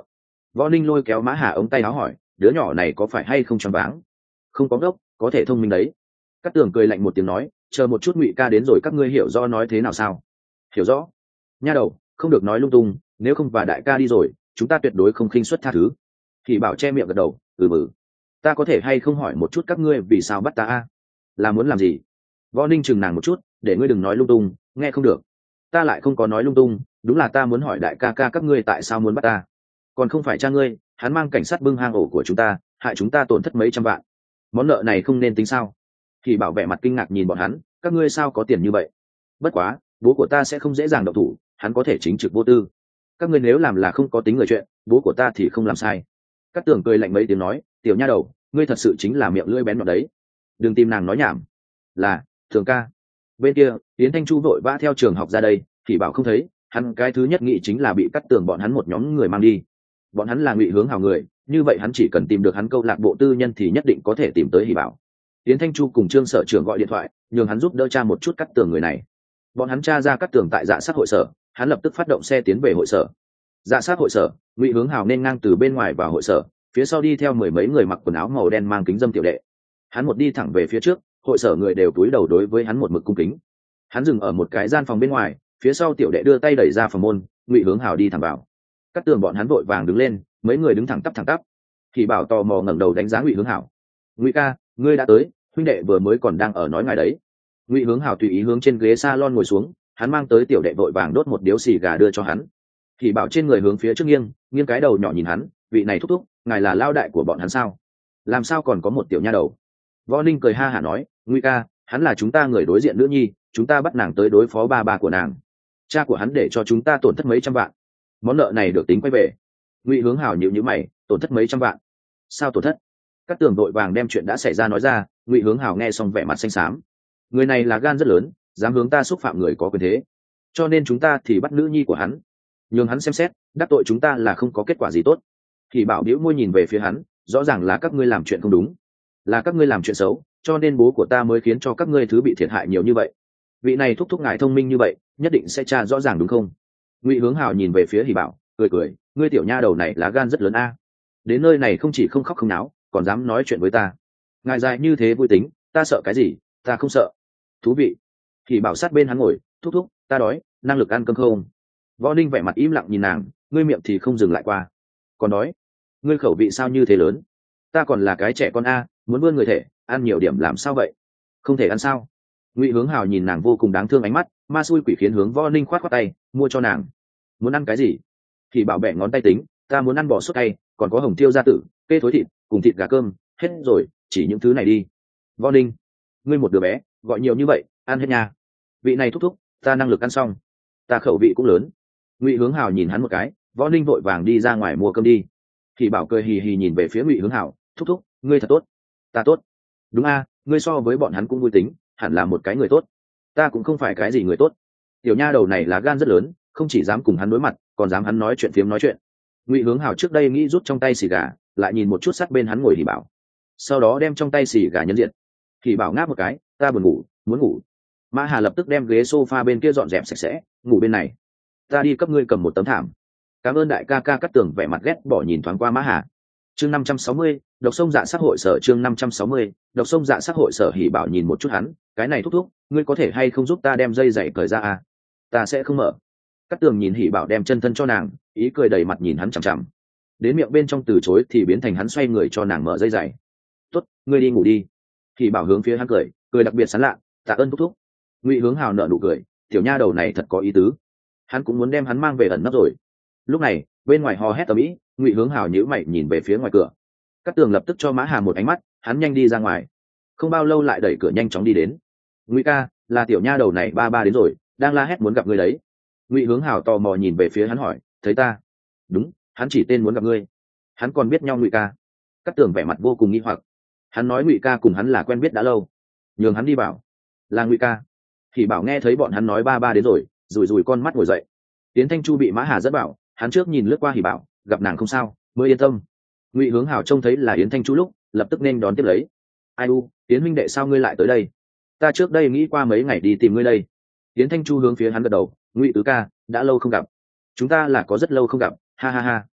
Võ Ninh lôi kéo Mã Hà ống tay áo hỏi, đứa nhỏ này có phải hay không choáng váng? Không có ngốc, có thể thông minh đấy. Cát Tường cười lạnh một tiếng nói, chờ một chút Ngụy ca đến rồi các ngươi hiểu rõ nói thế nào sao? Hiểu rõ. Nha đầu, không được nói lung tung, nếu không và đại ca đi rồi, chúng ta tuyệt đối không khinh suất tha thứ. Thì bảo che miệng gật đầu, ừ mừ. Ta có thể hay không hỏi một chút các ngươi vì sao bắt ta a? Là muốn làm gì? Võ Ninh chừng nàng một chút, để ngươi đừng nói lung tung, nghe không được. Ta lại không có nói lung tung, đúng là ta muốn hỏi đại ca ca các ngươi tại sao muốn bắt ta. Còn không phải cha ngươi, hắn mang cảnh sát bưng hang ổ của chúng ta, hại chúng ta tổn thất mấy trăm vạn. Món nợ này không nên tính sao? Thì bảo vẻ mặt kinh ngạc nhìn bọn hắn, các ngươi sao có tiền như vậy? Bất quá, bố của ta sẽ không dễ dàng động thủ, hắn có thể chính trực vô tư. Các ngươi nếu làm là không có tính người chuyện, bố của ta thì không làm sai. Cát Tường cười lạnh mấy tiếng nói, tiểu nha đầu, ngươi thật sự chính là miệng lưỡi bén nhọn đấy. Đừng tìm nàng nói nhảm. Là, Thường ca. Bên kia, Yến Thanh Chu vội vã theo trường học ra đây, thì bảo không thấy, hắn cái thứ nhất nghĩ chính là bị Cát Tường bọn hắn một nhóm người mang đi. Bọn hắn là Ngụy Hướng Hào người, như vậy hắn chỉ cần tìm được hắn câu lạc bộ tư nhân thì nhất định có thể tìm tới Hỉ Bảo. Yến Thanh Chu cùng Trương Sở Trưởng gọi điện thoại, nhường hắn giúp đỡ tra một chút Cát Tường người này. Bọn hắn tra ra Cát Tường tại Dạ Sát hội sở, hắn lập tức phát động xe tiến về hội sở. Dạ Sát hội sở, Ngụy Hướng Hào nên ngang từ bên ngoài vào hội sở, phía sau đi theo mười mấy người mặc quần áo màu đen mang kính dâm tiểu đệ. Hắn một đi thẳng về phía trước, hội sở người đều cúi đầu đối với hắn một mực cung kính. Hắn dừng ở một cái gian phòng bên ngoài, phía sau tiểu đệ đưa tay đẩy ra phòng môn, Ngụy Hướng Hào đi thẳng vào. Cát Tường bọn hắn vội vàng đứng lên, mấy người đứng thẳng tắp thẳng tắp. Thì bảo tò mò ngẩng đầu đánh giá Ngụy Hướng Hào. Ngụy ca, ngươi đã tới, huynh đệ vừa mới còn đang ở nói ngài đấy. Ngụy Hướng Hào tùy ý hướng trên ghế salon ngồi xuống, hắn mang tới tiểu đệ vội vàng đốt một điếu xì gà đưa cho hắn. Thì bảo trên người hướng phía trước nghiêng, nghiêng cái đầu nhỏ nhìn hắn, vị này thúc thúc, ngài là lao đại của bọn hắn sao? Làm sao còn có một tiểu nha đầu? Võ Ninh cười ha hả nói, Ngụy ca, hắn là chúng ta người đối diện nữ nhi, chúng ta bắt nàng tới đối phó ba ba của nàng. Cha của hắn để cho chúng ta tổn thất mấy trăm vạn, món nợ này được tính quay về. Ngụy Hướng Hào nhíu nhíu mày, tổn thất mấy trăm vạn? Sao tổn thất? Các tường đội vàng đem chuyện đã xảy ra nói ra. Ngụy Hướng Hào nghe xong vẻ mặt xanh xám. Người này là gan rất lớn, dám hướng ta xúc phạm người có quyền thế, cho nên chúng ta thì bắt nữ nhi của hắn, nhường hắn xem xét, đắc tội chúng ta là không có kết quả gì tốt. Thì bảo bĩu môi nhìn về phía hắn, rõ ràng là các ngươi làm chuyện không đúng, là các ngươi làm chuyện xấu, cho nên bố của ta mới khiến cho các ngươi thứ bị thiệt hại nhiều như vậy. Vị này thúc thúc ngài thông minh như vậy, nhất định sẽ tra rõ ràng đúng không? Ngụy Hướng Hào nhìn về phía Hỉ Bảo, cười cười, ngươi tiểu nha đầu này lá gan rất lớn a. Đến nơi này không chỉ không khóc không náo, còn dám nói chuyện với ta. Ngài dài như thế vui tính, ta sợ cái gì? Ta không sợ. Thú vị. Hỉ Bảo sát bên hắn ngồi, thúc thúc, ta đói, năng lực ăn cơm không? Võ Ninh vẻ mặt im lặng nhìn nàng, ngươi miệng thì không dừng lại qua. Còn đói? Ngươi khẩu vị sao như thế lớn? Ta còn là cái trẻ con a, muốn vươn người thể, ăn nhiều điểm làm sao vậy? Không thể ăn sao? Ngụy Hướng Hào nhìn nàng vô cùng đáng thương ánh mắt, ma xui quỷ khiến hướng Võ Ninh khoát khoát tay, mua cho nàng. Muốn ăn cái gì? Thì bảo bẻ ngón tay tính, ta muốn ăn bò sốt cay, còn có hồng tiêu gia tử, kê thối thịt, cùng thịt gà cơm, hết rồi, chỉ những thứ này đi. Võ Ninh, ngươi một đứa bé, gọi nhiều như vậy, ăn hết nha. Vị này thúc thúc, ta năng lực ăn xong, ta khẩu vị cũng lớn. Ngụy Hướng Hào nhìn hắn một cái, Võ Ninh vội vàng đi ra ngoài mua cơm đi. Thì bảo cười hì hì nhìn về phía Ngụy Hướng Hào, thúc thúc, ngươi thật tốt. Ta tốt? Đúng a, ngươi so với bọn hắn cũng vui tính, hẳn là một cái người tốt. Ta cũng không phải cái gì người tốt. Tiểu nha đầu này là gan rất lớn, không chỉ dám cùng hắn đối mặt, còn dám hắn nói chuyện phiếm nói chuyện. Ngụy Hướng Hào trước đây nghĩ rút trong tay xì gà, lại nhìn một chút sát bên hắn ngồi Hỉ Bảo, sau đó đem trong tay xì gà nhân diện. Hỉ Bảo ngáp một cái, ta buồn ngủ, muốn ngủ. Mã Hà lập tức đem ghế sofa bên kia dọn dẹp sạch sẽ, ngủ bên này. Ta đi cấp ngươi cầm một tấm thảm. Cảm ơn đại ca ca. Cắt Tường vẻ mặt ghét bỏ nhìn thoáng qua Mã Hà. Chương năm trăm sáu mươi, độc sông dạ sát hội sở. Chương năm trăm sáu mươi, độc sông dạ sát hội sở. Hỉ Bảo nhìn một chút hắn, cái này thúc thúc, ngươi có thể hay không giúp ta đem dây giày cởi ra à? Ta sẽ không mở. Cắt Tường nhìn Hỉ Bảo đem chân thân cho nàng, ý cười đầy mặt nhìn hắn chằm chằm. Đến miệng bên trong từ chối thì biến thành hắn xoay người cho nàng mở dây giày. Tốt, ngươi đi ngủ đi. Hỉ Bảo hướng phía hắn cười, cười đặc biệt sán lạ, tạ ơn thúc thúc. Ngụy Hướng Hào nở nụ cười, tiểu nha đầu này thật có ý tứ. Hắn cũng muốn đem hắn mang về ẩn nấp rồi. Lúc này, bên ngoài hò hét tầm ĩ, Ngụy Hướng Hào nhíu mày nhìn về phía ngoài cửa. Cát Tường lập tức cho Mã Hà một ánh mắt, hắn nhanh đi ra ngoài. Không bao lâu lại đẩy cửa nhanh chóng đi đến. Ngụy ca, là tiểu nha đầu này ba ba đến rồi, đang la hét muốn gặp ngươi đấy. Ngụy Hướng Hào tò mò nhìn về phía hắn hỏi, thấy ta? Đúng, hắn chỉ tên muốn gặp ngươi. Hắn còn biết nhau Ngụy ca? Cát Tường vẻ mặt vô cùng nghi hoặc. Hắn nói Ngụy ca cùng hắn là quen biết đã lâu. Nhường hắn đi bảo. Là Ngụy ca. Thì bảo nghe thấy bọn hắn nói ba ba đến rồi, rủi rủi con mắt ngồi dậy. Tiến Thanh Chu bị Mã Hà dẫn bảo, hắn trước nhìn lướt qua Hỉ Bảo, gặp nàng không sao, mới yên tâm. Ngụy Hướng Hào trông thấy là Yến Thanh Chu lúc, lập tức nên đón tiếp lấy. Ai u, Yến huynh đệ sao ngươi lại tới đây? Ta trước đây nghĩ qua mấy ngày đi tìm ngươi đây. Yến Thanh Chu hướng phía hắn gật đầu, Ngụy tứ ca, đã lâu không gặp. Chúng ta là có rất lâu không gặp, ha ha ha.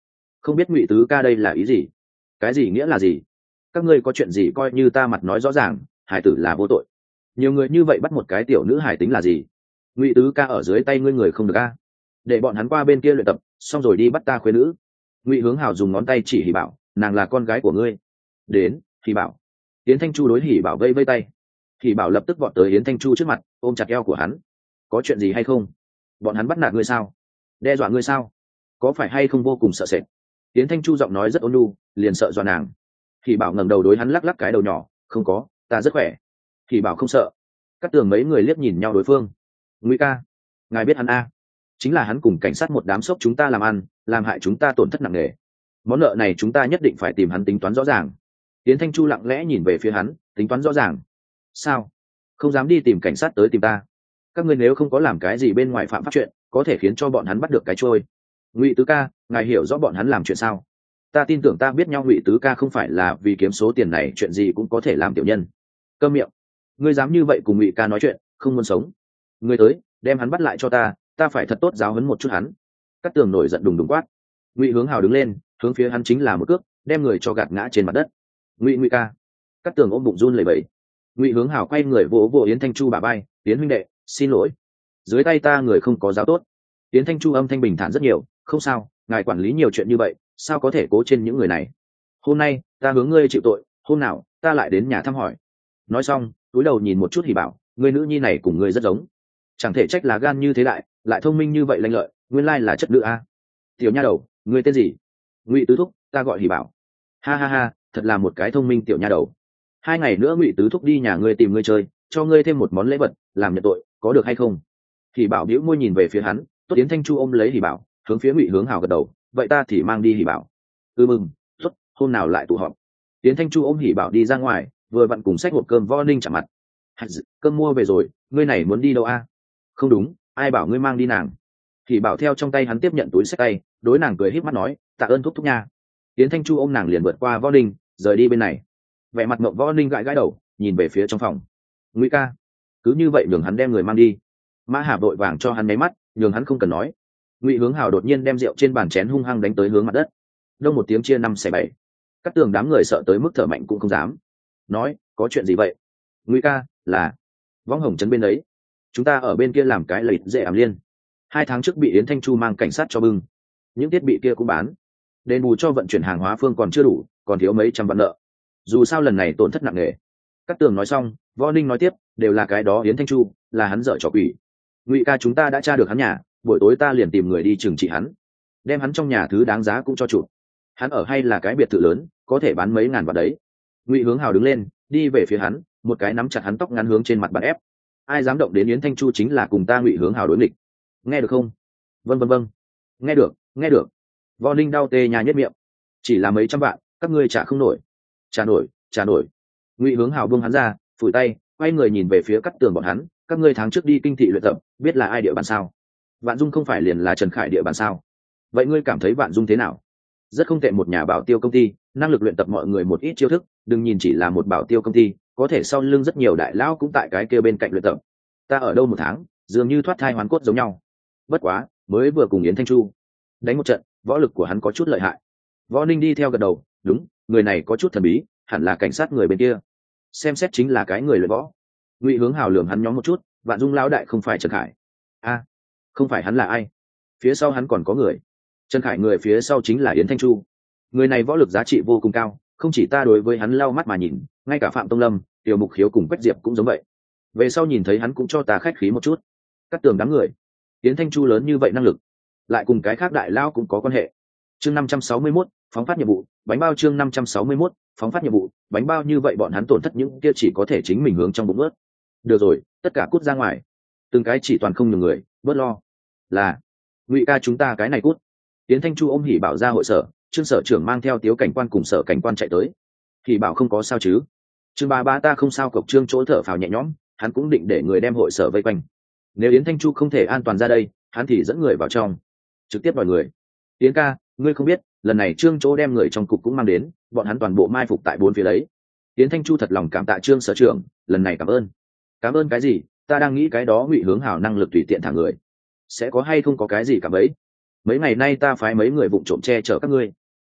không biết ngụy tứ ca đây là ý gì? Cái gì nghĩa là gì? Các ngươi có chuyện gì coi như ta mặt nói rõ ràng, hải tử là vô tội. Nhiều người như vậy bắt một cái tiểu nữ hải tính là gì? Ngụy tứ ca ở dưới tay ngươi người không được a, để bọn hắn qua bên kia luyện tập xong rồi đi bắt ta khuê nữ. Ngụy Hướng Hào dùng ngón tay chỉ Hỉ Bảo, nàng là con gái của ngươi. Đến, Hỉ Bảo. Yến Thanh Chu đối Hỉ Bảo vây vây tay. Hỉ Bảo lập tức vọt tới Yến Thanh Chu trước mặt, ôm chặt eo của hắn. Có chuyện gì hay không? Bọn hắn bắt nạt ngươi sao? Đe dọa ngươi sao? Có phải hay không vô cùng sợ sệt? Yến Thanh Chu giọng nói rất ôn nhu, liền sợ dọa nàng. Hỉ Bảo ngẩng đầu đối hắn lắc lắc cái đầu nhỏ, không có, ta rất khỏe. Hỉ Bảo không sợ. Các tường mấy người liếc nhìn nhau đối phương. Ngụy ca, ngài biết hắn a? Chính là hắn cùng cảnh sát một đám sốc chúng ta làm ăn, làm hại chúng ta tổn thất nặng nề. Món nợ này chúng ta nhất định phải tìm hắn tính toán rõ ràng. Yến Thanh Chu lặng lẽ nhìn về phía hắn, tính toán rõ ràng. Sao? Không dám đi tìm cảnh sát tới tìm ta? Các ngươi nếu không có làm cái gì bên ngoài phạm pháp chuyện, có thể khiến cho bọn hắn bắt được cái trôi. Ngụy tứ ca, ngài hiểu rõ bọn hắn làm chuyện sao? Ta tin tưởng ta biết nhau Ngụy tứ ca không phải là vì kiếm số tiền này chuyện gì cũng có thể làm tiểu nhân. Câm miệng. Ngươi dám như vậy cùng Ngụy ca nói chuyện, không muốn sống. Ngươi tới, đem hắn bắt lại cho ta, ta phải thật tốt giáo huấn một chút hắn. Cát tường nổi giận đùng đùng quát. Ngụy Hướng Hào đứng lên, hướng phía hắn chính là một cước, đem người cho gạt ngã trên mặt đất. Ngụy Ngụy ca. Cát tường ôm bụng run lẩy bẩy. Ngụy Hướng Hào quay người vỗ vỗ Yến Thanh Chu bả vai, Yến huynh đệ, xin lỗi, dưới tay ta người không có giáo tốt. Yến Thanh Chu âm thanh bình thản rất nhiều, không sao, ngài quản lý nhiều chuyện như vậy, sao có thể cố trên những người này. Hôm nay ta hướng ngươi chịu tội, hôm nào ta lại đến nhà thăm hỏi. Nói xong, túi đầu nhìn một chút Hỉ Bảo, người nữ nhi này cùng ngươi rất giống, chẳng thể trách là gan như thế đại, lại thông minh như vậy lanh lợi, nguyên lai là chất nữ a. Tiểu nha đầu, ngươi tên gì? Ngụy tứ thúc, ta gọi Hỉ Bảo. Ha ha ha, thật là một cái thông minh tiểu nha đầu. Hai ngày nữa Ngụy tứ thúc đi nhà ngươi tìm ngươi chơi, cho ngươi thêm một món lễ vật, làm nhận tội, có được hay không? Hỉ Bảo bĩu môi nhìn về phía hắn, tốt. Yến Thanh Chu ôm lấy Hỉ Bảo, hướng phía Ngụy Hướng Hào gật đầu, vậy ta thì mang đi Hỉ Bảo. Ừ mừng, tốt, hôm nào lại tụ họp. Yến Thanh Chu ôm Hỉ Bảo đi ra ngoài, vừa vặn cùng xách hộp cơm Võ Ninh chạm mặt. Cơm mua về rồi, ngươi này muốn đi đâu a? Không đúng, ai bảo ngươi mang đi nàng? Hỉ Bảo theo trong tay hắn tiếp nhận túi xách tay, đối nàng cười híp mắt nói, tạ ơn thúc thúc nha. Yến Thanh Chu ôm nàng liền vượt qua Võ Ninh, rời đi bên này. Vẻ mặt ngậm Võ Ninh gãi gãi đầu, nhìn về phía trong phòng. Ngụy ca, cứ như vậy nhường hắn đem người mang đi. Mã Hà vội vàng cho hắn mấy mắt, nhường hắn không cần nói. Ngụy Hướng Hào đột nhiên đem rượu trên bàn chén hung hăng đánh tới hướng mặt đất. Đông một tiếng chia năm xẻ bảy. Các tường đám người sợ tới mức thở mạnh cũng không dám. Nói, có chuyện gì vậy? Ngụy ca, là Võng Hồng trấn bên đấy. Chúng ta ở bên kia làm cái lợi dễ ảm liên. Hai tháng trước bị Yến Thanh Chu mang cảnh sát cho bưng. Những thiết bị kia cũng bán. Đền bù cho vận chuyển hàng hóa phương còn chưa đủ, còn thiếu mấy trăm vạn nợ. Dù sao lần này tổn thất nặng nề. Các tường nói xong, Võ Ninh nói tiếp, đều là cái đó Yến Thanh Chu, là hắn dở trò quỷ. Ngụy ca chúng ta đã tra được hắn nhà, buổi tối ta liền tìm người đi trừng trị hắn, đem hắn trong nhà thứ đáng giá cũng cho chủ. Hắn ở hay là cái biệt thự lớn, có thể bán mấy ngàn vạn đấy. Ngụy Hướng Hào đứng lên, đi về phía hắn, một cái nắm chặt hắn tóc ngắn hướng trên mặt bàn ép. Ai dám động đến Yến Thanh Chu chính là cùng ta Ngụy Hướng Hào đối nghịch. Nghe được không? Vâng vâng vâng. Nghe được, nghe được. Võ Ninh đau tê nhà nhất miệng. Chỉ là mấy trăm vạn, các ngươi trả không nổi. Trả nổi, trả nổi. Ngụy Hướng Hào buông hắn ra, phủi tay, quay người nhìn về phía Cát tường bọn hắn, các ngươi tháng trước đi kinh thị luyện tập, biết là ai địa bàn sao? Vạn Dung không phải liền là Trần Khải địa bàn sao? Vậy ngươi cảm thấy Vạn Dung thế nào? Rất không tệ, một nhà bảo tiêu công ty, năng lực luyện tập mọi người một ít chiêu thức, đừng nhìn chỉ là một bảo tiêu công ty, có thể sau lưng rất nhiều đại lão cũng tại cái kia bên cạnh luyện tập. Ta ở đâu một tháng, dường như thoát thai hoàn cốt giống nhau. Bất quá, mới vừa cùng Yến Thanh Chu đánh một trận, võ lực của hắn có chút lợi hại. Võ Ninh đi theo gật đầu, đúng, người này có chút thần bí, hẳn là cảnh sát người bên kia. Xem xét chính là cái người luyện võ. Ngụy Hướng Hào lườm hắn nhóm một chút, Vạn Dung lão đại không phải Trần Khải. A, không phải hắn là ai? Phía sau hắn còn có người. Trần Khải người phía sau chính là Yến Thanh Chu. Người này võ lực giá trị vô cùng cao, không chỉ ta đối với hắn lau mắt mà nhìn, ngay cả Phạm Tông Lâm, Tiểu Mục Khiếu cùng Quách Diệp cũng giống vậy. Về sau nhìn thấy hắn cũng cho ta khách khí một chút. Cắt tường đám người. Yến Thanh Chu lớn như vậy năng lực, lại cùng cái khác đại lao cũng có quan hệ. Chương năm trăm sáu mươi mốt, phóng phát nhiệm vụ, bánh bao chương năm trăm sáu mươi mốt, phóng phát nhiệm vụ, bánh bao như vậy bọn hắn tổn thất những kia chỉ có thể chính mình hướng trong bụng ướt. Được rồi, tất cả cút ra ngoài. Từng cái chỉ toàn không nhường người, bớt lo. Là, Ngụy ca chúng ta cái này cút. Yến Thanh Chu ôm Hỉ Bảo ra hội sở, Trương sở trưởng mang theo Tiếu cảnh quan cùng sở cảnh quan chạy tới. Hỉ Bảo không có sao chứ? Trương ba ba ta không sao, cộc Trương chỗ thở phào nhẹ nhõm, hắn cũng định để người đem hội sở vây quanh. Nếu Yến Thanh Chu không thể an toàn ra đây, hắn thì dẫn người vào trong, trực tiếp đòi người. Yến ca, ngươi không biết, lần này Trương chỗ đem người trong cục cũng mang đến, bọn hắn toàn bộ mai phục tại bốn phía đấy. Yến Thanh Chu thật lòng cảm tạ Trương sở trưởng, lần này cảm ơn. Cảm ơn cái gì? Ta đang nghĩ cái đó Ngụy Hướng Hào năng lực tùy tiện thả người, sẽ có hay không có cái gì cả bấy. Mấy ngày nay ta phái mấy người vụng trộm che chở các ngươi,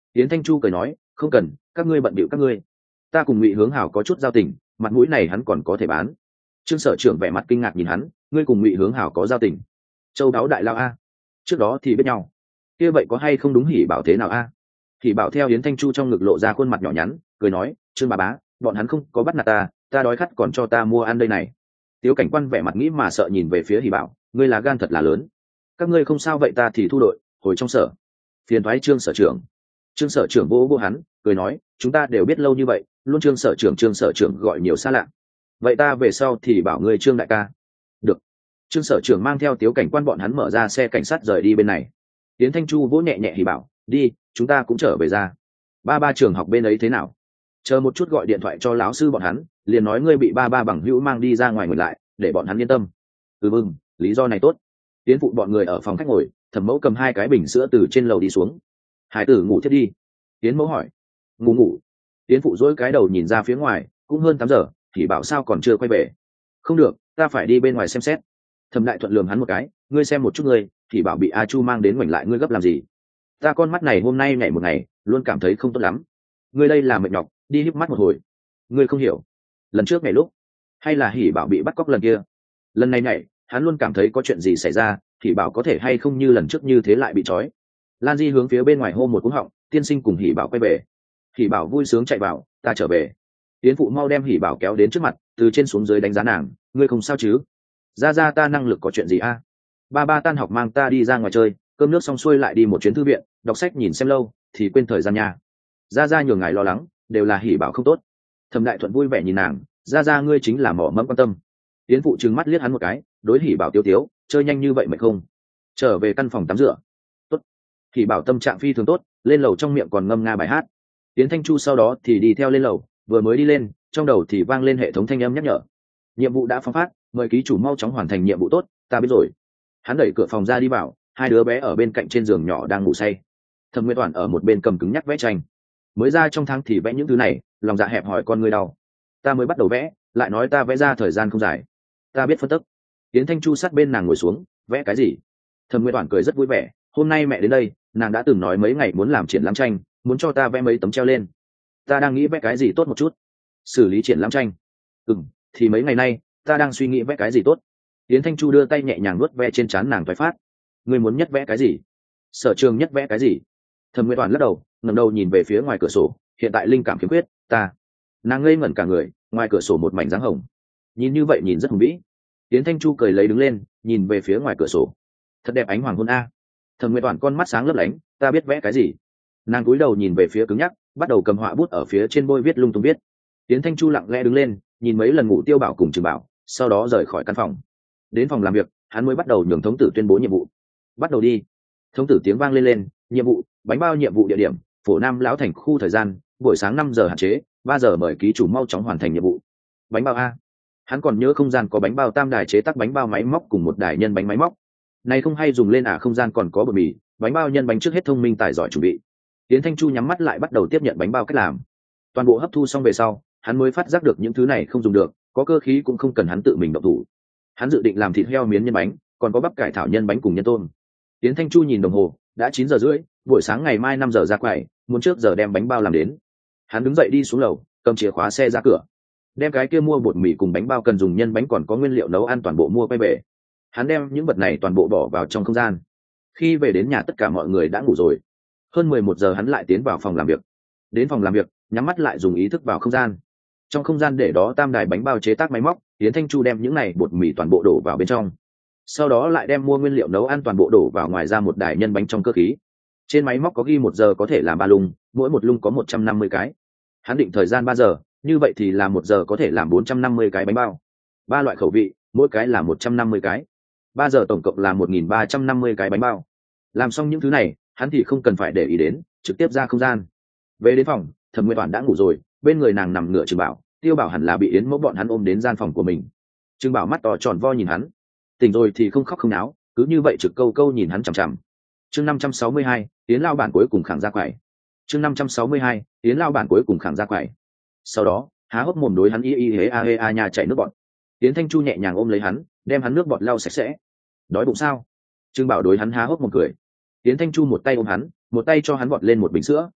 Yến Thanh Chu cười nói, không cần, các ngươi bận bịu các ngươi, ta cùng Ngụy Hướng Hảo có chút giao tình, mặt mũi này hắn còn có thể bán. Trương sở trưởng vẻ mặt kinh ngạc nhìn hắn, ngươi cùng Ngụy Hướng Hảo có giao tình? Châu đáo đại lao a, trước đó thì biết nhau. Kia vậy có hay không đúng Hỉ Bảo thế nào a? Hỉ Bảo theo Yến Thanh Chu trong ngực lộ ra khuôn mặt nhỏ nhắn, cười nói, Trương bà bá, bọn hắn không có bắt nạt ta, ta đói khát còn cho ta mua ăn đây này. Tiếu Cảnh Quan vẻ mặt nghĩ mà sợ nhìn về phía Hỉ Bảo, ngươi là gan thật là lớn. Các ngươi không sao vậy ta thì thu đội, hồi trong sở. Phiền thoái Trương sở trưởng. Trương sở trưởng vỗ vỗ hắn, cười nói, chúng ta đều biết lâu như vậy, luôn Trương sở trưởng Trương sở trưởng gọi nhiều xa lạ. Vậy ta về sau thì bảo ngươi Trương đại ca. Được. Trương sở trưởng mang theo Tiếu Cảnh Quan bọn hắn mở ra xe cảnh sát rời đi bên này. Yến Thanh Chu vỗ nhẹ nhẹ Hỉ Bảo, đi, chúng ta cũng trở về ra. Ba ba trường học bên ấy thế nào? Chờ một chút gọi điện thoại cho lão sư bọn hắn, liền nói ngươi bị ba ba bằng hữu mang đi ra ngoài ngồi lại, để bọn hắn yên tâm. Ừ mừng, lý do này tốt. Tiến phụ bọn người ở phòng khách ngồi, Thẩm Mẫu cầm hai cái bình sữa từ trên lầu đi xuống. Hải tử ngủ thiết đi. Tiến Mẫu hỏi. Ngủ ngủ. Tiến phụ dỗi cái đầu nhìn ra phía ngoài, cũng hơn tám giờ, thì bảo sao còn chưa quay về. Không được, ta phải đi bên ngoài xem xét. Thẩm Đại Thuận lườm hắn một cái, ngươi xem một chút ngươi, thì bảo bị A Chu mang đến ngoảnh lại ngươi gấp làm gì? Ta con mắt này hôm nay nhảy một ngày, luôn cảm thấy không tốt lắm. Ngươi đây là mệt nhọc, đi híp mắt một hồi. Ngươi không hiểu. Lần trước ngày lúc, hay là Hỉ Bảo bị bắt cóc lần kia, lần này nhảy, hắn luôn cảm thấy có chuyện gì xảy ra, Hỉ Bảo có thể hay không như lần trước như thế lại bị trói. Lan Di hướng phía bên ngoài hô một cú họng, tiên sinh cùng Hỉ Bảo quay về. Hỉ Bảo vui sướng chạy vào, ta trở về. Tiến phụ mau đem Hỉ Bảo kéo đến trước mặt, từ trên xuống dưới đánh giá nàng, ngươi không sao chứ? Ra ra ta năng lực có chuyện gì a? Ba ba tan học mang ta đi ra ngoài chơi, cơm nước xong xuôi lại đi một chuyến thư viện, đọc sách nhìn xem lâu thì quên thời gian nhà. Ra ra nhường ngài lo lắng, đều là Hỉ Bảo không tốt. Thẩm Đại Thuận vui vẻ nhìn nàng, ra ra ngươi chính là mỏ mẫm quan tâm. Tiến phụ trừng mắt liếc hắn một cái, đối Hỉ Bảo tiêu tiếu, chơi nhanh như vậy mệt không? Trở về căn phòng tắm rửa. Tốt. Hỉ Bảo tâm trạng phi thường tốt, lên lầu trong miệng còn ngâm nga bài hát. Tiến Thanh Chu sau đó thì đi theo lên lầu, vừa mới đi lên, trong đầu thì vang lên hệ thống thanh âm nhắc nhở. Nhiệm vụ đã phóng phát, mời ký chủ mau chóng hoàn thành nhiệm vụ tốt, ta biết rồi. Hắn đẩy cửa phòng ra đi vào, hai đứa bé ở bên cạnh trên giường nhỏ đang ngủ say. Thẩm Nguyên Toàn ở một bên cầm cứng nhắc vẽ tranh. Mới ra trong tháng thì vẽ những thứ này, lòng dạ hẹp hỏi con người đau. Ta mới bắt đầu vẽ, lại nói ta vẽ ra thời gian không dài. Ta biết phân tích. Tiến Thanh Chu sát bên nàng ngồi xuống, vẽ cái gì? Thẩm Nguyên Toàn cười rất vui vẻ, hôm nay mẹ đến đây, nàng đã từng nói mấy ngày muốn làm triển lãm tranh, muốn cho ta vẽ mấy tấm treo lên. Ta đang nghĩ vẽ cái gì tốt một chút. Xử lý triển lãm tranh. Ừm, thì mấy ngày nay, ta đang suy nghĩ vẽ cái gì tốt. Tiến Thanh Chu đưa tay nhẹ nhàng nuốt ve trên trán nàng thoái phát. Ngươi muốn nhất vẽ cái gì? Sở Trường nhất vẽ cái gì? Thẩm Nguyên Toàn lắc đầu, ngẩng đầu nhìn về phía ngoài cửa sổ, hiện tại linh cảm khiếm khuyết, ta. Nàng ngây ngẩn cả người, ngoài cửa sổ một mảnh dáng hồng. Nhìn như vậy nhìn rất hùng vĩ. Tiến Thanh Chu cười lấy đứng lên, nhìn về phía ngoài cửa sổ. Thật đẹp ánh hoàng hôn a. Thẩm Nguyên Toàn con mắt sáng lấp lánh, ta biết vẽ cái gì. Nàng cúi đầu nhìn về phía cứng nhắc, bắt đầu cầm họa bút ở phía trên bôi viết lung tung viết. Tiến Thanh Chu lặng lẽ đứng lên, nhìn mấy lần Ngủ Tiêu Bảo cùng Trường Bảo, sau đó rời khỏi căn phòng. Đến phòng làm việc, hắn mới bắt đầu nhường thống tử tuyên bố nhiệm vụ. Bắt đầu đi. Thống tử tiếng vang lên lên, nhiệm vụ, bánh bao nhiệm vụ địa điểm, Phổ Nam Lão Thành khu thời gian, buổi sáng năm giờ hạn chế, ba giờ mời ký chủ mau chóng hoàn thành nhiệm vụ. Bánh bao a. Hắn còn nhớ không gian có bánh bao tam đài chế tác bánh bao máy móc cùng một đài nhân bánh máy móc. Này không hay dùng lên à, không gian còn có bột mì, bánh bao nhân bánh trước hết thông minh tài giỏi chuẩn bị. Tiến Thanh Chu nhắm mắt lại bắt đầu tiếp nhận bánh bao cách làm. Toàn bộ hấp thu xong về sau, hắn mới phát giác được những thứ này không dùng được, có cơ khí cũng không cần hắn tự mình động thủ. Hắn dự định làm thịt heo miến nhân bánh, còn có bắp cải thảo nhân bánh cùng nhân tôm. Tiến Thanh Chu nhìn đồng hồ, đã chín giờ rưỡi, buổi sáng ngày mai năm giờ ra quầy, muốn trước giờ đem bánh bao làm đến. Hắn đứng dậy đi xuống lầu, cầm chìa khóa xe ra cửa, đem cái kia mua bột mì cùng bánh bao cần dùng nhân bánh còn có nguyên liệu nấu ăn toàn bộ mua quay về. Hắn đem những vật này toàn bộ bỏ vào trong không gian. Khi về đến nhà tất cả mọi người đã ngủ rồi. Hơn mười một giờ hắn lại tiến vào phòng làm việc. Đến phòng làm việc, nhắm mắt lại dùng ý thức vào không gian. Trong không gian để đó tam đài bánh bao chế tác máy móc, Tiến Thanh Chu đem những này bột mì toàn bộ đổ vào bên trong. Sau đó lại đem mua nguyên liệu nấu ăn toàn bộ đổ vào ngoài ra một đài nhân bánh trong cơ khí. Trên máy móc có ghi một giờ có thể làm ba lung, mỗi một lung có một trăm năm mươi cái. Hắn định thời gian ba giờ, như vậy thì là một giờ có thể làm bốn trăm năm mươi cái bánh bao. Ba loại khẩu vị, mỗi cái là một trăm năm mươi cái. Ba giờ tổng cộng là một nghìn ba trăm năm mươi cái bánh bao. Làm xong những thứ này, hắn thì không cần phải để ý đến, trực tiếp ra không gian. Về đến phòng, Thẩm Nguyên Toàn đã ngủ rồi, bên người nàng nằm ngửa Trừng Bảo, Tiêu Bảo hẳn là bị Yến Mẫu bọn hắn ôm đến gian phòng của mình. Trừng Bảo mắt to tròn vo nhìn hắn, tỉnh rồi thì không khóc không náo, cứ như vậy trực câu câu nhìn hắn chằm chằm. Chương năm trăm sáu mươi hai, Yến lao bản cuối cùng khẳng ra quải. Chương năm trăm sáu mươi hai, Yến lao bản cuối cùng khẳng ra quải. Sau đó, há hốc mồm đối hắn y y hế a hế a nha chảy nước bọt. Yến Thanh Chu nhẹ nhàng ôm lấy hắn, đem hắn nước bọt lau sạch sẽ. Đói bụng sao? Trừng Bảo đối hắn há hốc mồm cười. Yến Thanh Chu một tay ôm hắn, một tay cho hắn bọt lên một bình sữa.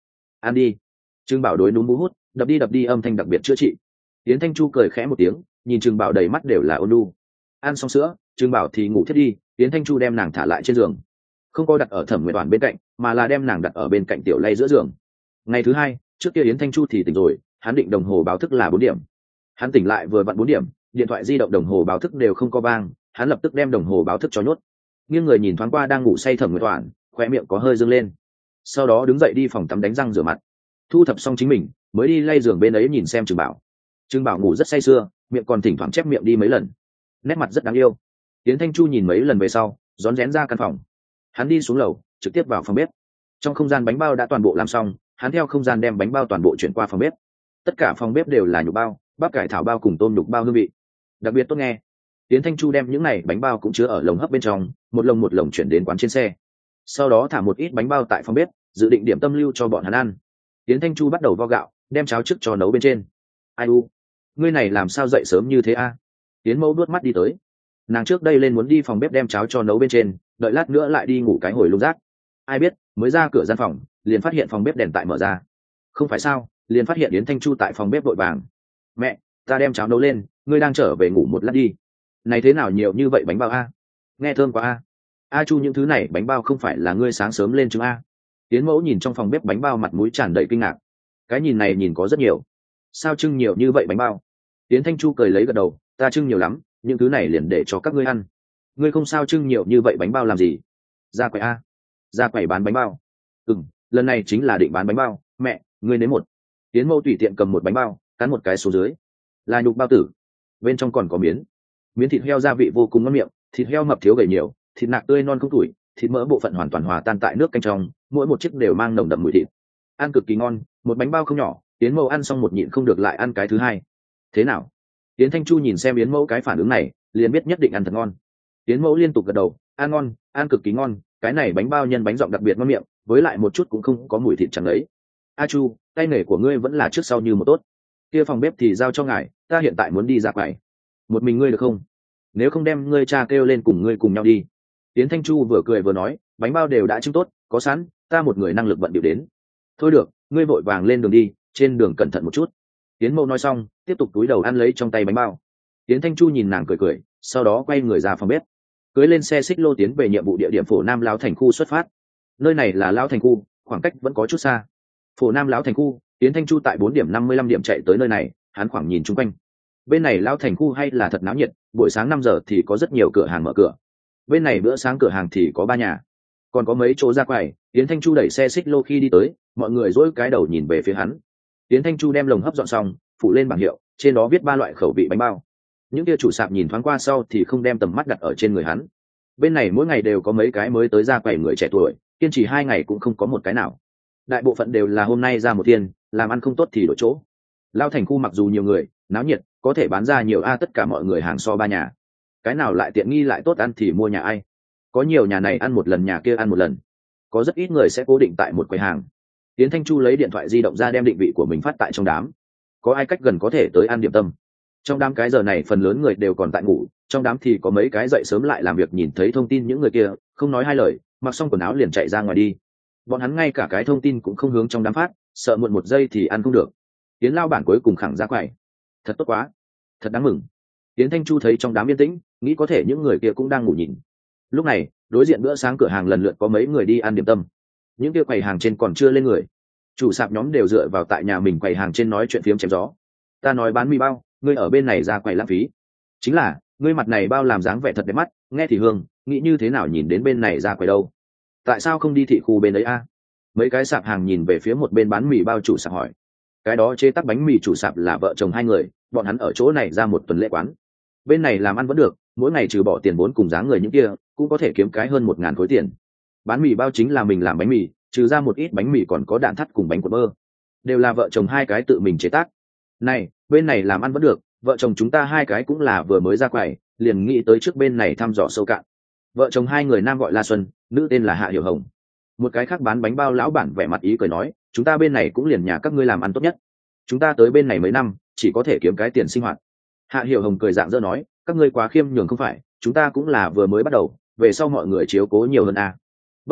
ăn đi. Trương Bảo đối núm bú hút, đập đi đập đi âm thanh đặc biệt chữa trị. Yến Thanh Chu cười khẽ một tiếng, nhìn Trương Bảo đầy mắt đều là ôn nhu. Ăn xong sữa, Trương Bảo thì ngủ thiết đi, Yến Thanh Chu đem nàng thả lại trên giường, không có đặt ở Thẩm Nguyệt Toàn bên cạnh, mà là đem nàng đặt ở bên cạnh Tiểu Lay giữa giường. Ngày thứ hai, trước kia Yến Thanh Chu thì tỉnh rồi, hắn định đồng hồ báo thức là bốn điểm. Hắn tỉnh lại vừa vặn bốn điểm, điện thoại di động đồng hồ báo thức đều không có vang, hắn lập tức đem đồng hồ báo thức cho nhốt. Nghiêng người nhìn thoáng qua đang ngủ say Thẩm Nguyệt Toàn, khóe miệng có hơi dương lên. Sau đó đứng dậy đi phòng tắm đánh răng rửa mặt, thu thập xong chính mình, mới đi lay giường bên ấy nhìn xem Trương Bảo. Trương Bảo ngủ rất say sưa, miệng còn thỉnh thoảng chép miệng đi mấy lần, nét mặt rất đáng yêu. Yến Thanh Chu nhìn mấy lần về sau, rón rén ra căn phòng. Hắn đi xuống lầu, trực tiếp vào phòng bếp. Trong không gian bánh bao đã toàn bộ làm xong, hắn theo không gian đem bánh bao toàn bộ chuyển qua phòng bếp. Tất cả phòng bếp đều là nhục bao, bắp cải thảo bao cùng tôm nhục bao hương vị đặc biệt tốt nghe. Yến Thanh Chu đem những này bánh bao cũng chứa ở lồng hấp bên trong, một lồng một lồng chuyển đến quán trên xe. Sau đó thả một ít bánh bao tại phòng bếp, dự định điểm tâm lưu cho bọn hắn ăn. Yến Thanh Chu bắt đầu vo gạo, đem cháo trước cho nấu bên trên. Ai u, ngươi này làm sao dậy sớm như thế a? Yến Mẫu đuốt mắt đi tới. Nàng trước đây lên muốn đi phòng bếp đem cháo cho nấu bên trên, đợi lát nữa lại đi ngủ cái hồi lung rác. Ai biết, mới ra cửa gian phòng, liền phát hiện phòng bếp đèn tại mở ra. Không phải sao, liền phát hiện Yến Thanh Chu tại phòng bếp vội vàng. Mẹ, ta đem cháo nấu lên, ngươi đang trở về ngủ một lát đi. Này thế nào nhiều như vậy bánh bao a? Nghe thơm quá a. A Chu, những thứ này bánh bao không phải là ngươi sáng sớm lên chứng a? Yến Mẫu nhìn trong phòng bếp bánh bao, mặt mũi tràn đầy kinh ngạc. Cái nhìn này nhìn có rất nhiều. Sao trưng nhiều như vậy bánh bao? Yến Thanh Chu cười lấy gật đầu, ta trưng nhiều lắm, những thứ này liền để cho các ngươi ăn. Ngươi không sao trưng nhiều như vậy bánh bao làm gì? Ra quầy a? Ra quầy bán bánh bao? Ừm, lần này chính là định bán bánh bao. Mẹ, ngươi nếm một. Yến Mẫu tùy tiện cầm một bánh bao, cắn một cái xuống dưới. Là nhục bao tử, bên trong còn có miến. Miến thịt heo gia vị vô cùng ngon miệng, thịt heo mập thiếu gầy nhiều, thịt nạc tươi non không tủi, thịt mỡ bộ phận hoàn toàn hòa tan tại nước canh trong, mỗi một chiếc đều mang nồng đậm mùi thịt. Ăn cực kỳ ngon, một bánh bao không nhỏ. Yến Mẫu ăn xong một nhịn không được lại ăn cái thứ hai. Thế nào? Yến Thanh Chu nhìn xem Yến Mẫu cái phản ứng này, liền biết nhất định ăn thật ngon. Yến Mẫu liên tục gật đầu, ăn ngon, ăn cực kỳ ngon, cái này bánh bao nhân bánh dọc đặc biệt ngon miệng, với lại một chút cũng không có mùi thịt chẳng đấy. A Chu, tay nghề của ngươi vẫn là trước sau như một tốt. Kia phòng bếp thì giao cho ngài, ta hiện tại muốn đi ra quầy. Một mình ngươi được không? Nếu không đem ngươi cha kêu lên cùng ngươi cùng nhau đi. Yến Thanh Chu vừa cười vừa nói, bánh bao đều đã trưng tốt, có sẵn, ta một người năng lực bận điệu đến. Thôi được, ngươi vội vàng lên đường đi, trên đường cẩn thận một chút. Yến Mẫu nói xong, tiếp tục túi đầu ăn lấy trong tay bánh bao. Yến Thanh Chu nhìn nàng cười cười, sau đó quay người ra phòng bếp, cưới lên xe xích lô tiến về nhiệm vụ địa điểm Phổ Nam Lão Thành khu xuất phát. Nơi này là Lão Thành khu, khoảng cách vẫn có chút xa. Phổ Nam Lão Thành khu, Yến Thanh Chu tại bốn điểm năm mươi lăm điểm chạy tới nơi này, hắn khoảng nhìn chung quanh. Bên này Lão Thành khu hay là thật náo nhiệt, buổi sáng năm giờ thì có rất nhiều cửa hàng mở cửa. Bên này bữa sáng cửa hàng thì có ba nhà, còn có mấy chỗ ra quầy. Yến Thanh Chu đẩy xe xích lô khi đi tới, mọi người dỗi cái đầu nhìn về phía hắn. Yến Thanh Chu đem lồng hấp dọn xong, phủ lên bảng hiệu, trên đó viết ba loại khẩu vị bánh bao. Những kia chủ sạp nhìn thoáng qua sau thì không đem tầm mắt đặt ở trên người hắn. Bên này mỗi ngày đều có mấy cái mới tới ra quầy người trẻ tuổi, kiên trì hai ngày cũng không có một cái nào. Đại bộ phận đều là hôm nay ra một thiên, làm ăn không tốt thì đổi chỗ. Lao Thành khu mặc dù nhiều người, náo nhiệt, có thể bán ra nhiều a tất cả mọi người hàng so ba nhà. Cái nào lại tiện nghi lại tốt ăn thì mua nhà ai. Có nhiều nhà này ăn một lần, nhà kia ăn một lần. Có rất ít người sẽ cố định tại một quầy hàng. Yến Thanh Chu lấy điện thoại di động ra đem định vị của mình phát tại trong đám. Có ai cách gần có thể tới ăn điểm tâm. Trong đám cái giờ này phần lớn người đều còn tại ngủ, trong đám thì có mấy cái dậy sớm lại làm việc, nhìn thấy thông tin những người kia, không nói hai lời, mặc xong quần áo liền chạy ra ngoài đi. Bọn hắn ngay cả cái thông tin cũng không hướng trong đám phát, sợ muộn một giây thì ăn không được. Yến lao bản cuối cùng khẳng ra quầy. Thật tốt quá, thật đáng mừng. Yến Thanh Chu thấy trong đám yên tĩnh, nghĩ có thể những người kia cũng đang ngủ nhìn. Lúc này, đối diện bữa sáng cửa hàng lần lượt có mấy người đi ăn điểm tâm. Những kia quầy hàng trên còn chưa lên người. Chủ sạp nhóm đều dựa vào tại nhà mình quầy hàng trên nói chuyện phiếm chém gió. Ta nói bán mì bao, ngươi ở bên này ra quầy lãng phí. Chính là, ngươi mặt này bao làm dáng vẻ thật đẹp mắt, nghe thì hương, nghĩ như thế nào nhìn đến bên này ra quầy đâu? Tại sao không đi thị khu bên ấy a? Mấy cái sạp hàng nhìn về phía một bên bán mì bao chủ sạp hỏi. Cái đó chế tác bánh mì chủ sạp là vợ chồng hai người, bọn hắn ở chỗ này ra một tuần lễ quán. Bên này làm ăn vẫn được, mỗi ngày trừ bỏ tiền vốn cùng giá người những kia, cũng có thể kiếm cái hơn một ngàn khối tiền. Bán mì bao chính là mình làm bánh mì, trừ ra một ít bánh mì còn có đạn thắt cùng bánh cuộn bơ, đều là vợ chồng hai cái tự mình chế tác. Này, bên này làm ăn vẫn được, vợ chồng chúng ta hai cái cũng là vừa mới ra quầy, liền nghĩ tới trước bên này thăm dò sâu cạn. Vợ chồng hai người, nam gọi La Xuân, nữ tên là Hạ Hiểu Hồng. Một cái khác bán bánh bao lão bản vẻ mặt ý cười nói, chúng ta bên này cũng liền nhà các ngươi làm ăn tốt nhất. Chúng ta tới bên này mấy năm, chỉ có thể kiếm cái tiền sinh hoạt. Hạ Hiểu Hồng cười rạng rỡ nói, các ngươi quá khiêm nhường không phải, chúng ta cũng là vừa mới bắt đầu, về sau mọi người chiếu cố nhiều hơn a. Bất quá,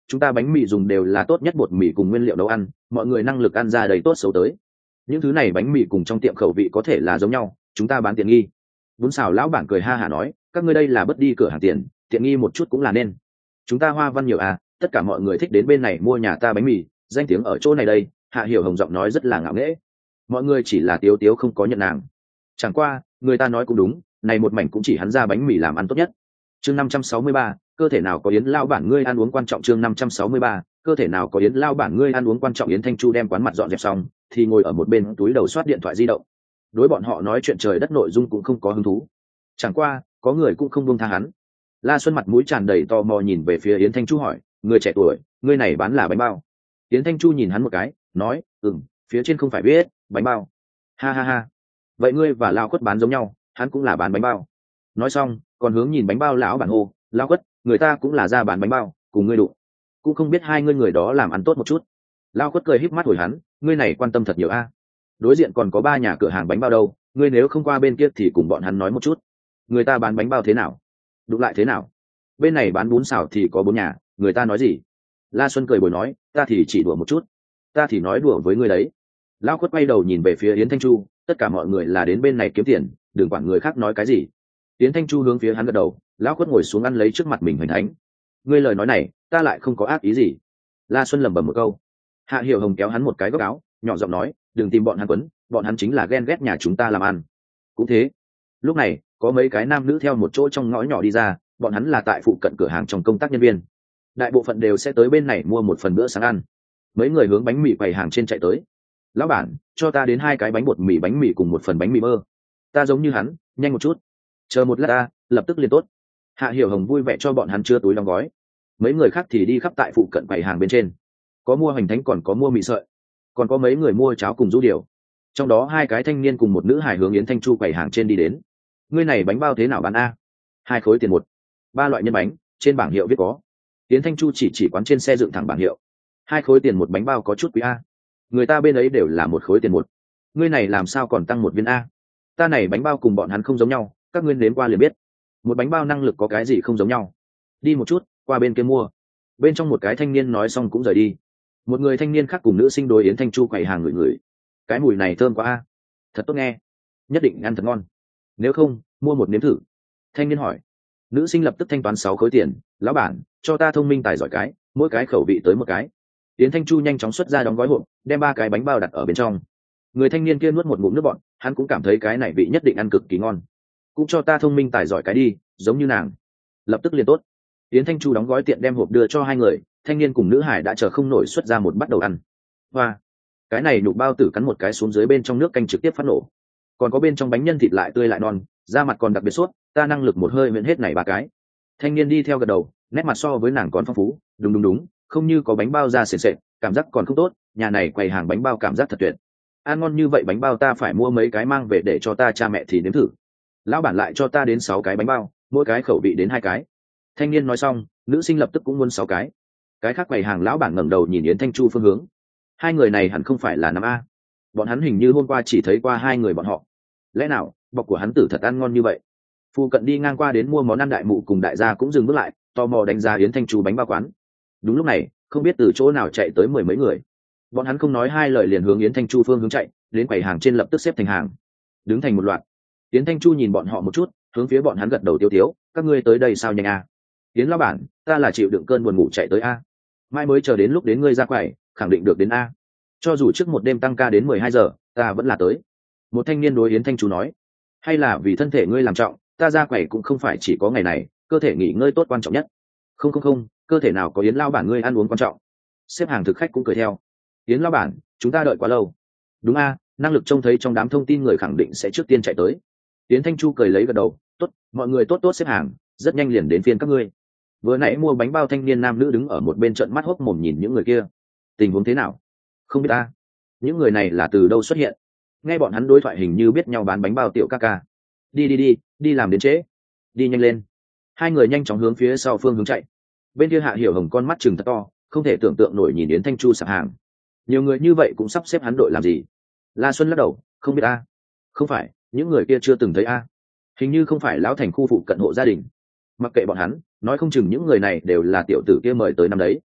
chúng ta bánh mì dùng đều là tốt nhất bột mì cùng nguyên liệu nấu ăn, mọi người năng lực ăn ra đầy tốt xấu tới. Những thứ này bánh mì cùng trong tiệm khẩu vị có thể là giống nhau, chúng ta bán tiện nghi. Bún xào lão bản cười ha hả nói, các ngươi đây là bất đi cửa hàng tiền, tiện nghi một chút cũng là nên. Chúng ta hoa văn nhiều à, tất cả mọi người thích đến bên này mua nhà ta bánh mì, danh tiếng ở chỗ này đây. Hạ Hiểu Hồng giọng nói rất là ngạo nghễ. Mọi người chỉ là tiếu tiếu không có nhận nàng. Chẳng qua người ta nói cũng đúng, này một mảnh cũng chỉ hắn ra bánh mì làm ăn tốt nhất. Chương năm trăm sáu mươi ba, cơ thể nào có Yến lao bản ngươi ăn uống quan trọng. Chương năm trăm sáu mươi ba, cơ thể nào có Yến lao bản ngươi ăn uống quan trọng. Yến Thanh Chu đem quán mặt dọn dẹp xong thì ngồi ở một bên túi đầu soát điện thoại di động. Đối bọn họ nói chuyện trời đất nội dung cũng không có hứng thú. Chẳng qua có người cũng không buông tha hắn. La Xuân mặt mũi tràn đầy tò mò nhìn về phía Yến Thanh Chu hỏi, người trẻ tuổi, ngươi này bán là bánh bao? Yến Thanh Chu nhìn hắn một cái, nói, ừm, phía trên không phải viết bánh bao. Ha ha ha, vậy ngươi và Lao Quất bán giống nhau, hắn cũng là bán bánh bao. Nói xong còn hướng nhìn bánh bao lão bản hô, Lao Quất, người ta cũng là ra bán bánh bao, cùng ngươi đụng, cũng không biết hai ngươi người đó làm ăn tốt một chút. Lao Quất cười híp mắt hồi hắn, ngươi này quan tâm thật nhiều a. Đối diện còn có ba nhà cửa hàng bánh bao đâu, ngươi nếu không qua bên kia thì cùng bọn hắn nói một chút, người ta bán bánh bao thế nào, đụng lại thế nào. Bên này bán bún xào thì có bốn nhà, người ta nói gì? La Xuân cười bồi nói, ta thì chỉ đùa một chút, ta thì nói đùa với ngươi đấy. Lao Quất quay đầu nhìn về phía Yến Thanh Chu, tất cả mọi người là đến bên này kiếm tiền, đừng quản người khác nói cái gì. Yến Thanh Chu hướng phía hắn gật đầu, Lao Quất ngồi xuống ăn lấy trước mặt mình hoành thánh. Ngươi lời nói này ta lại không có ác ý gì. La Xuân lẩm bẩm một câu. Hạ Hiểu Hồng kéo hắn một cái góc áo, nhỏ giọng nói, đừng tìm bọn hắn quấn, bọn hắn chính là ghen ghét nhà chúng ta làm ăn. Cũng thế. Lúc này có mấy cái nam nữ theo một chỗ trong ngõ nhỏ đi ra, bọn hắn là tại phụ cận cửa hàng trong công tác nhân viên, đại bộ phận đều sẽ tới bên này mua một phần bữa sáng ăn. Mấy người hướng bánh mì quầy hàng trên chạy tới. Lão bản, cho ta đến hai cái bánh bột mì bánh mì cùng một phần bánh mì mơ. Ta giống như hắn, nhanh một chút. Chờ một lát ta, lập tức liền tốt. Hạ Hiểu Hồng vui vẻ cho bọn hắn chưa túi đóng gói. Mấy người khác thì đi khắp tại phụ cận quầy hàng bên trên, có mua hoành thánh còn có mua mì sợi, còn có mấy người mua cháo cùng rũ điều. Trong đó hai cái thanh niên cùng một nữ hài hướng Yến Thanh Chu quầy hàng trên đi đến. Ngươi này bánh bao thế nào bán a? Hai khối tiền một. Ba loại nhân bánh, trên bảng hiệu viết có. Yến Thanh Chu chỉ chỉ quán trên xe dựng thẳng bảng hiệu. Hai khối tiền một bánh bao có chút quý a. Người ta bên ấy đều là một khối tiền một. Ngươi này làm sao còn tăng một viên a? Ta này bánh bao cùng bọn hắn không giống nhau, các ngươi đến qua liền biết. Một bánh bao năng lực có cái gì không giống nhau? Đi một chút, qua bên kia mua. Bên trong một cái thanh niên nói xong cũng rời đi. Một người thanh niên khác cùng nữ sinh đối Yến Thanh Chu quầy hàng ngửi ngửi. Cái mùi này thơm quá a, thật tốt nghe, nhất định ăn thật ngon. Nếu không mua một nếm thử. Thanh niên hỏi. Nữ sinh lập tức thanh toán sáu khối tiền. Lão bản, cho ta thông minh tài giỏi cái, mỗi cái khẩu vị tới một cái. Yến Thanh Chu nhanh chóng xuất ra đóng gói hộp, đem ba cái bánh bao đặt ở bên trong. Người thanh niên kia nuốt một ngụm nước bọt, hắn cũng cảm thấy cái này vị nhất định ăn cực kỳ ngon. Cũng cho ta thông minh tài giỏi cái đi, giống như nàng. Lập tức liền tốt. Yến Thanh Chu đóng gói tiện đem hộp đưa cho hai người, thanh niên cùng nữ hải đã chờ không nổi xuất ra một bắt đầu ăn. Hoa, cái này nhục bao tử cắn một cái xuống dưới bên trong nước canh trực tiếp phát nổ. Còn có bên trong bánh nhân thịt lại tươi lại non, da mặt còn đặc biệt suốt, ta năng lực một hơi miễn hết này ba cái. Thanh niên đi theo gật đầu, nét mặt so với nàng còn phong phú, đúng đúng đúng, không như có bánh bao da sền sệt, cảm giác còn không tốt, nhà này quầy hàng bánh bao cảm giác thật tuyệt. Ăn ngon như vậy bánh bao ta phải mua mấy cái mang về để cho ta cha mẹ thì nếm thử. Lão bản lại cho ta đến sáu cái bánh bao, mỗi cái khẩu vị đến hai cái. Thanh niên nói xong, nữ sinh lập tức cũng muốn sáu cái. Cái khác quầy hàng lão bản ngẩng đầu nhìn Yến Thanh Chu phương hướng. Hai người này hẳn không phải là năm a. Bọn hắn hình như hôm qua chỉ thấy qua hai người bọn họ. Lẽ nào bọc của hắn tử thật ăn ngon như vậy? Phu cận đi ngang qua đến mua món ăn đại mụ cùng đại gia cũng dừng bước lại, tò mò đánh giá Yến Thanh Chu bánh bao quán. Đúng lúc này, không biết từ chỗ nào chạy tới mười mấy người. Bọn hắn không nói hai lời liền hướng Yến Thanh Chu phương hướng chạy, đến quầy hàng trên lập tức xếp thành hàng, đứng thành một loạt. Yến Thanh Chu nhìn bọn họ một chút, hướng phía bọn hắn gật đầu tiêu tiếu, các ngươi tới đây sao nhanh a? Yến lão bản, ta là chịu đựng cơn buồn ngủ chạy tới a. Mai mới chờ đến lúc đến ngươi ra quầy, khẳng định được đến a. Cho dù trước một đêm tăng ca đến mười hai giờ, ta vẫn là tới. Một thanh niên đối Yến Thanh Chu nói, hay là vì thân thể ngươi làm trọng, ta ra quầy cũng không phải chỉ có ngày này, cơ thể nghỉ ngơi tốt quan trọng nhất. Không không không, cơ thể nào có Yến lão bản ngươi ăn uống quan trọng. Xếp hàng thực khách cũng cười theo. Yến lão bản, chúng ta đợi quá lâu. Đúng a, năng lực trông thấy trong đám thông tin người khẳng định sẽ trước tiên chạy tới. Yến Thanh Chu cười lấy gật đầu, tốt, mọi người tốt tốt xếp hàng, rất nhanh liền đến phiên các ngươi. Vừa nãy mua bánh bao thanh niên nam nữ đứng ở một bên trợn mắt hốc mồm nhìn những người kia. Tình huống thế nào? Không biết ta. Những người này là từ đâu xuất hiện? Nghe bọn hắn đối thoại hình như biết nhau bán bánh bao tiểu ca ca. Đi đi đi, đi làm đến trễ. Đi nhanh lên. Hai người nhanh chóng hướng phía sau phương hướng chạy. Bên kia Hạ Hiểu Hồng con mắt trừng thật to, không thể tưởng tượng nổi nhìn Yến Thanh Chu sạp hàng. Nhiều người như vậy cũng sắp xếp hắn đội làm gì? La Xuân lắc đầu, không biết a. Không phải, những người kia chưa từng thấy a. Hình như không phải lão thành khu phụ cận hộ gia đình. Mặc kệ bọn hắn, nói không chừng những người này đều là tiểu tử kia mời tới năm đấy.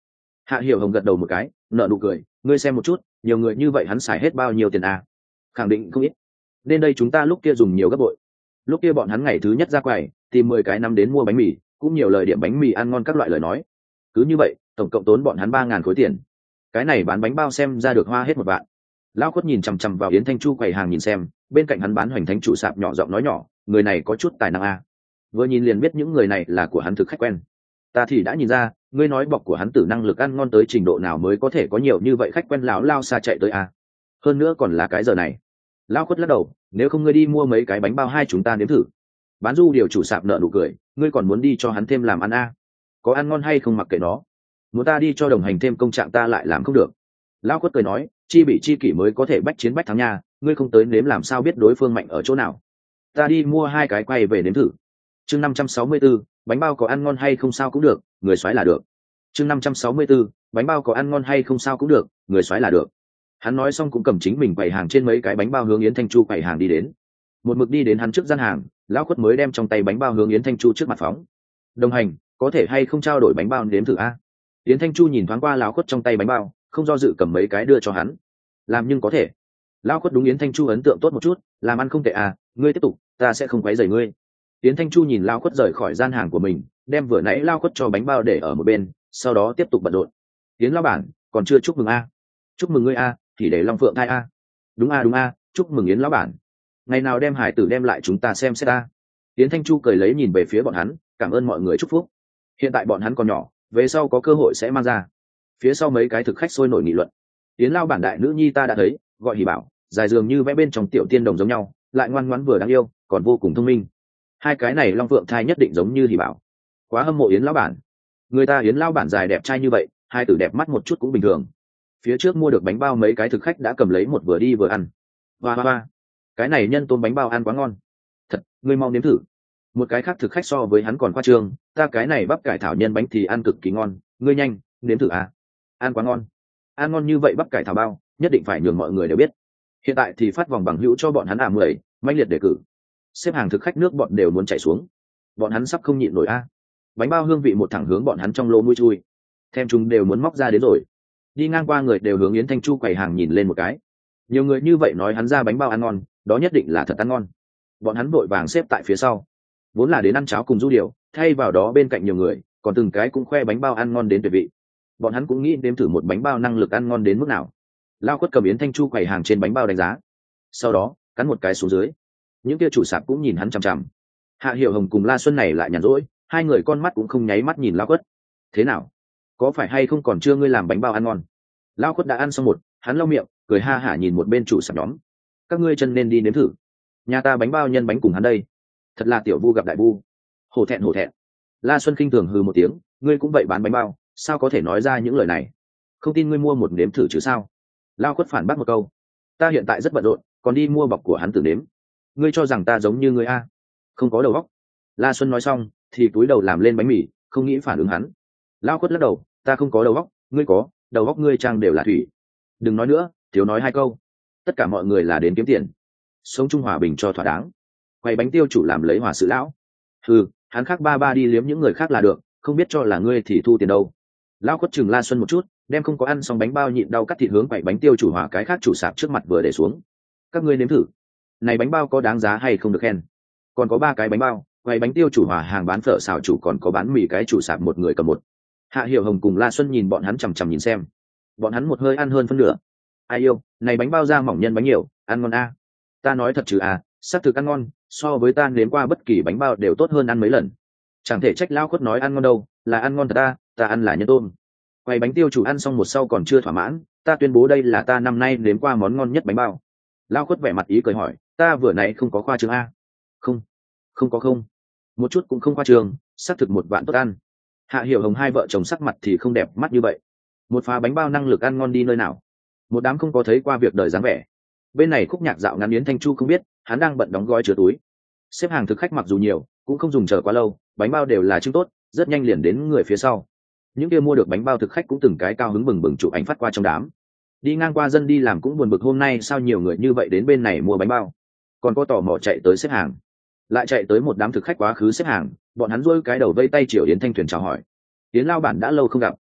Hạ Hiểu Hồng gật đầu một cái, nở nụ cười, ngươi xem một chút, nhiều người như vậy hắn xài hết bao nhiêu tiền à? Khẳng định không ít. Nên đây chúng ta lúc kia dùng nhiều gấp bội. Lúc kia bọn hắn ngày thứ nhất ra quầy, tìm mười cái năm đến mua bánh mì, cũng nhiều lời điểm bánh mì ăn ngon các loại lời nói. Cứ như vậy, tổng cộng tốn bọn hắn ba ngàn khối tiền. Cái này bán bánh bao xem ra được hoa hết một vạn. Lão Khuất nhìn chằm chằm vào Yến Thanh Chu quầy hàng nhìn xem, bên cạnh hắn bán hoành thánh chủ sạp nhỏ giọng nói nhỏ, người này có chút tài năng à. Vừa nhìn liền biết những người này là của hắn thực khách quen. Ta thì đã nhìn ra, ngươi nói bọc của hắn tử năng lực ăn ngon tới trình độ nào mới có thể có nhiều như vậy khách quen lão lao xa chạy tới à. Hơn nữa còn là cái giờ này. Lão Khuất lắc đầu, nếu không ngươi đi mua mấy cái bánh bao hai chúng ta nếm thử. Bán du điều chủ sạp nợ nụ cười, ngươi còn muốn đi cho hắn thêm làm ăn à. Có ăn ngon hay không mặc kệ nó. Muốn ta đi cho đồng hành thêm công trạng ta lại làm không được. Lão Khuất cười nói, chi bị chi kỷ mới có thể bách chiến bách thắng nha, ngươi không tới nếm làm sao biết đối phương mạnh ở chỗ nào. Ta đi mua hai cái quay về nếm thử. Chương năm trăm sáu mươi 564, bánh bao có ăn ngon hay không sao cũng được, người xoáy là được. Chương năm trăm sáu mươi 564, bánh bao có ăn ngon hay không sao cũng được, người xoáy là được. Hắn nói xong cũng cầm chính mình quầy hàng trên mấy cái bánh bao hướng Yến Thanh Chu quầy hàng đi đến. Một mực đi đến hắn trước gian hàng, Lão Khuất mới đem trong tay bánh bao hướng Yến Thanh Chu trước mặt phóng. Đồng hành, có thể hay không trao đổi bánh bao nếm thử a? Yến Thanh Chu nhìn thoáng qua Lão Khuất trong tay bánh bao, không do dự cầm mấy cái đưa cho hắn. Làm nhưng có thể. Lão Khuất đúng Yến Thanh Chu ấn tượng tốt một chút, làm ăn không tệ à, ngươi tiếp tục, ta sẽ không quấy rầy ngươi. Yến Thanh Chu nhìn Lão Khuất rời khỏi gian hàng của mình, đem vừa nãy Lão Khuất cho bánh bao để ở một bên, sau đó tiếp tục bận rộn. Yến lão bản, còn chưa chúc mừng a? Chúc mừng ngươi a, thì để Long Phượng thai a. Đúng a đúng a, chúc mừng Yến lão bản. Ngày nào đem hải tử đem lại chúng ta xem xét a. Yến Thanh Chu cười lấy nhìn về phía bọn hắn, cảm ơn mọi người chúc phúc. Hiện tại bọn hắn còn nhỏ, về sau có cơ hội sẽ mang ra. Phía sau mấy cái thực khách sôi nổi nghị luận. Yến lão bản đại nữ nhi ta đã thấy, gọi Hỉ Bảo, dài dường như vẽ bên trong tiểu tiên đồng giống nhau, lại ngoan ngoãn vừa đáng yêu, còn vô cùng thông minh. Hai cái này Long Phượng thai nhất định giống như Hỉ Bảo. Quá hâm mộ Yến lão bản. Người ta Yến lão bản dài đẹp trai như vậy, hai tử đẹp mắt một chút cũng bình thường. Phía trước mua được bánh bao mấy cái thực khách đã cầm lấy một vừa đi vừa ăn. Hoa hoa hoa, cái này nhân tôm bánh bao ăn quá ngon. Thật, ngươi mau nếm thử. Một cái khác thực khách so với hắn còn khoa trương, ta cái này bắp cải thảo nhân bánh thì ăn cực kỳ ngon, ngươi nhanh, nếm thử à. Ăn quá ngon. Ăn ngon như vậy bắp cải thảo bao, nhất định phải nhường mọi người đều biết. Hiện tại thì phát vòng bằng hữu cho bọn hắn à mười, mãnh liệt đề cử. Xếp hàng thực khách nước bọn đều muốn chảy xuống. Bọn hắn sắp không nhịn nổi a. Bánh bao hương vị một thẳng hướng bọn hắn trong lỗ mũi chui. Thêm chúng đều muốn móc ra đến rồi. Đi ngang qua người đều hướng Yến Thanh Chu quầy hàng nhìn lên một cái. Nhiều người như vậy nói hắn ra bánh bao ăn ngon, đó nhất định là thật ăn ngon. Bọn hắn vội vàng xếp tại phía sau. Vốn là đến ăn cháo cùng du điều, thay vào đó bên cạnh nhiều người, còn từng cái cũng khoe bánh bao ăn ngon đến tuyệt vị. Bọn hắn cũng nghĩ đếm thử một bánh bao năng lực ăn ngon đến mức nào. Lao Khuất cầm Yến Thanh Chu quầy hàng trên bánh bao đánh giá. Sau đó, cắn một cái xuống dưới. Những kia chủ sạp cũng nhìn hắn chằm chằm. Hạ Hiểu Hồng cùng La Xuân này lại nhàn rỗi, hai người con mắt cũng không nháy mắt nhìn Lao Khuất. Thế nào? Có phải hay không còn chưa ngươi làm bánh bao ăn ngon? Lao Khuất đã ăn xong một, hắn lau miệng, cười ha hả nhìn một bên chủ sạp nhóm. Các ngươi chân nên đi nếm thử. Nhà ta bánh bao nhân bánh cùng hắn đây. Thật là tiểu vu gặp đại vu. Hổ thẹn hổ thẹn. La Xuân khinh thường hừ một tiếng, ngươi cũng vậy bán bánh bao, sao có thể nói ra những lời này? Không tin ngươi mua một nếm thử chứ sao? Lao Khuất phản bác một câu. Ta hiện tại rất bận rộn, còn đi mua bọc của hắn tự nếm. Ngươi cho rằng ta giống như ngươi a? Không có đầu óc. La Xuân nói xong, thì cúi đầu làm lên bánh mì, không nghĩ phản ứng hắn. Lao Khuất lắc đầu, ta không có đầu óc, ngươi có, đầu óc ngươi trang đều là thủy. Đừng nói nữa, thiếu nói hai câu. Tất cả mọi người là đến kiếm tiền, sống chung hòa bình cho thỏa đáng. Quầy bánh tiêu chủ làm lấy hòa sự lão. Ừ, hắn khác ba ba đi liếm những người khác là được, không biết cho là ngươi thì thu tiền đâu. Lao Khuất chừng La Xuân một chút, đem không có ăn xong bánh bao nhịn đau cắt thịt hướng quầy bánh tiêu chủ hòa cái khác chủ sạp trước mặt vừa để xuống. Các ngươi nếm thử, này bánh bao có đáng giá hay không được khen? Còn có ba cái bánh bao, quầy bánh tiêu chủ hòa hàng bán phở xào chủ còn có bán mì cái chủ sạp một người cầm một. Hạ Hiểu Hồng cùng La Xuân nhìn bọn hắn chằm chằm nhìn xem. Bọn hắn một hơi ăn hơn phân nửa. Ai yêu, này bánh bao da mỏng nhân bánh nhiều, ăn ngon a. Ta nói thật chứ à, xác thực ăn ngon, so với ta nếm qua bất kỳ bánh bao đều tốt hơn ăn mấy lần. Chẳng thể trách Lao Khuất nói ăn ngon đâu, là ăn ngon thật ta, ta ăn là nhân tôm. Quầy bánh tiêu chủ ăn xong một sau còn chưa thỏa mãn, ta tuyên bố đây là ta năm nay nếm qua món ngon nhất bánh bao. Lao Khuất vẻ mặt ý cười hỏi, ta vừa nãy không có khoa trương a? Không, không có không, một chút cũng không khoa trương, xác thực một vạn tốt ăn. Hạ Hiểu Hồng hai vợ chồng sắc mặt thì không đẹp mắt như vậy. Một phá bánh bao năng lực ăn ngon đi nơi nào? Một đám không có thấy qua việc đời dáng vẻ. Bên này khúc nhạc dạo ngắn Yến Thanh Chu không biết, hắn đang bận đóng gói chứa túi. Xếp hàng thực khách mặc dù nhiều, cũng không dùng chờ quá lâu, bánh bao đều là trưng tốt, rất nhanh liền đến người phía sau. Những kia mua được bánh bao thực khách cũng từng cái cao hứng bừng bừng chụp ảnh phát qua trong đám. Đi ngang qua dân đi làm cũng buồn bực hôm nay sao nhiều người như vậy đến bên này mua bánh bao. Còn có tò mò chạy tới xếp hàng. Lại chạy tới một đám thực khách quá khứ xếp hàng, bọn hắn rôi cái đầu vây tay chiều Yến Thanh Thuyền chào hỏi. Yến lao bản đã lâu không gặp,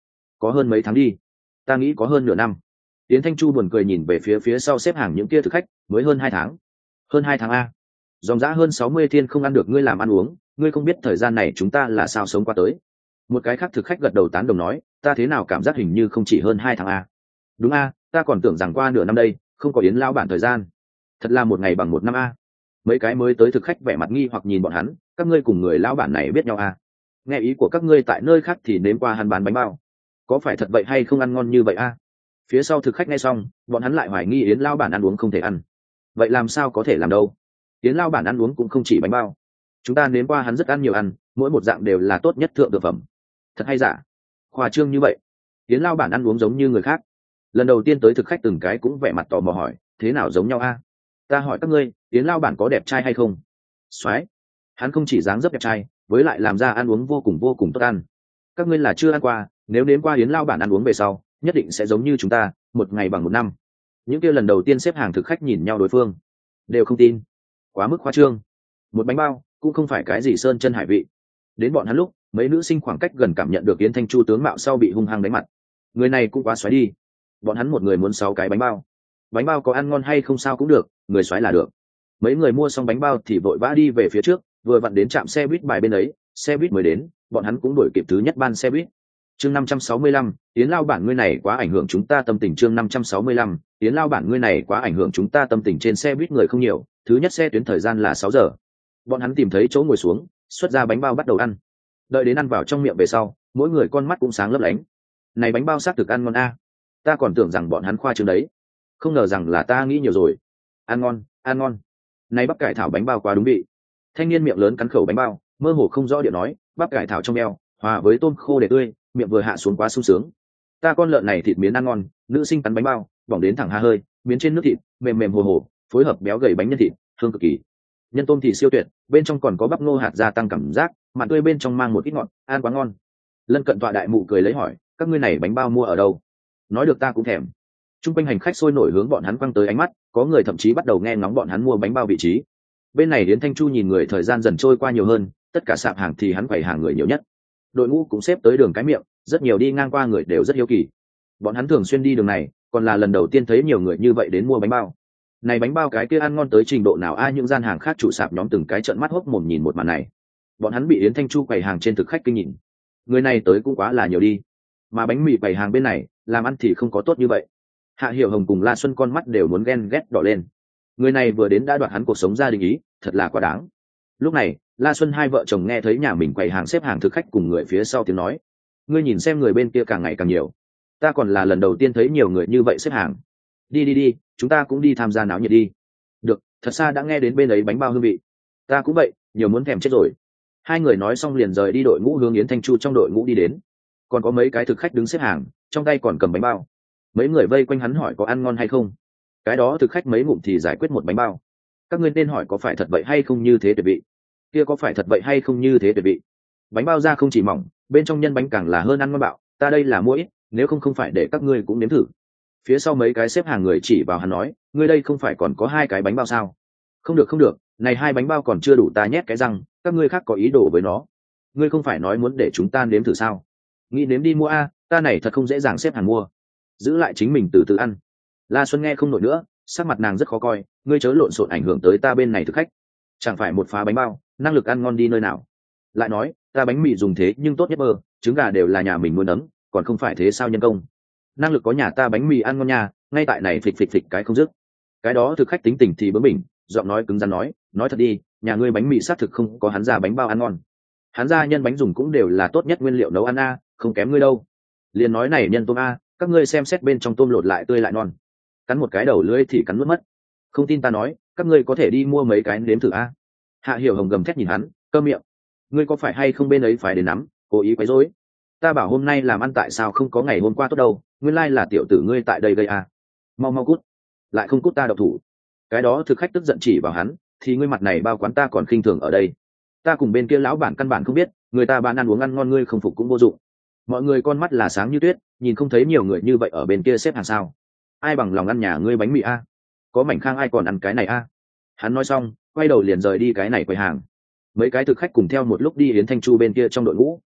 có hơn mấy tháng đi, ta nghĩ có hơn nửa năm. Yến Thanh Chu buồn cười nhìn về phía phía sau xếp hàng những kia thực khách, mới hơn hai tháng. Hơn hai tháng a? Dòng dã hơn sáu mươi thiên không ăn được ngươi làm ăn uống, ngươi không biết thời gian này chúng ta là sao sống qua tới. Một cái khác thực khách gật đầu tán đồng nói, ta thế nào cảm giác hình như không chỉ hơn hai tháng a. Đúng a, ta còn tưởng rằng qua nửa năm đây, không có Yến lão bản thời gian. Thật là một ngày bằng một năm a. Mấy cái mới tới thực khách vẻ mặt nghi hoặc nhìn bọn hắn, các ngươi cùng người lão bản này biết nhau a? Nghe ý của các ngươi tại nơi khác thì nếm qua hắn bán bánh bao, có phải thật vậy hay không ăn ngon như vậy a? Phía sau thực khách nghe xong, bọn hắn lại hoài nghi Yến lão bản ăn uống không thể ăn. Vậy làm sao có thể làm đâu? Yến lão bản ăn uống cũng không chỉ bánh bao, chúng ta nếm qua hắn rất ăn nhiều ăn, mỗi một dạng đều là tốt nhất thượng thực phẩm. Thật hay giả? Khoa trương như vậy? Yến lão bản ăn uống giống như người khác. Lần đầu tiên tới thực khách từng cái cũng vẻ mặt tò mò hỏi, thế nào giống nhau a? Ta hỏi các ngươi, Yến lão bản có đẹp trai hay không? Soái, hắn không chỉ dáng dấp đẹp trai, với lại làm ra ăn uống vô cùng vô cùng tốt ăn. Các ngươi là chưa ăn qua, nếu nếm qua Yến lão bản ăn uống về sau, nhất định sẽ giống như chúng ta, một ngày bằng một năm. Những kia lần đầu tiên xếp hàng thực khách nhìn nhau đối phương, đều không tin, quá mức khoa trương. Một bánh bao cũng không phải cái gì sơn chân hải vị. Đến bọn hắn lúc, mấy nữ sinh khoảng cách gần cảm nhận được Yến Thanh Chu tướng mạo sau bị hung hăng đánh mặt. Người này cũng quá xoáy đi. Bọn hắn một người muốn sáu cái bánh bao. Bánh bao có ăn ngon hay không sao cũng được, người xoáy là được. Mấy người mua xong bánh bao thì vội vã đi về phía trước, vừa vặn đến trạm xe buýt bài bên ấy, xe buýt mới đến, bọn hắn cũng đuổi kịp thứ nhất ban xe buýt. Chương năm trăm sáu mươi lăm, Yến lão bản ngươi này quá ảnh hưởng chúng ta tâm tình. Chương năm trăm sáu mươi lăm, Yến lão bản ngươi này quá ảnh hưởng chúng ta tâm tình. Trên xe buýt người không nhiều, thứ nhất xe tuyến thời gian là sáu giờ. Bọn hắn tìm thấy chỗ ngồi xuống, xuất ra bánh bao bắt đầu ăn. Đợi đến ăn vào trong miệng về sau, mỗi người con mắt cũng sáng lấp lánh. Này bánh bao xác thực ăn ngon a. Ta còn tưởng rằng bọn hắn khoa trương đấy, không ngờ rằng là ta nghĩ nhiều rồi. Ăn ngon, ăn ngon. Này bắp cải thảo bánh bao quá đúng vị. Thanh niên miệng lớn cắn khẩu bánh bao, mơ hồ không rõ điệu nói, bắp cải thảo trong eo, hòa với tôm khô để tươi, miệng vừa hạ xuống quá sung sướng. Ta con lợn này thịt miến ăn ngon. Nữ sinh cắn bánh bao, bỏng đến thẳng ha hơi, miến trên nước thịt mềm mềm hồ hồ, phối hợp béo gầy bánh nhân thịt, hương cực kỳ. Nhân tôm thì siêu tuyệt, bên trong còn có bắp ngô hạt gia tăng cảm giác, mặn tươi bên trong mang một ít ngọt, ăn quá ngon. Lân cận tọa đại mụ cười lấy hỏi, các ngươi này bánh bao mua ở đâu? Nói được ta cũng thèm. Trung quanh hành khách sôi nổi hướng bọn hắn quăng tới ánh mắt, có người thậm chí bắt đầu nghe ngóng bọn hắn mua bánh bao vị trí. Bên này Yến Thanh Chu nhìn người thời gian dần trôi qua nhiều hơn, tất cả sạp hàng thì hắn quầy hàng người nhiều nhất. Đội ngũ cũng xếp tới đường cái miệng, rất nhiều đi ngang qua người đều rất hiếu kỳ. Bọn hắn thường xuyên đi đường này, còn là lần đầu tiên thấy nhiều người như vậy đến mua bánh bao. Này bánh bao cái kia ăn ngon tới trình độ nào a? Những gian hàng khác chủ sạp nhóm từng cái trợn mắt hốc mồm nhìn một màn này. Bọn hắn bị Yến Thanh Chu quầy hàng trên thực khách kinh nhìn. Người này tới cũng quá là nhiều đi. Mà bánh mì quầy hàng bên này, làm ăn thì không có tốt như vậy. Hạ Hiểu Hồng cùng La Xuân con mắt đều muốn ghen ghét đỏ lên. Người này vừa đến đã đoạt hắn cuộc sống gia đình ý, thật là quá đáng. Lúc này, La Xuân hai vợ chồng nghe thấy nhà mình quầy hàng xếp hàng thực khách cùng người phía sau tiếng nói, ngươi nhìn xem người bên kia càng ngày càng nhiều, ta còn là lần đầu tiên thấy nhiều người như vậy xếp hàng. Đi đi đi, chúng ta cũng đi tham gia náo nhiệt đi. Được, thật xa đã nghe đến bên ấy bánh bao hương vị. Ta cũng vậy, nhiều muốn thèm chết rồi. Hai người nói xong liền rời đi đội ngũ hướng Yến Thanh Chu trong đội ngũ đi đến. Còn có mấy cái thực khách đứng xếp hàng, trong tay còn cầm bánh bao. Mấy người vây quanh hắn hỏi có ăn ngon hay không. Cái đó thực khách mấy ngụm thì giải quyết một bánh bao. Các ngươi nên hỏi có phải thật vậy hay không như thế tuyệt vị. Kia có phải thật vậy hay không như thế tuyệt vị. Bánh bao ra không chỉ mỏng, bên trong nhân bánh càng là hơn ăn ngon bạo. Ta đây là mua ít, nếu không không phải để các ngươi cũng nếm thử. Phía sau mấy cái xếp hàng người chỉ vào hắn nói, ngươi đây không phải còn có hai cái bánh bao sao? Không được không được, này hai bánh bao còn chưa đủ ta nhét cái răng, các ngươi khác có ý đồ với nó. Ngươi không phải nói muốn để chúng ta nếm thử sao? Nghĩ nếm đi mua a, ta này thật không dễ dàng xếp hàng mua. Giữ lại chính mình từ từ ăn. La Xuân nghe không nổi nữa, sắc mặt nàng rất khó coi, ngươi chớ lộn xộn ảnh hưởng tới ta bên này thực khách. Chẳng phải một phá bánh bao, năng lực ăn ngon đi nơi nào? Lại nói, ta bánh mì dùng thế nhưng tốt nhất mơ, trứng gà đều là nhà mình nuôi nấng, còn không phải thế sao nhân công? Năng lực có nhà ta bánh mì ăn ngon nha, ngay tại này phịch phịch phịch cái không dứt. Cái đó thực khách tính tình thì bướng bỉnh, giọng nói cứng rắn nói, nói thật đi, nhà ngươi bánh mì xác thực không có hắn ra bánh bao ăn ngon. Hắn ra nhân bánh dùng cũng đều là tốt nhất nguyên liệu nấu ăn a, không kém ngươi đâu. Liền nói này nhân tôm a, các ngươi xem xét bên trong tôm lột lại tươi lại non. Cắn một cái đầu lưỡi thì cắn nuốt mất. Không tin ta nói, các ngươi có thể đi mua mấy cái nếm thử a. Hạ Hiểu Hồng gầm thét nhìn hắn, cơ miệng. Ngươi có phải hay không bên ấy phải đến nắm, cố ý quấy rối. Ta bảo hôm nay làm ăn tại sao không có ngày hôm qua tốt đâu, nguyên lai là tiểu tử ngươi tại đây gây a. Mau mau cút, lại không cút ta độc thủ. Cái đó thực khách tức giận chỉ vào hắn, thì ngươi mặt này bao quán ta còn khinh thường ở đây. Ta cùng bên kia lão bản căn bản không biết, người ta bán ăn uống ăn ngon ngươi không phục cũng vô dụng. Mọi người con mắt là sáng như tuyết, nhìn không thấy nhiều người như vậy ở bên kia xếp hàng sao? Ai bằng lòng ăn nhà ngươi bánh mì a? Có mảnh khang ai còn ăn cái này a? Hắn nói xong, quay đầu liền rời đi cái này quầy hàng. Mấy cái thực khách cùng theo một lúc đi Yến Thanh Chu bên kia trong đội ngũ.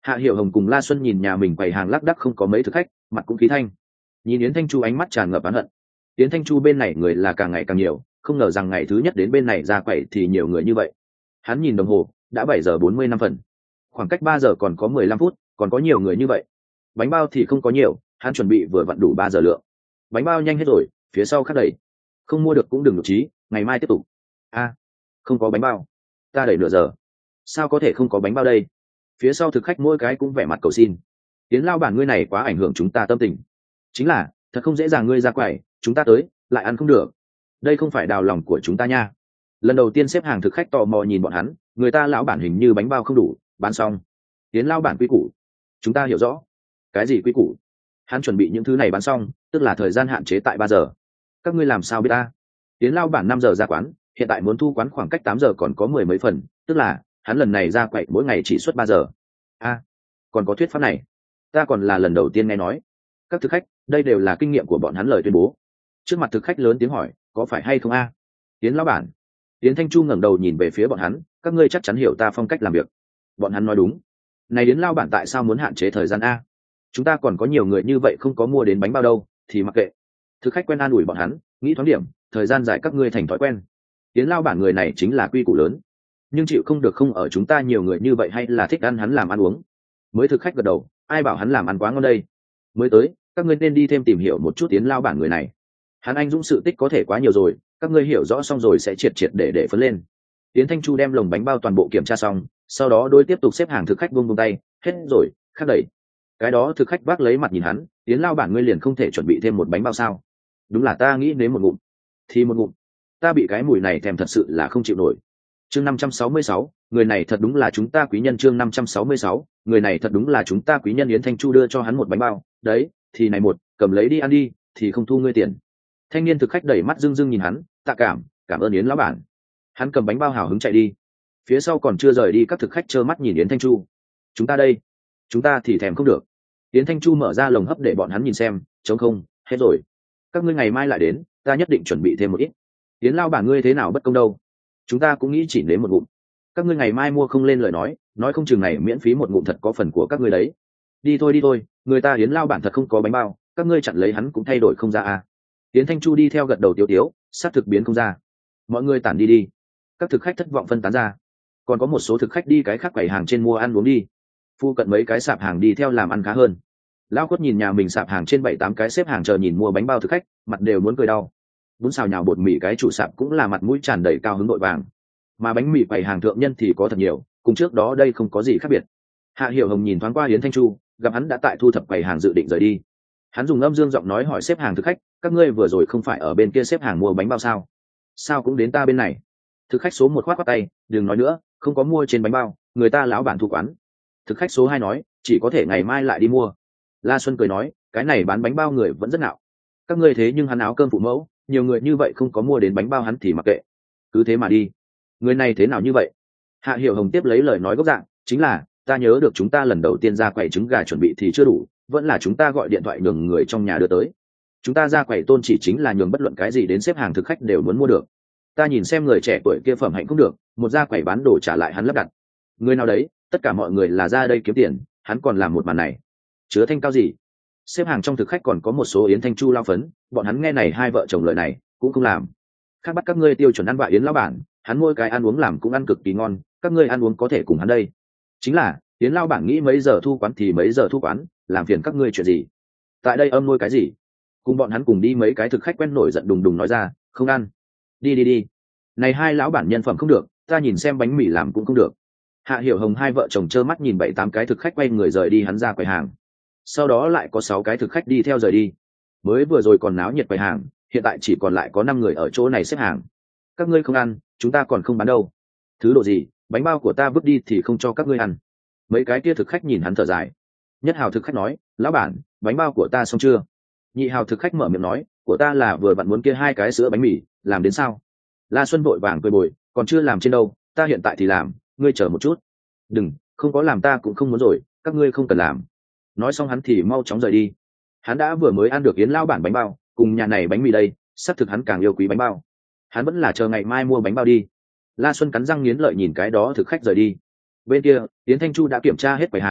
Hạ Hiểu Hồng cùng La Xuân nhìn nhà mình quầy hàng lác đác không có mấy thực khách, mặt cũng khí thanh. Nhìn Yến Thanh Chu ánh mắt tràn ngập oán hận. Yến Thanh Chu bên này người là càng ngày càng nhiều, không ngờ rằng ngày thứ nhất đến bên này ra quầy thì nhiều người như vậy. Hắn nhìn đồng hồ, đã bảy giờ bốn mươi lăm phần. Khoảng cách ba giờ còn có mười lăm phút, còn có nhiều người như vậy. Bánh bao thì không có nhiều, hắn chuẩn bị vừa vặn đủ ba giờ lượng. Bánh bao nhanh hết rồi, phía sau khắc đầy. Không mua được cũng đừng nhục trí, ngày mai tiếp tục. A, không có bánh bao. Ta đẩy nửa giờ. Sao có thể không có bánh bao đây? Phía sau thực khách mỗi cái cũng vẻ mặt cầu xin. Tiến lao bản ngươi này quá ảnh hưởng chúng ta tâm tình. Chính là, thật không dễ dàng ngươi ra quầy, chúng ta tới, lại ăn không được. Đây không phải đào lòng của chúng ta nha. Lần đầu tiên xếp hàng thực khách tò mò nhìn bọn hắn, người ta lão bản hình như bánh bao không đủ, bán xong. Tiến lao bản quy củ. Chúng ta hiểu rõ. Cái gì quy củ? Hắn chuẩn bị những thứ này bán xong, tức là thời gian hạn chế tại ba giờ. Các ngươi làm sao biết ta? Tiến lao bản năm giờ ra quán, hiện tại muốn thu quán khoảng cách tám giờ còn có mười mấy phần, tức là hắn lần này ra quậy mỗi ngày chỉ suốt ba giờ. A, còn có thuyết pháp này, ta còn là lần đầu tiên nghe nói. Các thực khách, đây đều là kinh nghiệm của bọn hắn lời tuyên bố. Trước mặt thực khách lớn tiếng hỏi, có phải hay không a? Tiến lão bản. Tiến Thanh Chu ngẩng đầu nhìn về phía bọn hắn, các ngươi chắc chắn hiểu ta phong cách làm việc. Bọn hắn nói đúng. Này đến lao bản tại sao muốn hạn chế thời gian a? Chúng ta còn có nhiều người như vậy không có mua đến bánh bao đâu, thì mặc kệ. Thực khách quen an ủi bọn hắn, nghĩ thoáng điểm, thời gian dài các ngươi thành thói quen. Tiến lao bản người này chính là quy củ lớn, nhưng chịu không được không ở chúng ta nhiều người như vậy hay là thích ăn hắn làm ăn uống. Mới thực khách gật đầu, ai bảo hắn làm ăn quá ngon đây. Mới tới, các ngươi nên đi thêm tìm hiểu một chút Tiến lao bản người này. Hắn anh dũng sự tích có thể quá nhiều rồi, các ngươi hiểu rõ xong rồi sẽ triệt triệt để để phấn lên. Tiến Thanh Chu đem lồng bánh bao toàn bộ kiểm tra xong, sau đó đôi tiếp tục xếp hàng thực khách buông buông tay, hết rồi, khắc đẩy. Cái đó thực khách vác lấy mặt nhìn hắn, Tiến lao bản ngươi liền không thể chuẩn bị thêm một bánh bao sao? Đúng là ta nghĩ đến một ngụm thì một ngụm, ta bị cái mùi này thèm thật sự là không chịu nổi. Chương năm trăm sáu mươi sáu, người này thật đúng là chúng ta quý nhân. Chương năm trăm sáu mươi sáu, người này thật đúng là chúng ta quý nhân. Yến Thanh Chu đưa cho hắn một bánh bao, đấy, thì này một, cầm lấy đi ăn đi, thì không thu ngươi tiền. Thanh niên thực khách đẩy mắt dưng dưng nhìn hắn, tạ cảm, cảm ơn Yến lão bản. Hắn cầm bánh bao hào hứng chạy đi. Phía sau còn chưa rời đi các thực khách trơ mắt nhìn Yến Thanh Chu. Chúng ta đây, chúng ta thì thèm không được. Yến Thanh Chu mở ra lồng hấp để bọn hắn nhìn xem, trống không, hết rồi. Các ngươi ngày mai lại đến, ta nhất định chuẩn bị thêm một ít. Yến lao bản ngươi thế nào bất công đâu, chúng ta cũng nghĩ chỉ đến một ngụm. Các ngươi ngày mai mua không lên lời nói, nói không chừng này miễn phí một ngụm thật có phần của các ngươi đấy. Đi thôi đi thôi, người ta Yến lao bản thật không có bánh bao, các ngươi chặn lấy hắn cũng thay đổi không ra à. Yến Thanh Chu đi theo gật đầu tiêu tiếu, sát thực biến không ra. Mọi người tản đi đi. Các thực khách thất vọng phân tán ra. Còn có một số thực khách đi cái khác quầy hàng trên mua ăn uống đi. Phu cận mấy cái sạp hàng đi theo làm ăn khá hơn. Lão Cốt nhìn nhà mình sạp hàng trên bảy tám cái xếp hàng chờ nhìn mua bánh bao thực khách, mặt đều muốn cười đau. Bún xào nhào bột mì cái chủ sạp cũng là mặt mũi tràn đầy cao hứng nội vàng. Mà bánh mì quầy hàng thượng nhân thì có thật nhiều, cùng trước đó đây không có gì khác biệt. Hạ Hiểu Hồng nhìn thoáng qua Yến Thanh Chu, gặp hắn đã tại thu thập quầy hàng dự định rời đi. Hắn dùng âm dương giọng nói hỏi xếp hàng thực khách, các ngươi vừa rồi không phải ở bên kia xếp hàng mua bánh bao sao? Sao cũng đến ta bên này? Thực khách số một khoát khoát tay, đừng nói nữa, không có mua trên bánh bao, người ta lão bản thu quán. Thực khách số hai nói, chỉ có thể ngày mai lại đi mua. La Xuân cười nói, cái này bán bánh bao người vẫn rất nạo. Các ngươi thế nhưng hắn áo cơm phụ mẫu, nhiều người như vậy không có mua đến bánh bao hắn thì mặc kệ, cứ thế mà đi. Người này thế nào như vậy? Hạ Hiểu Hồng tiếp lấy lời nói gốc dạng, chính là ta nhớ được chúng ta lần đầu tiên ra quầy trứng gà chuẩn bị thì chưa đủ, vẫn là chúng ta gọi điện thoại nhường người trong nhà đưa tới. Chúng ta ra quầy tôn chỉ chính là nhường bất luận cái gì đến xếp hàng thực khách đều muốn mua được. Ta nhìn xem người trẻ tuổi kia phẩm hạnh cũng được, một ra quầy bán đồ trả lại hắn lắp đặt. Người nào đấy, tất cả mọi người là ra đây kiếm tiền, hắn còn làm một màn này. Chứa thanh cao gì? Xếp hàng trong thực khách còn có một số Yến Thanh Chu lao phấn, bọn hắn nghe này hai vợ chồng lời này cũng không làm. Khác bắt các ngươi tiêu chuẩn ăn bạ Yến lão bản, hắn mỗi cái ăn uống làm cũng ăn cực kỳ ngon, các ngươi ăn uống có thể cùng hắn đây. Chính là Yến lão bản nghĩ mấy giờ thu quán thì mấy giờ thu quán, làm phiền các ngươi chuyện gì? Tại đây âm nuôi cái gì? Cùng bọn hắn cùng đi mấy cái thực khách quen nổi giận đùng đùng nói ra, không ăn. Đi đi đi. Này hai lão bản nhân phẩm không được, ta nhìn xem bánh mì làm cũng không được. Hạ Hiểu Hồng hai vợ chồng trơ mắt nhìn bảy tám cái thực khách quay người rời đi hắn ra quầy hàng. Sau đó lại có sáu cái thực khách đi theo rời đi. Mới vừa rồi còn náo nhiệt quầy hàng, hiện tại chỉ còn lại có năm người ở chỗ này xếp hàng. Các ngươi không ăn, chúng ta còn không bán đâu. Thứ độ gì, bánh bao của ta vứt đi thì không cho các ngươi ăn. Mấy cái kia thực khách nhìn hắn thở dài. Nhất hào thực khách nói, lão bản, bánh bao của ta xong chưa? Nhị hào thực khách mở miệng nói, của ta là vừa vặn muốn kia hai cái sữa bánh mì, làm đến sao? La Xuân vội vàng cười bồi, còn chưa làm trên đâu, ta hiện tại thì làm, ngươi chờ một chút. Đừng, không có làm ta cũng không muốn rồi, các ngươi không cần làm. Nói xong hắn thì mau chóng rời đi. Hắn đã vừa mới ăn được Yến lao bản bánh bao, cùng nhà này bánh mì đây, xác thực hắn càng yêu quý bánh bao. Hắn vẫn là chờ ngày mai mua bánh bao đi. La Xuân cắn răng nghiến lợi nhìn cái đó thực khách rời đi. Bên kia, Yến Thanh Chu đã kiểm tra hết quầy hàng,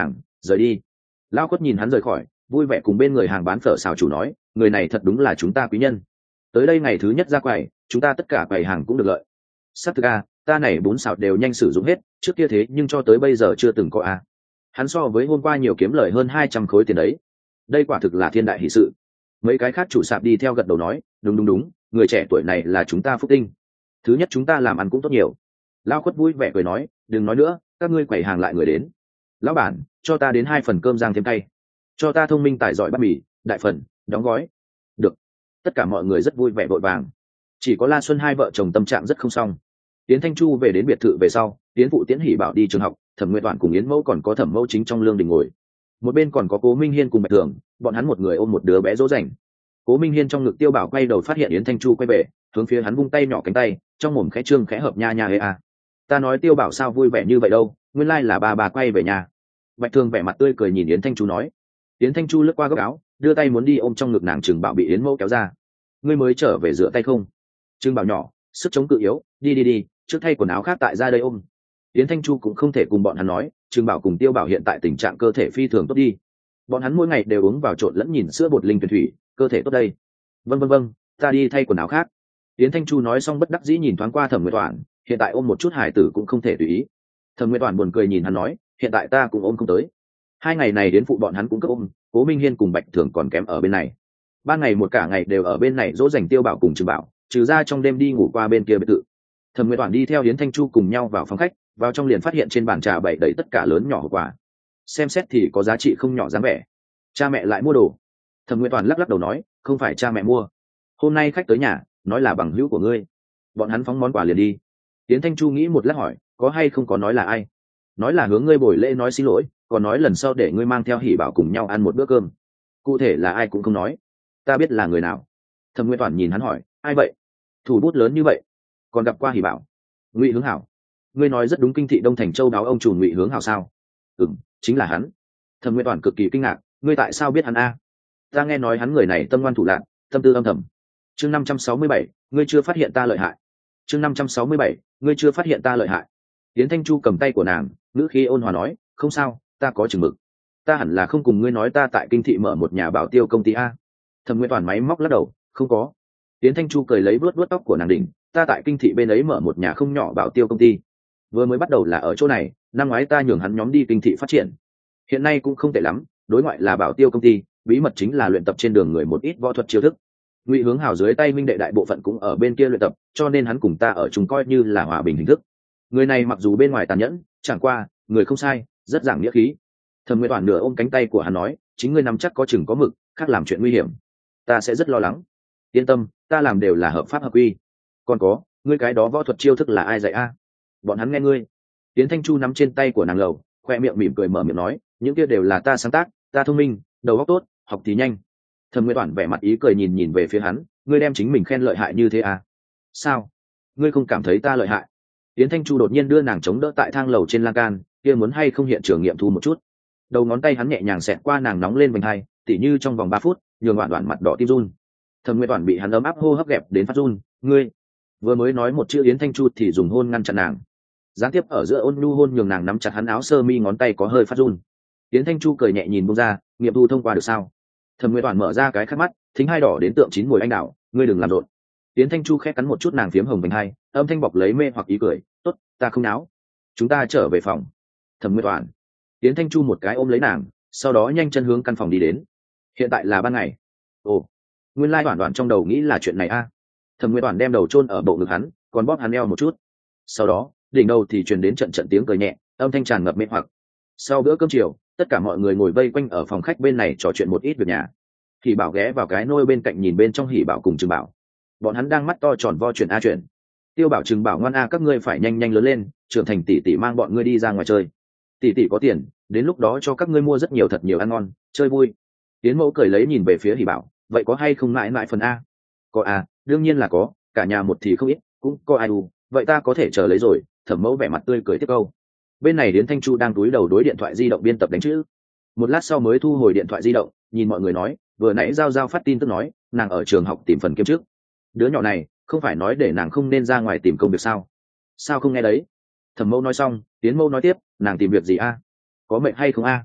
rời đi. Lao Khuất nhìn hắn rời khỏi, vui vẻ cùng bên người hàng bán phở xào chủ nói, người này thật đúng là chúng ta quý nhân. Tới đây ngày thứ nhất ra quầy, chúng ta tất cả quầy hàng cũng được lợi. Sắp thực a, ta này bún xào đều nhanh sử dụng hết, trước kia thế nhưng cho tới bây giờ chưa từng có a. Hắn so với hôm qua nhiều kiếm lời hơn hai trăm khối tiền đấy. Đây quả thực là thiên đại hỷ sự. Mấy cái khác chủ sạp đi theo gật đầu nói, đúng đúng đúng, người trẻ tuổi này là chúng ta phúc tinh. Thứ nhất chúng ta làm ăn cũng tốt nhiều. Lao Khuất vui vẻ cười nói, đừng nói nữa, các ngươi quầy hàng lại người đến. Lão bản, cho ta đến hai phần cơm rang thêm cay, cho ta thông minh tài giỏi bát mì đại phần đóng gói. Được. Tất cả mọi người rất vui vẻ vội vàng. Chỉ có La Xuân hai vợ chồng tâm trạng rất không xong. Tiến Thanh Chu về đến biệt thự về sau, Tiến phụ Tiến Hỷ Bảo đi trường học, Thẩm Nguyệt Toản cùng Yến Mẫu còn có Thẩm Mẫu chính trong lương đình ngồi. Một bên còn có Cố Minh Hiên cùng Bạch Thường, bọn hắn một người ôm một đứa bé dỗ dành. Cố Minh Hiên trong ngực Tiêu Bảo quay đầu phát hiện Yến Thanh Chu quay về, hướng phía hắn vung tay nhỏ cánh tay, trong mồm khẽ trương khẽ hợp nha nha ê a. Ta nói Tiêu Bảo sao vui vẻ như vậy đâu, nguyên lai là bà bà quay về nhà. Bạch Thường vẻ mặt tươi cười nhìn Yến Thanh Chu nói. Yến Thanh Chu lướt qua góc áo, đưa tay muốn đi ôm trong ngực nàng Trừng Bảo bị Yến Mẫu kéo ra. Ngươi mới trở về rửa tay không? Trừng Bảo nhỏ, sức chống cự yếu, đi đi đi, trước thay quần áo khác tại ra đây ôm. Yến Thanh Chu cũng không thể cùng bọn hắn nói, Trừng Bảo cùng Tiêu Bảo hiện tại tình trạng cơ thể phi thường tốt đi. Bọn hắn mỗi ngày đều uống vào trộn lẫn nhìn sữa bột linh tuyển thủy, cơ thể tốt đây. Vâng vâng vâng, ta đi thay quần áo khác. Yến Thanh Chu nói xong bất đắc dĩ nhìn thoáng qua Thẩm Nguyệt Toản, hiện tại ôm một chút hải tử cũng không thể tùy ý. Thẩm Nguyệt Toản buồn cười nhìn hắn nói, hiện tại ta cũng ôm không tới. Hai ngày này đến phụ bọn hắn cũng cấp ôm, Cố Minh Hiên cùng Bạch Thường còn kém ở bên này. Ban ngày một cả ngày đều ở bên này dỗ dành Tiêu Bảo cùng Trừng Bảo, trừ ra trong đêm đi ngủ qua bên kia biệt thự. Thẩm Nguyệt Toản đi theo Yến Thanh Chu cùng nhau vào phòng khách, vào trong liền phát hiện trên bàn trà bày đầy tất cả lớn nhỏ hộp quà. Xem xét thì có giá trị không nhỏ dáng vẻ. Cha mẹ lại mua đồ. Thẩm Nguyệt Toản lắc lắc đầu nói, không phải cha mẹ mua. Hôm nay khách tới nhà, nói là bằng hữu của ngươi. Bọn hắn phóng món quà liền đi. Yến Thanh Chu nghĩ một lát hỏi, có hay không có nói là ai? Nói là hướng ngươi bồi lễ nói xin lỗi, còn nói lần sau để ngươi mang theo Hỷ Bảo cùng nhau ăn một bữa cơm. Cụ thể là ai cũng không nói. Ta biết là người nào. Thẩm Nguyệt Toản nhìn hắn hỏi, ai vậy? Thủ bút lớn như vậy, còn gặp qua Hỷ Bảo? Ngụy Hướng Hảo. Ngươi nói rất đúng, kinh thị Đông Thành Châu đáo ông chủ Ngụy Hướng Hảo sao? Ừm, chính là hắn. Thẩm Nguyệt Toản cực kỳ kinh ngạc, ngươi tại sao biết hắn a? Ta nghe nói hắn người này tâm ngoan thủ lạn, tâm tư âm thầm. Chương năm trăm sáu mươi bảy, ngươi chưa phát hiện ta lợi hại. Chương năm trăm sáu mươi bảy, ngươi chưa phát hiện ta lợi hại. Yến Thanh Chu cầm tay của nàng, ngữ khí ôn hòa nói, không sao, ta có chừng mực. Ta hẳn là không cùng ngươi nói ta tại kinh thị mở một nhà bảo tiêu công ty a. Thẩm Nguyệt Toản máy móc lắc đầu, không có. Yến Thanh Chu cười lấy vuốt vuốt tóc của nàng đỉnh, ta tại kinh thị bên ấy mở một nhà không nhỏ bảo tiêu công ty. Vừa mới bắt đầu là ở chỗ này, năm ngoái ta nhường hắn nhóm đi kinh thị phát triển. Hiện nay cũng không tệ lắm, đối ngoại là bảo tiêu công ty, bí mật chính là luyện tập trên đường người một ít võ thuật chiêu thức. Ngụy Hướng Hảo dưới tay minh đệ đại bộ phận cũng ở bên kia luyện tập, cho nên hắn cùng ta ở chung coi như là hòa bình hình thức. Người này mặc dù bên ngoài tàn nhẫn, chẳng qua người không sai, rất giảng nghĩa khí. Thẩm Nguyệt Toản nửa ôm cánh tay của hắn nói, chính ngươi nắm chắc có chừng có mực, khác làm chuyện nguy hiểm, ta sẽ rất lo lắng. Yên tâm, ta làm đều là hợp pháp hợp quy. Còn có, ngươi cái đó võ thuật chiêu thức là ai dạy a? Bọn hắn nghe ngươi. Tiến Thanh Chu nắm trên tay của nàng lầu, khoe miệng mỉm cười mở miệng nói, những kia đều là ta sáng tác, ta thông minh, đầu óc tốt, học thì nhanh. Thẩm Nguyệt Toản vẻ mặt ý cười nhìn nhìn về phía hắn, ngươi đem chính mình khen lợi hại như thế à? Sao? Ngươi không cảm thấy ta lợi hại? Tiến Thanh Chu đột nhiên đưa nàng chống đỡ tại thang lầu trên lan can, kia muốn hay không hiện trường nghiệm thu một chút. Đầu ngón tay hắn nhẹ nhàng xẹt qua nàng nóng lên vành hai, tỉ như trong vòng ba phút, nhường Đoạn Đoạn mặt đỏ tim run. Thẩm Nguyệt Toản bị hắn ấm áp hô hấp gẹp đến phát run, ngươi. Vừa mới nói một chữ Yến Thanh Chu thì dùng hôn ngăn chặn nàng. Gián tiếp ở giữa ôn nhu hôn nhường nàng nắm chặt hắn áo sơ mi, ngón tay có hơi phát run. Yến Thanh Chu cười nhẹ nhìn buông ra, nghiệm thu thông qua được sao? Thẩm Nguyệt Toản mở ra cái khát mắt, thính hai đỏ đến tượng chín mùi anh đào, ngươi đừng làm rộn. Yến Thanh Chu khẽ cắn một chút nàng phiếm hồng vành hai, âm thanh bọc lấy mê hoặc ý cười, tốt, ta không náo. Chúng ta trở về phòng. Thẩm Nguyệt Toản. Yến Thanh Chu một cái ôm lấy nàng, sau đó nhanh chân hướng căn phòng đi đến. Hiện tại là ban ngày. Ồ, nguyên lai Đoạn Đoạn trong đầu nghĩ là chuyện này a. À. Thẩm Nguyệt Toản đem đầu chôn ở bộ ngực hắn, còn bóp hắn eo một chút. Sau đó, đỉnh đầu thì truyền đến trận trận tiếng cười nhẹ, âm thanh tràn ngập mê hoặc. Sau bữa cơm chiều, tất cả mọi người ngồi vây quanh ở phòng khách bên này trò chuyện một ít việc nhà. Hỉ Bảo ghé vào cái nôi bên cạnh nhìn bên trong Hỉ Bảo cùng Trừng Bảo. Bọn hắn đang mắt to tròn vo chuyện a chuyện. Tiêu Bảo Trừng Bảo ngoan a, các ngươi phải nhanh nhanh lớn lên, trưởng thành tỷ tỷ mang bọn ngươi đi ra ngoài chơi. Tỷ tỷ có tiền, đến lúc đó cho các ngươi mua rất nhiều thật nhiều ăn ngon, chơi vui. Tiến Mẫu cười lấy nhìn về phía Hỉ Bảo, vậy có hay không mãi mãi phần a? Có a, đương nhiên là có, cả nhà một thì không ít, cũng có ai u, vậy ta có thể chờ lấy rồi. Thẩm Mẫu vẻ mặt tươi cười tiếp câu. Bên này đến Thanh Chu đang túi đầu đối điện thoại di động biên tập đánh chữ. Một lát sau mới thu hồi điện thoại di động, nhìn mọi người nói, vừa nãy giao giao phát tin tức nói, nàng ở trường học tìm phần kiếm trước. Đứa nhỏ này, không phải nói để nàng không nên ra ngoài tìm công việc sao? Sao không nghe đấy? Thẩm Mẫu nói xong, Tiến Mẫu nói tiếp, nàng tìm việc gì a? Có mệnh hay không a?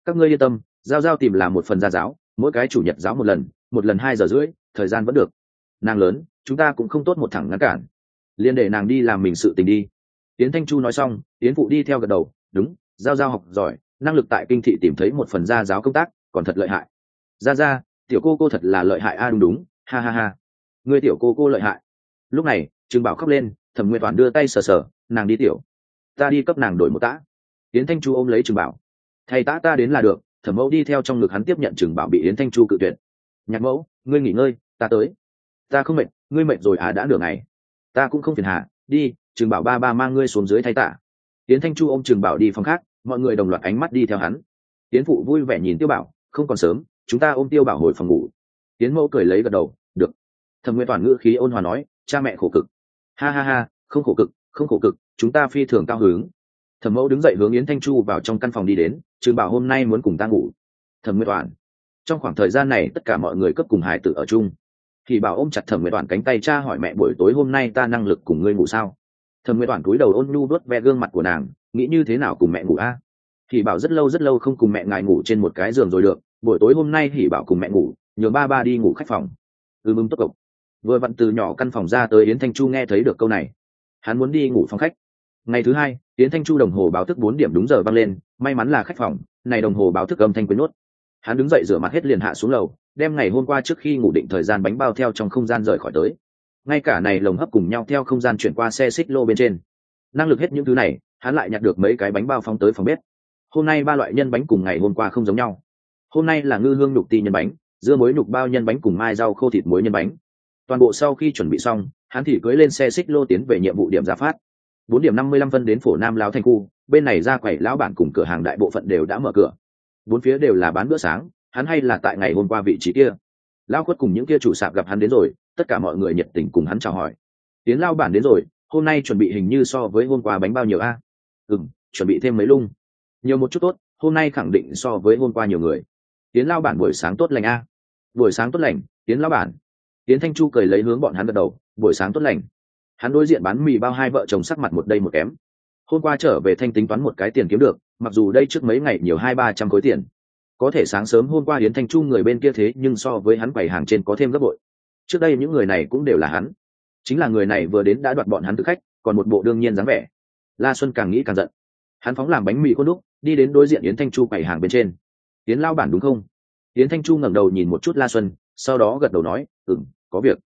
các ngươi yên tâm, giao giao tìm làm một phần gia giáo, mỗi cái chủ nhật giáo một lần, một lần hai giờ rưỡi, thời gian vẫn được. Nàng lớn, chúng ta cũng không tốt một thẳng ngăn cản, liền để nàng đi làm mình sự tình đi. Yến Thanh Chu nói xong, Yến Phụ đi theo gật đầu, đúng, giao giao học giỏi, năng lực tại kinh thị tìm thấy một phần gia giáo công tác, còn thật lợi hại. Gia gia, tiểu cô cô thật là lợi hại a. À, đúng đúng, ha ha ha, người tiểu cô cô lợi hại. Lúc này Trương Bảo khóc lên, Thẩm Nguyệt Toản đưa tay sờ sờ, nàng đi tiểu, ta đi cấp nàng đổi một tã. Yến Thanh Chu ôm lấy Trương Bảo, thầy tã ta đến là được. Thẩm Mẫu đi theo trong ngực hắn tiếp nhận Trương Bảo bị Yến Thanh Chu cự tuyệt. Nhạc Mẫu, ngươi nghỉ ngơi, ta tới. Ta không mệt, ngươi mệt rồi à, đã nửa ngày. Ta cũng không phiền hà, đi, Trương Bảo ba ba mang ngươi xuống dưới thay tã. Yến Thanh Chu ôm Trương Bảo đi phòng khác, mọi người đồng loạt ánh mắt đi theo hắn. Yến Phụ vui vẻ nhìn Tiêu Bảo, không còn sớm, chúng ta ôm Tiêu Bảo hồi phòng ngủ. Yến Mẫu cười lấy gật đầu, được. Thẩm Nguyệt Toản ngữ khí ôn hòa nói, cha mẹ khổ cực. Ha ha ha, không khổ cực, không khổ cực, chúng ta phi thường cao hứng. Thẩm Mẫu đứng dậy hướng Yến Thanh Chu vào trong căn phòng đi đến, Trương Bảo hôm nay muốn cùng ta ngủ. Thẩm Nguyệt Toản, trong khoảng thời gian này tất cả mọi người cấp cùng hài tử ở chung. Thì Bảo ôm chặt Thẩm Nguyệt Toản cánh tay, cha hỏi mẹ buổi tối hôm nay ta năng lực cùng ngươi ngủ sao? Thẩm Nguyệt Toản cúi đầu ôn nhu vuốt ve gương mặt của nàng, nghĩ như thế nào cùng mẹ ngủ a? Thì Bảo rất lâu rất lâu không cùng mẹ ngài ngủ trên một cái giường rồi được, buổi tối hôm nay Hỉ Bảo cùng mẹ ngủ, nhường ba ba đi ngủ khách phòng. Ừ mừng tốt cộc. Vừa vặn từ nhỏ căn phòng ra tới, Yến Thanh Chu nghe thấy được câu này, hắn muốn đi ngủ phòng khách. Ngày thứ hai, Yến Thanh Chu đồng hồ báo thức bốn điểm đúng giờ vang lên, may mắn là khách phòng này đồng hồ báo thức âm thanh quên nốt. Hắn đứng dậy rửa mặt hết liền hạ xuống lầu, đem ngày hôm qua trước khi ngủ định thời gian bánh bao theo trong không gian rời khỏi tới, ngay cả này lồng hấp cùng nhau theo không gian chuyển qua xe xích lô bên trên. Năng lực hết những thứ này, hắn lại nhặt được mấy cái bánh bao phóng tới phòng bếp. Hôm nay ba loại nhân bánh cùng ngày hôm qua không giống nhau. Hôm nay là ngư hương nhục ti nhân bánh, dưa muối nhục bao nhân bánh cùng mai rau khô thịt muối nhân bánh. Toàn bộ sau khi chuẩn bị xong, hắn thì cưỡi lên xe xích lô tiến về nhiệm vụ điểm ra phát. Bốn điểm năm mươi lăm phân đến phổ Nam Lão Thành khu, bên này ra quầy lão bản cùng cửa hàng đại bộ phận đều đã mở cửa. Bốn phía đều là bán bữa sáng, hắn hay là tại ngày hôm qua vị trí kia. Lão Quất cùng những kia chủ sạp gặp hắn đến rồi, tất cả mọi người nhiệt tình cùng hắn chào hỏi. Tiến lão bản đến rồi, hôm nay chuẩn bị hình như so với hôm qua bánh bao nhiều a. À? Ừm, chuẩn bị thêm mấy lung, nhiều một chút tốt, hôm nay khẳng định so với hôm qua nhiều người. Tiến lão bản buổi sáng tốt lành a. À? Buổi sáng tốt lành, Tiến lão bản. Tiến Thanh Chu cười lấy hướng bọn hắn gật đầu, buổi sáng tốt lành. Hắn đối diện bán mì bao hai vợ chồng sắc mặt một đây một kém. Hôm qua trở về thanh tính toán một cái tiền kiếm được, mặc dù đây trước mấy ngày nhiều hai ba trăm khối tiền, có thể sáng sớm hôm qua Yến Thanh Chu người bên kia thế nhưng so với hắn quầy hàng trên có thêm gấp bội. Trước đây những người này cũng đều là hắn, chính là người này vừa đến đã đoạt bọn hắn thực khách, còn một bộ đương nhiên dáng vẻ. La Xuân càng nghĩ càng giận, hắn phóng làm bánh mì khuôn đúc đi đến đối diện Yến Thanh Chu quầy hàng bên trên. Yến lao bản đúng không? Yến Thanh Chu ngẩng đầu nhìn một chút La Xuân, sau đó gật đầu nói, ừm, có việc.